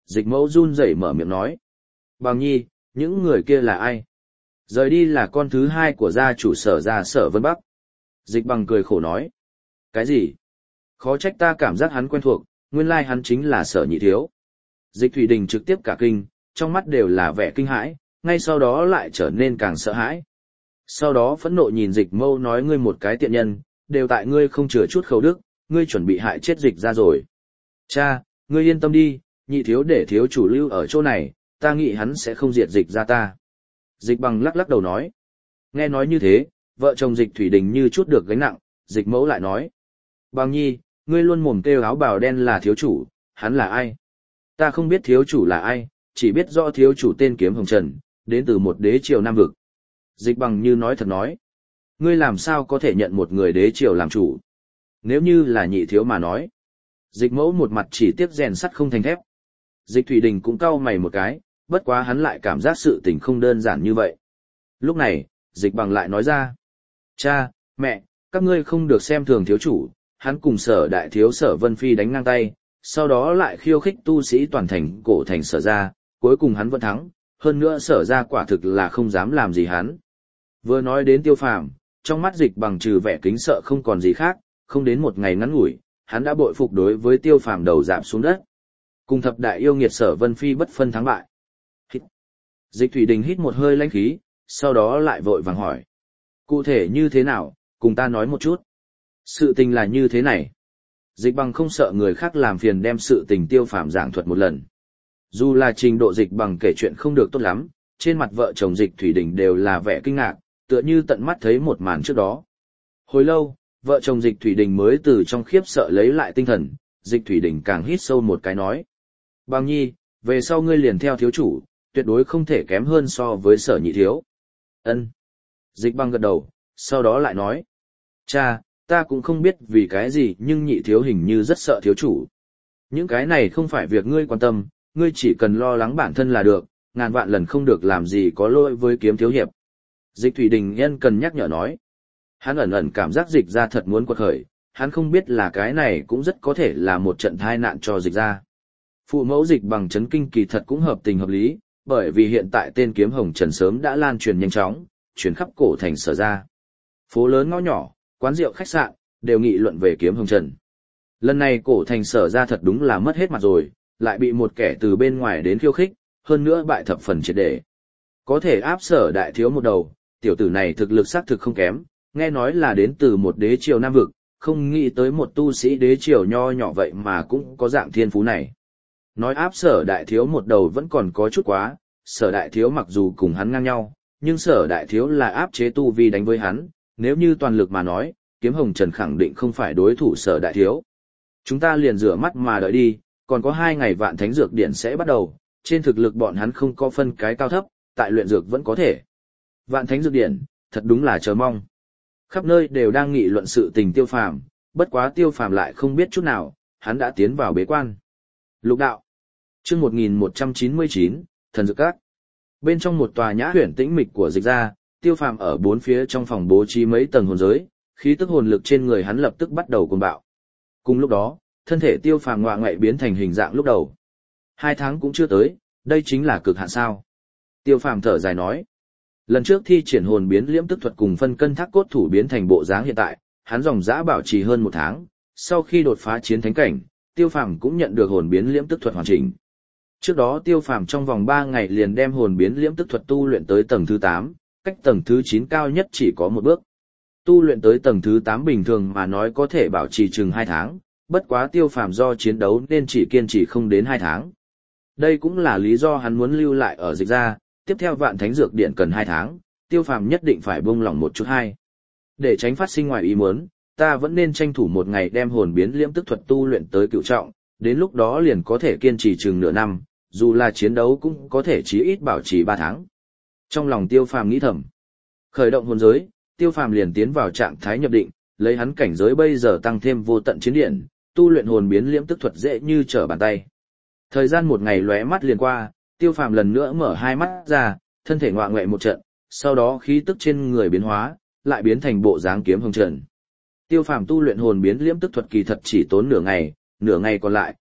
Speaker 1: Dịch Mẫu run rẩy mở miệng nói. Bằng nhi, những người kia là ai? Rời đi là con thứ hai của gia chủ Sở gia Sở Vân Bắc. Dịch Bằng cười khổ nói. Cái gì? Khó trách ta cảm giác hắn quen thuộc, nguyên lai hắn chính là Sở Nhị Thiếu. Dịch Thủy Đình trực tiếp cả kinh, trong mắt đều là vẻ kinh hãi, ngay sau đó lại trở nên càng sợ hãi. Sau đó phẫn nộ nhìn Dịch Mâu nói ngươi một cái tiện nhân, đều tại ngươi không chừa chút khẩu đức, ngươi chuẩn bị hại chết Dịch ra rồi. Cha, ngươi yên tâm đi, Nhị Thiếu để thiếu chủ lưu ở chỗ này, ta nghĩ hắn sẽ không diệt Dịch ra ta. Dịch Bằng lắc lắc đầu nói. Nghe nói như thế, vợ chồng Dịch Thủy Đình như chút được gánh nặng, Dịch Mẫu lại nói. Bằng nhi, ngươi luôn mồm kêu áo bào đen là thiếu chủ, hắn là ai? Ta không biết thiếu chủ là ai, chỉ biết rõ thiếu chủ tên Kiếm Hồng Trần, đến từ một đế triều Nam Vực. Dịch Bằng như nói thật nói. Ngươi làm sao có thể nhận một người đế triều làm chủ? Nếu như là Nhị Thiếu mà nói. Dịch Mẫu một mặt chỉ tiếc rèn sắt không thành thép. Dịch Thủy Đình cũng cau mày một cái, bất quá hắn lại cảm giác sự tình không đơn giản như vậy. Lúc này, Dịch Bằng lại nói ra. Cha, mẹ, các ngươi không được xem thường thiếu chủ, hắn cùng Sở đại thiếu Sở Vân Phi đánh ngang tay, sau đó lại khiêu khích tu sĩ toàn thành cổ thành Sở ra, cuối cùng hắn vẫn thắng, hơn nữa Sở ra quả thực là không dám làm gì hắn. Vừa nói đến Tiêu Phàm, trong mắt Dịch Bằng trừ vẻ kính sợ không còn gì khác, không đến một ngày ngắn ngủi, hắn đã bội phục đối với Tiêu Phàm đầu rạp xuống đất. Cùng thập đại yêu nghiệt Sở Vân Phi bất phân thắng bại. Hít. Dịch Thủy Đình hít một hơi lãnh khí, sau đó lại vội vàng hỏi. Cụ thể như thế nào, cùng ta nói một chút. Sự tình là như thế này. Dịch Bằng không sợ người khác làm phiền đem sự tình Tiêu Phàm giảng thuật một lần. Dù là trình độ Dịch Bằng kể chuyện không được tốt lắm, trên mặt vợ chồng Dịch Thủy Đình đều là vẻ kinh ngạc, tựa như tận mắt thấy một màn trước đó. Hồi lâu, vợ chồng Dịch Thủy Đình mới từ trong khiếp sợ lấy lại tinh thần, Dịch Thủy Đình càng hít sâu một cái nói. Bằng nhi, về sau ngươi liền theo thiếu chủ, tuyệt đối không thể kém hơn so với Sở Nhị Thiếu. Ân. Dịch Bằng gật đầu, sau đó lại nói. Cha, ta cũng không biết vì cái gì nhưng Nhị Thiếu hình như rất sợ thiếu chủ. Những cái này không phải việc ngươi quan tâm, ngươi chỉ cần lo lắng bản thân là được, ngàn vạn lần không được làm gì có lỗi với Kiếm thiếu hiệp. Dịch Thủy Đình nhân cần nhắc nhở nói. Hắn ẩn ẩn cảm giác Dịch ra thật muốn quật khởi, hắn không biết là cái này cũng rất có thể là một trận tai nạn cho Dịch ra. Phụ mẫu Dịch Bằng chấn kinh kỳ thật cũng hợp tình hợp lý, bởi vì hiện tại tên Kiếm Hồng Trần sớm đã lan truyền nhanh chóng, truyền khắp cổ thành Sở ra. Phố lớn ngõ nhỏ, quán rượu khách sạn, đều nghị luận về Kiếm Hồng Trần. Lần này cổ thành Sở ra thật đúng là mất hết mặt rồi, lại bị một kẻ từ bên ngoài đến khiêu khích, hơn nữa bại thập phần triệt để. Có thể áp Sở đại thiếu một đầu, tiểu tử này thực lực xác thực không kém, nghe nói là đến từ một đế triều Nam Vực, không nghĩ tới một tu sĩ đế triều nho nhỏ vậy mà cũng có dạng thiên phú này. Nói áp Sở đại thiếu một đầu vẫn còn có chút quá, Sở đại thiếu mặc dù cùng hắn ngang nhau, nhưng Sở đại thiếu là áp chế tu vi đánh với hắn, nếu như toàn lực mà nói, Kiếm Hồng Trần khẳng định không phải đối thủ Sở đại thiếu. Chúng ta liền rửa mắt mà đợi đi, còn có hai ngày Vạn Thánh Dược Điển sẽ bắt đầu, trên thực lực bọn hắn không có phân cái cao thấp, tại luyện dược vẫn có thể. Vạn Thánh Dược Điển, thật đúng là chờ mong. Khắp nơi đều đang nghị luận sự tình Tiêu Phàm, bất quá Tiêu Phàm lại không biết chút nào, hắn đã tiến vào bế quan. Lục đạo. Chương một nghìn một trăm chín mươi chín, Thần Dược Các. Bên trong một tòa nhã huyền tĩnh mịch của Dịch ra, Tiêu Phàm ở bốn phía trong phòng bố trí mấy tầng hồn giới, khí tức hồn lực trên người hắn lập tức bắt đầu cuồng bạo. Cùng lúc đó, thân thể Tiêu Phàm ngoạ ngoại biến thành hình dạng lúc đầu. Hai tháng cũng chưa tới, đây chính là cực hạn sao? Tiêu Phàm thở dài nói. Lần trước thi triển hồn biến liễm tức thuật cùng phân cân thác cốt thủ biến thành bộ dáng hiện tại, hắn dòng dã bảo trì hơn một tháng, sau khi đột phá chiến thánh cảnh, Tiêu Phàm cũng nhận được hồn biến liễm tức thuật hoàn chỉnh. Trước đó Tiêu Phàm trong vòng ba ngày liền đem hồn biến liễm tức thuật tu luyện tới tầng thứ tám, cách tầng thứ chín cao nhất chỉ có một bước. Tu luyện tới tầng thứ tám bình thường mà nói có thể bảo trì chừng hai tháng, bất quá Tiêu Phàm do chiến đấu nên chỉ kiên trì không đến hai tháng. Đây cũng là lý do hắn muốn lưu lại ở Dịch ra, tiếp theo Vạn Thánh Dược Điện cần hai tháng, Tiêu Phàm nhất định phải buông lỏng một chút hai. Để tránh phát sinh ngoài ý muốn, ta vẫn nên tranh thủ một ngày đem hồn biến liễm tức thuật tu luyện tới cựu trọng, đến lúc đó liền có thể kiên trì chừng nửa năm, dù là chiến đấu cũng có thể chí ít bảo trì ba tháng. Trong lòng Tiêu Phàm nghĩ thầm, khởi động hồn giới, Tiêu Phàm liền tiến vào trạng thái nhập định, lấy hắn cảnh giới bây giờ tăng thêm vô tận chiến điện, tu luyện hồn biến liễm tức thuật dễ như trở bàn tay. Thời gian một ngày lóe mắt liền qua, Tiêu Phàm lần nữa mở hai mắt ra, thân thể ngoạ ngoại một trận, sau đó khí tức trên người biến hóa, lại biến thành bộ dáng Kiếm Hồng Trần. Tiêu Phàm tu luyện hồn biến liễm tức thuật kỳ thật chỉ tốn nửa ngày, nửa ngày còn lại,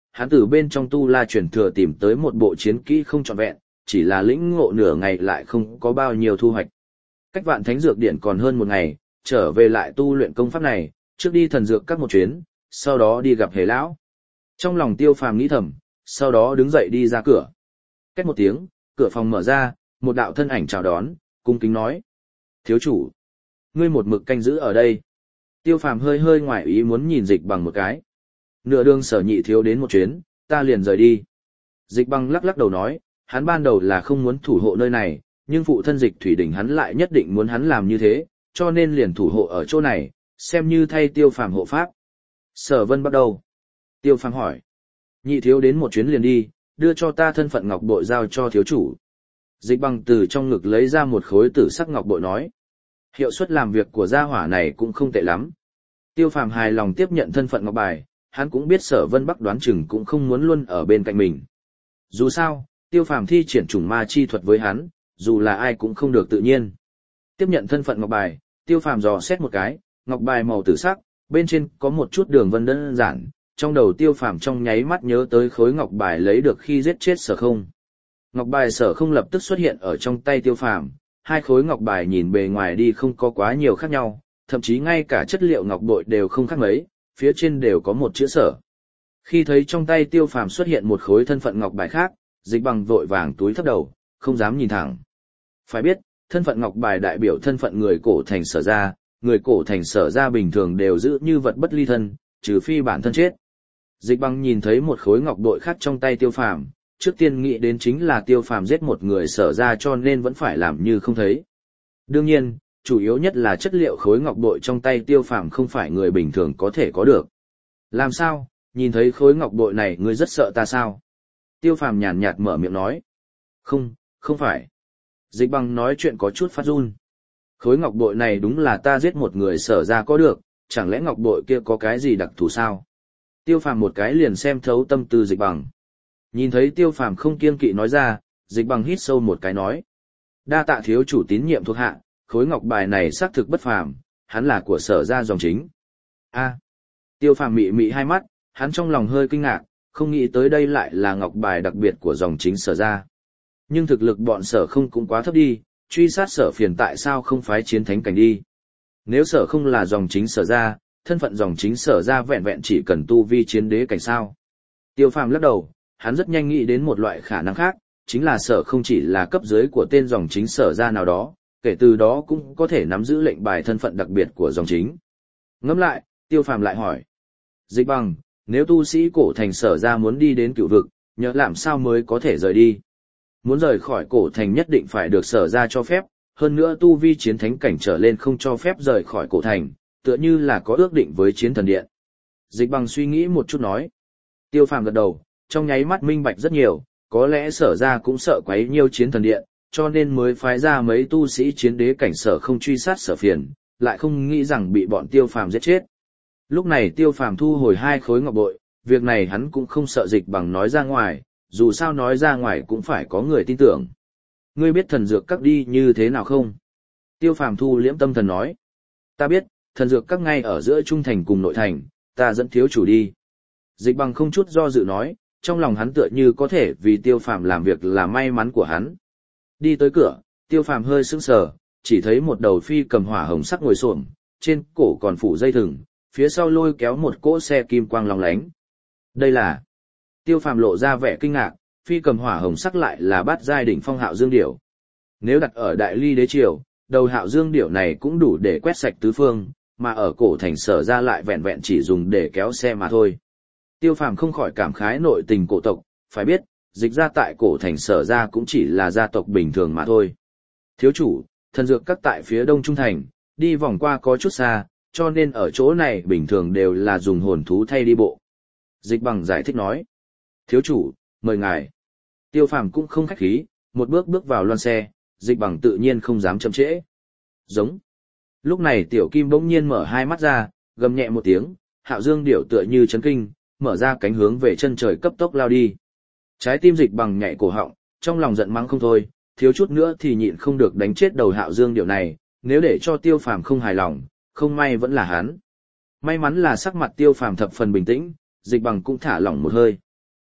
Speaker 1: hắn từ bên trong tu la truyền thừa tìm tới một bộ chiến kỹ không trọn vẹn, chỉ là lĩnh ngộ nửa ngày lại không có bao nhiêu thu hoạch. Cách Vạn Thánh Dược Điện còn hơn một ngày, trở về lại tu luyện công pháp này, trước đi thần dược các một chuyến, sau đó đi gặp Hề lão. Trong lòng Tiêu Phàm nghĩ thầm, sau đó đứng dậy đi ra cửa. Cách một tiếng, cửa phòng mở ra, một đạo thân ảnh chào đón, cung kính nói: "Thiếu chủ, ngươi một mực canh giữ ở đây." Tiêu Phàm hơi hơi ngoài ý muốn nhìn Dịch Bằng một cái. "Nửa đường Sở nhị thiếu đến một chuyến, ta liền rời đi." Dịch Bằng lắc lắc đầu nói, hắn ban đầu là không muốn thủ hộ nơi này, nhưng phụ thân Dịch Thủy Đỉnh hắn lại nhất định muốn hắn làm như thế, cho nên liền thủ hộ ở chỗ này, xem như thay Tiêu Phàm hộ pháp. "Sở Vân bắt đầu?" Tiêu Phàm hỏi. "Nhị thiếu đến một chuyến liền đi, đưa cho ta thân phận ngọc bội giao cho thiếu chủ." Dịch Bằng từ trong ngực lấy ra một khối tử sắc ngọc bội nói. Hiệu suất làm việc của gia hỏa này cũng không tệ lắm. Tiêu Phàm hài lòng tiếp nhận thân phận ngọc bài, hắn cũng biết Sở Vân Bắc đoán chừng cũng không muốn luôn ở bên cạnh mình. Dù sao, Tiêu Phàm thi triển chủng ma chi thuật với hắn, dù là ai cũng không được tự nhiên. Tiếp nhận thân phận ngọc bài, Tiêu Phàm dò xét một cái, ngọc bài màu tử sắc, bên trên có một chút đường vân đơn giản, trong đầu Tiêu Phàm trong nháy mắt nhớ tới khối ngọc bài lấy được khi giết chết Sở Không. Ngọc bài Sở Không lập tức xuất hiện ở trong tay Tiêu Phàm, hai khối ngọc bài nhìn bề ngoài đi không có quá nhiều khác nhau, thậm chí ngay cả chất liệu ngọc bội đều không khác mấy, phía trên đều có một chữ Sở. Khi thấy trong tay Tiêu Phàm xuất hiện một khối thân phận ngọc bài khác, Dịch Bằng vội vàng túi thấp đầu, không dám nhìn thẳng. Phải biết, thân phận ngọc bài đại biểu thân phận người cổ thành Sở gia, người cổ thành Sở gia bình thường đều giữ như vật bất ly thân, trừ phi bản thân chết. Dịch Bằng nhìn thấy một khối ngọc bội khác trong tay Tiêu Phàm, trước tiên nghĩ đến chính là Tiêu Phàm giết một người Sở gia cho nên vẫn phải làm như không thấy. Đương nhiên, chủ yếu nhất là chất liệu khối ngọc bội trong tay Tiêu Phàm không phải người bình thường có thể có được. "Làm sao, nhìn thấy khối ngọc bội này ngươi rất sợ ta sao?" Tiêu Phàm nhàn nhạt mở miệng nói. "Không, không phải." Dịch Bằng nói chuyện có chút phát run. "Khối ngọc bội này đúng là ta giết một người Sở gia có được, chẳng lẽ ngọc bội kia có cái gì đặc thù sao?" Tiêu Phàm một cái liền xem thấu tâm tư Dịch Bằng. Nhìn thấy Tiêu Phàm không kiêng kỵ nói ra, Dịch Bằng hít sâu một cái nói: "Đa tạ thiếu chủ tín nhiệm thuộc hạ, khối ngọc bài này xác thực bất phàm, hắn là của Sở gia dòng chính." A. Tiêu Phàm mị mị hai mắt, hắn trong lòng hơi kinh ngạc, không nghĩ tới đây lại là ngọc bài đặc biệt của dòng chính Sở gia. Nhưng thực lực bọn Sở Không cũng quá thấp đi, truy sát Sở Phiền tại sao không phái chiến thánh cảnh đi? Nếu Sở Không là dòng chính Sở gia, thân phận dòng chính Sở gia vẹn vẹn chỉ cần tu vi chiến đế cảnh sao? Tiêu Phàm lắc đầu, hắn rất nhanh nghĩ đến một loại khả năng khác, chính là Sở Không chỉ là cấp dưới của tên dòng chính Sở gia nào đó, kể từ đó cũng có thể nắm giữ lệnh bài thân phận đặc biệt của dòng chính. Ngẫm lại, Tiêu Phàm lại hỏi: "Dịch Bằng, nếu tu sĩ cổ thành Sở gia muốn đi đến cửu vực, nhớ làm sao mới có thể rời đi?" Muốn rời khỏi cổ thành nhất định phải được Sở gia cho phép, hơn nữa tu vi chiến thánh cảnh trở lên không cho phép rời khỏi cổ thành, tựa như là có ước định với chiến thần điện. Dịch Bằng suy nghĩ một chút nói. Tiêu Phàm gật đầu, trong nháy mắt minh bạch rất nhiều, có lẽ Sở gia cũng sợ quấy nhiêu chiến thần điện, cho nên mới phái ra mấy tu sĩ chiến đế cảnh Sở Không truy sát Sở Phiền, lại không nghĩ rằng bị bọn Tiêu Phàm giết chết. Lúc này Tiêu Phàm thu hồi hai khối ngọc bội, việc này hắn cũng không sợ Dịch Bằng nói ra ngoài, dù sao nói ra ngoài cũng phải có người tin tưởng. "Ngươi biết thần dược các đi như thế nào không?" Tiêu Phàm thu liễm tâm thần nói. "Ta biết, thần dược các ngay ở giữa trung thành cùng nội thành, ta dẫn thiếu chủ đi." Dịch Bằng không chút do dự nói, trong lòng hắn tựa như có thể vì Tiêu Phàm làm việc là may mắn của hắn. Đi tới cửa, Tiêu Phàm hơi sững sờ, chỉ thấy một đầu phi cầm hỏa hồng sắc ngồi xổm, trên cổ còn phủ dây thừng, phía sau lôi kéo một cỗ xe kim quang lóng lánh. Đây là... Tiêu Phàm lộ ra vẻ kinh ngạc, phi cầm hỏa hồng sắc lại là bát giai đỉnh phong Hạo Dương Điểu. Nếu đặt ở Đại Ly đế triều, đầu Hạo Dương Điểu này cũng đủ để quét sạch tứ phương, mà ở cổ thành Sở gia lại vẹn vẹn chỉ dùng để kéo xe mà thôi. Tiêu Phàm không khỏi cảm khái nội tình cổ tộc, phải biết, Dịch gia tại cổ thành Sở gia cũng chỉ là gia tộc bình thường mà thôi. "Thiếu chủ, thần dược các tại phía đông trung thành, đi vòng qua có chút xa, cho nên ở chỗ này bình thường đều là dùng hồn thú thay đi bộ." Dịch Bằng giải thích nói. "Thiếu chủ, mời ngài." Tiêu Phàm cũng không khách khí, một bước bước vào loan xe, Dịch Bằng tự nhiên không dám chậm trễ. Giống. Lúc này Tiểu Kim bỗng nhiên mở hai mắt ra, gầm nhẹ một tiếng, Hạo Dương Điểu tựa như chấn kinh, mở ra cánh hướng về chân trời cấp tốc lao đi. Trái tim Dịch Bằng nhảy cổ họng, trong lòng giận mắng không thôi, thiếu chút nữa thì nhịn không được đánh chết đầu Hạo Dương Điểu này, nếu để cho Tiêu Phàm không hài lòng, không may vẫn là hắn. May mắn là sắc mặt Tiêu Phàm thập phần bình tĩnh, Dịch Bằng cũng thả lỏng một hơi.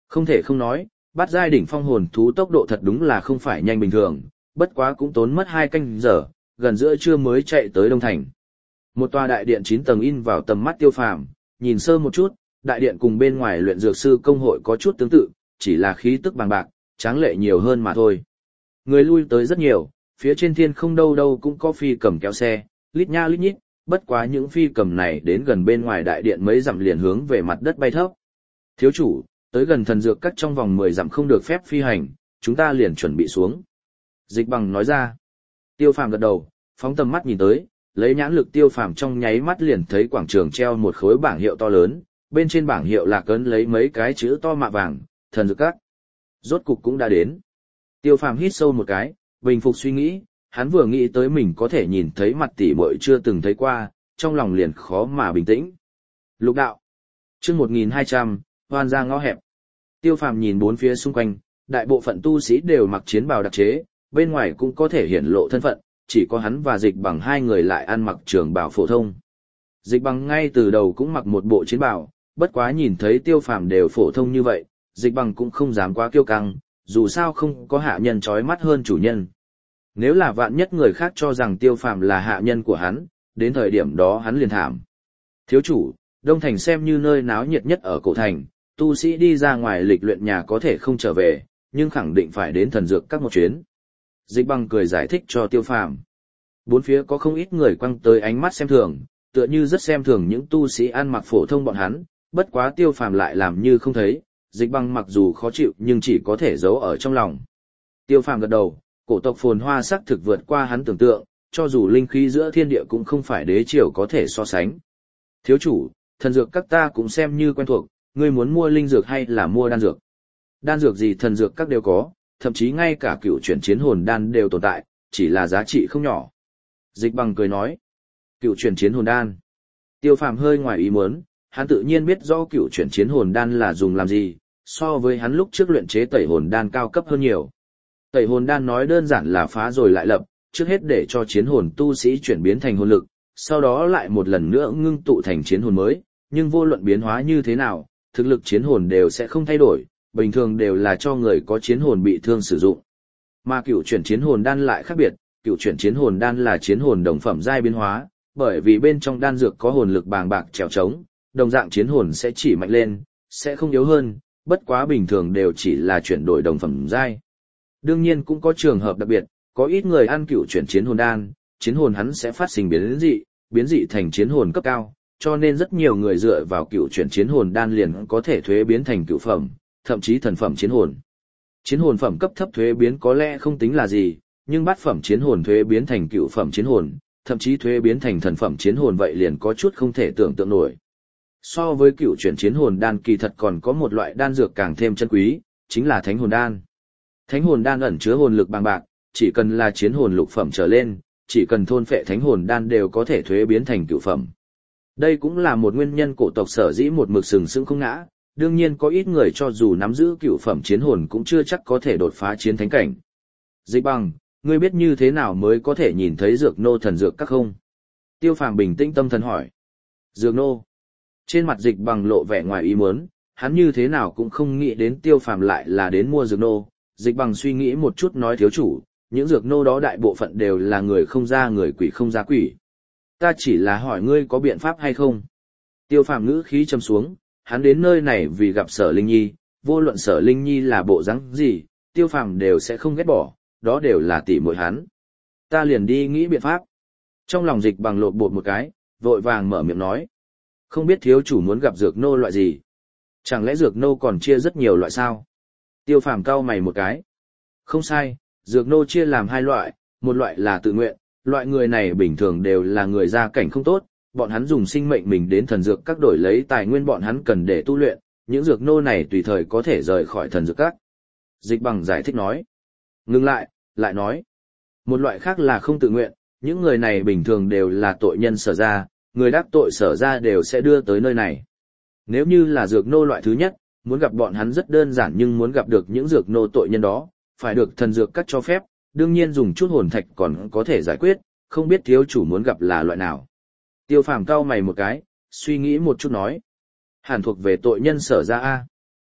Speaker 1: Không thể không nói, bát giai đỉnh phong hồn thú tốc độ thật đúng là không phải nhanh bình thường, bất quá cũng tốn mất hai canh giờ, gần giữa trưa mới chạy tới Đông Thành. Một tòa đại điện chín tầng in vào tầm mắt Tiêu Phàm, nhìn sơ một chút, đại điện cùng bên ngoài luyện dược sư công hội có chút tương tự, chỉ là khí tức bằng bạc, tráng lệ nhiều hơn mà thôi. Người lui tới rất nhiều, phía trên thiên không đâu đâu cũng có phi cầm kéo xe, lít nha lít nhít, bất quá những phi cầm này đến gần bên ngoài đại điện mấy dặm liền hướng về mặt đất bay thấp. Thiếu chủ, tới gần thần dược các trong vòng mười dặm không được phép phi hành, chúng ta liền chuẩn bị xuống. Dịch Bằng nói ra. Tiêu Phàm gật đầu, phóng tầm mắt nhìn tới, lấy nhãn lực Tiêu Phàm trong nháy mắt liền thấy quảng trường treo một khối bảng hiệu to lớn, bên trên bảng hiệu là cấn lấy mấy cái chữ to mạ vàng, thần dược các. Rốt cục cũng đã đến. Tiêu Phàm hít sâu một cái, bình phục suy nghĩ, hắn vừa nghĩ tới mình có thể nhìn thấy mặt tỷ muội chưa từng thấy qua, trong lòng liền khó mà bình tĩnh. Lục đạo. Chương một nghìn hai trăm, hoan ra ngõ hẹp. Tiêu Phàm nhìn bốn phía xung quanh, đại bộ phận tu sĩ đều mặc chiến bào đặc chế, bên ngoài cũng có thể hiển lộ thân phận, chỉ có hắn và Dịch Bằng hai người lại ăn mặc trường bào phổ thông. Dịch Bằng ngay từ đầu cũng mặc một bộ chiến bào, bất quá nhìn thấy Tiêu Phàm đều phổ thông như vậy, Dịch Bằng cũng không dám quá kiêu căng, dù sao không có hạ nhân chói mắt hơn chủ nhân. Nếu là vạn nhất người khác cho rằng Tiêu Phàm là hạ nhân của hắn, đến thời điểm đó hắn liền thảm. Thiếu chủ, Đông Thành xem như nơi náo nhiệt nhất ở cổ thành, tu sĩ đi ra ngoài lịch luyện nhà có thể không trở về, nhưng khẳng định phải đến thần dược các một chuyến. Dịch Bằng cười giải thích cho Tiêu Phàm. Bốn phía có không ít người quăng tới ánh mắt xem thường, tựa như rất xem thường những tu sĩ ăn mặc phổ thông bọn hắn, bất quá Tiêu Phàm lại làm như không thấy, Dịch Bằng mặc dù khó chịu nhưng chỉ có thể giấu ở trong lòng. Tiêu Phàm gật đầu, cổ tộc phồn hoa sắc thực vượt qua hắn tưởng tượng, cho dù linh khí giữa thiên địa cũng không phải đế triều có thể so sánh. Thiếu chủ, thần dược các ta cũng xem như quen thuộc, ngươi muốn mua linh dược hay là mua đan dược? Đan dược gì thần dược các đều có, thậm chí ngay cả cựu chuyển chiến hồn đan đều tồn tại, chỉ là giá trị không nhỏ. Dịch Bằng cười nói, cựu chuyển chiến hồn đan. Tiêu Phàm hơi ngoài ý muốn, hắn tự nhiên biết rõ cựu chuyển chiến hồn đan là dùng làm gì, so với hắn lúc trước luyện chế tẩy hồn đan cao cấp hơn nhiều. Tẩy hồn đan nói đơn giản là phá rồi lại lập, trước hết để cho chiến hồn tu sĩ chuyển biến thành hồn lực, sau đó lại một lần nữa ngưng tụ thành chiến hồn mới, nhưng vô luận biến hóa như thế nào, thực lực chiến hồn đều sẽ không thay đổi, bình thường đều là cho người có chiến hồn bị thương sử dụng. Mà cựu chuyển chiến hồn đan lại khác biệt, cựu chuyển chiến hồn đan là chiến hồn đồng phẩm giai biến hóa, bởi vì bên trong đan dược có hồn lực bàng bạc trèo trống, đồng dạng chiến hồn sẽ chỉ mạnh lên, sẽ không yếu hơn, bất quá bình thường đều chỉ là chuyển đổi đồng phẩm giai. Đương nhiên cũng có trường hợp đặc biệt, có ít người ăn cựu chuyển chiến hồn đan, chiến hồn hắn sẽ phát sinh biến dị, biến dị thành chiến hồn cấp cao, cho nên rất nhiều người dựa vào cựu chuyển chiến hồn đan liền có thể thuế biến thành cựu phẩm, thậm chí thần phẩm chiến hồn. Chiến hồn phẩm cấp thấp thuế biến có lẽ không tính là gì, nhưng bát phẩm chiến hồn thuế biến thành cựu phẩm chiến hồn, thậm chí thuế biến thành thần phẩm chiến hồn vậy liền có chút không thể tưởng tượng nổi. So với cựu chuyển chiến hồn đan kỳ thật còn có một loại đan dược càng thêm chân quý, chính là thánh hồn đan. Thánh hồn đan ẩn chứa hồn lực bằng bạc, chỉ cần là chiến hồn lục phẩm trở lên, chỉ cần thôn phệ thánh hồn đan đều có thể thuế biến thành cựu phẩm. Đây cũng là một nguyên nhân cổ tộc sở dĩ một mực sừng sững không ngã, đương nhiên có ít người cho dù nắm giữ cựu phẩm chiến hồn cũng chưa chắc có thể đột phá chiến thánh cảnh. Dịch Bằng, ngươi biết như thế nào mới có thể nhìn thấy dược nô thần dược các không? Tiêu Phàm bình tĩnh tâm thần hỏi. Dược nô. Trên mặt Dịch Bằng lộ vẻ ngoài ý muốn, hắn như thế nào cũng không nghĩ đến Tiêu Phàm lại là đến mua dược nô. Dịch Bằng suy nghĩ một chút nói thiếu chủ, những dược nô đó đại bộ phận đều là người không ra người quỷ không ra quỷ. Ta chỉ là hỏi ngươi có biện pháp hay không? Tiêu Phàm ngữ khí trầm xuống, hắn đến nơi này vì gặp Sở Linh Nhi, vô luận Sở Linh Nhi là bộ dáng gì, Tiêu Phàm đều sẽ không ghét bỏ, đó đều là tỷ muội hắn. Ta liền đi nghĩ biện pháp. Trong lòng Dịch Bằng lột bột một cái, vội vàng mở miệng nói. Không biết thiếu chủ muốn gặp dược nô loại gì? Chẳng lẽ dược nô còn chia rất nhiều loại sao? Tiêu Phàm cau mày một cái. Không sai, dược nô chia làm hai loại, một loại là tự nguyện, loại người này bình thường đều là người gia cảnh không tốt, bọn hắn dùng sinh mệnh mình đến thần dược các đổi lấy tài nguyên bọn hắn cần để tu luyện, những dược nô này tùy thời có thể rời khỏi thần dược các. Dịch Bằng giải thích nói. Ngừng lại, lại nói. Một loại khác là không tự nguyện, những người này bình thường đều là tội nhân sở ra, người đắc tội sở ra đều sẽ đưa tới nơi này. Nếu như là dược nô loại thứ nhất, muốn gặp bọn hắn rất đơn giản nhưng muốn gặp được những dược nô tội nhân đó, phải được thần dược các cho phép, đương nhiên dùng chút hồn thạch còn có thể giải quyết, không biết thiếu chủ muốn gặp là loại nào. Tiêu Phàm cau mày một cái, suy nghĩ một chút nói. Hẳn thuộc về tội nhân sở ra A.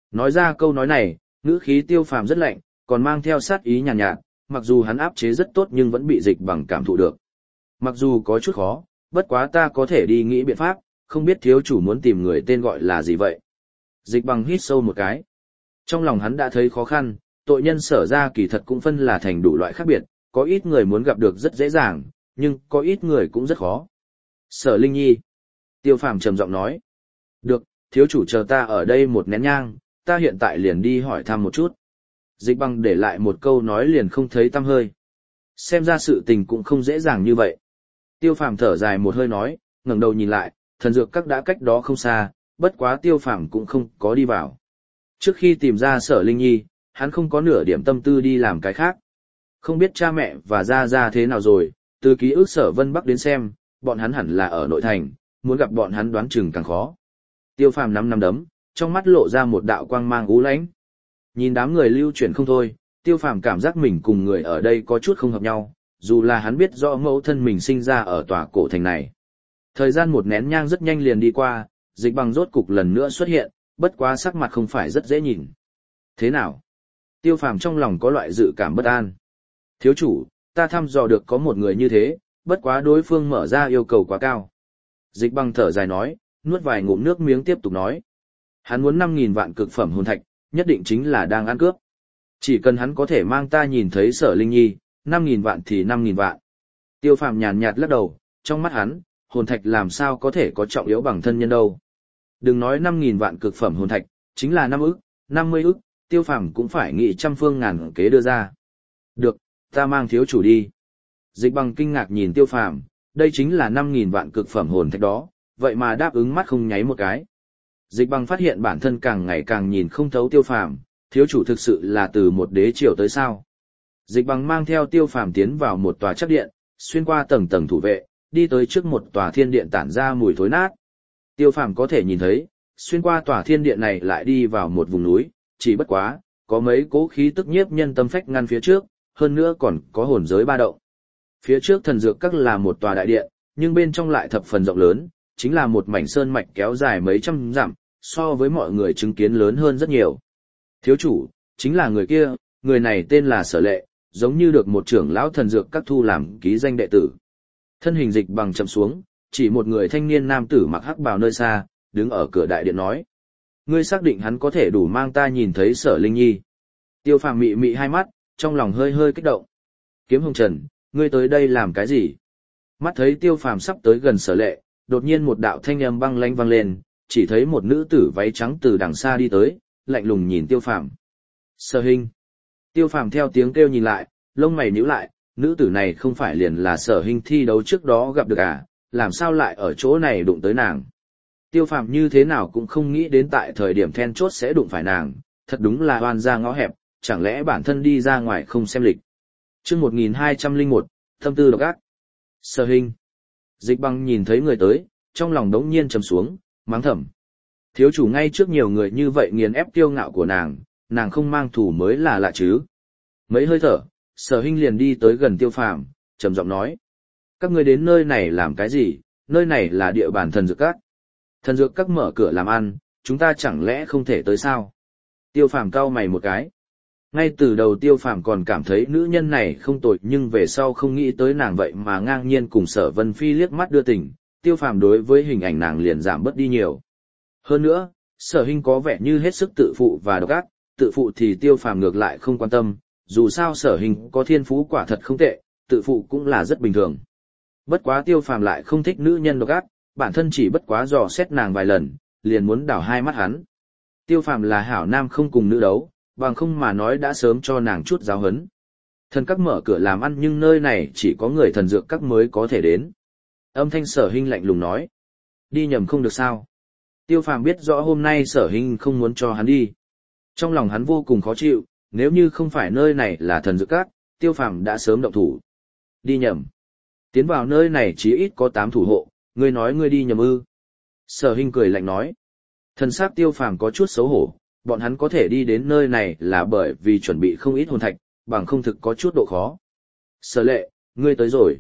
Speaker 1: Nói ra câu nói này, ngữ khí Tiêu Phàm rất lạnh, còn mang theo sát ý nhàn nhạt, nhạt, mặc dù hắn áp chế rất tốt nhưng vẫn bị Dịch Bằng cảm thụ được. Mặc dù có chút khó, bất quá ta có thể đi nghĩ biện pháp, không biết thiếu chủ muốn tìm người tên gọi là gì vậy. Dịch Bằng hít sâu một cái. Trong lòng hắn đã thấy khó khăn, tội nhân Sở ra kỳ thật cũng phân là thành đủ loại khác biệt, có ít người muốn gặp được rất dễ dàng, nhưng có ít người cũng rất khó. Sở Linh Nhi. Tiêu Phàm trầm giọng nói. Được, thiếu chủ chờ ta ở đây một nén nhang, ta hiện tại liền đi hỏi thăm một chút. Dịch Bằng để lại một câu nói liền không thấy tăm hơi. Xem ra sự tình cũng không dễ dàng như vậy. Tiêu Phàm thở dài một hơi nói, ngẩng đầu nhìn lại, thần dược các đã cách đó không xa, bất quá Tiêu Phàm cũng không có đi vào. Trước khi tìm ra Sở Linh Nhi, hắn không có nửa điểm tâm tư đi làm cái khác. Không biết cha mẹ và gia gia thế nào rồi, từ ký ức Sở Vân Bắc đến xem, bọn hắn hẳn là ở nội thành, muốn gặp bọn hắn đoán chừng càng khó. Tiêu Phàm nắm nắm đấm, trong mắt lộ ra một đạo quang mang u lãnh. Nhìn đám người lưu chuyển không thôi, Tiêu Phàm cảm giác mình cùng người ở đây có chút không hợp nhau, dù là hắn biết rõ mẫu thân mình sinh ra ở tòa cổ thành này. Thời gian một nén nhang rất nhanh liền đi qua, Dịch Bằng rốt cục lần nữa xuất hiện, bất quá sắc mặt không phải rất dễ nhìn. Thế nào? Tiêu Phàm trong lòng có loại dự cảm bất an. Thiếu chủ, ta thăm dò được có một người như thế, bất quá đối phương mở ra yêu cầu quá cao. Dịch Bằng thở dài nói, nuốt vài ngụm nước miếng tiếp tục nói. Hắn muốn năm nghìn vạn cực phẩm hồn thạch, nhất định chính là đang ăn cướp. Chỉ cần hắn có thể mang ta nhìn thấy Sở Linh Nhi, năm nghìn vạn thì năm nghìn vạn. Tiêu Phàm nhàn nhạt lắc đầu, trong mắt hắn, hồn thạch làm sao có thể có trọng yếu bằng thân nhân đâu. Đừng nói năm nghìn vạn cực phẩm hồn thạch, chính là năm ức, năm mươi ức, Tiêu Phàm cũng phải nghĩ trăm phương ngàn kế đưa ra. Được, ta mang thiếu chủ đi. Dịch Bằng kinh ngạc nhìn Tiêu Phàm, đây chính là năm nghìn vạn cực phẩm hồn thạch đó, vậy mà đáp ứng mắt không nháy một cái. Dịch Bằng phát hiện bản thân càng ngày càng nhìn không thấu Tiêu Phàm, thiếu chủ thực sự là từ một đế triều tới sao. Dịch Bằng mang theo Tiêu Phàm tiến vào một tòa chắc điện, xuyên qua tầng tầng thủ vệ, đi tới trước một tòa thiên điện tản ra mùi thối nát. Tiêu Phàm có thể nhìn thấy, xuyên qua tòa thiên điện này lại đi vào một vùng núi, chỉ bất quá, có mấy cố khí tức nhiếp nhân tâm phách ngăn phía trước, hơn nữa còn có hồn giới ba động. Phía trước thần dược các là một tòa đại điện, nhưng bên trong lại thập phần rộng lớn, chính là một mảnh sơn mạch kéo dài mấy trăm dặm, so với mọi người chứng kiến lớn hơn rất nhiều. Thiếu chủ, chính là người kia, người này tên là Sở Lệ, giống như được một trưởng lão thần dược các thu làm ký danh đệ tử. Thân hình Dịch Bằng chậm xuống, chỉ một người thanh niên nam tử mặc hắc bào nơi xa, đứng ở cửa đại điện nói. Ngươi xác định hắn có thể đủ mang ta nhìn thấy Sở Linh Nhi. Tiêu Phàm mị mị hai mắt, trong lòng hơi hơi kích động. Kiếm Hồng Trần, ngươi tới đây làm cái gì? Mắt thấy Tiêu Phàm sắp tới gần Sở Lệ, đột nhiên một đạo thanh âm băng lãnh vang lên, chỉ thấy một nữ tử váy trắng từ đằng xa đi tới, lạnh lùng nhìn Tiêu Phàm. Sở Hinh. Tiêu Phàm theo tiếng kêu nhìn lại, lông mày nhíu lại, nữ tử này không phải liền là Sở Hinh thi đấu trước đó gặp được à, làm sao lại ở chỗ này đụng tới nàng. Tiêu Phàm như thế nào cũng không nghĩ đến tại thời điểm then chốt sẽ đụng phải nàng, thật đúng là oan ra ngõ hẹp, chẳng lẽ bản thân đi ra ngoài không xem lịch. Chương một nghìn hai trăm lẻ một, tâm tư độc ác. Sở Hinh. Dịch Bằng nhìn thấy người tới, trong lòng đống nhiên trầm xuống, mắng thầm. Thiếu chủ ngay trước nhiều người như vậy nghiền ép kiêu ngạo của nàng, nàng không mang thù mới là lạ chứ. Mấy hơi thở, Sở Hinh liền đi tới gần Tiêu Phàm, trầm giọng nói. Các ngươi đến nơi này làm cái gì, nơi này là địa bàn thần dược các. Thần dược các mở cửa làm ăn, chúng ta chẳng lẽ không thể tới sao? Tiêu Phàm cau mày một cái. Ngay từ đầu Tiêu Phàm còn cảm thấy nữ nhân này không tội, nhưng về sau không nghĩ tới nàng vậy mà ngang nhiên cùng Sở Vân Phi liếc mắt đưa tình, Tiêu Phàm đối với hình ảnh nàng liền giảm bớt đi nhiều. Hơn nữa, Sở Hinh có vẻ như hết sức tự phụ và độc ác, tự phụ thì Tiêu Phàm ngược lại không quan tâm, dù sao Sở Hinh có thiên phú quả thật không tệ, tự phụ cũng là rất bình thường. Bất quá Tiêu Phàm lại không thích nữ nhân độc ác, bản thân chỉ bất quá dò xét nàng vài lần, liền muốn đảo hai mắt hắn. Tiêu Phàm là hảo nam không cùng nữ đấu, bằng không mà nói đã sớm cho nàng chút giáo huấn. Thần các mở cửa làm ăn nhưng nơi này chỉ có người thần dược các mới có thể đến. Âm thanh Sở Hinh lạnh lùng nói. Đi nhầm không được sao. Tiêu Phàm biết rõ hôm nay Sở Hinh không muốn cho hắn đi. Trong lòng hắn vô cùng khó chịu, nếu như không phải nơi này là thần dược các, Tiêu Phàm đã sớm động thủ. Đi nhầm. Tiến vào nơi này chỉ ít có tám thủ hộ, ngươi nói ngươi đi nhầm ư. Sở Hinh cười lạnh nói. Thần sắc Tiêu Phàm có chút xấu hổ, bọn hắn có thể đi đến nơi này là bởi vì chuẩn bị không ít hồn thạch, bằng không thực có chút độ khó. Sở Lệ, ngươi tới rồi.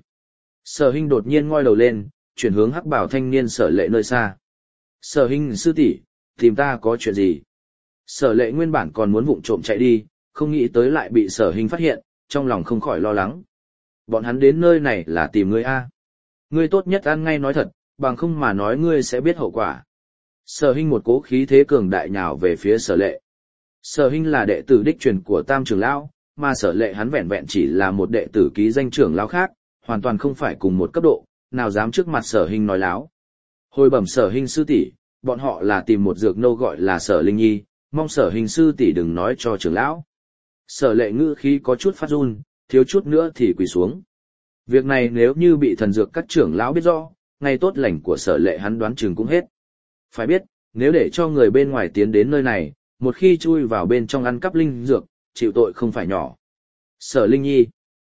Speaker 1: Sở Hinh đột nhiên ngoi đầu lên, chuyển hướng hắc bảo thanh niên Sở Lệ nơi xa. Sở Hinh sư tỷ, tìm ta có chuyện gì? Sở lệ nguyên bản còn muốn vụng trộm chạy đi, không nghĩ tới lại bị sở hình phát hiện, trong lòng không khỏi lo lắng. Bọn hắn đến nơi này là tìm ngươi a. Ngươi tốt nhất ăn ngay nói thật, bằng không mà nói ngươi sẽ biết hậu quả. Sở hình một cố khí thế cường đại nhào về phía sở lệ. Sở hình là đệ tử đích truyền của Tam trưởng lão, mà sở lệ hắn vẹn vẹn chỉ là một đệ tử ký danh trưởng lão khác, hoàn toàn không phải cùng một cấp độ, nào dám trước mặt sở hình nói láo. Hồi bẩm sở hình sư tỷ, bọn họ là tìm một dược nô gọi là sở linh nhi, mong sở hình sư tỷ đừng nói cho trưởng lão. Sở lệ ngữ khí có chút phát run, thiếu chút nữa thì quỳ xuống. Việc này nếu như bị thần dược các trưởng lão biết rõ, ngày tốt lành của sở lệ hắn đoán chừng cũng hết. Phải biết, nếu để cho người bên ngoài tiến đến nơi này, một khi chui vào bên trong ăn cắp linh dược, chịu tội không phải nhỏ. Sở linh nhi.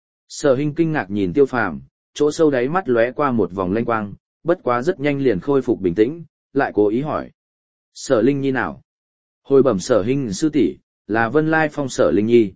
Speaker 1: Sở hình kinh ngạc nhìn Tiêu Phàm, chỗ sâu đáy mắt lóe qua một vòng lanh quang, bất quá rất nhanh liền khôi phục bình tĩnh, lại cố ý hỏi. Sở linh nhi nào? Hồi bẩm sở hình sư tỷ, là Vân Lai Phong sở linh nhi.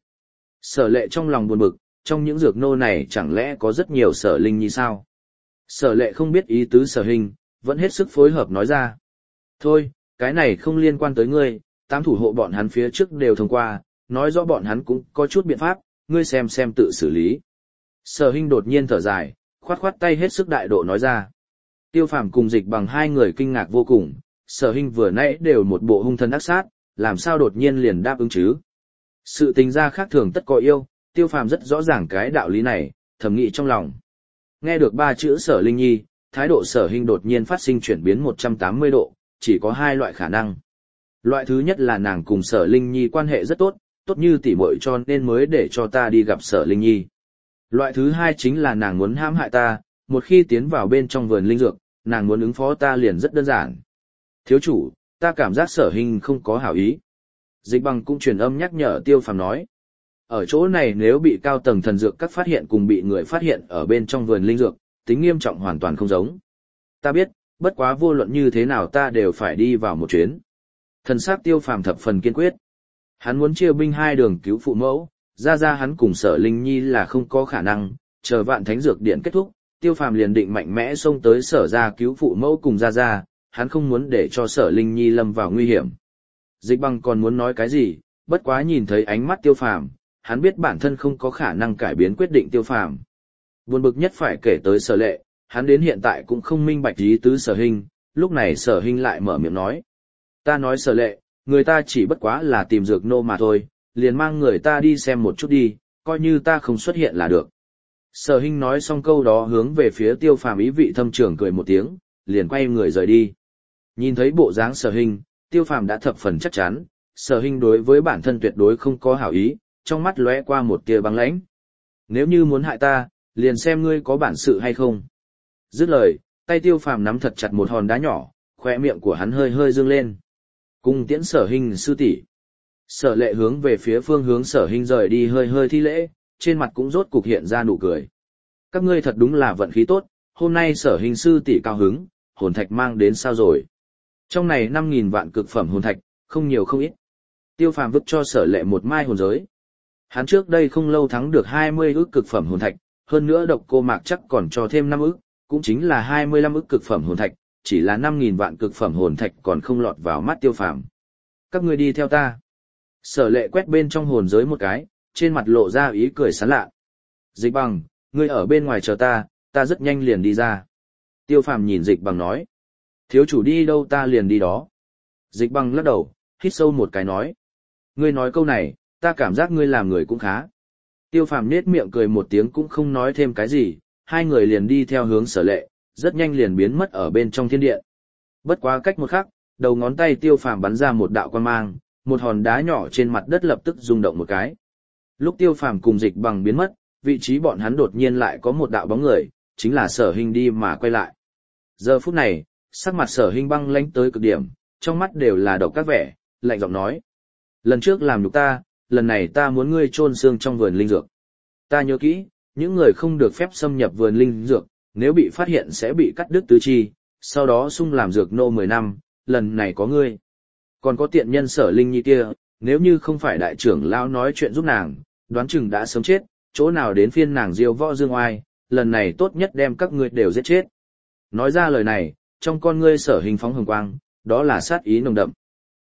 Speaker 1: Sở lệ trong lòng buồn bực, trong những dược nô này chẳng lẽ có rất nhiều sở linh nhi sao? Sở lệ không biết ý tứ sở hình, vẫn hết sức phối hợp nói ra. Thôi, cái này không liên quan tới ngươi, tám thủ hộ bọn hắn phía trước đều thông qua, nói rõ bọn hắn cũng có chút biện pháp, ngươi xem xem tự xử lý. Sở hình đột nhiên thở dài, khoát khoát tay hết sức đại độ nói ra. Tiêu Phàm cùng Dịch Bằng hai người kinh ngạc vô cùng, sở hình vừa nãy đều một bộ hung thân ác sát, làm sao đột nhiên liền đáp ứng chứ? Sự tình ra khác thường tất có yêu, Tiêu Phàm rất rõ ràng cái đạo lý này, thầm nghĩ trong lòng. Nghe được ba chữ sở linh nhi, thái độ sở hình đột nhiên phát sinh chuyển biến một trăm tám mươi độ, chỉ có hai loại khả năng. Loại thứ nhất là nàng cùng sở linh nhi quan hệ rất tốt, tốt như tỉ muội cho nên mới để cho ta đi gặp sở linh nhi. Loại thứ hai chính là nàng muốn hãm hại ta, một khi tiến vào bên trong vườn linh dược, nàng muốn ứng phó ta liền rất đơn giản. Thiếu chủ, ta cảm giác sở hình không có hảo ý. Dịch Bằng cũng truyền âm nhắc nhở Tiêu Phàm nói. Ở chỗ này nếu bị cao tầng thần dược các phát hiện cùng bị người phát hiện ở bên trong vườn linh dược, tính nghiêm trọng hoàn toàn không giống. Ta biết, bất quá vô luận như thế nào ta đều phải đi vào một chuyến. Thần sắc Tiêu Phàm thập phần kiên quyết. Hắn muốn chia binh hai đường cứu phụ mẫu, ra ra hắn cùng sở linh nhi là không có khả năng, chờ vạn thánh dược điện kết thúc, Tiêu Phàm liền định mạnh mẽ xông tới sở ra cứu phụ mẫu cùng ra ra, hắn không muốn để cho sở linh nhi lâm vào nguy hiểm. Dịch Bằng còn muốn nói cái gì, bất quá nhìn thấy ánh mắt Tiêu Phàm, hắn biết bản thân không có khả năng cải biến quyết định Tiêu Phàm. Buồn bực nhất phải kể tới sở lệ, hắn đến hiện tại cũng không minh bạch ý tứ sở hình, lúc này sở hình lại mở miệng nói. Ta nói sở lệ, người ta chỉ bất quá là tìm dược nô mà thôi, liền mang người ta đi xem một chút đi, coi như ta không xuất hiện là được. Sở hình nói xong câu đó hướng về phía Tiêu Phàm ý vị thâm trường cười một tiếng, liền quay người rời đi. Nhìn thấy bộ dáng sở hình, Tiêu Phàm đã thập phần chắc chắn, sở hình đối với bản thân tuyệt đối không có hảo ý, trong mắt lóe qua một tia băng lãnh. Nếu như muốn hại ta, liền xem ngươi có bản sự hay không. Dứt lời, tay Tiêu Phàm nắm thật chặt một hòn đá nhỏ, khóe miệng của hắn hơi hơi dương lên. Cung tiễn sở hình sư tỷ. Sở lệ hướng về phía phương hướng sở hình rời đi hơi hơi thi lễ, trên mặt cũng rốt cục hiện ra nụ cười. Các ngươi thật đúng là vận khí tốt, hôm nay sở hình sư tỷ cao hứng, hồn thạch mang đến sao rồi. Trong này năm nghìn vạn cực phẩm hồn thạch, không nhiều không ít. Tiêu Phàm vứt cho sở lệ một mai hồn giới. Hắn trước đây không lâu thắng được hai mươi ức cực phẩm hồn thạch, hơn nữa độc cô mạc chắc còn cho thêm năm ức, cũng chính là hai mươi lăm ức cực phẩm hồn thạch, chỉ là năm nghìn vạn cực phẩm hồn thạch còn không lọt vào mắt Tiêu Phàm. Các ngươi đi theo ta. Sở lệ quét bên trong hồn giới một cái, trên mặt lộ ra ý cười sán lạ. Dịch Bằng, ngươi ở bên ngoài chờ ta, ta rất nhanh liền đi ra. Tiêu Phàm nhìn Dịch Bằng nói. Thiếu chủ đi đâu ta liền đi đó. Dịch Bằng lắc đầu, hít sâu một cái nói. Ngươi nói câu này, ta cảm giác ngươi làm người cũng khá. Tiêu Phàm nết miệng cười một tiếng cũng không nói thêm cái gì, hai người liền đi theo hướng sở lệ, rất nhanh liền biến mất ở bên trong thiên điện. Bất quá cách một khắc, đầu ngón tay Tiêu Phàm bắn ra một đạo quang mang, một hòn đá nhỏ trên mặt đất lập tức rung động một cái. Lúc Tiêu Phàm cùng Dịch Bằng biến mất, vị trí bọn hắn đột nhiên lại có một đạo bóng người, chính là Sở Hinh đi mà quay lại. Giờ phút này, sắc mặt Sở Hinh băng lãnh tới cực điểm, trong mắt đều là độc các vẻ, lạnh giọng nói: "Lần trước làm nhục ta, lần này ta muốn ngươi chôn xương trong vườn linh dược. Ta nhớ kỹ, những người không được phép xâm nhập vườn linh dược, nếu bị phát hiện sẽ bị cắt đứt tứ chi, sau đó sung làm dược nô mười năm, lần này có ngươi. Còn có tiện nhân Sở Linh Nhi kia, nếu như không phải đại trưởng lão nói chuyện giúp nàng, đoán chừng đã sớm chết, chỗ nào đến phiên nàng diêu võ dương oai, lần này tốt nhất đem các ngươi đều giết chết." Nói ra lời này, trong con ngươi Sở Hình phóng hồng quang, đó là sát ý nồng đậm.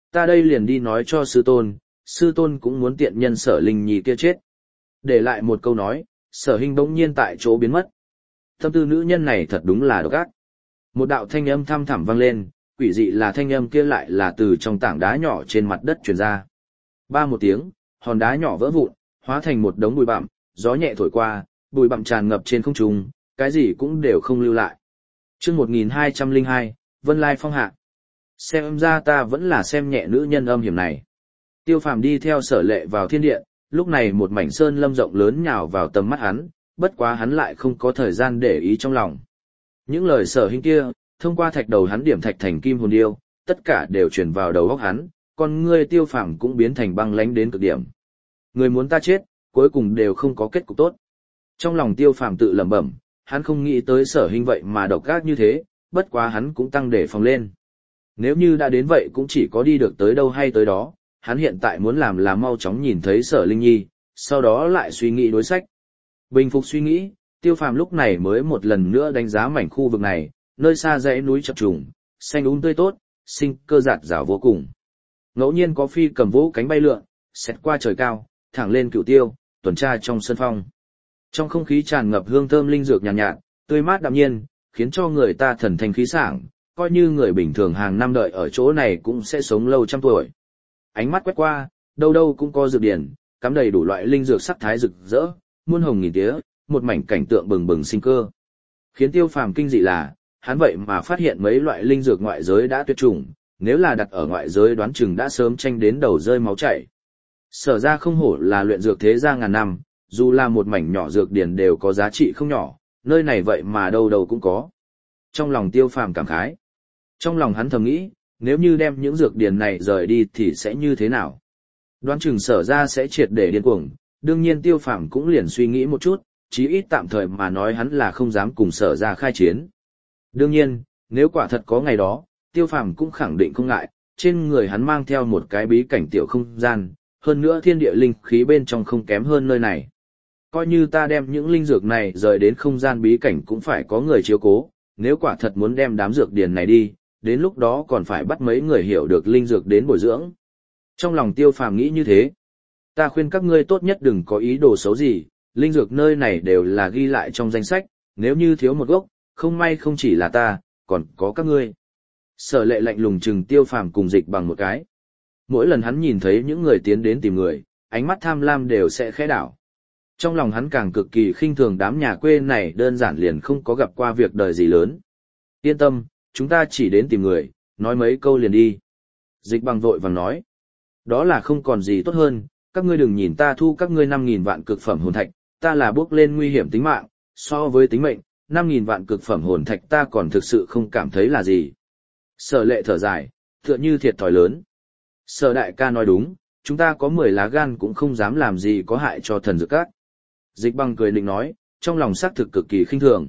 Speaker 1: ta đây liền đi nói cho sư tôn, sư tôn cũng muốn tiện nhân Sở Linh Nhi kia chết. Để lại một câu nói, Sở Hinh bỗng nhiên tại chỗ biến mất. Tâm tư nữ nhân này thật đúng là độc ác. Một đạo thanh âm thăm thẳm vang lên, quỷ dị là thanh âm kia lại là từ trong tảng đá nhỏ trên mặt đất truyền ra. Ba một tiếng, hòn đá nhỏ vỡ vụn, hóa thành một đống bụi bặm, gió nhẹ thổi qua, bụi bặm tràn ngập trên không trung, cái gì cũng đều không lưu lại. Chương một nghìn hai trăm lẻ hai, Vân Lai Phong hạ. Xem ra ta vẫn là xem nhẹ nữ nhân âm hiểm này. Tiêu Phàm đi theo Sở Lệ vào thiên điện, lúc này một mảnh sơn lâm rộng lớn nhào vào tầm mắt hắn, bất quá hắn lại không có thời gian để ý trong lòng. Những lời Sở Hinh kia, thông qua thạch đầu hắn điểm thạch thành kim hồn điêu, tất cả đều truyền vào đầu óc hắn, còn ngươi Tiêu Phàm cũng biến thành băng lãnh đến cực điểm. Người muốn ta chết, cuối cùng đều không có kết cục tốt. Trong lòng Tiêu Phàm tự lẩm bẩm, hắn không nghĩ tới Sở Hinh vậy mà độc ác như thế, bất quá hắn cũng tăng đề phòng lên. Nếu như đã đến vậy cũng chỉ có đi được tới đâu hay tới đó, hắn hiện tại muốn làm là mau chóng nhìn thấy Sở Linh Nhi, sau đó lại suy nghĩ đối sách. Bình phục suy nghĩ, Tiêu Phàm lúc này mới một lần nữa đánh giá mảnh khu vực này, nơi xa dãy núi chập trùng, xanh um tươi tốt, sinh cơ rạt rào vô cùng. Ngẫu nhiên có phi cầm vũ cánh bay lượn, xẹt qua trời cao, thẳng lên Cửu Tiêu, tuần tra trong sân phong. Trong không khí tràn ngập hương thơm linh dược nhàn nhạt, nhạt, tươi mát đạm nhiên, khiến cho người ta thần thanh khí sảng, coi như người bình thường hàng năm đợi ở chỗ này cũng sẽ sống lâu trăm tuổi. Ánh mắt quét qua, đâu đâu cũng có dược điển, cắm đầy đủ loại linh dược sắc thái rực rỡ, muôn hồng nghìn tía, một mảnh cảnh tượng bừng bừng sinh cơ. Khiến Tiêu Phàm kinh dị là, hắn vậy mà phát hiện mấy loại linh dược ngoại giới đã tuyệt chủng, nếu là đặt ở ngoại giới đoán chừng đã sớm tranh đến đầu rơi máu chảy. Sở ra không hổ là luyện dược thế gia ngàn năm, dù là một mảnh nhỏ dược điển đều có giá trị không nhỏ, nơi này vậy mà đâu đâu cũng có. Trong lòng Tiêu Phàm cảm khái. Trong lòng hắn thầm nghĩ, nếu như đem những dược điển này rời đi thì sẽ như thế nào? Đoán chừng Sở ra sẽ triệt để điên cuồng, đương nhiên Tiêu Phàm cũng liền suy nghĩ một chút, chí ít tạm thời mà nói hắn là không dám cùng Sở ra khai chiến. Đương nhiên, nếu quả thật có ngày đó, Tiêu Phàm cũng khẳng định không ngại, trên người hắn mang theo một cái bí cảnh tiểu không gian, hơn nữa thiên địa linh khí bên trong không kém hơn nơi này. Coi như ta đem những linh dược này rời đến không gian bí cảnh cũng phải có người chiếu cố, nếu quả thật muốn đem đám dược điển này đi, đến lúc đó còn phải bắt mấy người hiểu được linh dược đến bồi dưỡng. Trong lòng Tiêu Phàm nghĩ như thế. Ta khuyên các ngươi tốt nhất đừng có ý đồ xấu gì, linh dược nơi này đều là ghi lại trong danh sách, nếu như thiếu một gốc, không may không chỉ là ta, còn có các ngươi. Sở Lệ lạnh lùng chừng Tiêu Phàm cùng Dịch Bằng một cái. Mỗi lần hắn nhìn thấy những người tiến đến tìm người, ánh mắt tham lam đều sẽ khẽ đảo. Trong lòng hắn càng cực kỳ khinh thường đám nhà quê này đơn giản liền không có gặp qua việc đời gì lớn. Yên tâm, chúng ta chỉ đến tìm người, nói mấy câu liền đi. Dịch Bằng vội vàng nói. Đó là không còn gì tốt hơn, các ngươi đừng nhìn ta thu các ngươi năm nghìn vạn cực phẩm hồn thạch, ta là bước lên nguy hiểm tính mạng, so với tính mệnh, năm nghìn vạn cực phẩm hồn thạch ta còn thực sự không cảm thấy là gì. Sở Lệ thở dài, tựa như thiệt thòi lớn. Sở đại ca nói đúng, chúng ta có mười lá gan cũng không dám làm gì có hại cho thần dược các. Dịch Bằng cười định nói, trong lòng xác thực cực kỳ khinh thường.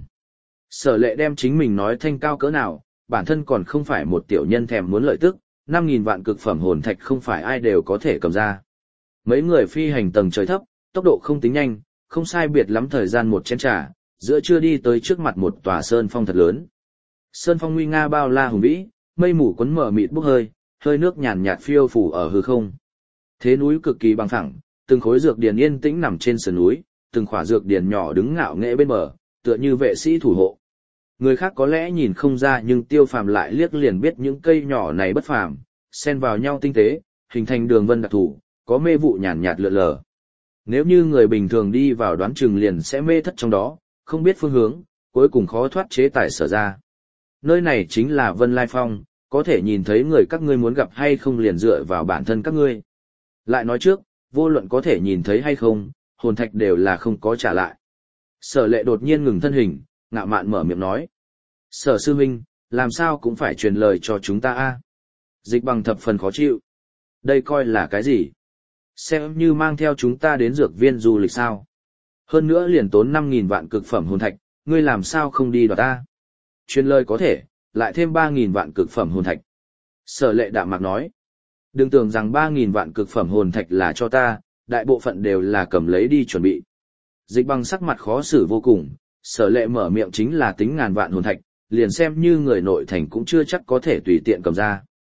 Speaker 1: Sở Lệ đem chính mình nói thanh cao cỡ nào, bản thân còn không phải một tiểu nhân thèm muốn lợi tức, năm nghìn vạn cực phẩm hồn thạch không phải ai đều có thể cầm ra. Mấy người phi hành tầng trời thấp, tốc độ không tính nhanh, không sai biệt lắm thời gian một chén trà, giữa trưa đi tới trước mặt một tòa sơn phong thật lớn. Sơn phong nguy nga bao la hùng vĩ, mây mù quấn mờ mịt bốc hơi, hơi nước nhàn nhạt phiêu phù ở hư không. Thế núi cực kỳ bằng phẳng, từng khối dược điển yên tĩnh nằm trên sườn núi, từng khỏa dược điển nhỏ đứng ngạo nghễ bên bờ, tựa như vệ sĩ thủ hộ. Người khác có lẽ nhìn không ra nhưng Tiêu Phàm lại liếc liền biết những cây nhỏ này bất phàm, xen vào nhau tinh tế, hình thành đường vân đặc thù, có mê vụ nhàn nhạt lượn lờ. Nếu như người bình thường đi vào đoán chừng liền sẽ mê thất trong đó, không biết phương hướng, cuối cùng khó thoát chế tài Sở ra. Nơi này chính là Vân Lai Phong, có thể nhìn thấy người các ngươi muốn gặp hay không liền dựa vào bản thân các ngươi. Lại nói trước, vô luận có thể nhìn thấy hay không, hồn thạch đều là không có trả lại. Sở Lệ đột nhiên ngừng thân hình, ngạo mạn mở miệng nói. Sở sư huynh, làm sao cũng phải truyền lời cho chúng ta a. Dịch Bằng thập phần khó chịu. Đây coi là cái gì? Xem như mang theo chúng ta đến dược viên du lịch sao? Hơn nữa liền tốn năm nghìn vạn cực phẩm hồn thạch, ngươi làm sao không đi đoạt ta? Truyền lời có thể, lại thêm ba nghìn vạn cực phẩm hồn thạch. Sở Lệ đạm mạc nói. Đừng tưởng rằng ba nghìn vạn cực phẩm hồn thạch là cho ta, đại bộ phận đều là cầm lấy đi chuẩn bị. Dịch Bằng sắc mặt khó xử vô cùng, Sở Lệ mở miệng chính là tính ngàn vạn hồn thạch, liền xem như người nội thành cũng chưa chắc có thể tùy tiện cầm ra.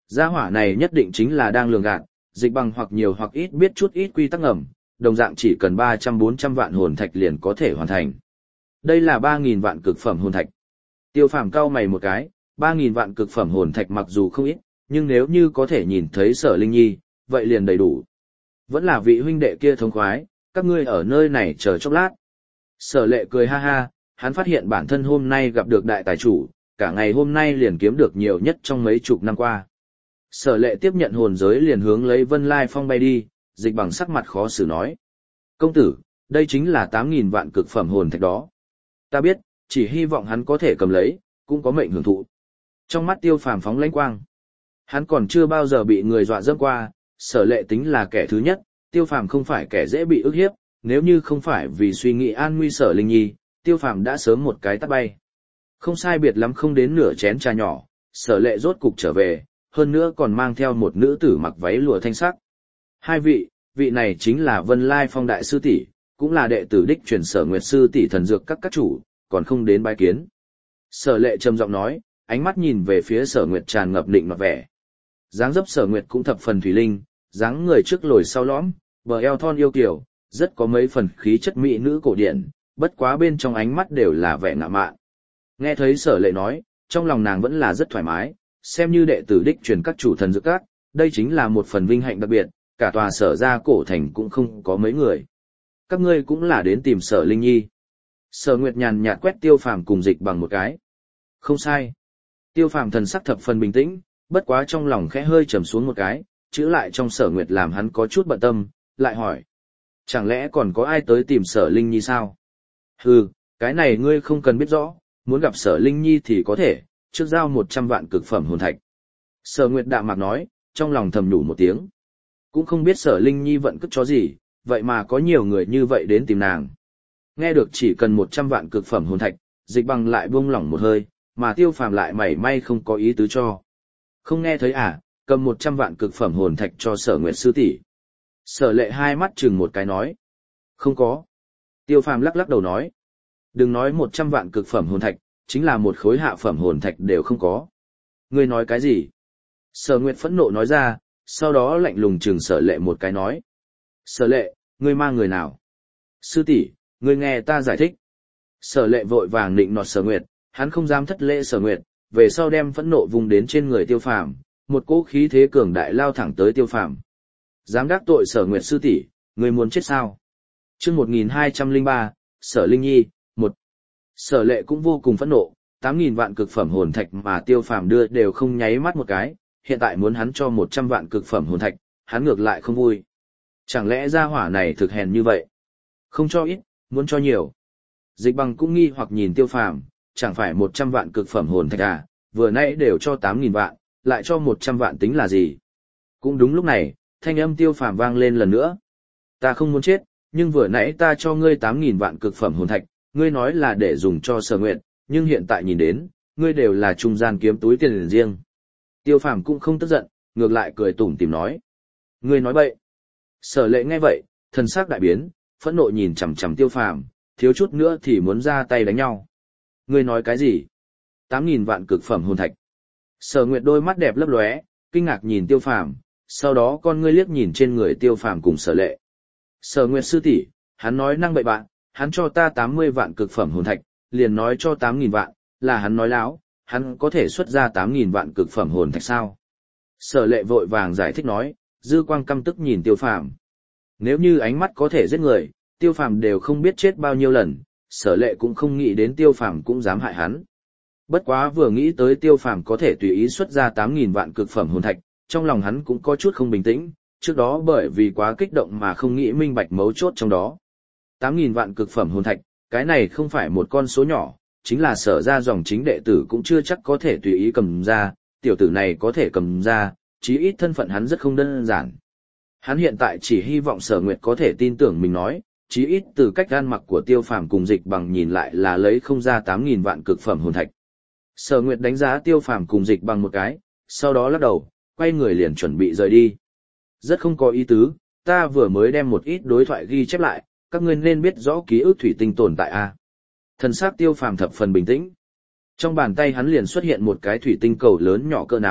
Speaker 1: Gia hỏa này nhất định chính là đang lường gạt, Dịch Bằng hoặc nhiều hoặc ít biết chút ít quy tắc ngầm, đồng dạng chỉ cần ba trăm bốn trăm vạn hồn thạch liền có thể hoàn thành. Đây là ba nghìn vạn cực phẩm hồn thạch. Tiêu Phàm cau mày một cái, ba nghìn vạn cực phẩm hồn thạch mặc dù không ít, nhưng nếu như có thể nhìn thấy Sở Linh Nhi, vậy liền đầy đủ. Vẫn là vị huynh đệ kia thống khoái, các ngươi ở nơi này chờ chốc lát. Sở Lệ cười ha ha, hắn phát hiện bản thân hôm nay gặp được đại tài chủ, cả ngày hôm nay liền kiếm được nhiều nhất trong mấy chục năm qua. Sở Lệ tiếp nhận hồn giới liền hướng lấy Vân Lai Phong bay đi, Dịch Bằng sắc mặt khó xử nói. Công tử, đây chính là tám nghìn vạn cực phẩm hồn thạch đó. Ta biết, chỉ hy vọng hắn có thể cầm lấy, cũng có mệnh hưởng thụ. Trong mắt Tiêu Phàm phóng lãnh quang. Hắn còn chưa bao giờ bị người dọa dẫm qua, Sở Lệ tính là kẻ thứ nhất, Tiêu Phàm không phải kẻ dễ bị ức hiếp, nếu như không phải vì suy nghĩ an nguy Sở Linh Nhi, Tiêu Phàm đã sớm một cái tát bay. Không sai biệt lắm không đến nửa chén trà nhỏ, Sở Lệ rốt cục trở về, hơn nữa còn mang theo một nữ tử mặc váy lụa thanh sắc. Hai vị, vị này chính là Vân Lai Phong đại sư tỷ, cũng là đệ tử đích truyền Sở Nguyệt sư tỷ thần dược các các chủ, còn không đến bái kiến. Sở Lệ trầm giọng nói, ánh mắt nhìn về phía Sở Nguyệt tràn ngập định nọt vẻ. Dáng dấp Sở Nguyệt cũng thập phần thủy linh, dáng người trước lồi sau lõm, bờ eo thon yêu kiều, rất có mấy phần khí chất mỹ nữ cổ điển, bất quá bên trong ánh mắt đều là vẻ ngạo mạn. Nghe thấy Sở Lệ nói, trong lòng nàng vẫn là rất thoải mái, xem như đệ tử đích truyền các chủ thần dược các, đây chính là một phần vinh hạnh đặc biệt, cả tòa Sở gia cổ thành cũng không có mấy người. Các ngươi cũng là đến tìm Sở Linh Nhi. Sở Nguyệt nhàn nhạt quét Tiêu Phàm cùng Dịch Bằng một cái. Không sai. Tiêu Phàm thần sắc thập phần bình tĩnh, bất quá trong lòng khẽ hơi trầm xuống một cái, chữ lại trong Sở Nguyệt làm hắn có chút bận tâm, lại hỏi. Chẳng lẽ còn có ai tới tìm Sở Linh Nhi sao? Hừ, cái này ngươi không cần biết rõ, muốn gặp Sở Linh Nhi thì có thể, trước giao một trăm vạn cực phẩm hồn thạch. Sở Nguyệt đạm mạc nói, trong lòng thầm nhủ một tiếng. Cũng không biết Sở Linh Nhi vận cất chó gì, vậy mà có nhiều người như vậy đến tìm nàng. Nghe được chỉ cần một trăm vạn cực phẩm hồn thạch, Dịch Bằng lại buông lỏng một hơi, mà Tiêu Phàm lại mảy may không có ý tứ cho. Không nghe thấy à, cầm một trăm vạn cực phẩm hồn thạch cho Sở Nguyệt sư tỷ. Sở Lệ hai mắt chừng một cái nói. Không có. Tiêu Phàm lắc lắc đầu nói. Đừng nói một trăm vạn cực phẩm hồn thạch, chính là một khối hạ phẩm hồn thạch đều không có. Ngươi nói cái gì? Sở Nguyệt phẫn nộ nói ra, sau đó lạnh lùng chừng Sở Lệ một cái nói. Sở Lệ, ngươi mang người nào? Sư tỷ, ngươi nghe ta giải thích. Sở Lệ vội vàng nịnh nọt Sở Nguyệt, hắn không dám thất lễ Sở Nguyệt, về sau đem phẫn nộ vùng đến trên người Tiêu Phàm, một cỗ khí thế cường đại lao thẳng tới Tiêu Phàm. Dám đắc tội Sở Nguyệt sư tỷ, ngươi muốn chết sao? Chương một nghìn hai trăm lẻ ba, Sở Linh Nhi, một. Sở Lệ cũng vô cùng phẫn nộ, tám nghìn vạn cực phẩm hồn thạch mà Tiêu Phàm đưa đều không nháy mắt một cái, hiện tại muốn hắn cho một trăm vạn cực phẩm hồn thạch, hắn ngược lại không vui. Chẳng lẽ gia hỏa này thực hèn như vậy? Không cho ít, muốn cho nhiều. Dịch Bằng cũng nghi hoặc nhìn Tiêu Phàm, chẳng phải một trăm vạn cực phẩm hồn thạch à, vừa nãy đều cho tám nghìn vạn, lại cho một trăm vạn tính là gì? Cũng đúng lúc này, thanh âm Tiêu Phàm vang lên lần nữa. Ta không muốn chết, nhưng vừa nãy ta cho ngươi tám nghìn vạn cực phẩm hồn thạch, ngươi nói là để dùng cho Sở Nguyệt, nhưng hiện tại nhìn đến, ngươi đều là trung gian kiếm túi tiền riêng. Tiêu Phàm cũng không tức giận, ngược lại cười tủm tỉm nói. Ngươi nói bậy. Sở Lệ nghe vậy, thần sắc đại biến, phẫn nộ nhìn chằm chằm Tiêu Phàm, thiếu chút nữa thì muốn ra tay đánh nhau. Ngươi nói cái gì? Tám nghìn vạn cực phẩm hồn thạch. Sở Nguyệt đôi mắt đẹp lấp lóe, kinh ngạc nhìn Tiêu Phàm, sau đó con ngươi liếc nhìn trên người Tiêu Phàm cùng Sở Lệ. Sở Nguyệt sư tỷ, hắn nói năng bậy bạn, hắn cho ta tám mươi vạn cực phẩm hồn thạch, liền nói cho tám nghìn vạn, là hắn nói láo, hắn có thể xuất ra tám nghìn vạn cực phẩm hồn thạch sao? Sở Lệ vội vàng giải thích nói, dư quang căm tức nhìn Tiêu Phàm. Nếu như ánh mắt có thể giết người, Tiêu Phàm đều không biết chết bao nhiêu lần, Sở Lệ cũng không nghĩ đến Tiêu Phàm cũng dám hại hắn. Bất quá vừa nghĩ tới Tiêu Phàm có thể tùy ý xuất ra tám nghìn vạn cực phẩm hồn thạch, trong lòng hắn cũng có chút không bình tĩnh, trước đó bởi vì quá kích động mà không nghĩ minh bạch mấu chốt trong đó. tám nghìn vạn cực phẩm hồn thạch, cái này không phải một con số nhỏ, chính là Sở ra dòng chính đệ tử cũng chưa chắc có thể tùy ý cầm ra, tiểu tử này có thể cầm ra, chí ít thân phận hắn rất không đơn giản. Hắn hiện tại chỉ hy vọng Sở Nguyệt có thể tin tưởng mình nói, chí ít từ cách ăn mặc của Tiêu Phàm cùng Dịch Bằng nhìn lại là lấy không ra tám nghìn vạn cực phẩm hồn thạch. Sở Nguyệt đánh giá Tiêu Phàm cùng Dịch Bằng một cái, sau đó lắc đầu, quay người liền chuẩn bị rời đi. Rất không có ý tứ, ta vừa mới đem một ít đối thoại ghi chép lại, các ngươi nên biết rõ ký ức thủy tinh tồn tại a. Thần sắc Tiêu Phàm thập phần bình tĩnh. Trong bàn tay hắn liền xuất hiện một cái thủy tinh cầu lớn nhỏ cỡ nắm,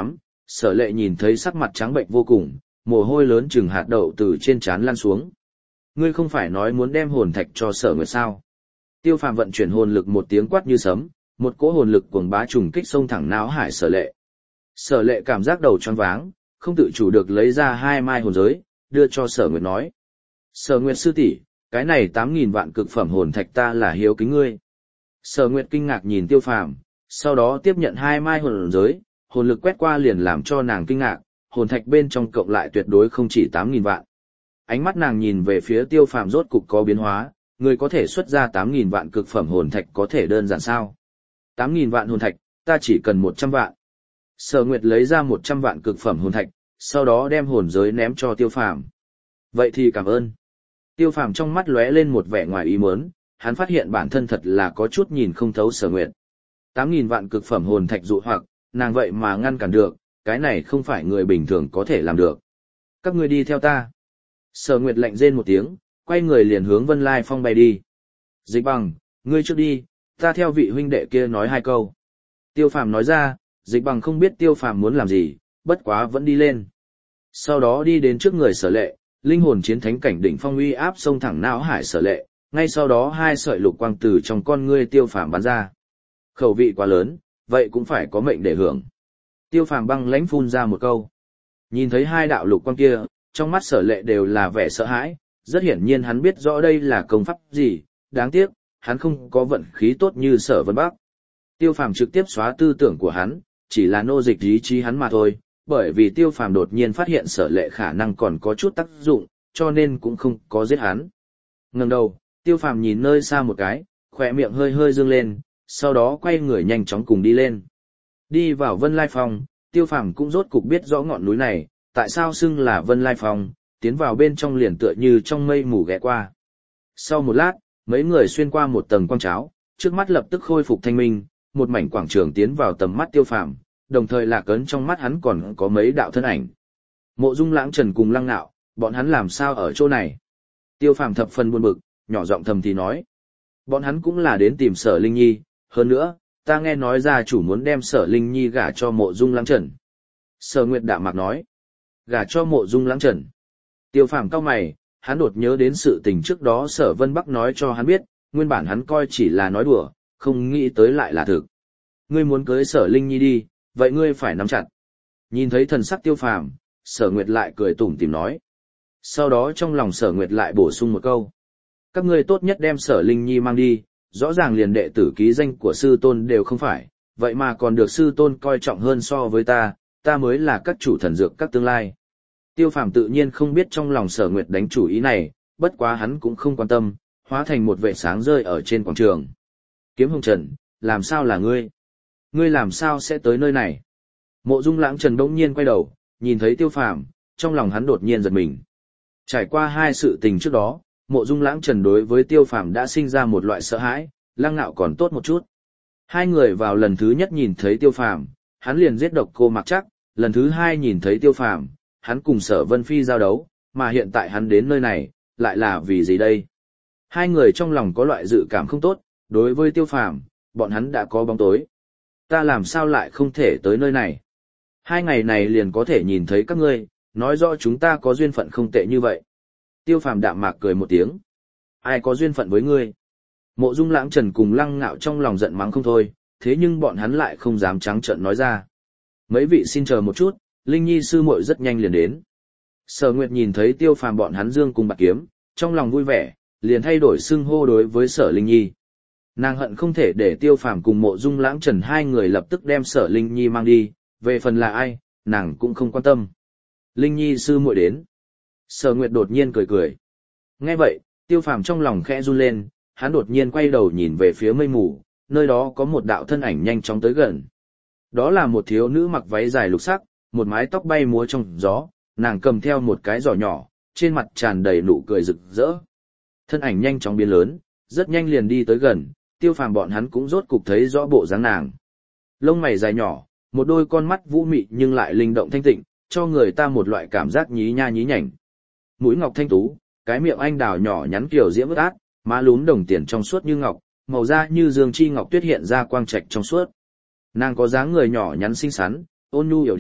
Speaker 1: Sở Lệ nhìn thấy sắc mặt trắng bệnh vô cùng, mồ hôi lớn chừng hạt đậu từ trên trán lăn xuống. Ngươi không phải nói muốn đem hồn thạch cho Sở Nguyệt sao? Tiêu Phàm vận chuyển hồn lực một tiếng quát như sấm, một cỗ hồn lực cuồng bá trùng kích xông thẳng não hải Sở Lệ. Sở Lệ cảm giác đầu choáng váng, không tự chủ được lấy ra hai mai hồn giới, đưa cho Sở Nguyệt nói: "Sở Nguyệt sư tỷ, cái này tám nghìn vạn cực phẩm hồn thạch ta là hiếu kính ngươi." Sở Nguyệt kinh ngạc nhìn Tiêu Phàm, sau đó tiếp nhận hai mai hồn giới, hồn lực quét qua liền làm cho nàng kinh ngạc, hồn thạch bên trong cộng lại tuyệt đối không chỉ tám nghìn vạn. Ánh mắt nàng nhìn về phía Tiêu Phàm rốt cục có biến hóa, người có thể xuất ra tám nghìn vạn cực phẩm hồn thạch có thể đơn giản sao? tám nghìn vạn hồn thạch, ta chỉ cần một trăm vạn. Sở Nguyệt lấy ra một trăm vạn cực phẩm hồn thạch, sau đó đem hồn giới ném cho Tiêu Phàm. Vậy thì cảm ơn. Tiêu Phàm trong mắt lóe lên một vẻ ngoài ý muốn, hắn phát hiện bản thân thật là có chút nhìn không thấu Sở Nguyệt. tám nghìn vạn cực phẩm hồn thạch dụ hoặc, nàng vậy mà ngăn cản được, cái này không phải người bình thường có thể làm được. Các ngươi đi theo ta. Sở Nguyệt lạnh rên một tiếng, quay người liền hướng Vân Lai Phong bay đi. Dịch Bằng, ngươi trước đi, ta theo vị huynh đệ kia nói hai câu. Tiêu Phàm nói ra, Dịch Bằng không biết Tiêu Phàm muốn làm gì, bất quá vẫn đi lên. Sau đó đi đến trước người Sở Lệ, linh hồn chiến thánh cảnh đỉnh phong uy áp xông thẳng não hải Sở Lệ, ngay sau đó hai sợi lục quang từ trong con ngươi Tiêu Phàm bắn ra. Khẩu vị quá lớn, vậy cũng phải có mệnh để hưởng. Tiêu Phàm băng lãnh phun ra một câu. Nhìn thấy hai đạo lục quang kia, trong mắt Sở Lệ đều là vẻ sợ hãi, rất hiển nhiên hắn biết rõ đây là công pháp gì, đáng tiếc, hắn không có vận khí tốt như Sở Vân Bắc. Tiêu Phàm trực tiếp xóa tư tưởng của hắn, chỉ là nô dịch ý chí hắn mà thôi, bởi vì Tiêu Phàm đột nhiên phát hiện Sở Lệ khả năng còn có chút tác dụng, cho nên cũng không có giết hắn. Ngẩng đầu, Tiêu Phàm nhìn nơi xa một cái, khóe miệng hơi hơi dương lên, sau đó quay người nhanh chóng cùng đi lên. Đi vào Vân Lai Phong, Tiêu Phàm cũng rốt cục biết rõ ngọn núi này, tại sao xưng là Vân Lai Phong, tiến vào bên trong liền tựa như trong mây mù ghé qua. Sau một lát, mấy người xuyên qua một tầng quang cháo, trước mắt lập tức khôi phục thanh minh, một mảnh quảng trường tiến vào tầm mắt Tiêu Phàm, đồng thời lạc ấn trong mắt hắn còn có mấy đạo thân ảnh. Mộ Dung Lãng Trần cùng Lăng Nạo, bọn hắn làm sao ở chỗ này? Tiêu Phàm thập phần buồn bực, nhỏ giọng thầm thì nói. Bọn hắn cũng là đến tìm Sở Linh Nhi, hơn nữa, ta nghe nói gia chủ muốn đem Sở Linh Nhi gả cho Mộ Dung Lãng Trần. Sở Nguyệt đạm mạc nói. Gả cho Mộ Dung Lãng Trần. Tiêu Phàm cau mày, hắn đột nhớ đến sự tình trước đó Sở Vân Bắc nói cho hắn biết, nguyên bản hắn coi chỉ là nói đùa, không nghĩ tới lại là thực. Ngươi muốn cưới Sở Linh Nhi đi, vậy ngươi phải nắm chặt. Nhìn thấy thần sắc Tiêu Phàm, Sở Nguyệt lại cười tủm tỉm nói. Sau đó trong lòng Sở Nguyệt lại bổ sung một câu. Các ngươi tốt nhất đem Sở Linh Nhi mang đi, rõ ràng liền đệ tử ký danh của sư tôn đều không phải, vậy mà còn được sư tôn coi trọng hơn so với ta, ta mới là các chủ thần dược các tương lai. Tiêu Phàm tự nhiên không biết trong lòng Sở Nguyệt đánh chủ ý này, bất quá hắn cũng không quan tâm, hóa thành một vệ sáng rơi ở trên quảng trường. Kiếm Hồng Trần, làm sao là ngươi? Ngươi làm sao sẽ tới nơi này? Mộ Dung Lãng Trần bỗng nhiên quay đầu, nhìn thấy Tiêu Phàm, trong lòng hắn đột nhiên giật mình. Trải qua hai sự tình trước đó, Mộ Dung Lãng Trần đối với Tiêu Phàm đã sinh ra một loại sợ hãi, Lăng Nạo còn tốt một chút. Hai người vào lần thứ nhất nhìn thấy Tiêu Phàm, hắn liền giết Độc Cô Mặc Trác, lần thứ hai nhìn thấy Tiêu Phàm, hắn cùng Sở Vân Phi giao đấu, mà hiện tại hắn đến nơi này, lại là vì gì đây? Hai người trong lòng có loại dự cảm không tốt, đối với Tiêu Phàm, bọn hắn đã có bóng tối. Ta làm sao lại không thể tới nơi này? Hai ngày này liền có thể nhìn thấy các ngươi, nói rõ chúng ta có duyên phận không tệ như vậy. Tiêu Phàm đạm mạc cười một tiếng. Ai có duyên phận với ngươi? Mộ Dung Lãng Trần cùng Lăng Ngạo trong lòng giận mắng không thôi, thế nhưng bọn hắn lại không dám trắng trợn nói ra. Mấy vị xin chờ một chút, Linh Nhi sư muội rất nhanh liền đến. Sở Nguyệt nhìn thấy Tiêu Phàm bọn hắn dương cùng bạc kiếm, trong lòng vui vẻ, liền thay đổi xưng hô đối với Sở Linh Nhi. Nàng hận không thể để Tiêu Phàm cùng Mộ Dung Lãng Trần hai người lập tức đem Sở Linh Nhi mang đi, về phần là ai, nàng cũng không quan tâm. Linh Nhi sư muội đến. Sở Nguyệt đột nhiên cười cười. Nghe vậy, Tiêu Phàm trong lòng khẽ run lên, hắn đột nhiên quay đầu nhìn về phía mây mù, nơi đó có một đạo thân ảnh nhanh chóng tới gần. Đó là một thiếu nữ mặc váy dài lục sắc, một mái tóc bay múa trong gió, nàng cầm theo một cái giỏ nhỏ, trên mặt tràn đầy nụ cười rực rỡ. Thân ảnh nhanh chóng biến lớn, rất nhanh liền đi tới gần, Tiêu Phàm bọn hắn cũng rốt cục thấy rõ bộ dáng nàng. Lông mày dài nhỏ, một đôi con mắt vũ mị nhưng lại linh động thanh tịnh, cho người ta một loại cảm giác nhí nha nhí nhảnh. Mũi ngọc thanh tú, cái miệng anh đào nhỏ nhắn kiểu diễm ướt át, má lúm đồng tiền trong suốt như ngọc, màu da như dương chi ngọc tuyết hiện ra quang trạch trong suốt. Nàng có dáng người nhỏ nhắn xinh xắn, ôn nhu yểu điệu,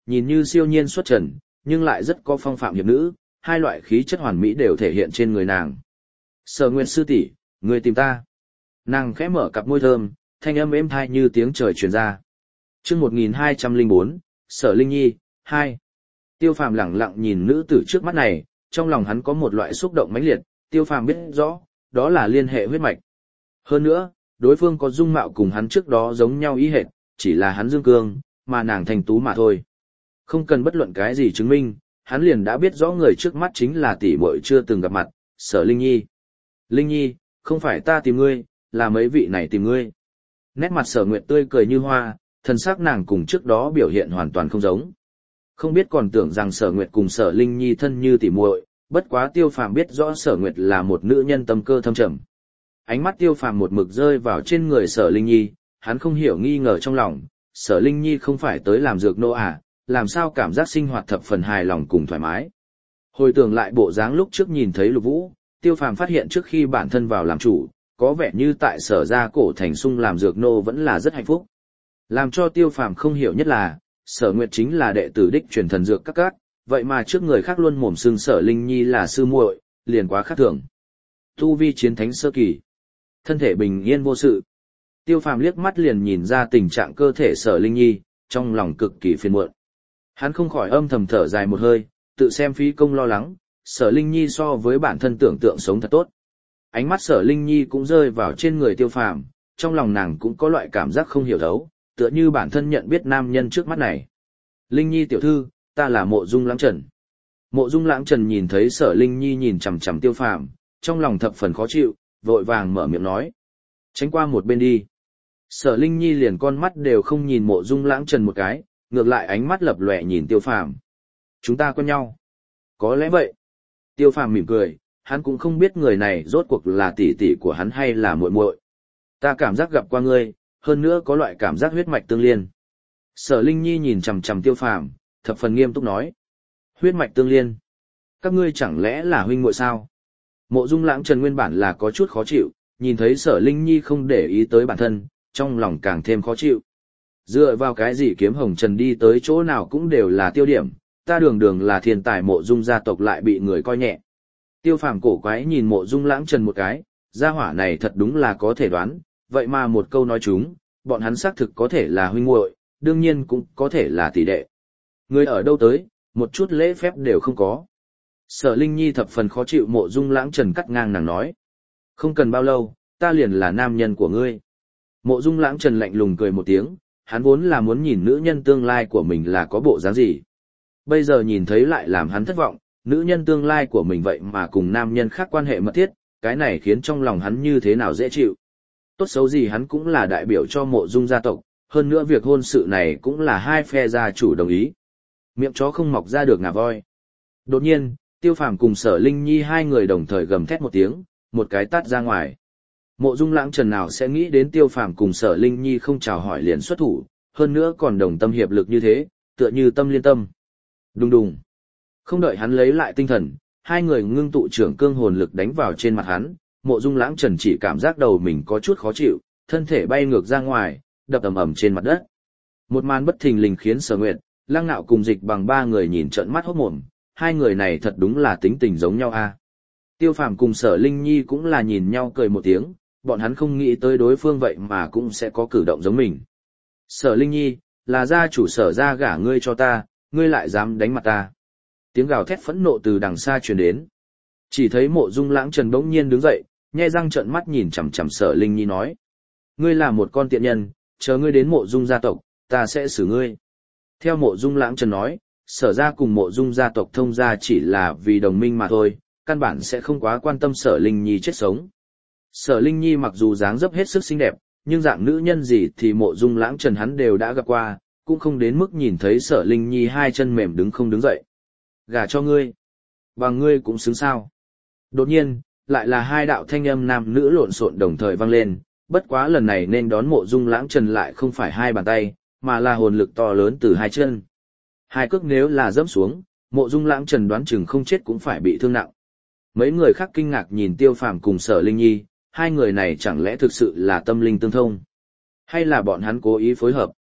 Speaker 1: nhìn như siêu nhiên xuất trần, nhưng lại rất có phong phạm hiệp nữ, hai loại khí chất hoàn mỹ đều thể hiện trên người nàng. Sở Nguyệt sư tỷ, người tìm ta. Nàng khẽ mở cặp môi thơm, thanh âm êm thai như tiếng trời truyền ra. Chương một nghìn hai trăm lẻ bốn, Sở Linh Nhi, hai. Tiêu Phàm lẳng lặng nhìn nữ tử trước mắt này, trong lòng hắn có một loại xúc động mãnh liệt, Tiêu Phàm biết rõ, đó là liên hệ huyết mạch. Hơn nữa, đối phương có dung mạo cùng hắn trước đó giống nhau ý hệt, chỉ là hắn dương cương, mà nàng thành tú mà thôi. Không cần bất luận cái gì chứng minh, hắn liền đã biết rõ người trước mắt chính là tỷ muội chưa từng gặp mặt, Sở Linh Nhi. Linh Nhi, không phải ta tìm ngươi, là mấy vị này tìm ngươi. Nét mặt Sở Nguyệt tươi cười như hoa, thần sắc nàng cùng trước đó biểu hiện hoàn toàn không giống. Không biết còn tưởng rằng Sở Nguyệt cùng Sở Linh Nhi thân như tỷ muội, bất quá Tiêu Phàm biết rõ Sở Nguyệt là một nữ nhân tâm cơ thâm trầm. Ánh mắt Tiêu Phàm một mực rơi vào trên người Sở Linh Nhi, hắn không hiểu nghi ngờ trong lòng, Sở Linh Nhi không phải tới làm dược nô à, làm sao cảm giác sinh hoạt thập phần hài lòng cùng thoải mái. Hồi tưởng lại bộ dáng lúc trước nhìn thấy Lục Vũ, Tiêu Phàm phát hiện trước khi bản thân vào làm chủ, có vẻ như tại Sở gia cổ thành sung làm dược nô vẫn là rất hạnh phúc. Làm cho Tiêu Phàm không hiểu nhất là, Sở Nguyệt chính là đệ tử đích truyền thần dược các các, vậy mà trước người khác luôn mồm xưng Sở Linh Nhi là sư muội, liền quá khác thường. Tu vi chiến thánh sơ kỳ, thân thể bình yên vô sự. Tiêu Phàm liếc mắt liền nhìn ra tình trạng cơ thể Sở Linh Nhi, trong lòng cực kỳ phiền muộn. Hắn không khỏi âm thầm thở dài một hơi, tự xem phí công lo lắng, Sở Linh Nhi so với bản thân tưởng tượng sống thật tốt. Ánh mắt Sở Linh Nhi cũng rơi vào trên người Tiêu Phàm, trong lòng nàng cũng có loại cảm giác không hiểu thấu, tựa như bản thân nhận biết nam nhân trước mắt này. Linh Nhi tiểu thư, ta là Mộ Dung Lãng Trần. Mộ Dung Lãng Trần nhìn thấy Sở Linh Nhi nhìn chằm chằm Tiêu Phàm, trong lòng thập phần khó chịu, vội vàng mở miệng nói. Tránh qua một bên đi. Sở Linh Nhi liền con mắt đều không nhìn Mộ Dung Lãng Trần một cái, ngược lại ánh mắt lập lòe nhìn Tiêu Phàm. Chúng ta quen nhau. Có lẽ vậy. Tiêu Phàm mỉm cười, hắn cũng không biết người này rốt cuộc là tỷ tỷ của hắn hay là muội muội. Ta cảm giác gặp qua ngươi, hơn nữa có loại cảm giác huyết mạch tương liên. Sở Linh Nhi nhìn chằm chằm Tiêu Phàm, thập phần nghiêm túc nói. Huyết mạch tương liên? Các ngươi chẳng lẽ là huynh muội sao? Mộ Dung Lãng Trần nguyên bản là có chút khó chịu, nhìn thấy Sở Linh Nhi không để ý tới bản thân, trong lòng càng thêm khó chịu. Dựa vào cái gì Kiếm Hồng Trần đi tới chỗ nào cũng đều là tiêu điểm, ta đường đường là thiên tài Mộ Dung gia tộc lại bị người coi nhẹ. Tiêu Phàm cổ quái nhìn Mộ Dung Lãng Trần một cái, gia hỏa này thật đúng là có thể đoán, vậy mà một câu nói chúng, bọn hắn xác thực có thể là huynh muội, đương nhiên cũng có thể là tỷ đệ. Người ở đâu tới, một chút lễ phép đều không có. Sở Linh Nhi thập phần khó chịu Mộ Dung Lãng Trần cắt ngang nàng nói. Không cần bao lâu, ta liền là nam nhân của ngươi. Mộ Dung Lãng Trần lạnh lùng cười một tiếng, hắn vốn là muốn nhìn nữ nhân tương lai của mình là có bộ dáng gì. Bây giờ nhìn thấy lại làm hắn thất vọng, nữ nhân tương lai của mình vậy mà cùng nam nhân khác quan hệ mật thiết, cái này khiến trong lòng hắn như thế nào dễ chịu. Tốt xấu gì hắn cũng là đại biểu cho Mộ Dung gia tộc, hơn nữa việc hôn sự này cũng là hai phe gia chủ đồng ý. Miệng chó không mọc ra được ngà voi. Đột nhiên, Tiêu Phàm cùng Sở Linh Nhi hai người đồng thời gầm thét một tiếng, một cái tát ra ngoài. Mộ Dung Lãng Trần nào sẽ nghĩ đến Tiêu Phàm cùng Sở Linh Nhi không chào hỏi liền xuất thủ, hơn nữa còn đồng tâm hiệp lực như thế, tựa như tâm liên tâm. Đùng đùng. Không đợi hắn lấy lại tinh thần, hai người ngưng tụ trưởng cương hồn lực đánh vào trên mặt hắn, Mộ Dung Lãng Trần chỉ cảm giác đầu mình có chút khó chịu, thân thể bay ngược ra ngoài, đập ầm ầm trên mặt đất. Một màn bất thình lình khiến Sở Nguyệt, Lăng Nạo cùng Dịch Bằng ba người nhìn trợn mắt hốt mồm, hai người này thật đúng là tính tình giống nhau a. Tiêu Phàm cùng Sở Linh Nhi cũng là nhìn nhau cười một tiếng, bọn hắn không nghĩ tới đối phương vậy mà cũng sẽ có cử động giống mình. Sở Linh Nhi, là gia chủ Sở gia gả ngươi cho ta, ngươi lại dám đánh mặt ta. Tiếng gào thét phẫn nộ từ đằng xa truyền đến. Chỉ thấy Mộ Dung Lãng Trần bỗng nhiên đứng dậy, nhe răng trợn mắt nhìn chằm chằm Sở Linh Nhi nói. Ngươi là một con tiện nhân, chờ ngươi đến Mộ Dung gia tộc, ta sẽ xử ngươi. Theo Mộ Dung Lãng Trần nói, Sở gia cùng Mộ Dung gia tộc thông gia chỉ là vì đồng minh mà thôi, căn bản sẽ không quá quan tâm Sở Linh Nhi chết sống. Sở Linh Nhi mặc dù dáng dấp hết sức xinh đẹp, nhưng dạng nữ nhân gì thì Mộ Dung Lãng Trần hắn đều đã gặp qua, cũng không đến mức nhìn thấy Sở Linh Nhi hai chân mềm đứng không đứng dậy. Gả cho ngươi, bằng ngươi cũng xứng sao. Đột nhiên, lại là hai đạo thanh âm nam nữ lộn xộn đồng thời vang lên, bất quá lần này nên đón Mộ Dung Lãng Trần lại không phải hai bàn tay, mà là hồn lực to lớn từ hai chân. Hai cước nếu là dẫm xuống, Mộ Dung Lãng Trần đoán chừng không chết cũng phải bị thương nặng. Mấy người khác kinh ngạc nhìn Tiêu Phàm cùng Sở Linh Nhi, hai người này chẳng lẽ thực sự là tâm linh tương thông? Hay là bọn hắn cố ý phối hợp?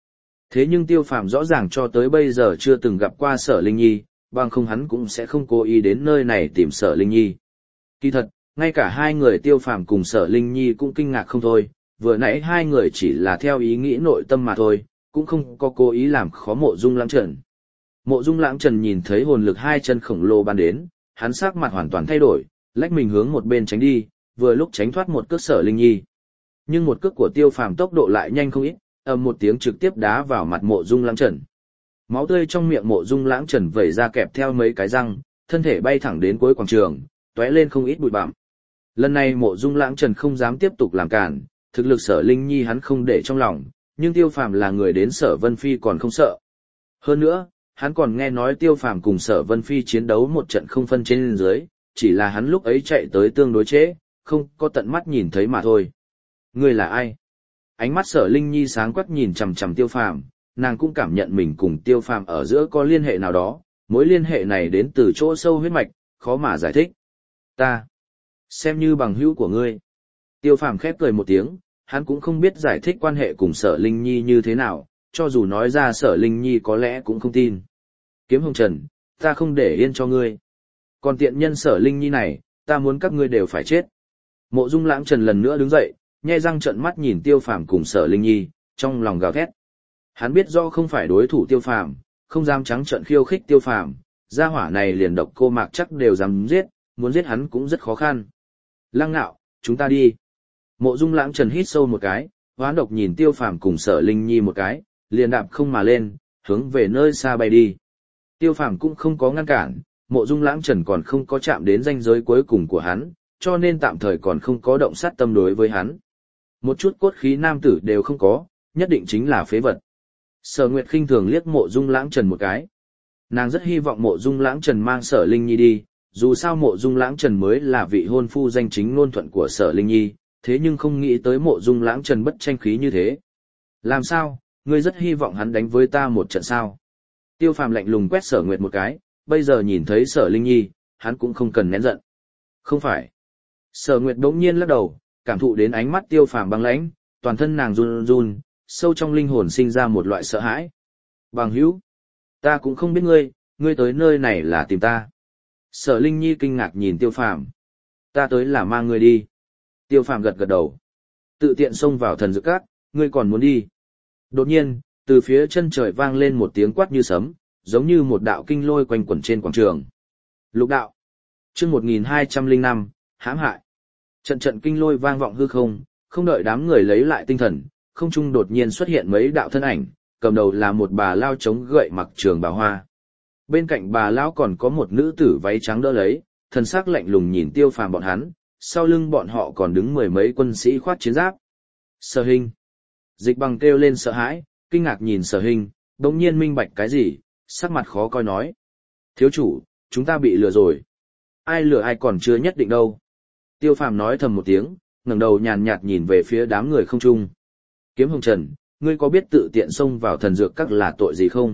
Speaker 1: Thế nhưng Tiêu Phàm rõ ràng cho tới bây giờ chưa từng gặp qua Sở Linh Nhi, bằng không hắn cũng sẽ không cố ý đến nơi này tìm Sở Linh Nhi. Kỳ thật, ngay cả hai người Tiêu Phàm cùng Sở Linh Nhi cũng kinh ngạc không thôi, vừa nãy hai người chỉ là theo ý nghĩ nội tâm mà thôi, cũng không có cố ý làm khó Mộ Dung Lãng Trần. Mộ Dung Lãng Trần nhìn thấy hồn lực hai chân khổng lồ ban đến, hắn sắc mặt hoàn toàn thay đổi, lách mình hướng một bên tránh đi, vừa lúc tránh thoát một cước Sở Linh Nhi. Nhưng một cước của Tiêu Phàm tốc độ lại nhanh không ít, ầm một tiếng trực tiếp đá vào mặt Mộ Dung Lãng Trần. Máu tươi trong miệng Mộ Dung Lãng Trần vẩy ra kẹp theo mấy cái răng, thân thể bay thẳng đến cuối quảng trường, tóe lên không ít bụi bặm. Lần này Mộ Dung Lãng Trần không dám tiếp tục làm cản, thực lực Sở Linh Nhi hắn không để trong lòng, nhưng Tiêu Phàm là người đến Sở Vân Phi còn không sợ. Hơn nữa, hắn còn nghe nói Tiêu Phàm cùng Sở Vân Phi chiến đấu một trận không phân trên dưới, chỉ là hắn lúc ấy chạy tới tương đối trễ, không có tận mắt nhìn thấy mà thôi. Ngươi là ai? Ánh mắt Sở Linh Nhi sáng quắc nhìn chằm chằm Tiêu Phàm, nàng cũng cảm nhận mình cùng Tiêu Phàm ở giữa có liên hệ nào đó, mối liên hệ này đến từ chỗ sâu huyết mạch, khó mà giải thích. Ta, xem như bằng hữu của ngươi. Tiêu Phàm khép cười một tiếng, hắn cũng không biết giải thích quan hệ cùng Sở Linh Nhi như thế nào, cho dù nói ra Sở Linh Nhi có lẽ cũng không tin. Kiếm Hồng Trần, ta không để yên cho ngươi. Còn tiện nhân Sở Linh Nhi này, ta muốn các ngươi đều phải chết. Mộ Dung Lãng Trần lần nữa đứng dậy, nhe răng trợn mắt nhìn Tiêu Phàm cùng Sở Linh Nhi, trong lòng gào thét. Hắn biết do không phải đối thủ Tiêu Phàm, không dám trắng trợn khiêu khích Tiêu Phàm, gia hỏa này liền độc cô mạc chắc đều dám giết, muốn giết hắn cũng rất khó khăn. Lăng Nạo, chúng ta đi. Mộ Dung Lãng Trần hít sâu một cái, hoán độc nhìn Tiêu Phàm cùng Sở Linh Nhi một cái, liền đạp không mà lên, hướng về nơi xa bay đi. Tiêu Phàm cũng không có ngăn cản, Mộ Dung Lãng Trần còn không có chạm đến ranh giới cuối cùng của hắn, cho nên tạm thời còn không có động sát tâm đối với hắn. Một chút cốt khí nam tử đều không có, nhất định chính là phế vật. Sở Nguyệt khinh thường liếc Mộ Dung Lãng Trần một cái. Nàng rất hy vọng Mộ Dung Lãng Trần mang Sở Linh Nhi đi, dù sao Mộ Dung Lãng Trần mới là vị hôn phu danh chính ngôn thuận của Sở Linh Nhi, thế nhưng không nghĩ tới Mộ Dung Lãng Trần bất tranh khí như thế. Làm sao, ngươi rất hy vọng hắn đánh với ta một trận sao? Tiêu Phàm lạnh lùng quét Sở Nguyệt một cái, bây giờ nhìn thấy Sở Linh Nhi, hắn cũng không cần nén giận. Không phải. Sở Nguyệt bỗng nhiên lắc đầu, cảm thụ đến ánh mắt Tiêu Phàm băng lãnh, toàn thân nàng run run, sâu trong linh hồn sinh ra một loại sợ hãi. Bằng hữu, ta cũng không biết ngươi, ngươi tới nơi này là tìm ta. Sở Linh Nhi kinh ngạc nhìn Tiêu Phàm. Ta tới là mang ngươi đi. Tiêu Phàm gật gật đầu. Tự tiện xông vào thần dược các, ngươi còn muốn đi. Đột nhiên, từ phía chân trời vang lên một tiếng quát như sấm, giống như một đạo kinh lôi quanh quẩn trên quảng trường. Lục đạo. Chương một nghìn hai trăm lẻ năm, hãm hại. Trận trận kinh lôi vang vọng hư không, không đợi đám người lấy lại tinh thần, không trung đột nhiên xuất hiện mấy đạo thân ảnh, cầm đầu là một bà lao chống gậy mặc trường bào hoa. Bên cạnh bà lão còn có một nữ tử váy trắng đỡ lấy, thần sắc lạnh lùng nhìn Tiêu Phàm bọn hắn, sau lưng bọn họ còn đứng mười mấy quân sĩ khoác chiến giáp. Sở Hinh. Dịch Bằng kêu lên sợ hãi, kinh ngạc nhìn Sở Hinh, đột nhiên minh bạch cái gì, sắc mặt khó coi nói: "Thiếu chủ, chúng ta bị lừa rồi." "Ai lừa ai còn chưa nhất định đâu." Tiêu Phàm nói thầm một tiếng, ngẩng đầu nhàn nhạt nhìn về phía đám người không trung. "Kiếm Hồng Trần, ngươi có biết tự tiện xông vào thần dược các là tội gì không?"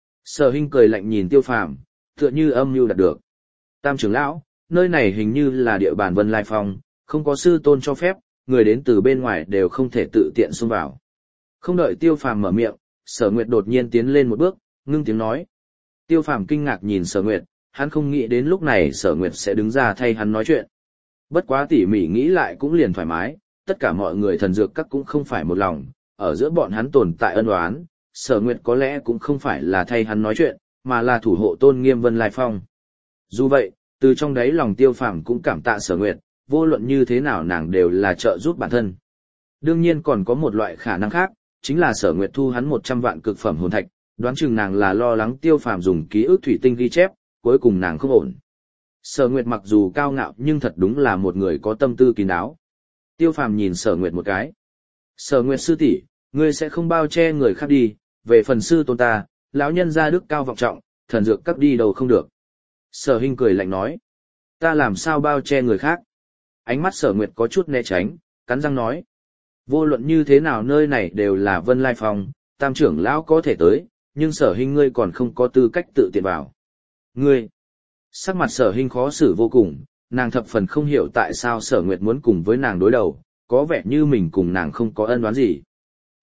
Speaker 1: Sở Hinh cười lạnh nhìn Tiêu Phàm, tựa như âm mưu đạt được. "Tam trưởng lão, nơi này hình như là địa bàn Vân Lai Phong, không có sư tôn cho phép, người đến từ bên ngoài đều không thể tự tiện xông vào." Không đợi Tiêu Phàm mở miệng, Sở Nguyệt đột nhiên tiến lên một bước, ngưng tiếng nói. Tiêu Phàm kinh ngạc nhìn Sở Nguyệt, hắn không nghĩ đến lúc này Sở Nguyệt sẽ đứng ra thay hắn nói chuyện. Bất quá tỉ mỉ nghĩ lại cũng liền thoải mái, tất cả mọi người thần dược các cũng không phải một lòng, ở giữa bọn hắn tồn tại ân oán, Sở Nguyệt có lẽ cũng không phải là thay hắn nói chuyện, mà là thủ hộ tôn nghiêm Vân Lai Phong. Dù vậy, từ trong đáy lòng Tiêu Phàm cũng cảm tạ Sở Nguyệt, vô luận như thế nào nàng đều là trợ giúp bản thân. Đương nhiên còn có một loại khả năng khác, chính là Sở Nguyệt thu hắn một trăm vạn cực phẩm hồn thạch, đoán chừng nàng là lo lắng Tiêu Phàm dùng ký ức thủy tinh ghi chép, cuối cùng nàng không ổn. Sở Nguyệt mặc dù cao ngạo nhưng thật đúng là một người có tâm tư kín đáo. Tiêu Phàm nhìn Sở Nguyệt một cái. "Sở Nguyệt sư tỷ, ngươi sẽ không bao che người khác đi, về phần sư tôn ta, lão nhân gia đức cao vọng trọng, thần dược các đi đâu không được." Sở Hinh cười lạnh nói. "Ta làm sao bao che người khác?" Ánh mắt Sở Nguyệt có chút né tránh, cắn răng nói. "Vô luận như thế nào nơi này đều là Vân Lai Phong, Tam trưởng lão có thể tới, nhưng Sở Hinh ngươi còn không có tư cách tự tiện vào." "Ngươi?" Sắc mặt Sở Hinh khó xử vô cùng, nàng thập phần không hiểu tại sao Sở Nguyệt muốn cùng với nàng đối đầu, có vẻ như mình cùng nàng không có ân oán gì.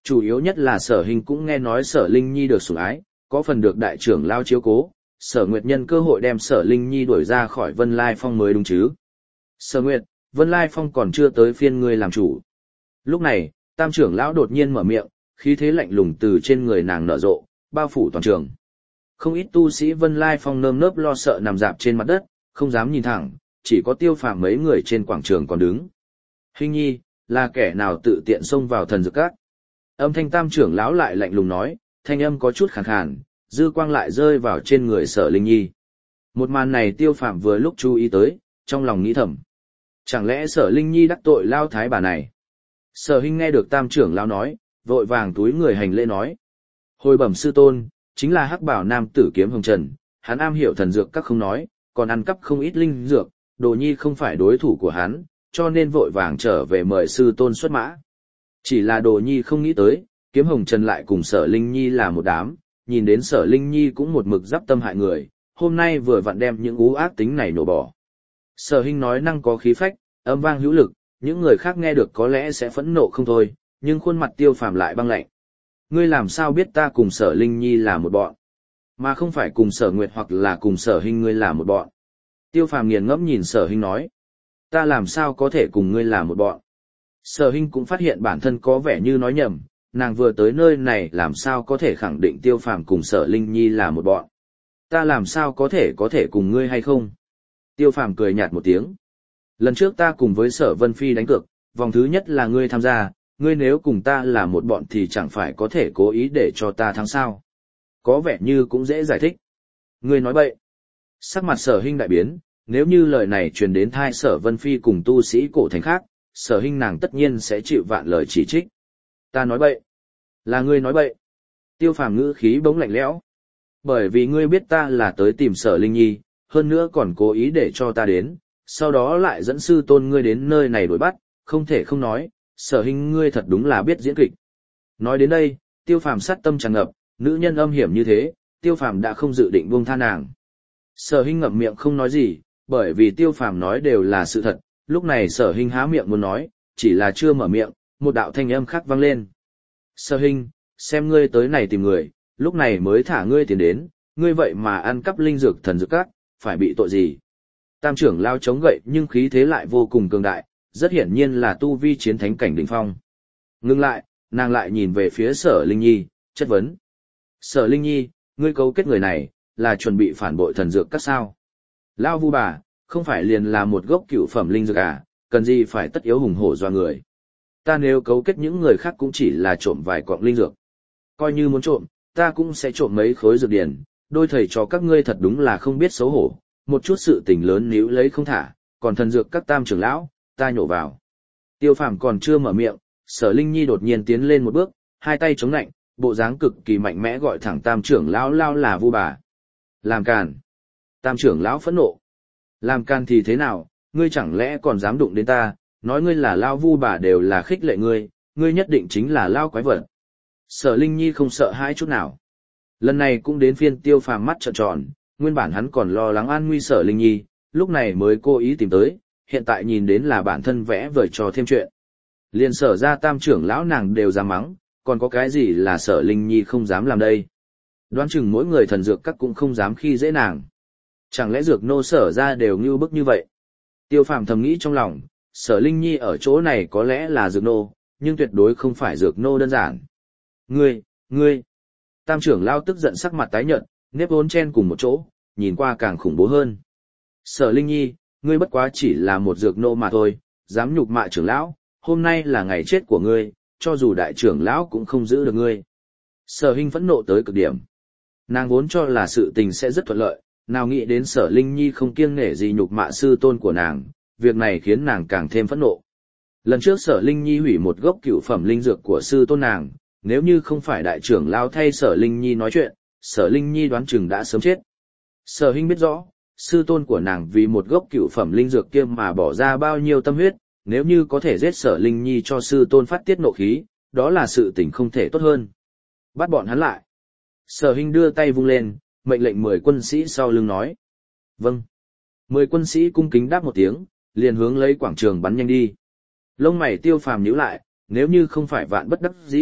Speaker 1: Chủ yếu nhất là Sở Hình cũng nghe nói Sở Linh Nhi được sủng ái, có phần được đại trưởng lao chiếu cố, Sở Nguyệt nhân cơ hội đem Sở Linh Nhi đuổi ra khỏi Vân Lai Phong mới đúng chứ. Sở Nguyệt, Vân Lai Phong còn chưa tới phiên ngươi làm chủ. Lúc này, Tam trưởng lão đột nhiên mở miệng, khí thế lạnh lùng từ trên người nàng nở rộ, bao phủ toàn trường. Không ít tu sĩ Vân Lai Phong nơm nớp lo sợ nằm dạp trên mặt đất, không dám nhìn thẳng, chỉ có Tiêu Phàm mấy người trên quảng trường còn đứng. Hình nhi, là kẻ nào tự tiện xông vào thần dược các? Âm thanh Tam trưởng lão lại lạnh lùng nói, thanh âm có chút khàn khàn, dư quang lại rơi vào trên người Sở Linh Nhi. Một màn này Tiêu Phàm vừa lúc chú ý tới, trong lòng nghĩ thầm. Chẳng lẽ Sở Linh Nhi đắc tội lao thái bà này? Sở Hinh nghe được Tam trưởng lão nói, vội vàng túi người hành lễ nói. Hồi bẩm sư tôn, chính là hắc bảo nam tử Kiếm Hồng Trần, hắn am hiểu thần dược các không nói, còn ăn cắp không ít linh dược, Đồ Nhi không phải đối thủ của hắn, cho nên vội vàng trở về mời sư tôn xuất mã. Chỉ là Đồ Nhi không nghĩ tới, Kiếm Hồng Trần lại cùng Sở Linh Nhi là một đám, nhìn đến Sở Linh Nhi cũng một mực giáp tâm hại người, hôm nay vừa vặn đem những ú ác tính này nổ bỏ. Sở Hinh nói năng có khí phách, âm vang hữu lực, những người khác nghe được có lẽ sẽ phẫn nộ không thôi, nhưng khuôn mặt Tiêu Phàm lại băng lạnh. Ngươi làm sao biết ta cùng Sở Linh Nhi là một bọn, mà không phải cùng Sở Nguyệt hoặc là cùng Sở Hinh ngươi là một bọn? Tiêu Phàm nghiền ngẫm nhìn Sở Hinh nói, ta làm sao có thể cùng ngươi là một bọn? Sở Hinh cũng phát hiện bản thân có vẻ như nói nhầm, nàng vừa tới nơi này làm sao có thể khẳng định Tiêu Phàm cùng Sở Linh Nhi là một bọn? Ta làm sao có thể có thể cùng ngươi hay không? Tiêu Phàm cười nhạt một tiếng. Lần trước ta cùng với Sở Vân Phi đánh cược, vòng thứ nhất là ngươi tham gia, ngươi nếu cùng ta là một bọn thì chẳng phải có thể cố ý để cho ta thắng sao? Có vẻ như cũng dễ giải thích. Ngươi nói bậy. Sắc mặt Sở Hinh đại biến, nếu như lời này truyền đến tai Sở Vân Phi cùng tu sĩ cổ thành khác, Sở Hinh nàng tất nhiên sẽ chịu vạn lời chỉ trích. Ta nói bậy. Là ngươi nói bậy. Tiêu Phàm ngữ khí bỗng lạnh lẽo. Bởi vì ngươi biết ta là tới tìm Sở Linh Nhi, hơn nữa còn cố ý để cho ta đến, sau đó lại dẫn sư tôn ngươi đến nơi này đuổi bắt, không thể không nói, Sở Hinh ngươi thật đúng là biết diễn kịch. Nói đến đây, Tiêu Phàm sát tâm tràn ngập, nữ nhân âm hiểm như thế, Tiêu Phàm đã không dự định buông tha nàng. Sở Hinh ngậm miệng không nói gì, bởi vì Tiêu Phàm nói đều là sự thật, lúc này Sở Hinh há miệng muốn nói, chỉ là chưa mở miệng, một đạo thanh âm khác vang lên. Sở Hinh, xem ngươi tới này tìm người, lúc này mới thả ngươi tiền đến, ngươi vậy mà ăn cắp linh dược thần dược các, phải bị tội gì? Tam trưởng lao chống gậy nhưng khí thế lại vô cùng cường đại, rất hiển nhiên là tu vi chiến thánh cảnh đỉnh phong. Ngưng lại, nàng lại nhìn về phía Sở Linh Nhi, chất vấn. Sở Linh Nhi, ngươi cấu kết người này, là chuẩn bị phản bội thần dược các sao? Lao vu bà, không phải liền là một gốc cựu phẩm linh dược à, cần gì phải tất yếu hùng hổ doa người. Ta nếu cấu kết những người khác cũng chỉ là trộm vài quặng linh dược. Coi như muốn trộm, ta cũng sẽ trộm mấy khối dược điển, đôi thầy trò các ngươi thật đúng là không biết xấu hổ, một chút sự tình lớn níu lấy không thả, còn thần dược các tam trưởng lão, ta nhổ vào. Tiêu Phàm còn chưa mở miệng, Sở Linh Nhi đột nhiên tiến lên một bước, hai tay chống nạnh, bộ dáng cực kỳ mạnh mẽ gọi thẳng tam trưởng lão lao là vu bà. Làm càn. Tam trưởng lão phẫn nộ. Làm càn thì thế nào, ngươi chẳng lẽ còn dám đụng đến ta, nói ngươi là lao vu bà đều là khích lệ ngươi, ngươi nhất định chính là lao quái vật. Sở Linh Nhi không sợ hãi chút nào. Lần này cũng đến phiên Tiêu Phàm mắt trợn tròn, nguyên bản hắn còn lo lắng an nguy Sở Linh Nhi, lúc này mới cố ý tìm tới, hiện tại nhìn đến là bản thân vẽ vời trò thêm chuyện. Liền Sở ra tam trưởng lão nàng đều dám mắng, còn có cái gì là Sở Linh Nhi không dám làm đây? Đoán chừng mỗi người thần dược các cũng không dám khi dễ nàng. Chẳng lẽ dược nô Sở ra đều như bức như vậy? Tiêu Phàm thầm nghĩ trong lòng, Sở Linh Nhi ở chỗ này có lẽ là dược nô, nhưng tuyệt đối không phải dược nô đơn giản. Ngươi, ngươi! Tam trưởng lão tức giận sắc mặt tái nhợt, nếp vốn chen cùng một chỗ, nhìn qua càng khủng bố hơn. Sở Linh Nhi, ngươi bất quá chỉ là một dược nô mà thôi, dám nhục mạ trưởng lão, hôm nay là ngày chết của ngươi, cho dù đại trưởng lão cũng không giữ được ngươi. Sở Hinh phẫn nộ tới cực điểm. Nàng vốn cho là sự tình sẽ rất thuận lợi, nào nghĩ đến Sở Linh Nhi không kiêng nể gì nhục mạ sư tôn của nàng, việc này khiến nàng càng thêm phẫn nộ. Lần trước Sở Linh Nhi hủy một gốc cửu phẩm linh dược của sư tôn nàng, nếu như không phải đại trưởng lão thay Sở Linh Nhi nói chuyện, Sở Linh Nhi đoán chừng đã sớm chết. Sở Hinh biết rõ, sư tôn của nàng vì một gốc cửu phẩm linh dược kia mà bỏ ra bao nhiêu tâm huyết, nếu như có thể giết Sở Linh Nhi cho sư tôn phát tiết nộ khí, đó là sự tình không thể tốt hơn. Bắt bọn hắn lại. Sở Hinh đưa tay vung lên, mệnh lệnh mười quân sĩ sau lưng nói. Vâng. Mười quân sĩ cung kính đáp một tiếng, liền hướng lấy quảng trường bắn nhanh đi. Lông mày Tiêu Phàm nhíu lại, nếu như không phải vạn bất đắc dĩ,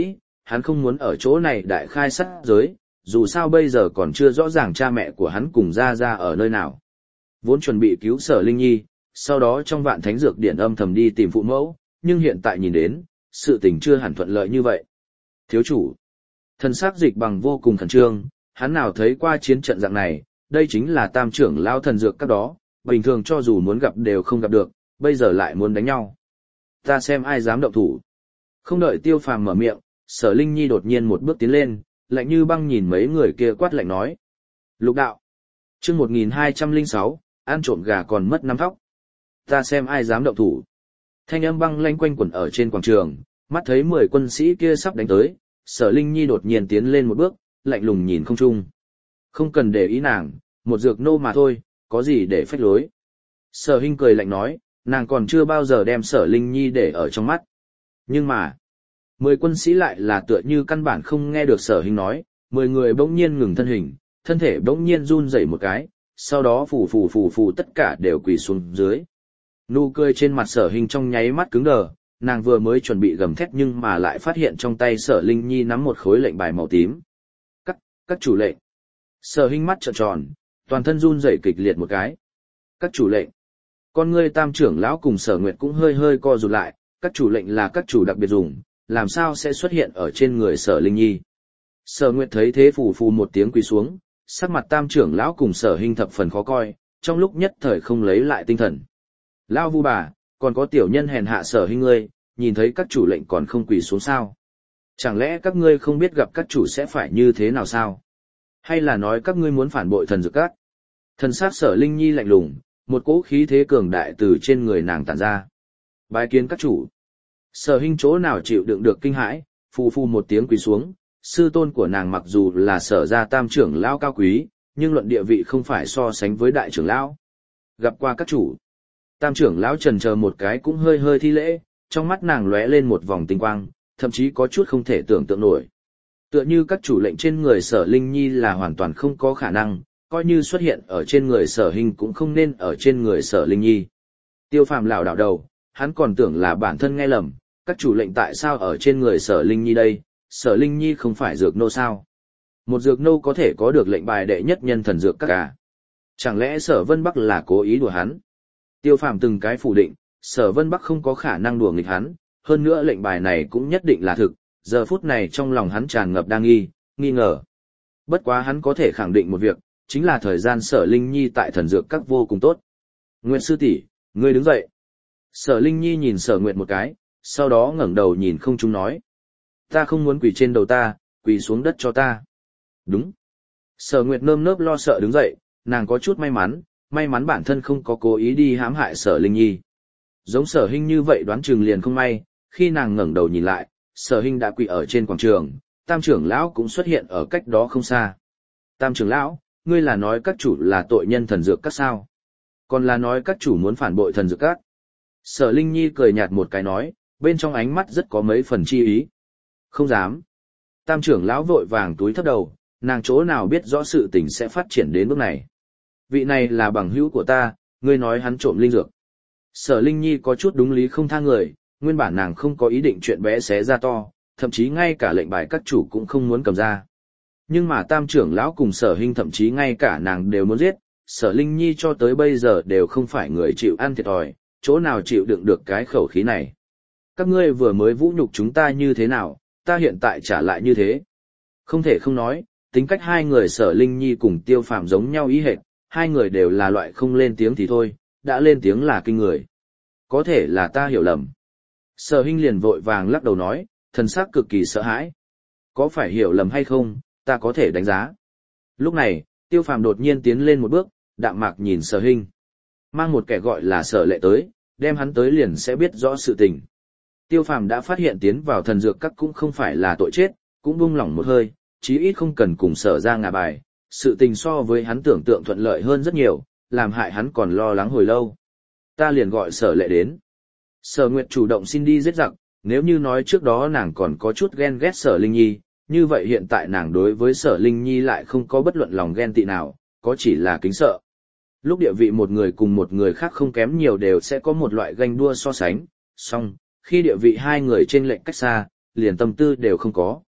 Speaker 1: hắn không muốn ở chỗ này đại khai sát giới, dù sao bây giờ còn chưa rõ ràng cha mẹ của hắn cùng ra ra ở nơi nào. Vốn chuẩn bị cứu Sở Linh Nhi, sau đó trong vạn thánh dược điển âm thầm đi tìm phụ mẫu, nhưng hiện tại nhìn đến, sự tình chưa hẳn thuận lợi như vậy. Thiếu chủ, thần sắc dịch bằng vô cùng khẩn trương, hắn nào thấy qua chiến trận dạng này, đây chính là tam trưởng lao thần dược các đó, bình thường cho dù muốn gặp đều không gặp được, bây giờ lại muốn đánh nhau. Ta xem ai dám động thủ. Không đợi Tiêu Phàm mở miệng, Sở Linh Nhi đột nhiên một bước tiến lên, lạnh như băng nhìn mấy người kia quát lạnh nói. Lục đạo. Chương một nghìn hai trăm lẻ sáu, ăn trộm gà còn mất năm thóc. Ta xem ai dám động thủ. Thanh âm băng lanh quanh quẩn ở trên quảng trường, mắt thấy mười quân sĩ kia sắp đánh tới, Sở Linh Nhi đột nhiên tiến lên một bước, lạnh lùng nhìn không trung. Không cần để ý nàng, một dược nô mà thôi, có gì để phách lối. Sở Hinh cười lạnh nói, nàng còn chưa bao giờ đem Sở Linh Nhi để ở trong mắt. Nhưng mà, mười quân sĩ lại là tựa như căn bản không nghe được Sở Hinh nói, mười người bỗng nhiên ngừng thân hình, thân thể bỗng nhiên run rẩy một cái, sau đó phù phù phù phù tất cả đều quỳ xuống dưới. Nụ cười trên mặt Sở Hinh trong nháy mắt cứng đờ, nàng vừa mới chuẩn bị gầm thét nhưng mà lại phát hiện trong tay Sở Linh Nhi nắm một khối lệnh bài màu tím. Các, các chủ lệnh. Sở Hinh mắt trợn tròn, toàn thân run rẩy kịch liệt một cái. Các chủ lệnh. Con ngươi tam trưởng lão cùng Sở Nguyệt cũng hơi hơi co rụt lại, các chủ lệnh là các chủ đặc biệt dùng, làm sao sẽ xuất hiện ở trên người Sở Linh Nhi. Sở Nguyệt thấy thế phù phù một tiếng quỳ xuống, sắc mặt tam trưởng lão cùng Sở Hinh thập phần khó coi, trong lúc nhất thời không lấy lại tinh thần. Lão vu bà, còn có tiểu nhân hèn hạ Sở Hinh ngươi, nhìn thấy các chủ lệnh còn không quỳ xuống sao? Chẳng lẽ các ngươi không biết gặp các chủ sẽ phải như thế nào sao? Hay là nói các ngươi muốn phản bội thần dược các? Thần sát Sở Linh Nhi lạnh lùng, một cỗ khí thế cường đại từ trên người nàng tản ra. Bái kiến các chủ. Sở Hinh chỗ nào chịu đựng được kinh hãi, phù phù một tiếng quỳ xuống, sư tôn của nàng mặc dù là Sở gia tam trưởng lão cao quý, nhưng luận địa vị không phải so sánh với đại trưởng lão. Gặp qua các chủ. Tam trưởng lão chần chờ một cái cũng hơi hơi thi lễ, trong mắt nàng lóe lên một vòng tinh quang, thậm chí có chút không thể tưởng tượng nổi. Tựa như các chủ lệnh trên người Sở Linh Nhi là hoàn toàn không có khả năng, coi như xuất hiện ở trên người Sở Hinh cũng không nên ở trên người Sở Linh Nhi. Tiêu Phàm lảo đảo đầu, hắn còn tưởng là bản thân nghe lầm, các chủ lệnh tại sao ở trên người Sở Linh Nhi đây, Sở Linh Nhi không phải dược nô sao? Một dược nô có thể có được lệnh bài đệ nhất nhân thần dược các cả. Chẳng lẽ Sở Vân Bắc là cố ý đùa hắn? Tiêu Phàm từng cái phủ định, Sở Vân Bắc không có khả năng đùa nghịch hắn, hơn nữa lệnh bài này cũng nhất định là thực, giờ phút này trong lòng hắn tràn ngập đa nghi, nghi ngờ. Bất quá hắn có thể khẳng định một việc, chính là thời gian Sở Linh Nhi tại thần dược các vô cùng tốt. Nguyệt sư tỷ, ngươi đứng dậy. Sở Linh Nhi nhìn Sở Nguyệt một cái, sau đó ngẩng đầu nhìn không trung nói. Ta không muốn quỳ trên đầu ta, quỳ xuống đất cho ta. Đúng. Sở Nguyệt nơm nớp lo sợ đứng dậy, nàng có chút may mắn, may mắn bản thân không có cố ý đi hãm hại Sở Linh Nhi. Giống Sở Hinh như vậy đoán chừng liền không may, khi nàng ngẩng đầu nhìn lại, Sở Hinh đã quỳ ở trên quảng trường, tam trưởng lão cũng xuất hiện ở cách đó không xa. Tam trưởng lão, ngươi là nói các chủ là tội nhân thần dược các sao? Còn là nói các chủ muốn phản bội thần dược các? Sở Linh Nhi cười nhạt một cái nói, bên trong ánh mắt rất có mấy phần chi ý. Không dám. Tam trưởng lão vội vàng túi thấp đầu, nàng chỗ nào biết rõ sự tình sẽ phát triển đến bước này. Vị này là bằng hữu của ta, ngươi nói hắn trộm linh dược. Sở Linh Nhi có chút đúng lý không tha người, nguyên bản nàng không có ý định chuyện bé xé ra to, thậm chí ngay cả lệnh bài các chủ cũng không muốn cầm ra. Nhưng mà tam trưởng lão cùng Sở Hinh thậm chí ngay cả nàng đều muốn giết, Sở Linh Nhi cho tới bây giờ đều không phải người chịu ăn thiệt thòi, chỗ nào chịu đựng được cái khẩu khí này. Các ngươi vừa mới vũ nhục chúng ta như thế nào, ta hiện tại trả lại như thế. Không thể không nói, tính cách hai người Sở Linh Nhi cùng Tiêu Phàm giống nhau ý hệt, hai người đều là loại không lên tiếng thì thôi, đã lên tiếng là kinh người. Có thể là ta hiểu lầm. Sở Hinh liền vội vàng lắc đầu nói, thần sắc cực kỳ sợ hãi. Có phải hiểu lầm hay không, ta có thể đánh giá. Lúc này, Tiêu Phàm đột nhiên tiến lên một bước, đạm mạc nhìn Sở Hinh. Mang một kẻ gọi là Sở Lệ tới, đem hắn tới liền sẽ biết rõ sự tình. Tiêu Phàm đã phát hiện tiến vào thần dược các cũng không phải là tội chết, cũng buông lỏng một hơi, chí ít không cần cùng Sở ra ngả bài. Sự tình so với hắn tưởng tượng thuận lợi hơn rất nhiều, làm hại hắn còn lo lắng hồi lâu. Ta liền gọi Sở Lệ đến. Sở Nguyệt chủ động xin đi giết giặc, nếu như nói trước đó nàng còn có chút ghen ghét Sở Linh Nhi, như vậy hiện tại nàng đối với Sở Linh Nhi lại không có bất luận lòng ghen tị nào, có chỉ là kính sợ. Lúc địa vị một người cùng một người khác không kém nhiều đều sẽ có một loại ganh đua so sánh, song, khi địa vị hai người trên lệnh cách xa, liền tâm tư đều không có.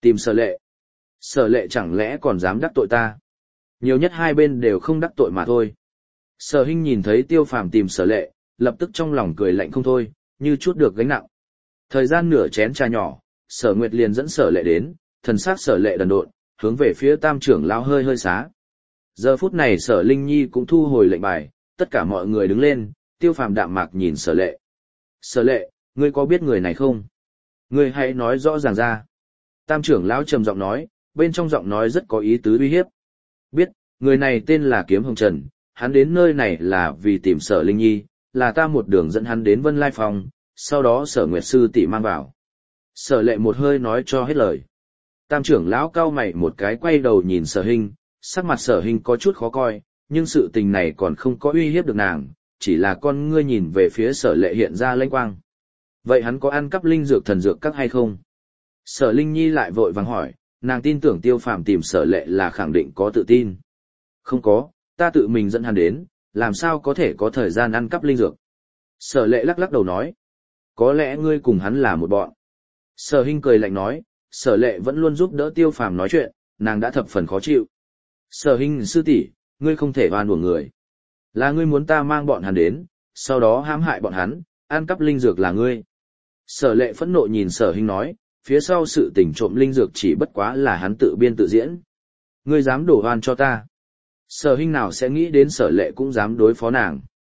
Speaker 1: Tìm Sở Lệ. Sở Lệ chẳng lẽ còn dám đắc tội ta? Nhiều nhất hai bên đều không đắc tội mà thôi. Sở Hinh nhìn thấy Tiêu Phàm tìm Sở Lệ, lập tức trong lòng cười lạnh không thôi, như chút được gánh nặng. Thời gian nửa chén trà nhỏ, Sở Nguyệt liền dẫn Sở Lệ đến, thần sắc Sở Lệ đần độn, hướng về phía Tam trưởng lão hơi hơi xá. Giờ phút này Sở Linh Nhi cũng thu hồi lệnh bài, tất cả mọi người đứng lên, Tiêu Phàm đạm mạc nhìn Sở Lệ. Sở Lệ, ngươi có biết người này không? Ngươi hãy nói rõ ràng ra. Tam trưởng lão trầm giọng nói, bên trong giọng nói rất có ý tứ uy hiếp. Biết, người này tên là Kiếm Hồng Trần, hắn đến nơi này là vì tìm Sở Linh Nhi, là ta một đường dẫn hắn đến Vân Lai Phòng, sau đó Sở Nguyệt sư tỷ mang vào. Sở Lệ một hơi nói cho hết lời. Tam trưởng lão cau mày một cái quay đầu nhìn Sở Hinh, sắc mặt Sở Hinh có chút khó coi, nhưng sự tình này còn không có uy hiếp được nàng, chỉ là con ngươi nhìn về phía Sở Lệ hiện ra lanh quang. Vậy hắn có ăn cắp linh dược thần dược các hay không? Sở Linh Nhi lại vội vàng hỏi, nàng tin tưởng Tiêu Phàm tìm Sở Lệ là khẳng định có tự tin. Không có, ta tự mình dẫn hắn đến, làm sao có thể có thời gian ăn cắp linh dược? Sở Lệ lắc lắc đầu nói, có lẽ ngươi cùng hắn là một bọn. Sở Hinh cười lạnh nói, Sở Lệ vẫn luôn giúp đỡ Tiêu Phàm nói chuyện, nàng đã thập phần khó chịu. Sở Hinh sư tỷ, ngươi không thể oan uổng người. Là ngươi muốn ta mang bọn hắn đến, sau đó hãm hại bọn hắn, ăn cắp linh dược là ngươi. Sở Lệ phẫn nộ nhìn Sở Hinh nói, phía sau sự tình trộm linh dược chỉ bất quá là hắn tự biên tự diễn. Ngươi dám đổ oan cho ta. Sở Hinh nào sẽ nghĩ đến Sở Lệ cũng dám đối phó nàng.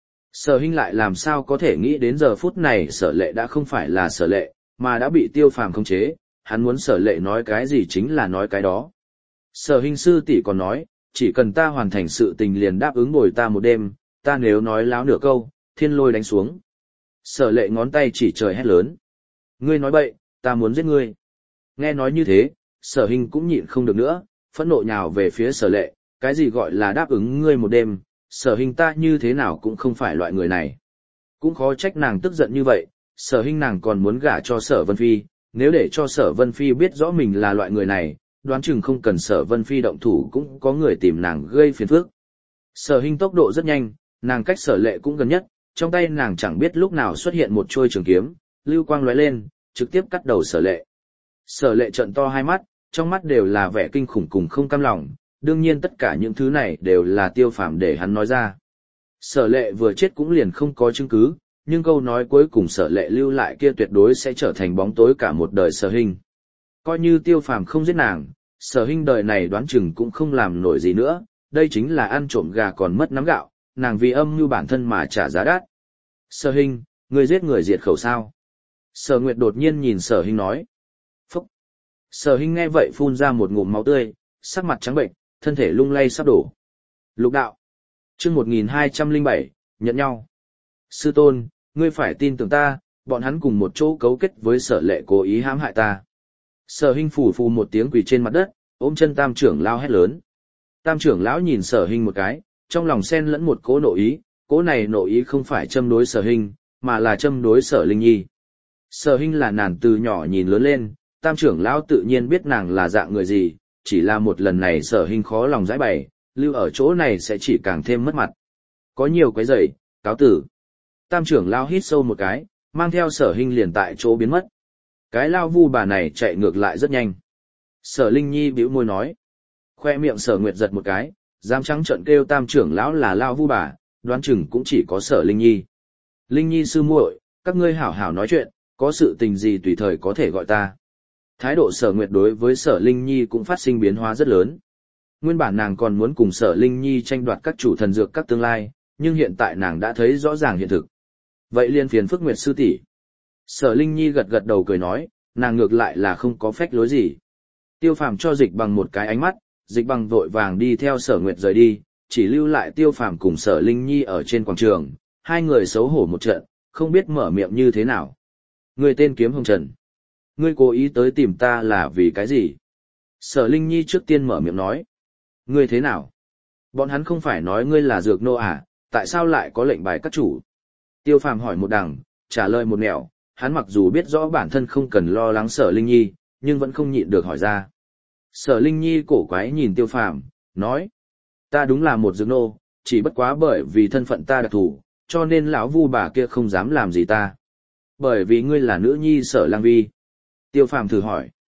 Speaker 1: Sở Hinh lại làm sao có thể nghĩ đến giờ phút này Sở Lệ đã không phải là Sở Lệ, mà đã bị Tiêu Phàm khống chế, hắn muốn Sở Lệ nói cái gì chính là nói cái đó. Sở Hinh sư tỷ còn nói, chỉ cần ta hoàn thành sự tình liền đáp ứng bồi ta một đêm, ta nếu nói láo nửa câu, thiên lôi đánh xuống. Sở Lệ ngón tay chỉ trời hét lớn. Ngươi nói bậy, ta muốn giết ngươi. Nghe nói như thế, Sở Hinh cũng nhịn không được nữa, phẫn nộ nhào về phía Sở Lệ, cái gì gọi là đáp ứng ngươi một đêm, Sở Hinh ta như thế nào cũng không phải loại người này. Cũng khó trách nàng tức giận như vậy, Sở Hinh nàng còn muốn gả cho Sở Vân Phi, nếu để cho Sở Vân Phi biết rõ mình là loại người này, đoán chừng không cần Sở Vân Phi động thủ cũng có người tìm nàng gây phiền phức. Sở Hinh tốc độ rất nhanh, nàng cách Sở Lệ cũng gần nhất, trong tay nàng chẳng biết lúc nào xuất hiện một trôi trường kiếm, lưu quang lóe lên, trực tiếp cắt đầu Sở Lệ. Sở Lệ trợn to hai mắt, trong mắt đều là vẻ kinh khủng cùng không cam lòng, đương nhiên tất cả những thứ này đều là Tiêu Phàm để hắn nói ra. Sở Lệ vừa chết cũng liền không có chứng cứ, nhưng câu nói cuối cùng Sở Lệ lưu lại kia tuyệt đối sẽ trở thành bóng tối cả một đời Sở Hinh. Coi như Tiêu Phàm không giết nàng, Sở Hinh đời này đoán chừng cũng không làm nổi gì nữa, đây chính là ăn trộm gà còn mất nắm gạo, nàng vì âm mưu bản thân mà trả giá đắt. Sở Hinh, ngươi giết người diệt khẩu sao? Sở Nguyệt đột nhiên nhìn Sở Hinh nói. Phúc! Sở Hinh nghe vậy phun ra một ngụm máu tươi, sắc mặt trắng bệnh, thân thể lung lay sắp đổ. Lục đạo. Chương một nghìn hai trăm lẻ bảy, nhận nhau. Sư tôn, ngươi phải tin tưởng ta, bọn hắn cùng một chỗ cấu kết với Sở Lệ cố ý hãm hại ta. Sở Hinh phù phù một tiếng quỳ trên mặt đất, ôm chân Tam trưởng lão hét lớn. Tam trưởng lão nhìn Sở Hinh một cái, trong lòng xen lẫn một cỗ nội ý, cỗ này nội ý không phải châm đối Sở Hinh, mà là châm đối Sở Linh Nhi. Sở Hinh là nàng từ nhỏ nhìn lớn lên, Tam trưởng lão tự nhiên biết nàng là dạng người gì, chỉ là một lần này Sở Hinh khó lòng giải bày, lưu ở chỗ này sẽ chỉ càng thêm mất mặt. Có nhiều quấy rầy, cáo tử. Tam trưởng lão hít sâu một cái, mang theo Sở Hinh liền tại chỗ biến mất. Cái lao vu bà này chạy ngược lại rất nhanh. Sở Linh Nhi bĩu môi nói. Khoe miệng Sở Nguyệt giật một cái, dám trắng trợn kêu Tam trưởng lão là lao vu bà, đoán chừng cũng chỉ có Sở Linh Nhi. Linh Nhi sư muội, các ngươi hảo hảo nói chuyện, có sự tình gì tùy thời có thể gọi ta. Thái độ Sở Nguyệt đối với Sở Linh Nhi cũng phát sinh biến hóa rất lớn. Nguyên bản nàng còn muốn cùng Sở Linh Nhi tranh đoạt các chủ thần dược các tương lai, nhưng hiện tại nàng đã thấy rõ ràng hiện thực. Vậy liên phiền phức Nguyệt sư tỷ. Sở Linh Nhi gật gật đầu cười nói, nàng ngược lại là không có phách lối gì. Tiêu Phàm cho Dịch Bằng một cái ánh mắt, Dịch Bằng vội vàng đi theo Sở Nguyệt rời đi, chỉ lưu lại Tiêu Phàm cùng Sở Linh Nhi ở trên quảng trường, hai người xấu hổ một trận, không biết mở miệng như thế nào. Người tên Kiếm Hồng Trần. Ngươi cố ý tới tìm ta là vì cái gì? Sở Linh Nhi trước tiên mở miệng nói. Ngươi thế nào? Bọn hắn không phải nói ngươi là dược nô à, tại sao lại có lệnh bài các chủ? Tiêu Phàm hỏi một đằng, trả lời một nẻo, hắn mặc dù biết rõ bản thân không cần lo lắng Sở Linh Nhi, nhưng vẫn không nhịn được hỏi ra. Sở Linh Nhi cổ quái nhìn Tiêu Phàm, nói. Ta đúng là một dược nô, chỉ bất quá bởi vì thân phận ta đặc thù, cho nên lão vu bà kia không dám làm gì ta. Bởi vì ngươi là nữ nhi Sở Lang Vi. Tiêu Phàm thử hỏi.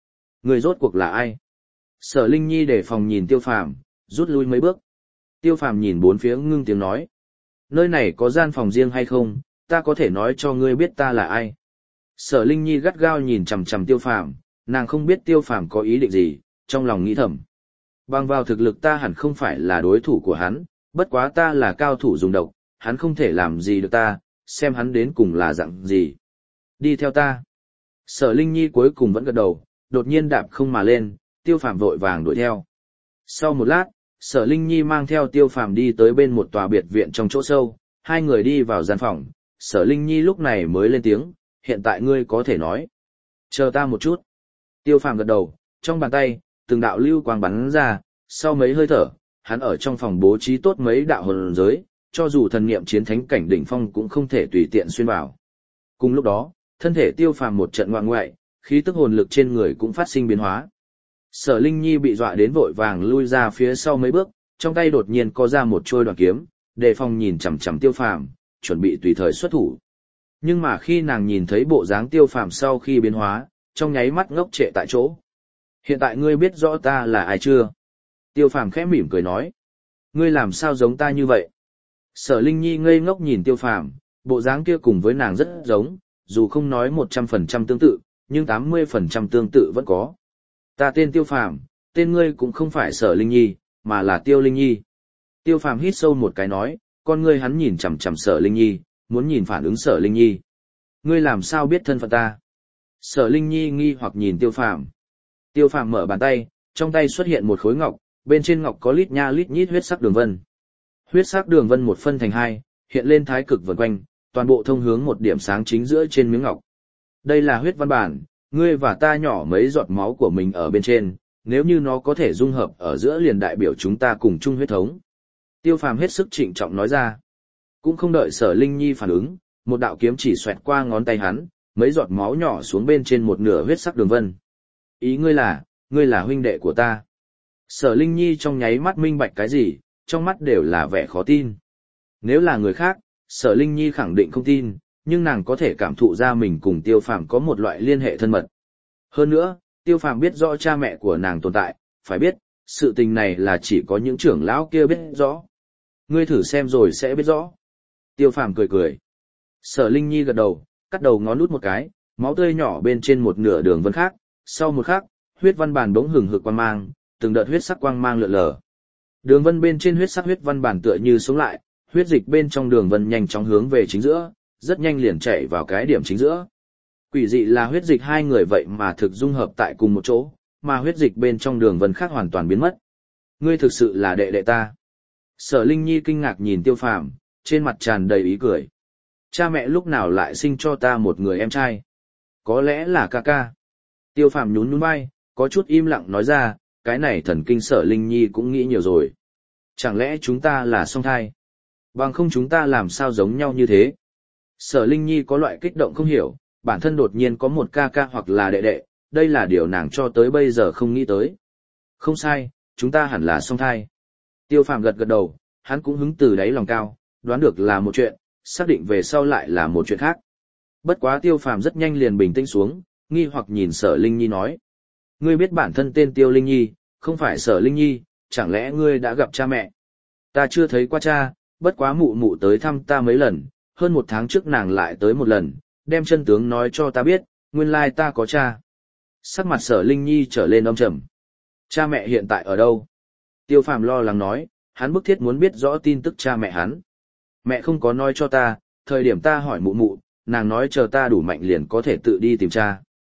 Speaker 1: Người rốt cuộc là ai? Sở Linh Nhi để phòng nhìn Tiêu Phàm, rút lui mấy bước. Tiêu Phàm nhìn bốn phía ngưng tiếng nói. Nơi này có gian phòng riêng hay không, ta có thể nói cho ngươi biết ta là ai. Sở Linh Nhi gắt gao nhìn chằm chằm Tiêu Phàm, nàng không biết Tiêu Phàm có ý định gì, trong lòng nghĩ thầm. Bằng vào thực lực ta hẳn không phải là đối thủ của hắn, bất quá ta là cao thủ dùng độc, hắn không thể làm gì được ta, xem hắn đến cùng là dạng gì. Đi theo ta. Sở Linh Nhi cuối cùng vẫn gật đầu, đột nhiên đạp không mà lên, Tiêu Phàm vội vàng đuổi theo. Sau một lát, Sở Linh Nhi mang theo Tiêu Phàm đi tới bên một tòa biệt viện trong chỗ sâu, hai người đi vào gian phòng, Sở Linh Nhi lúc này mới lên tiếng, hiện tại ngươi có thể nói. Chờ ta một chút. Tiêu Phàm gật đầu, trong bàn tay, từng đạo lưu quang bắn ra, sau mấy hơi thở, hắn ở trong phòng bố trí tốt mấy đạo hồn giới, cho dù thần niệm chiến thánh cảnh đỉnh phong cũng không thể tùy tiện xuyên vào. Cùng lúc đó, thân thể Tiêu Phàm một trận ngoạn ngoại, khí tức hồn lực trên người cũng phát sinh biến hóa. Sở Linh Nhi bị dọa đến vội vàng lui ra phía sau mấy bước, trong tay đột nhiên có ra một trôi đoàn kiếm, đề phòng nhìn chằm chằm Tiêu Phàm, chuẩn bị tùy thời xuất thủ. Nhưng mà khi nàng nhìn thấy bộ dáng Tiêu Phàm sau khi biến hóa, trong nháy mắt ngốc trệ tại chỗ. Hiện tại ngươi biết rõ ta là ai chưa? Tiêu Phàm khẽ mỉm cười nói. Ngươi làm sao giống ta như vậy? Sở Linh Nhi ngây ngốc nhìn Tiêu Phàm, bộ dáng kia cùng với nàng rất giống, dù không nói một trăm phần trăm tương tự, nhưng tám mươi phần trăm tương tự vẫn có. Ta tên Tiêu Phàm, tên ngươi cũng không phải Sở Linh Nhi, mà là Tiêu Linh Nhi. Tiêu Phàm hít sâu một cái nói, con ngươi hắn nhìn chằm chằm Sở Linh Nhi, muốn nhìn phản ứng Sở Linh Nhi. Ngươi làm sao biết thân phận ta? Sở Linh Nhi nghi hoặc nhìn Tiêu Phàm. Tiêu Phàm mở bàn tay, trong tay xuất hiện một khối ngọc, bên trên ngọc có lít nha lít nhít huyết sắc đường vân. Huyết sắc đường vân một phân thành hai, hiện lên thái cực vần quanh, toàn bộ thông hướng một điểm sáng chính giữa trên miếng ngọc. Đây là huyết văn bản, ngươi và ta nhỏ mấy giọt máu của mình ở bên trên, nếu như nó có thể dung hợp ở giữa liền đại biểu chúng ta cùng chung huyết thống. Tiêu Phàm hết sức trịnh trọng nói ra. Cũng không đợi Sở Linh Nhi phản ứng, một đạo kiếm chỉ xoẹt qua ngón tay hắn, mấy giọt máu nhỏ xuống bên trên một nửa huyết sắc đường vân. Ý ngươi là, ngươi là huynh đệ của ta. Sở Linh Nhi trong nháy mắt minh bạch cái gì, trong mắt đều là vẻ khó tin. Nếu là người khác, Sở Linh Nhi khẳng định không tin, nhưng nàng có thể cảm thụ ra mình cùng Tiêu Phàm có một loại liên hệ thân mật. Hơn nữa, Tiêu Phàm biết rõ cha mẹ của nàng tồn tại, phải biết, sự tình này là chỉ có những trưởng lão kia biết rõ. Ngươi thử xem rồi sẽ biết rõ. Tiêu Phàm cười cười. Sở Linh Nhi gật đầu, cắt đầu ngón út một cái, máu tươi nhỏ bên trên một nửa đường vân khác, sau một khắc, huyết văn bản bỗng hừng hực quang mang, từng đợt huyết sắc quang mang lượn lờ. Đường vân bên trên huyết sắc huyết văn bản tựa như sống lại, huyết dịch bên trong đường vân nhanh chóng hướng về chính giữa, rất nhanh liền chạy vào cái điểm chính giữa. Quỷ dị là huyết dịch hai người vậy mà thực dung hợp tại cùng một chỗ, mà huyết dịch bên trong đường vân khác hoàn toàn biến mất. Ngươi thực sự là đệ đệ ta. Sở Linh Nhi kinh ngạc nhìn Tiêu Phàm, trên mặt tràn đầy ý cười. Cha mẹ lúc nào lại sinh cho ta một người em trai? Có lẽ là ca ca. Tiêu Phàm nhún nhún vai, có chút im lặng nói ra, cái này thần kinh Sở Linh Nhi cũng nghĩ nhiều rồi. Chẳng lẽ chúng ta là song thai? Bằng không chúng ta làm sao giống nhau như thế? Sở Linh Nhi có loại kích động không hiểu, bản thân đột nhiên có một ca ca hoặc là đệ đệ, đây là điều nàng cho tới bây giờ không nghĩ tới. Không sai, chúng ta hẳn là song thai. Tiêu Phàm gật gật đầu, hắn cũng hứng từ đáy lòng cao, đoán được là một chuyện, xác định về sau lại là một chuyện khác. Bất quá Tiêu Phàm rất nhanh liền bình tĩnh xuống, nghi hoặc nhìn Sở Linh Nhi nói. Ngươi biết bản thân tên Tiêu Linh Nhi, không phải Sở Linh Nhi, chẳng lẽ ngươi đã gặp cha mẹ? Ta chưa thấy qua cha, bất quá mụ mụ tới thăm ta mấy lần, hơn một tháng trước nàng lại tới một lần, đem chân tướng nói cho ta biết, nguyên lai ta có cha. Sắc mặt Sở Linh Nhi trở lên âm trầm. Cha mẹ hiện tại ở đâu? Tiêu Phàm lo lắng nói, hắn bức thiết muốn biết rõ tin tức cha mẹ hắn. Mẹ không có nói cho ta, thời điểm ta hỏi mụ mụ, nàng nói chờ ta đủ mạnh liền có thể tự đi tìm cha.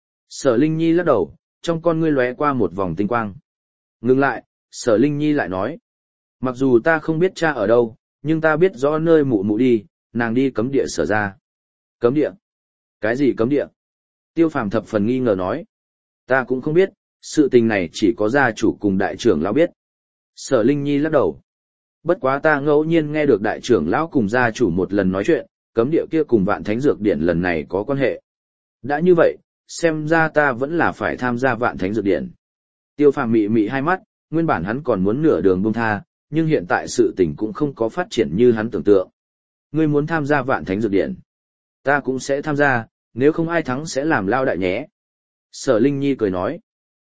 Speaker 1: Sở Linh Nhi lắc đầu, trong con ngươi lóe qua một vòng tinh quang. Ngừng lại, Sở Linh Nhi lại nói, mặc dù ta không biết cha ở đâu, nhưng ta biết rõ nơi mụ mụ đi, nàng đi cấm địa Sở ra. Cấm địa? Cái gì cấm địa? Tiêu Phàm thập phần nghi ngờ nói. Ta cũng không biết, sự tình này chỉ có gia chủ cùng đại trưởng lão biết. Sở Linh Nhi lắc đầu. Bất quá ta ngẫu nhiên nghe được đại trưởng lão cùng gia chủ một lần nói chuyện, cấm địa kia cùng Vạn Thánh Dược Điển lần này có quan hệ. Đã như vậy, xem ra ta vẫn là phải tham gia Vạn Thánh Dược Điển. Tiêu Phàm mị mị hai mắt, nguyên bản hắn còn muốn nửa đường buông tha, nhưng hiện tại sự tình cũng không có phát triển như hắn tưởng tượng. Ngươi muốn tham gia Vạn Thánh Dược Điển? Ta cũng sẽ tham gia, nếu không ai thắng sẽ làm lao đại nhé. Sở Linh Nhi cười nói.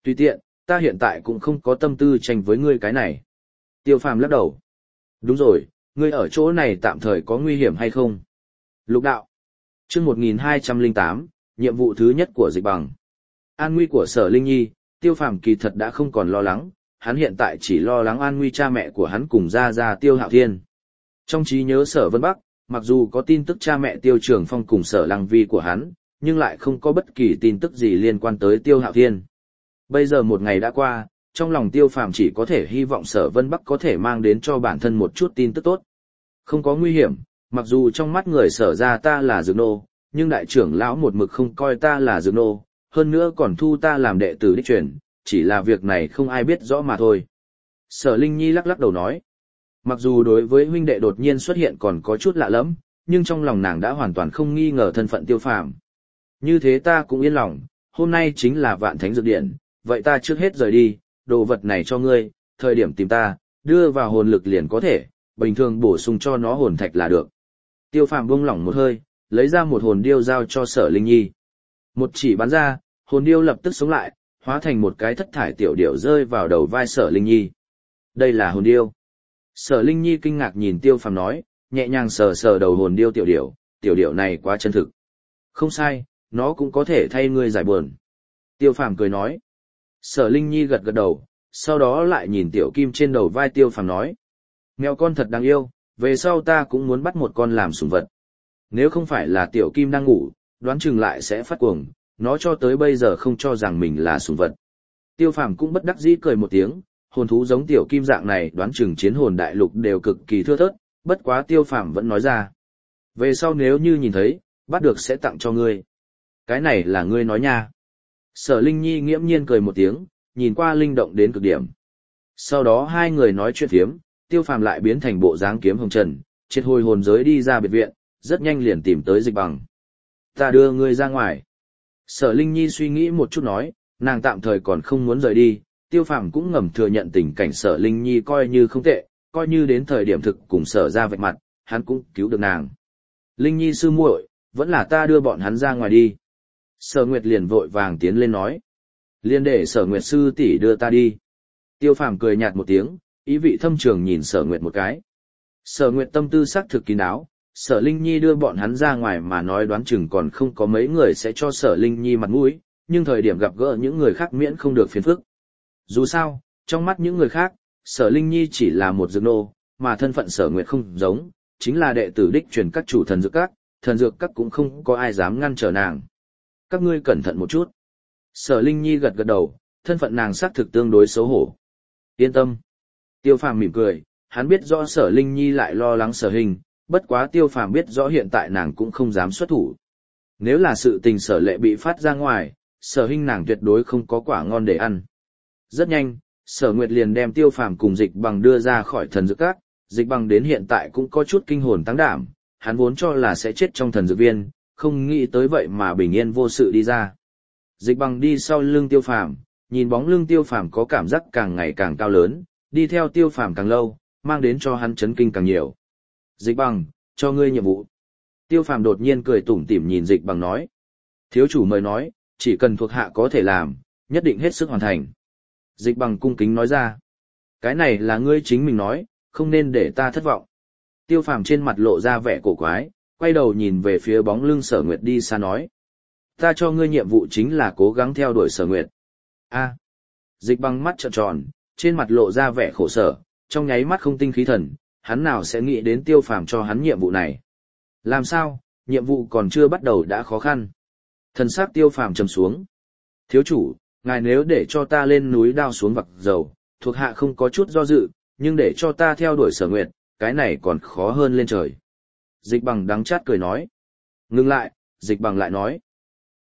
Speaker 1: Tùy tiện, ta hiện tại cũng không có tâm tư tranh với ngươi cái này. Tiêu Phàm lắc đầu. Đúng rồi, ngươi ở chỗ này tạm thời có nguy hiểm hay không? Lục đạo. Chương một nghìn hai trăm lẻ tám, nhiệm vụ thứ nhất của Dịch Bằng. An nguy của Sở Linh Nhi, Tiêu Phàm kỳ thật đã không còn lo lắng, hắn hiện tại chỉ lo lắng an nguy cha mẹ của hắn cùng gia gia Tiêu Hạo Thiên. Trong trí nhớ Sở Vân Bắc, mặc dù có tin tức cha mẹ Tiêu Trường Phong cùng Sở Lăng Vi của hắn, nhưng lại không có bất kỳ tin tức gì liên quan tới Tiêu Hạo Thiên. Bây giờ một ngày đã qua, trong lòng Tiêu Phàm chỉ có thể hy vọng Sở Vân Bắc có thể mang đến cho bản thân một chút tin tức tốt. Không có nguy hiểm, mặc dù trong mắt người Sở gia ta là dược nô, nhưng đại trưởng lão một mực không coi ta là dược nô, hơn nữa còn thu ta làm đệ tử đích truyền, chỉ là việc này không ai biết rõ mà thôi. Sở Linh Nhi lắc lắc đầu nói, mặc dù đối với huynh đệ đột nhiên xuất hiện còn có chút lạ lẫm, nhưng trong lòng nàng đã hoàn toàn không nghi ngờ thân phận Tiêu Phàm. Như thế ta cũng yên lòng, hôm nay chính là Vạn Thánh Dược Điện, vậy ta trước hết rời đi, đồ vật này cho ngươi, thời điểm tìm ta, đưa vào hồn lực liền có thể, bình thường bổ sung cho nó hồn thạch là được. Tiêu Phàm buông lỏng một hơi, lấy ra một hồn điêu giao cho Sở Linh Nhi. Một chỉ bắn ra, hồn điêu lập tức sống lại, hóa thành một cái thất thải tiểu điểu rơi vào đầu vai Sở Linh Nhi. Đây là hồn điêu. Sở Linh Nhi kinh ngạc nhìn Tiêu Phàm nói, nhẹ nhàng sờ sờ đầu hồn điêu tiểu điểu, tiểu điểu này quá chân thực. Không sai, nó cũng có thể thay ngươi giải buồn. Tiêu Phàm cười nói. Sở Linh Nhi gật gật đầu, sau đó lại nhìn tiểu kim trên đầu vai Tiêu Phàm nói. Mèo con thật đáng yêu, về sau ta cũng muốn bắt một con làm sủng vật. Nếu không phải là tiểu kim đang ngủ, đoán chừng lại sẽ phát cuồng, nó cho tới bây giờ không cho rằng mình là sủng vật. Tiêu Phàm cũng bất đắc dĩ cười một tiếng, hồn thú giống tiểu kim dạng này đoán chừng chiến hồn đại lục đều cực kỳ thưa thớt, bất quá Tiêu Phàm vẫn nói ra. Về sau nếu như nhìn thấy, bắt được sẽ tặng cho ngươi. Cái này là ngươi nói nha. Sở Linh Nhi nghiễm nhiên cười một tiếng, nhìn qua linh động đến cực điểm. Sau đó hai người nói chuyện phiếm, Tiêu Phàm lại biến thành bộ dáng kiếm hồng trần, triệt hồi hồn giới đi ra biệt viện, rất nhanh liền tìm tới Dịch Bằng. Ta đưa ngươi ra ngoài. Sở Linh Nhi suy nghĩ một chút nói, nàng tạm thời còn không muốn rời đi, Tiêu Phàm cũng ngầm thừa nhận tình cảnh Sở Linh Nhi coi như không tệ, coi như đến thời điểm thực cùng Sở ra vạch mặt, hắn cũng cứu được nàng. Linh Nhi sư muội, vẫn là ta đưa bọn hắn ra ngoài đi. Sở Nguyệt liền vội vàng tiến lên nói. Liên để Sở Nguyệt sư tỷ đưa ta đi. Tiêu Phàm cười nhạt một tiếng, ý vị thâm trường nhìn Sở Nguyệt một cái. Sở Nguyệt tâm tư xác thực kín đáo, Sở Linh Nhi đưa bọn hắn ra ngoài mà nói đoán chừng còn không có mấy người sẽ cho Sở Linh Nhi mặt mũi, nhưng thời điểm gặp gỡ những người khác miễn không được phiền phức. Dù sao, trong mắt những người khác, Sở Linh Nhi chỉ là một dược nô, mà thân phận Sở Nguyệt không giống, chính là đệ tử đích truyền các chủ thần dược các, thần dược các cũng không có ai dám ngăn trở nàng. Các ngươi cẩn thận một chút. Sở Linh Nhi gật gật đầu, thân phận nàng xác thực tương đối xấu hổ. Yên tâm. Tiêu Phàm mỉm cười, hắn biết rõ Sở Linh Nhi lại lo lắng Sở Hình, bất quá Tiêu Phàm biết rõ hiện tại nàng cũng không dám xuất thủ. Nếu là sự tình Sở Lệ bị phát ra ngoài, Sở Hình nàng tuyệt đối không có quả ngon để ăn. Rất nhanh, Sở Nguyệt liền đem Tiêu Phàm cùng Dịch Bằng đưa ra khỏi thần dược các, Dịch Bằng đến hiện tại cũng có chút kinh hồn táng đảm, hắn vốn cho là sẽ chết trong thần dược viên, không nghĩ tới vậy mà bình yên vô sự đi ra. Dịch Bằng đi sau lưng Tiêu Phàm, nhìn bóng lưng Tiêu Phàm có cảm giác càng ngày càng cao lớn, đi theo Tiêu Phàm càng lâu, mang đến cho hắn chấn kinh càng nhiều. Dịch Bằng, cho ngươi nhiệm vụ. Tiêu Phàm đột nhiên cười tủm tỉm nhìn Dịch Bằng nói. Thiếu chủ mời nói, chỉ cần thuộc hạ có thể làm, nhất định hết sức hoàn thành. Dịch Bằng cung kính nói ra. Cái này là ngươi chính mình nói, không nên để ta thất vọng. Tiêu Phàm trên mặt lộ ra vẻ cổ quái, quay đầu nhìn về phía bóng lưng Sở Nguyệt đi xa nói. Ta cho ngươi nhiệm vụ chính là cố gắng theo đuổi Sở Nguyệt. A. Dịch Bằng mắt trợn tròn, trên mặt lộ ra vẻ khổ sở, trong nháy mắt không tinh khí thần, hắn nào sẽ nghĩ đến Tiêu Phàm cho hắn nhiệm vụ này. Làm sao, nhiệm vụ còn chưa bắt đầu đã khó khăn. Thần sắc Tiêu Phàm trầm xuống. Thiếu chủ, ngài nếu để cho ta lên núi đao xuống vạc dầu, thuộc hạ không có chút do dự, nhưng để cho ta theo đuổi Sở Nguyệt, cái này còn khó hơn lên trời. Dịch Bằng đắng chát cười nói. Ngừng lại, Dịch Bằng lại nói.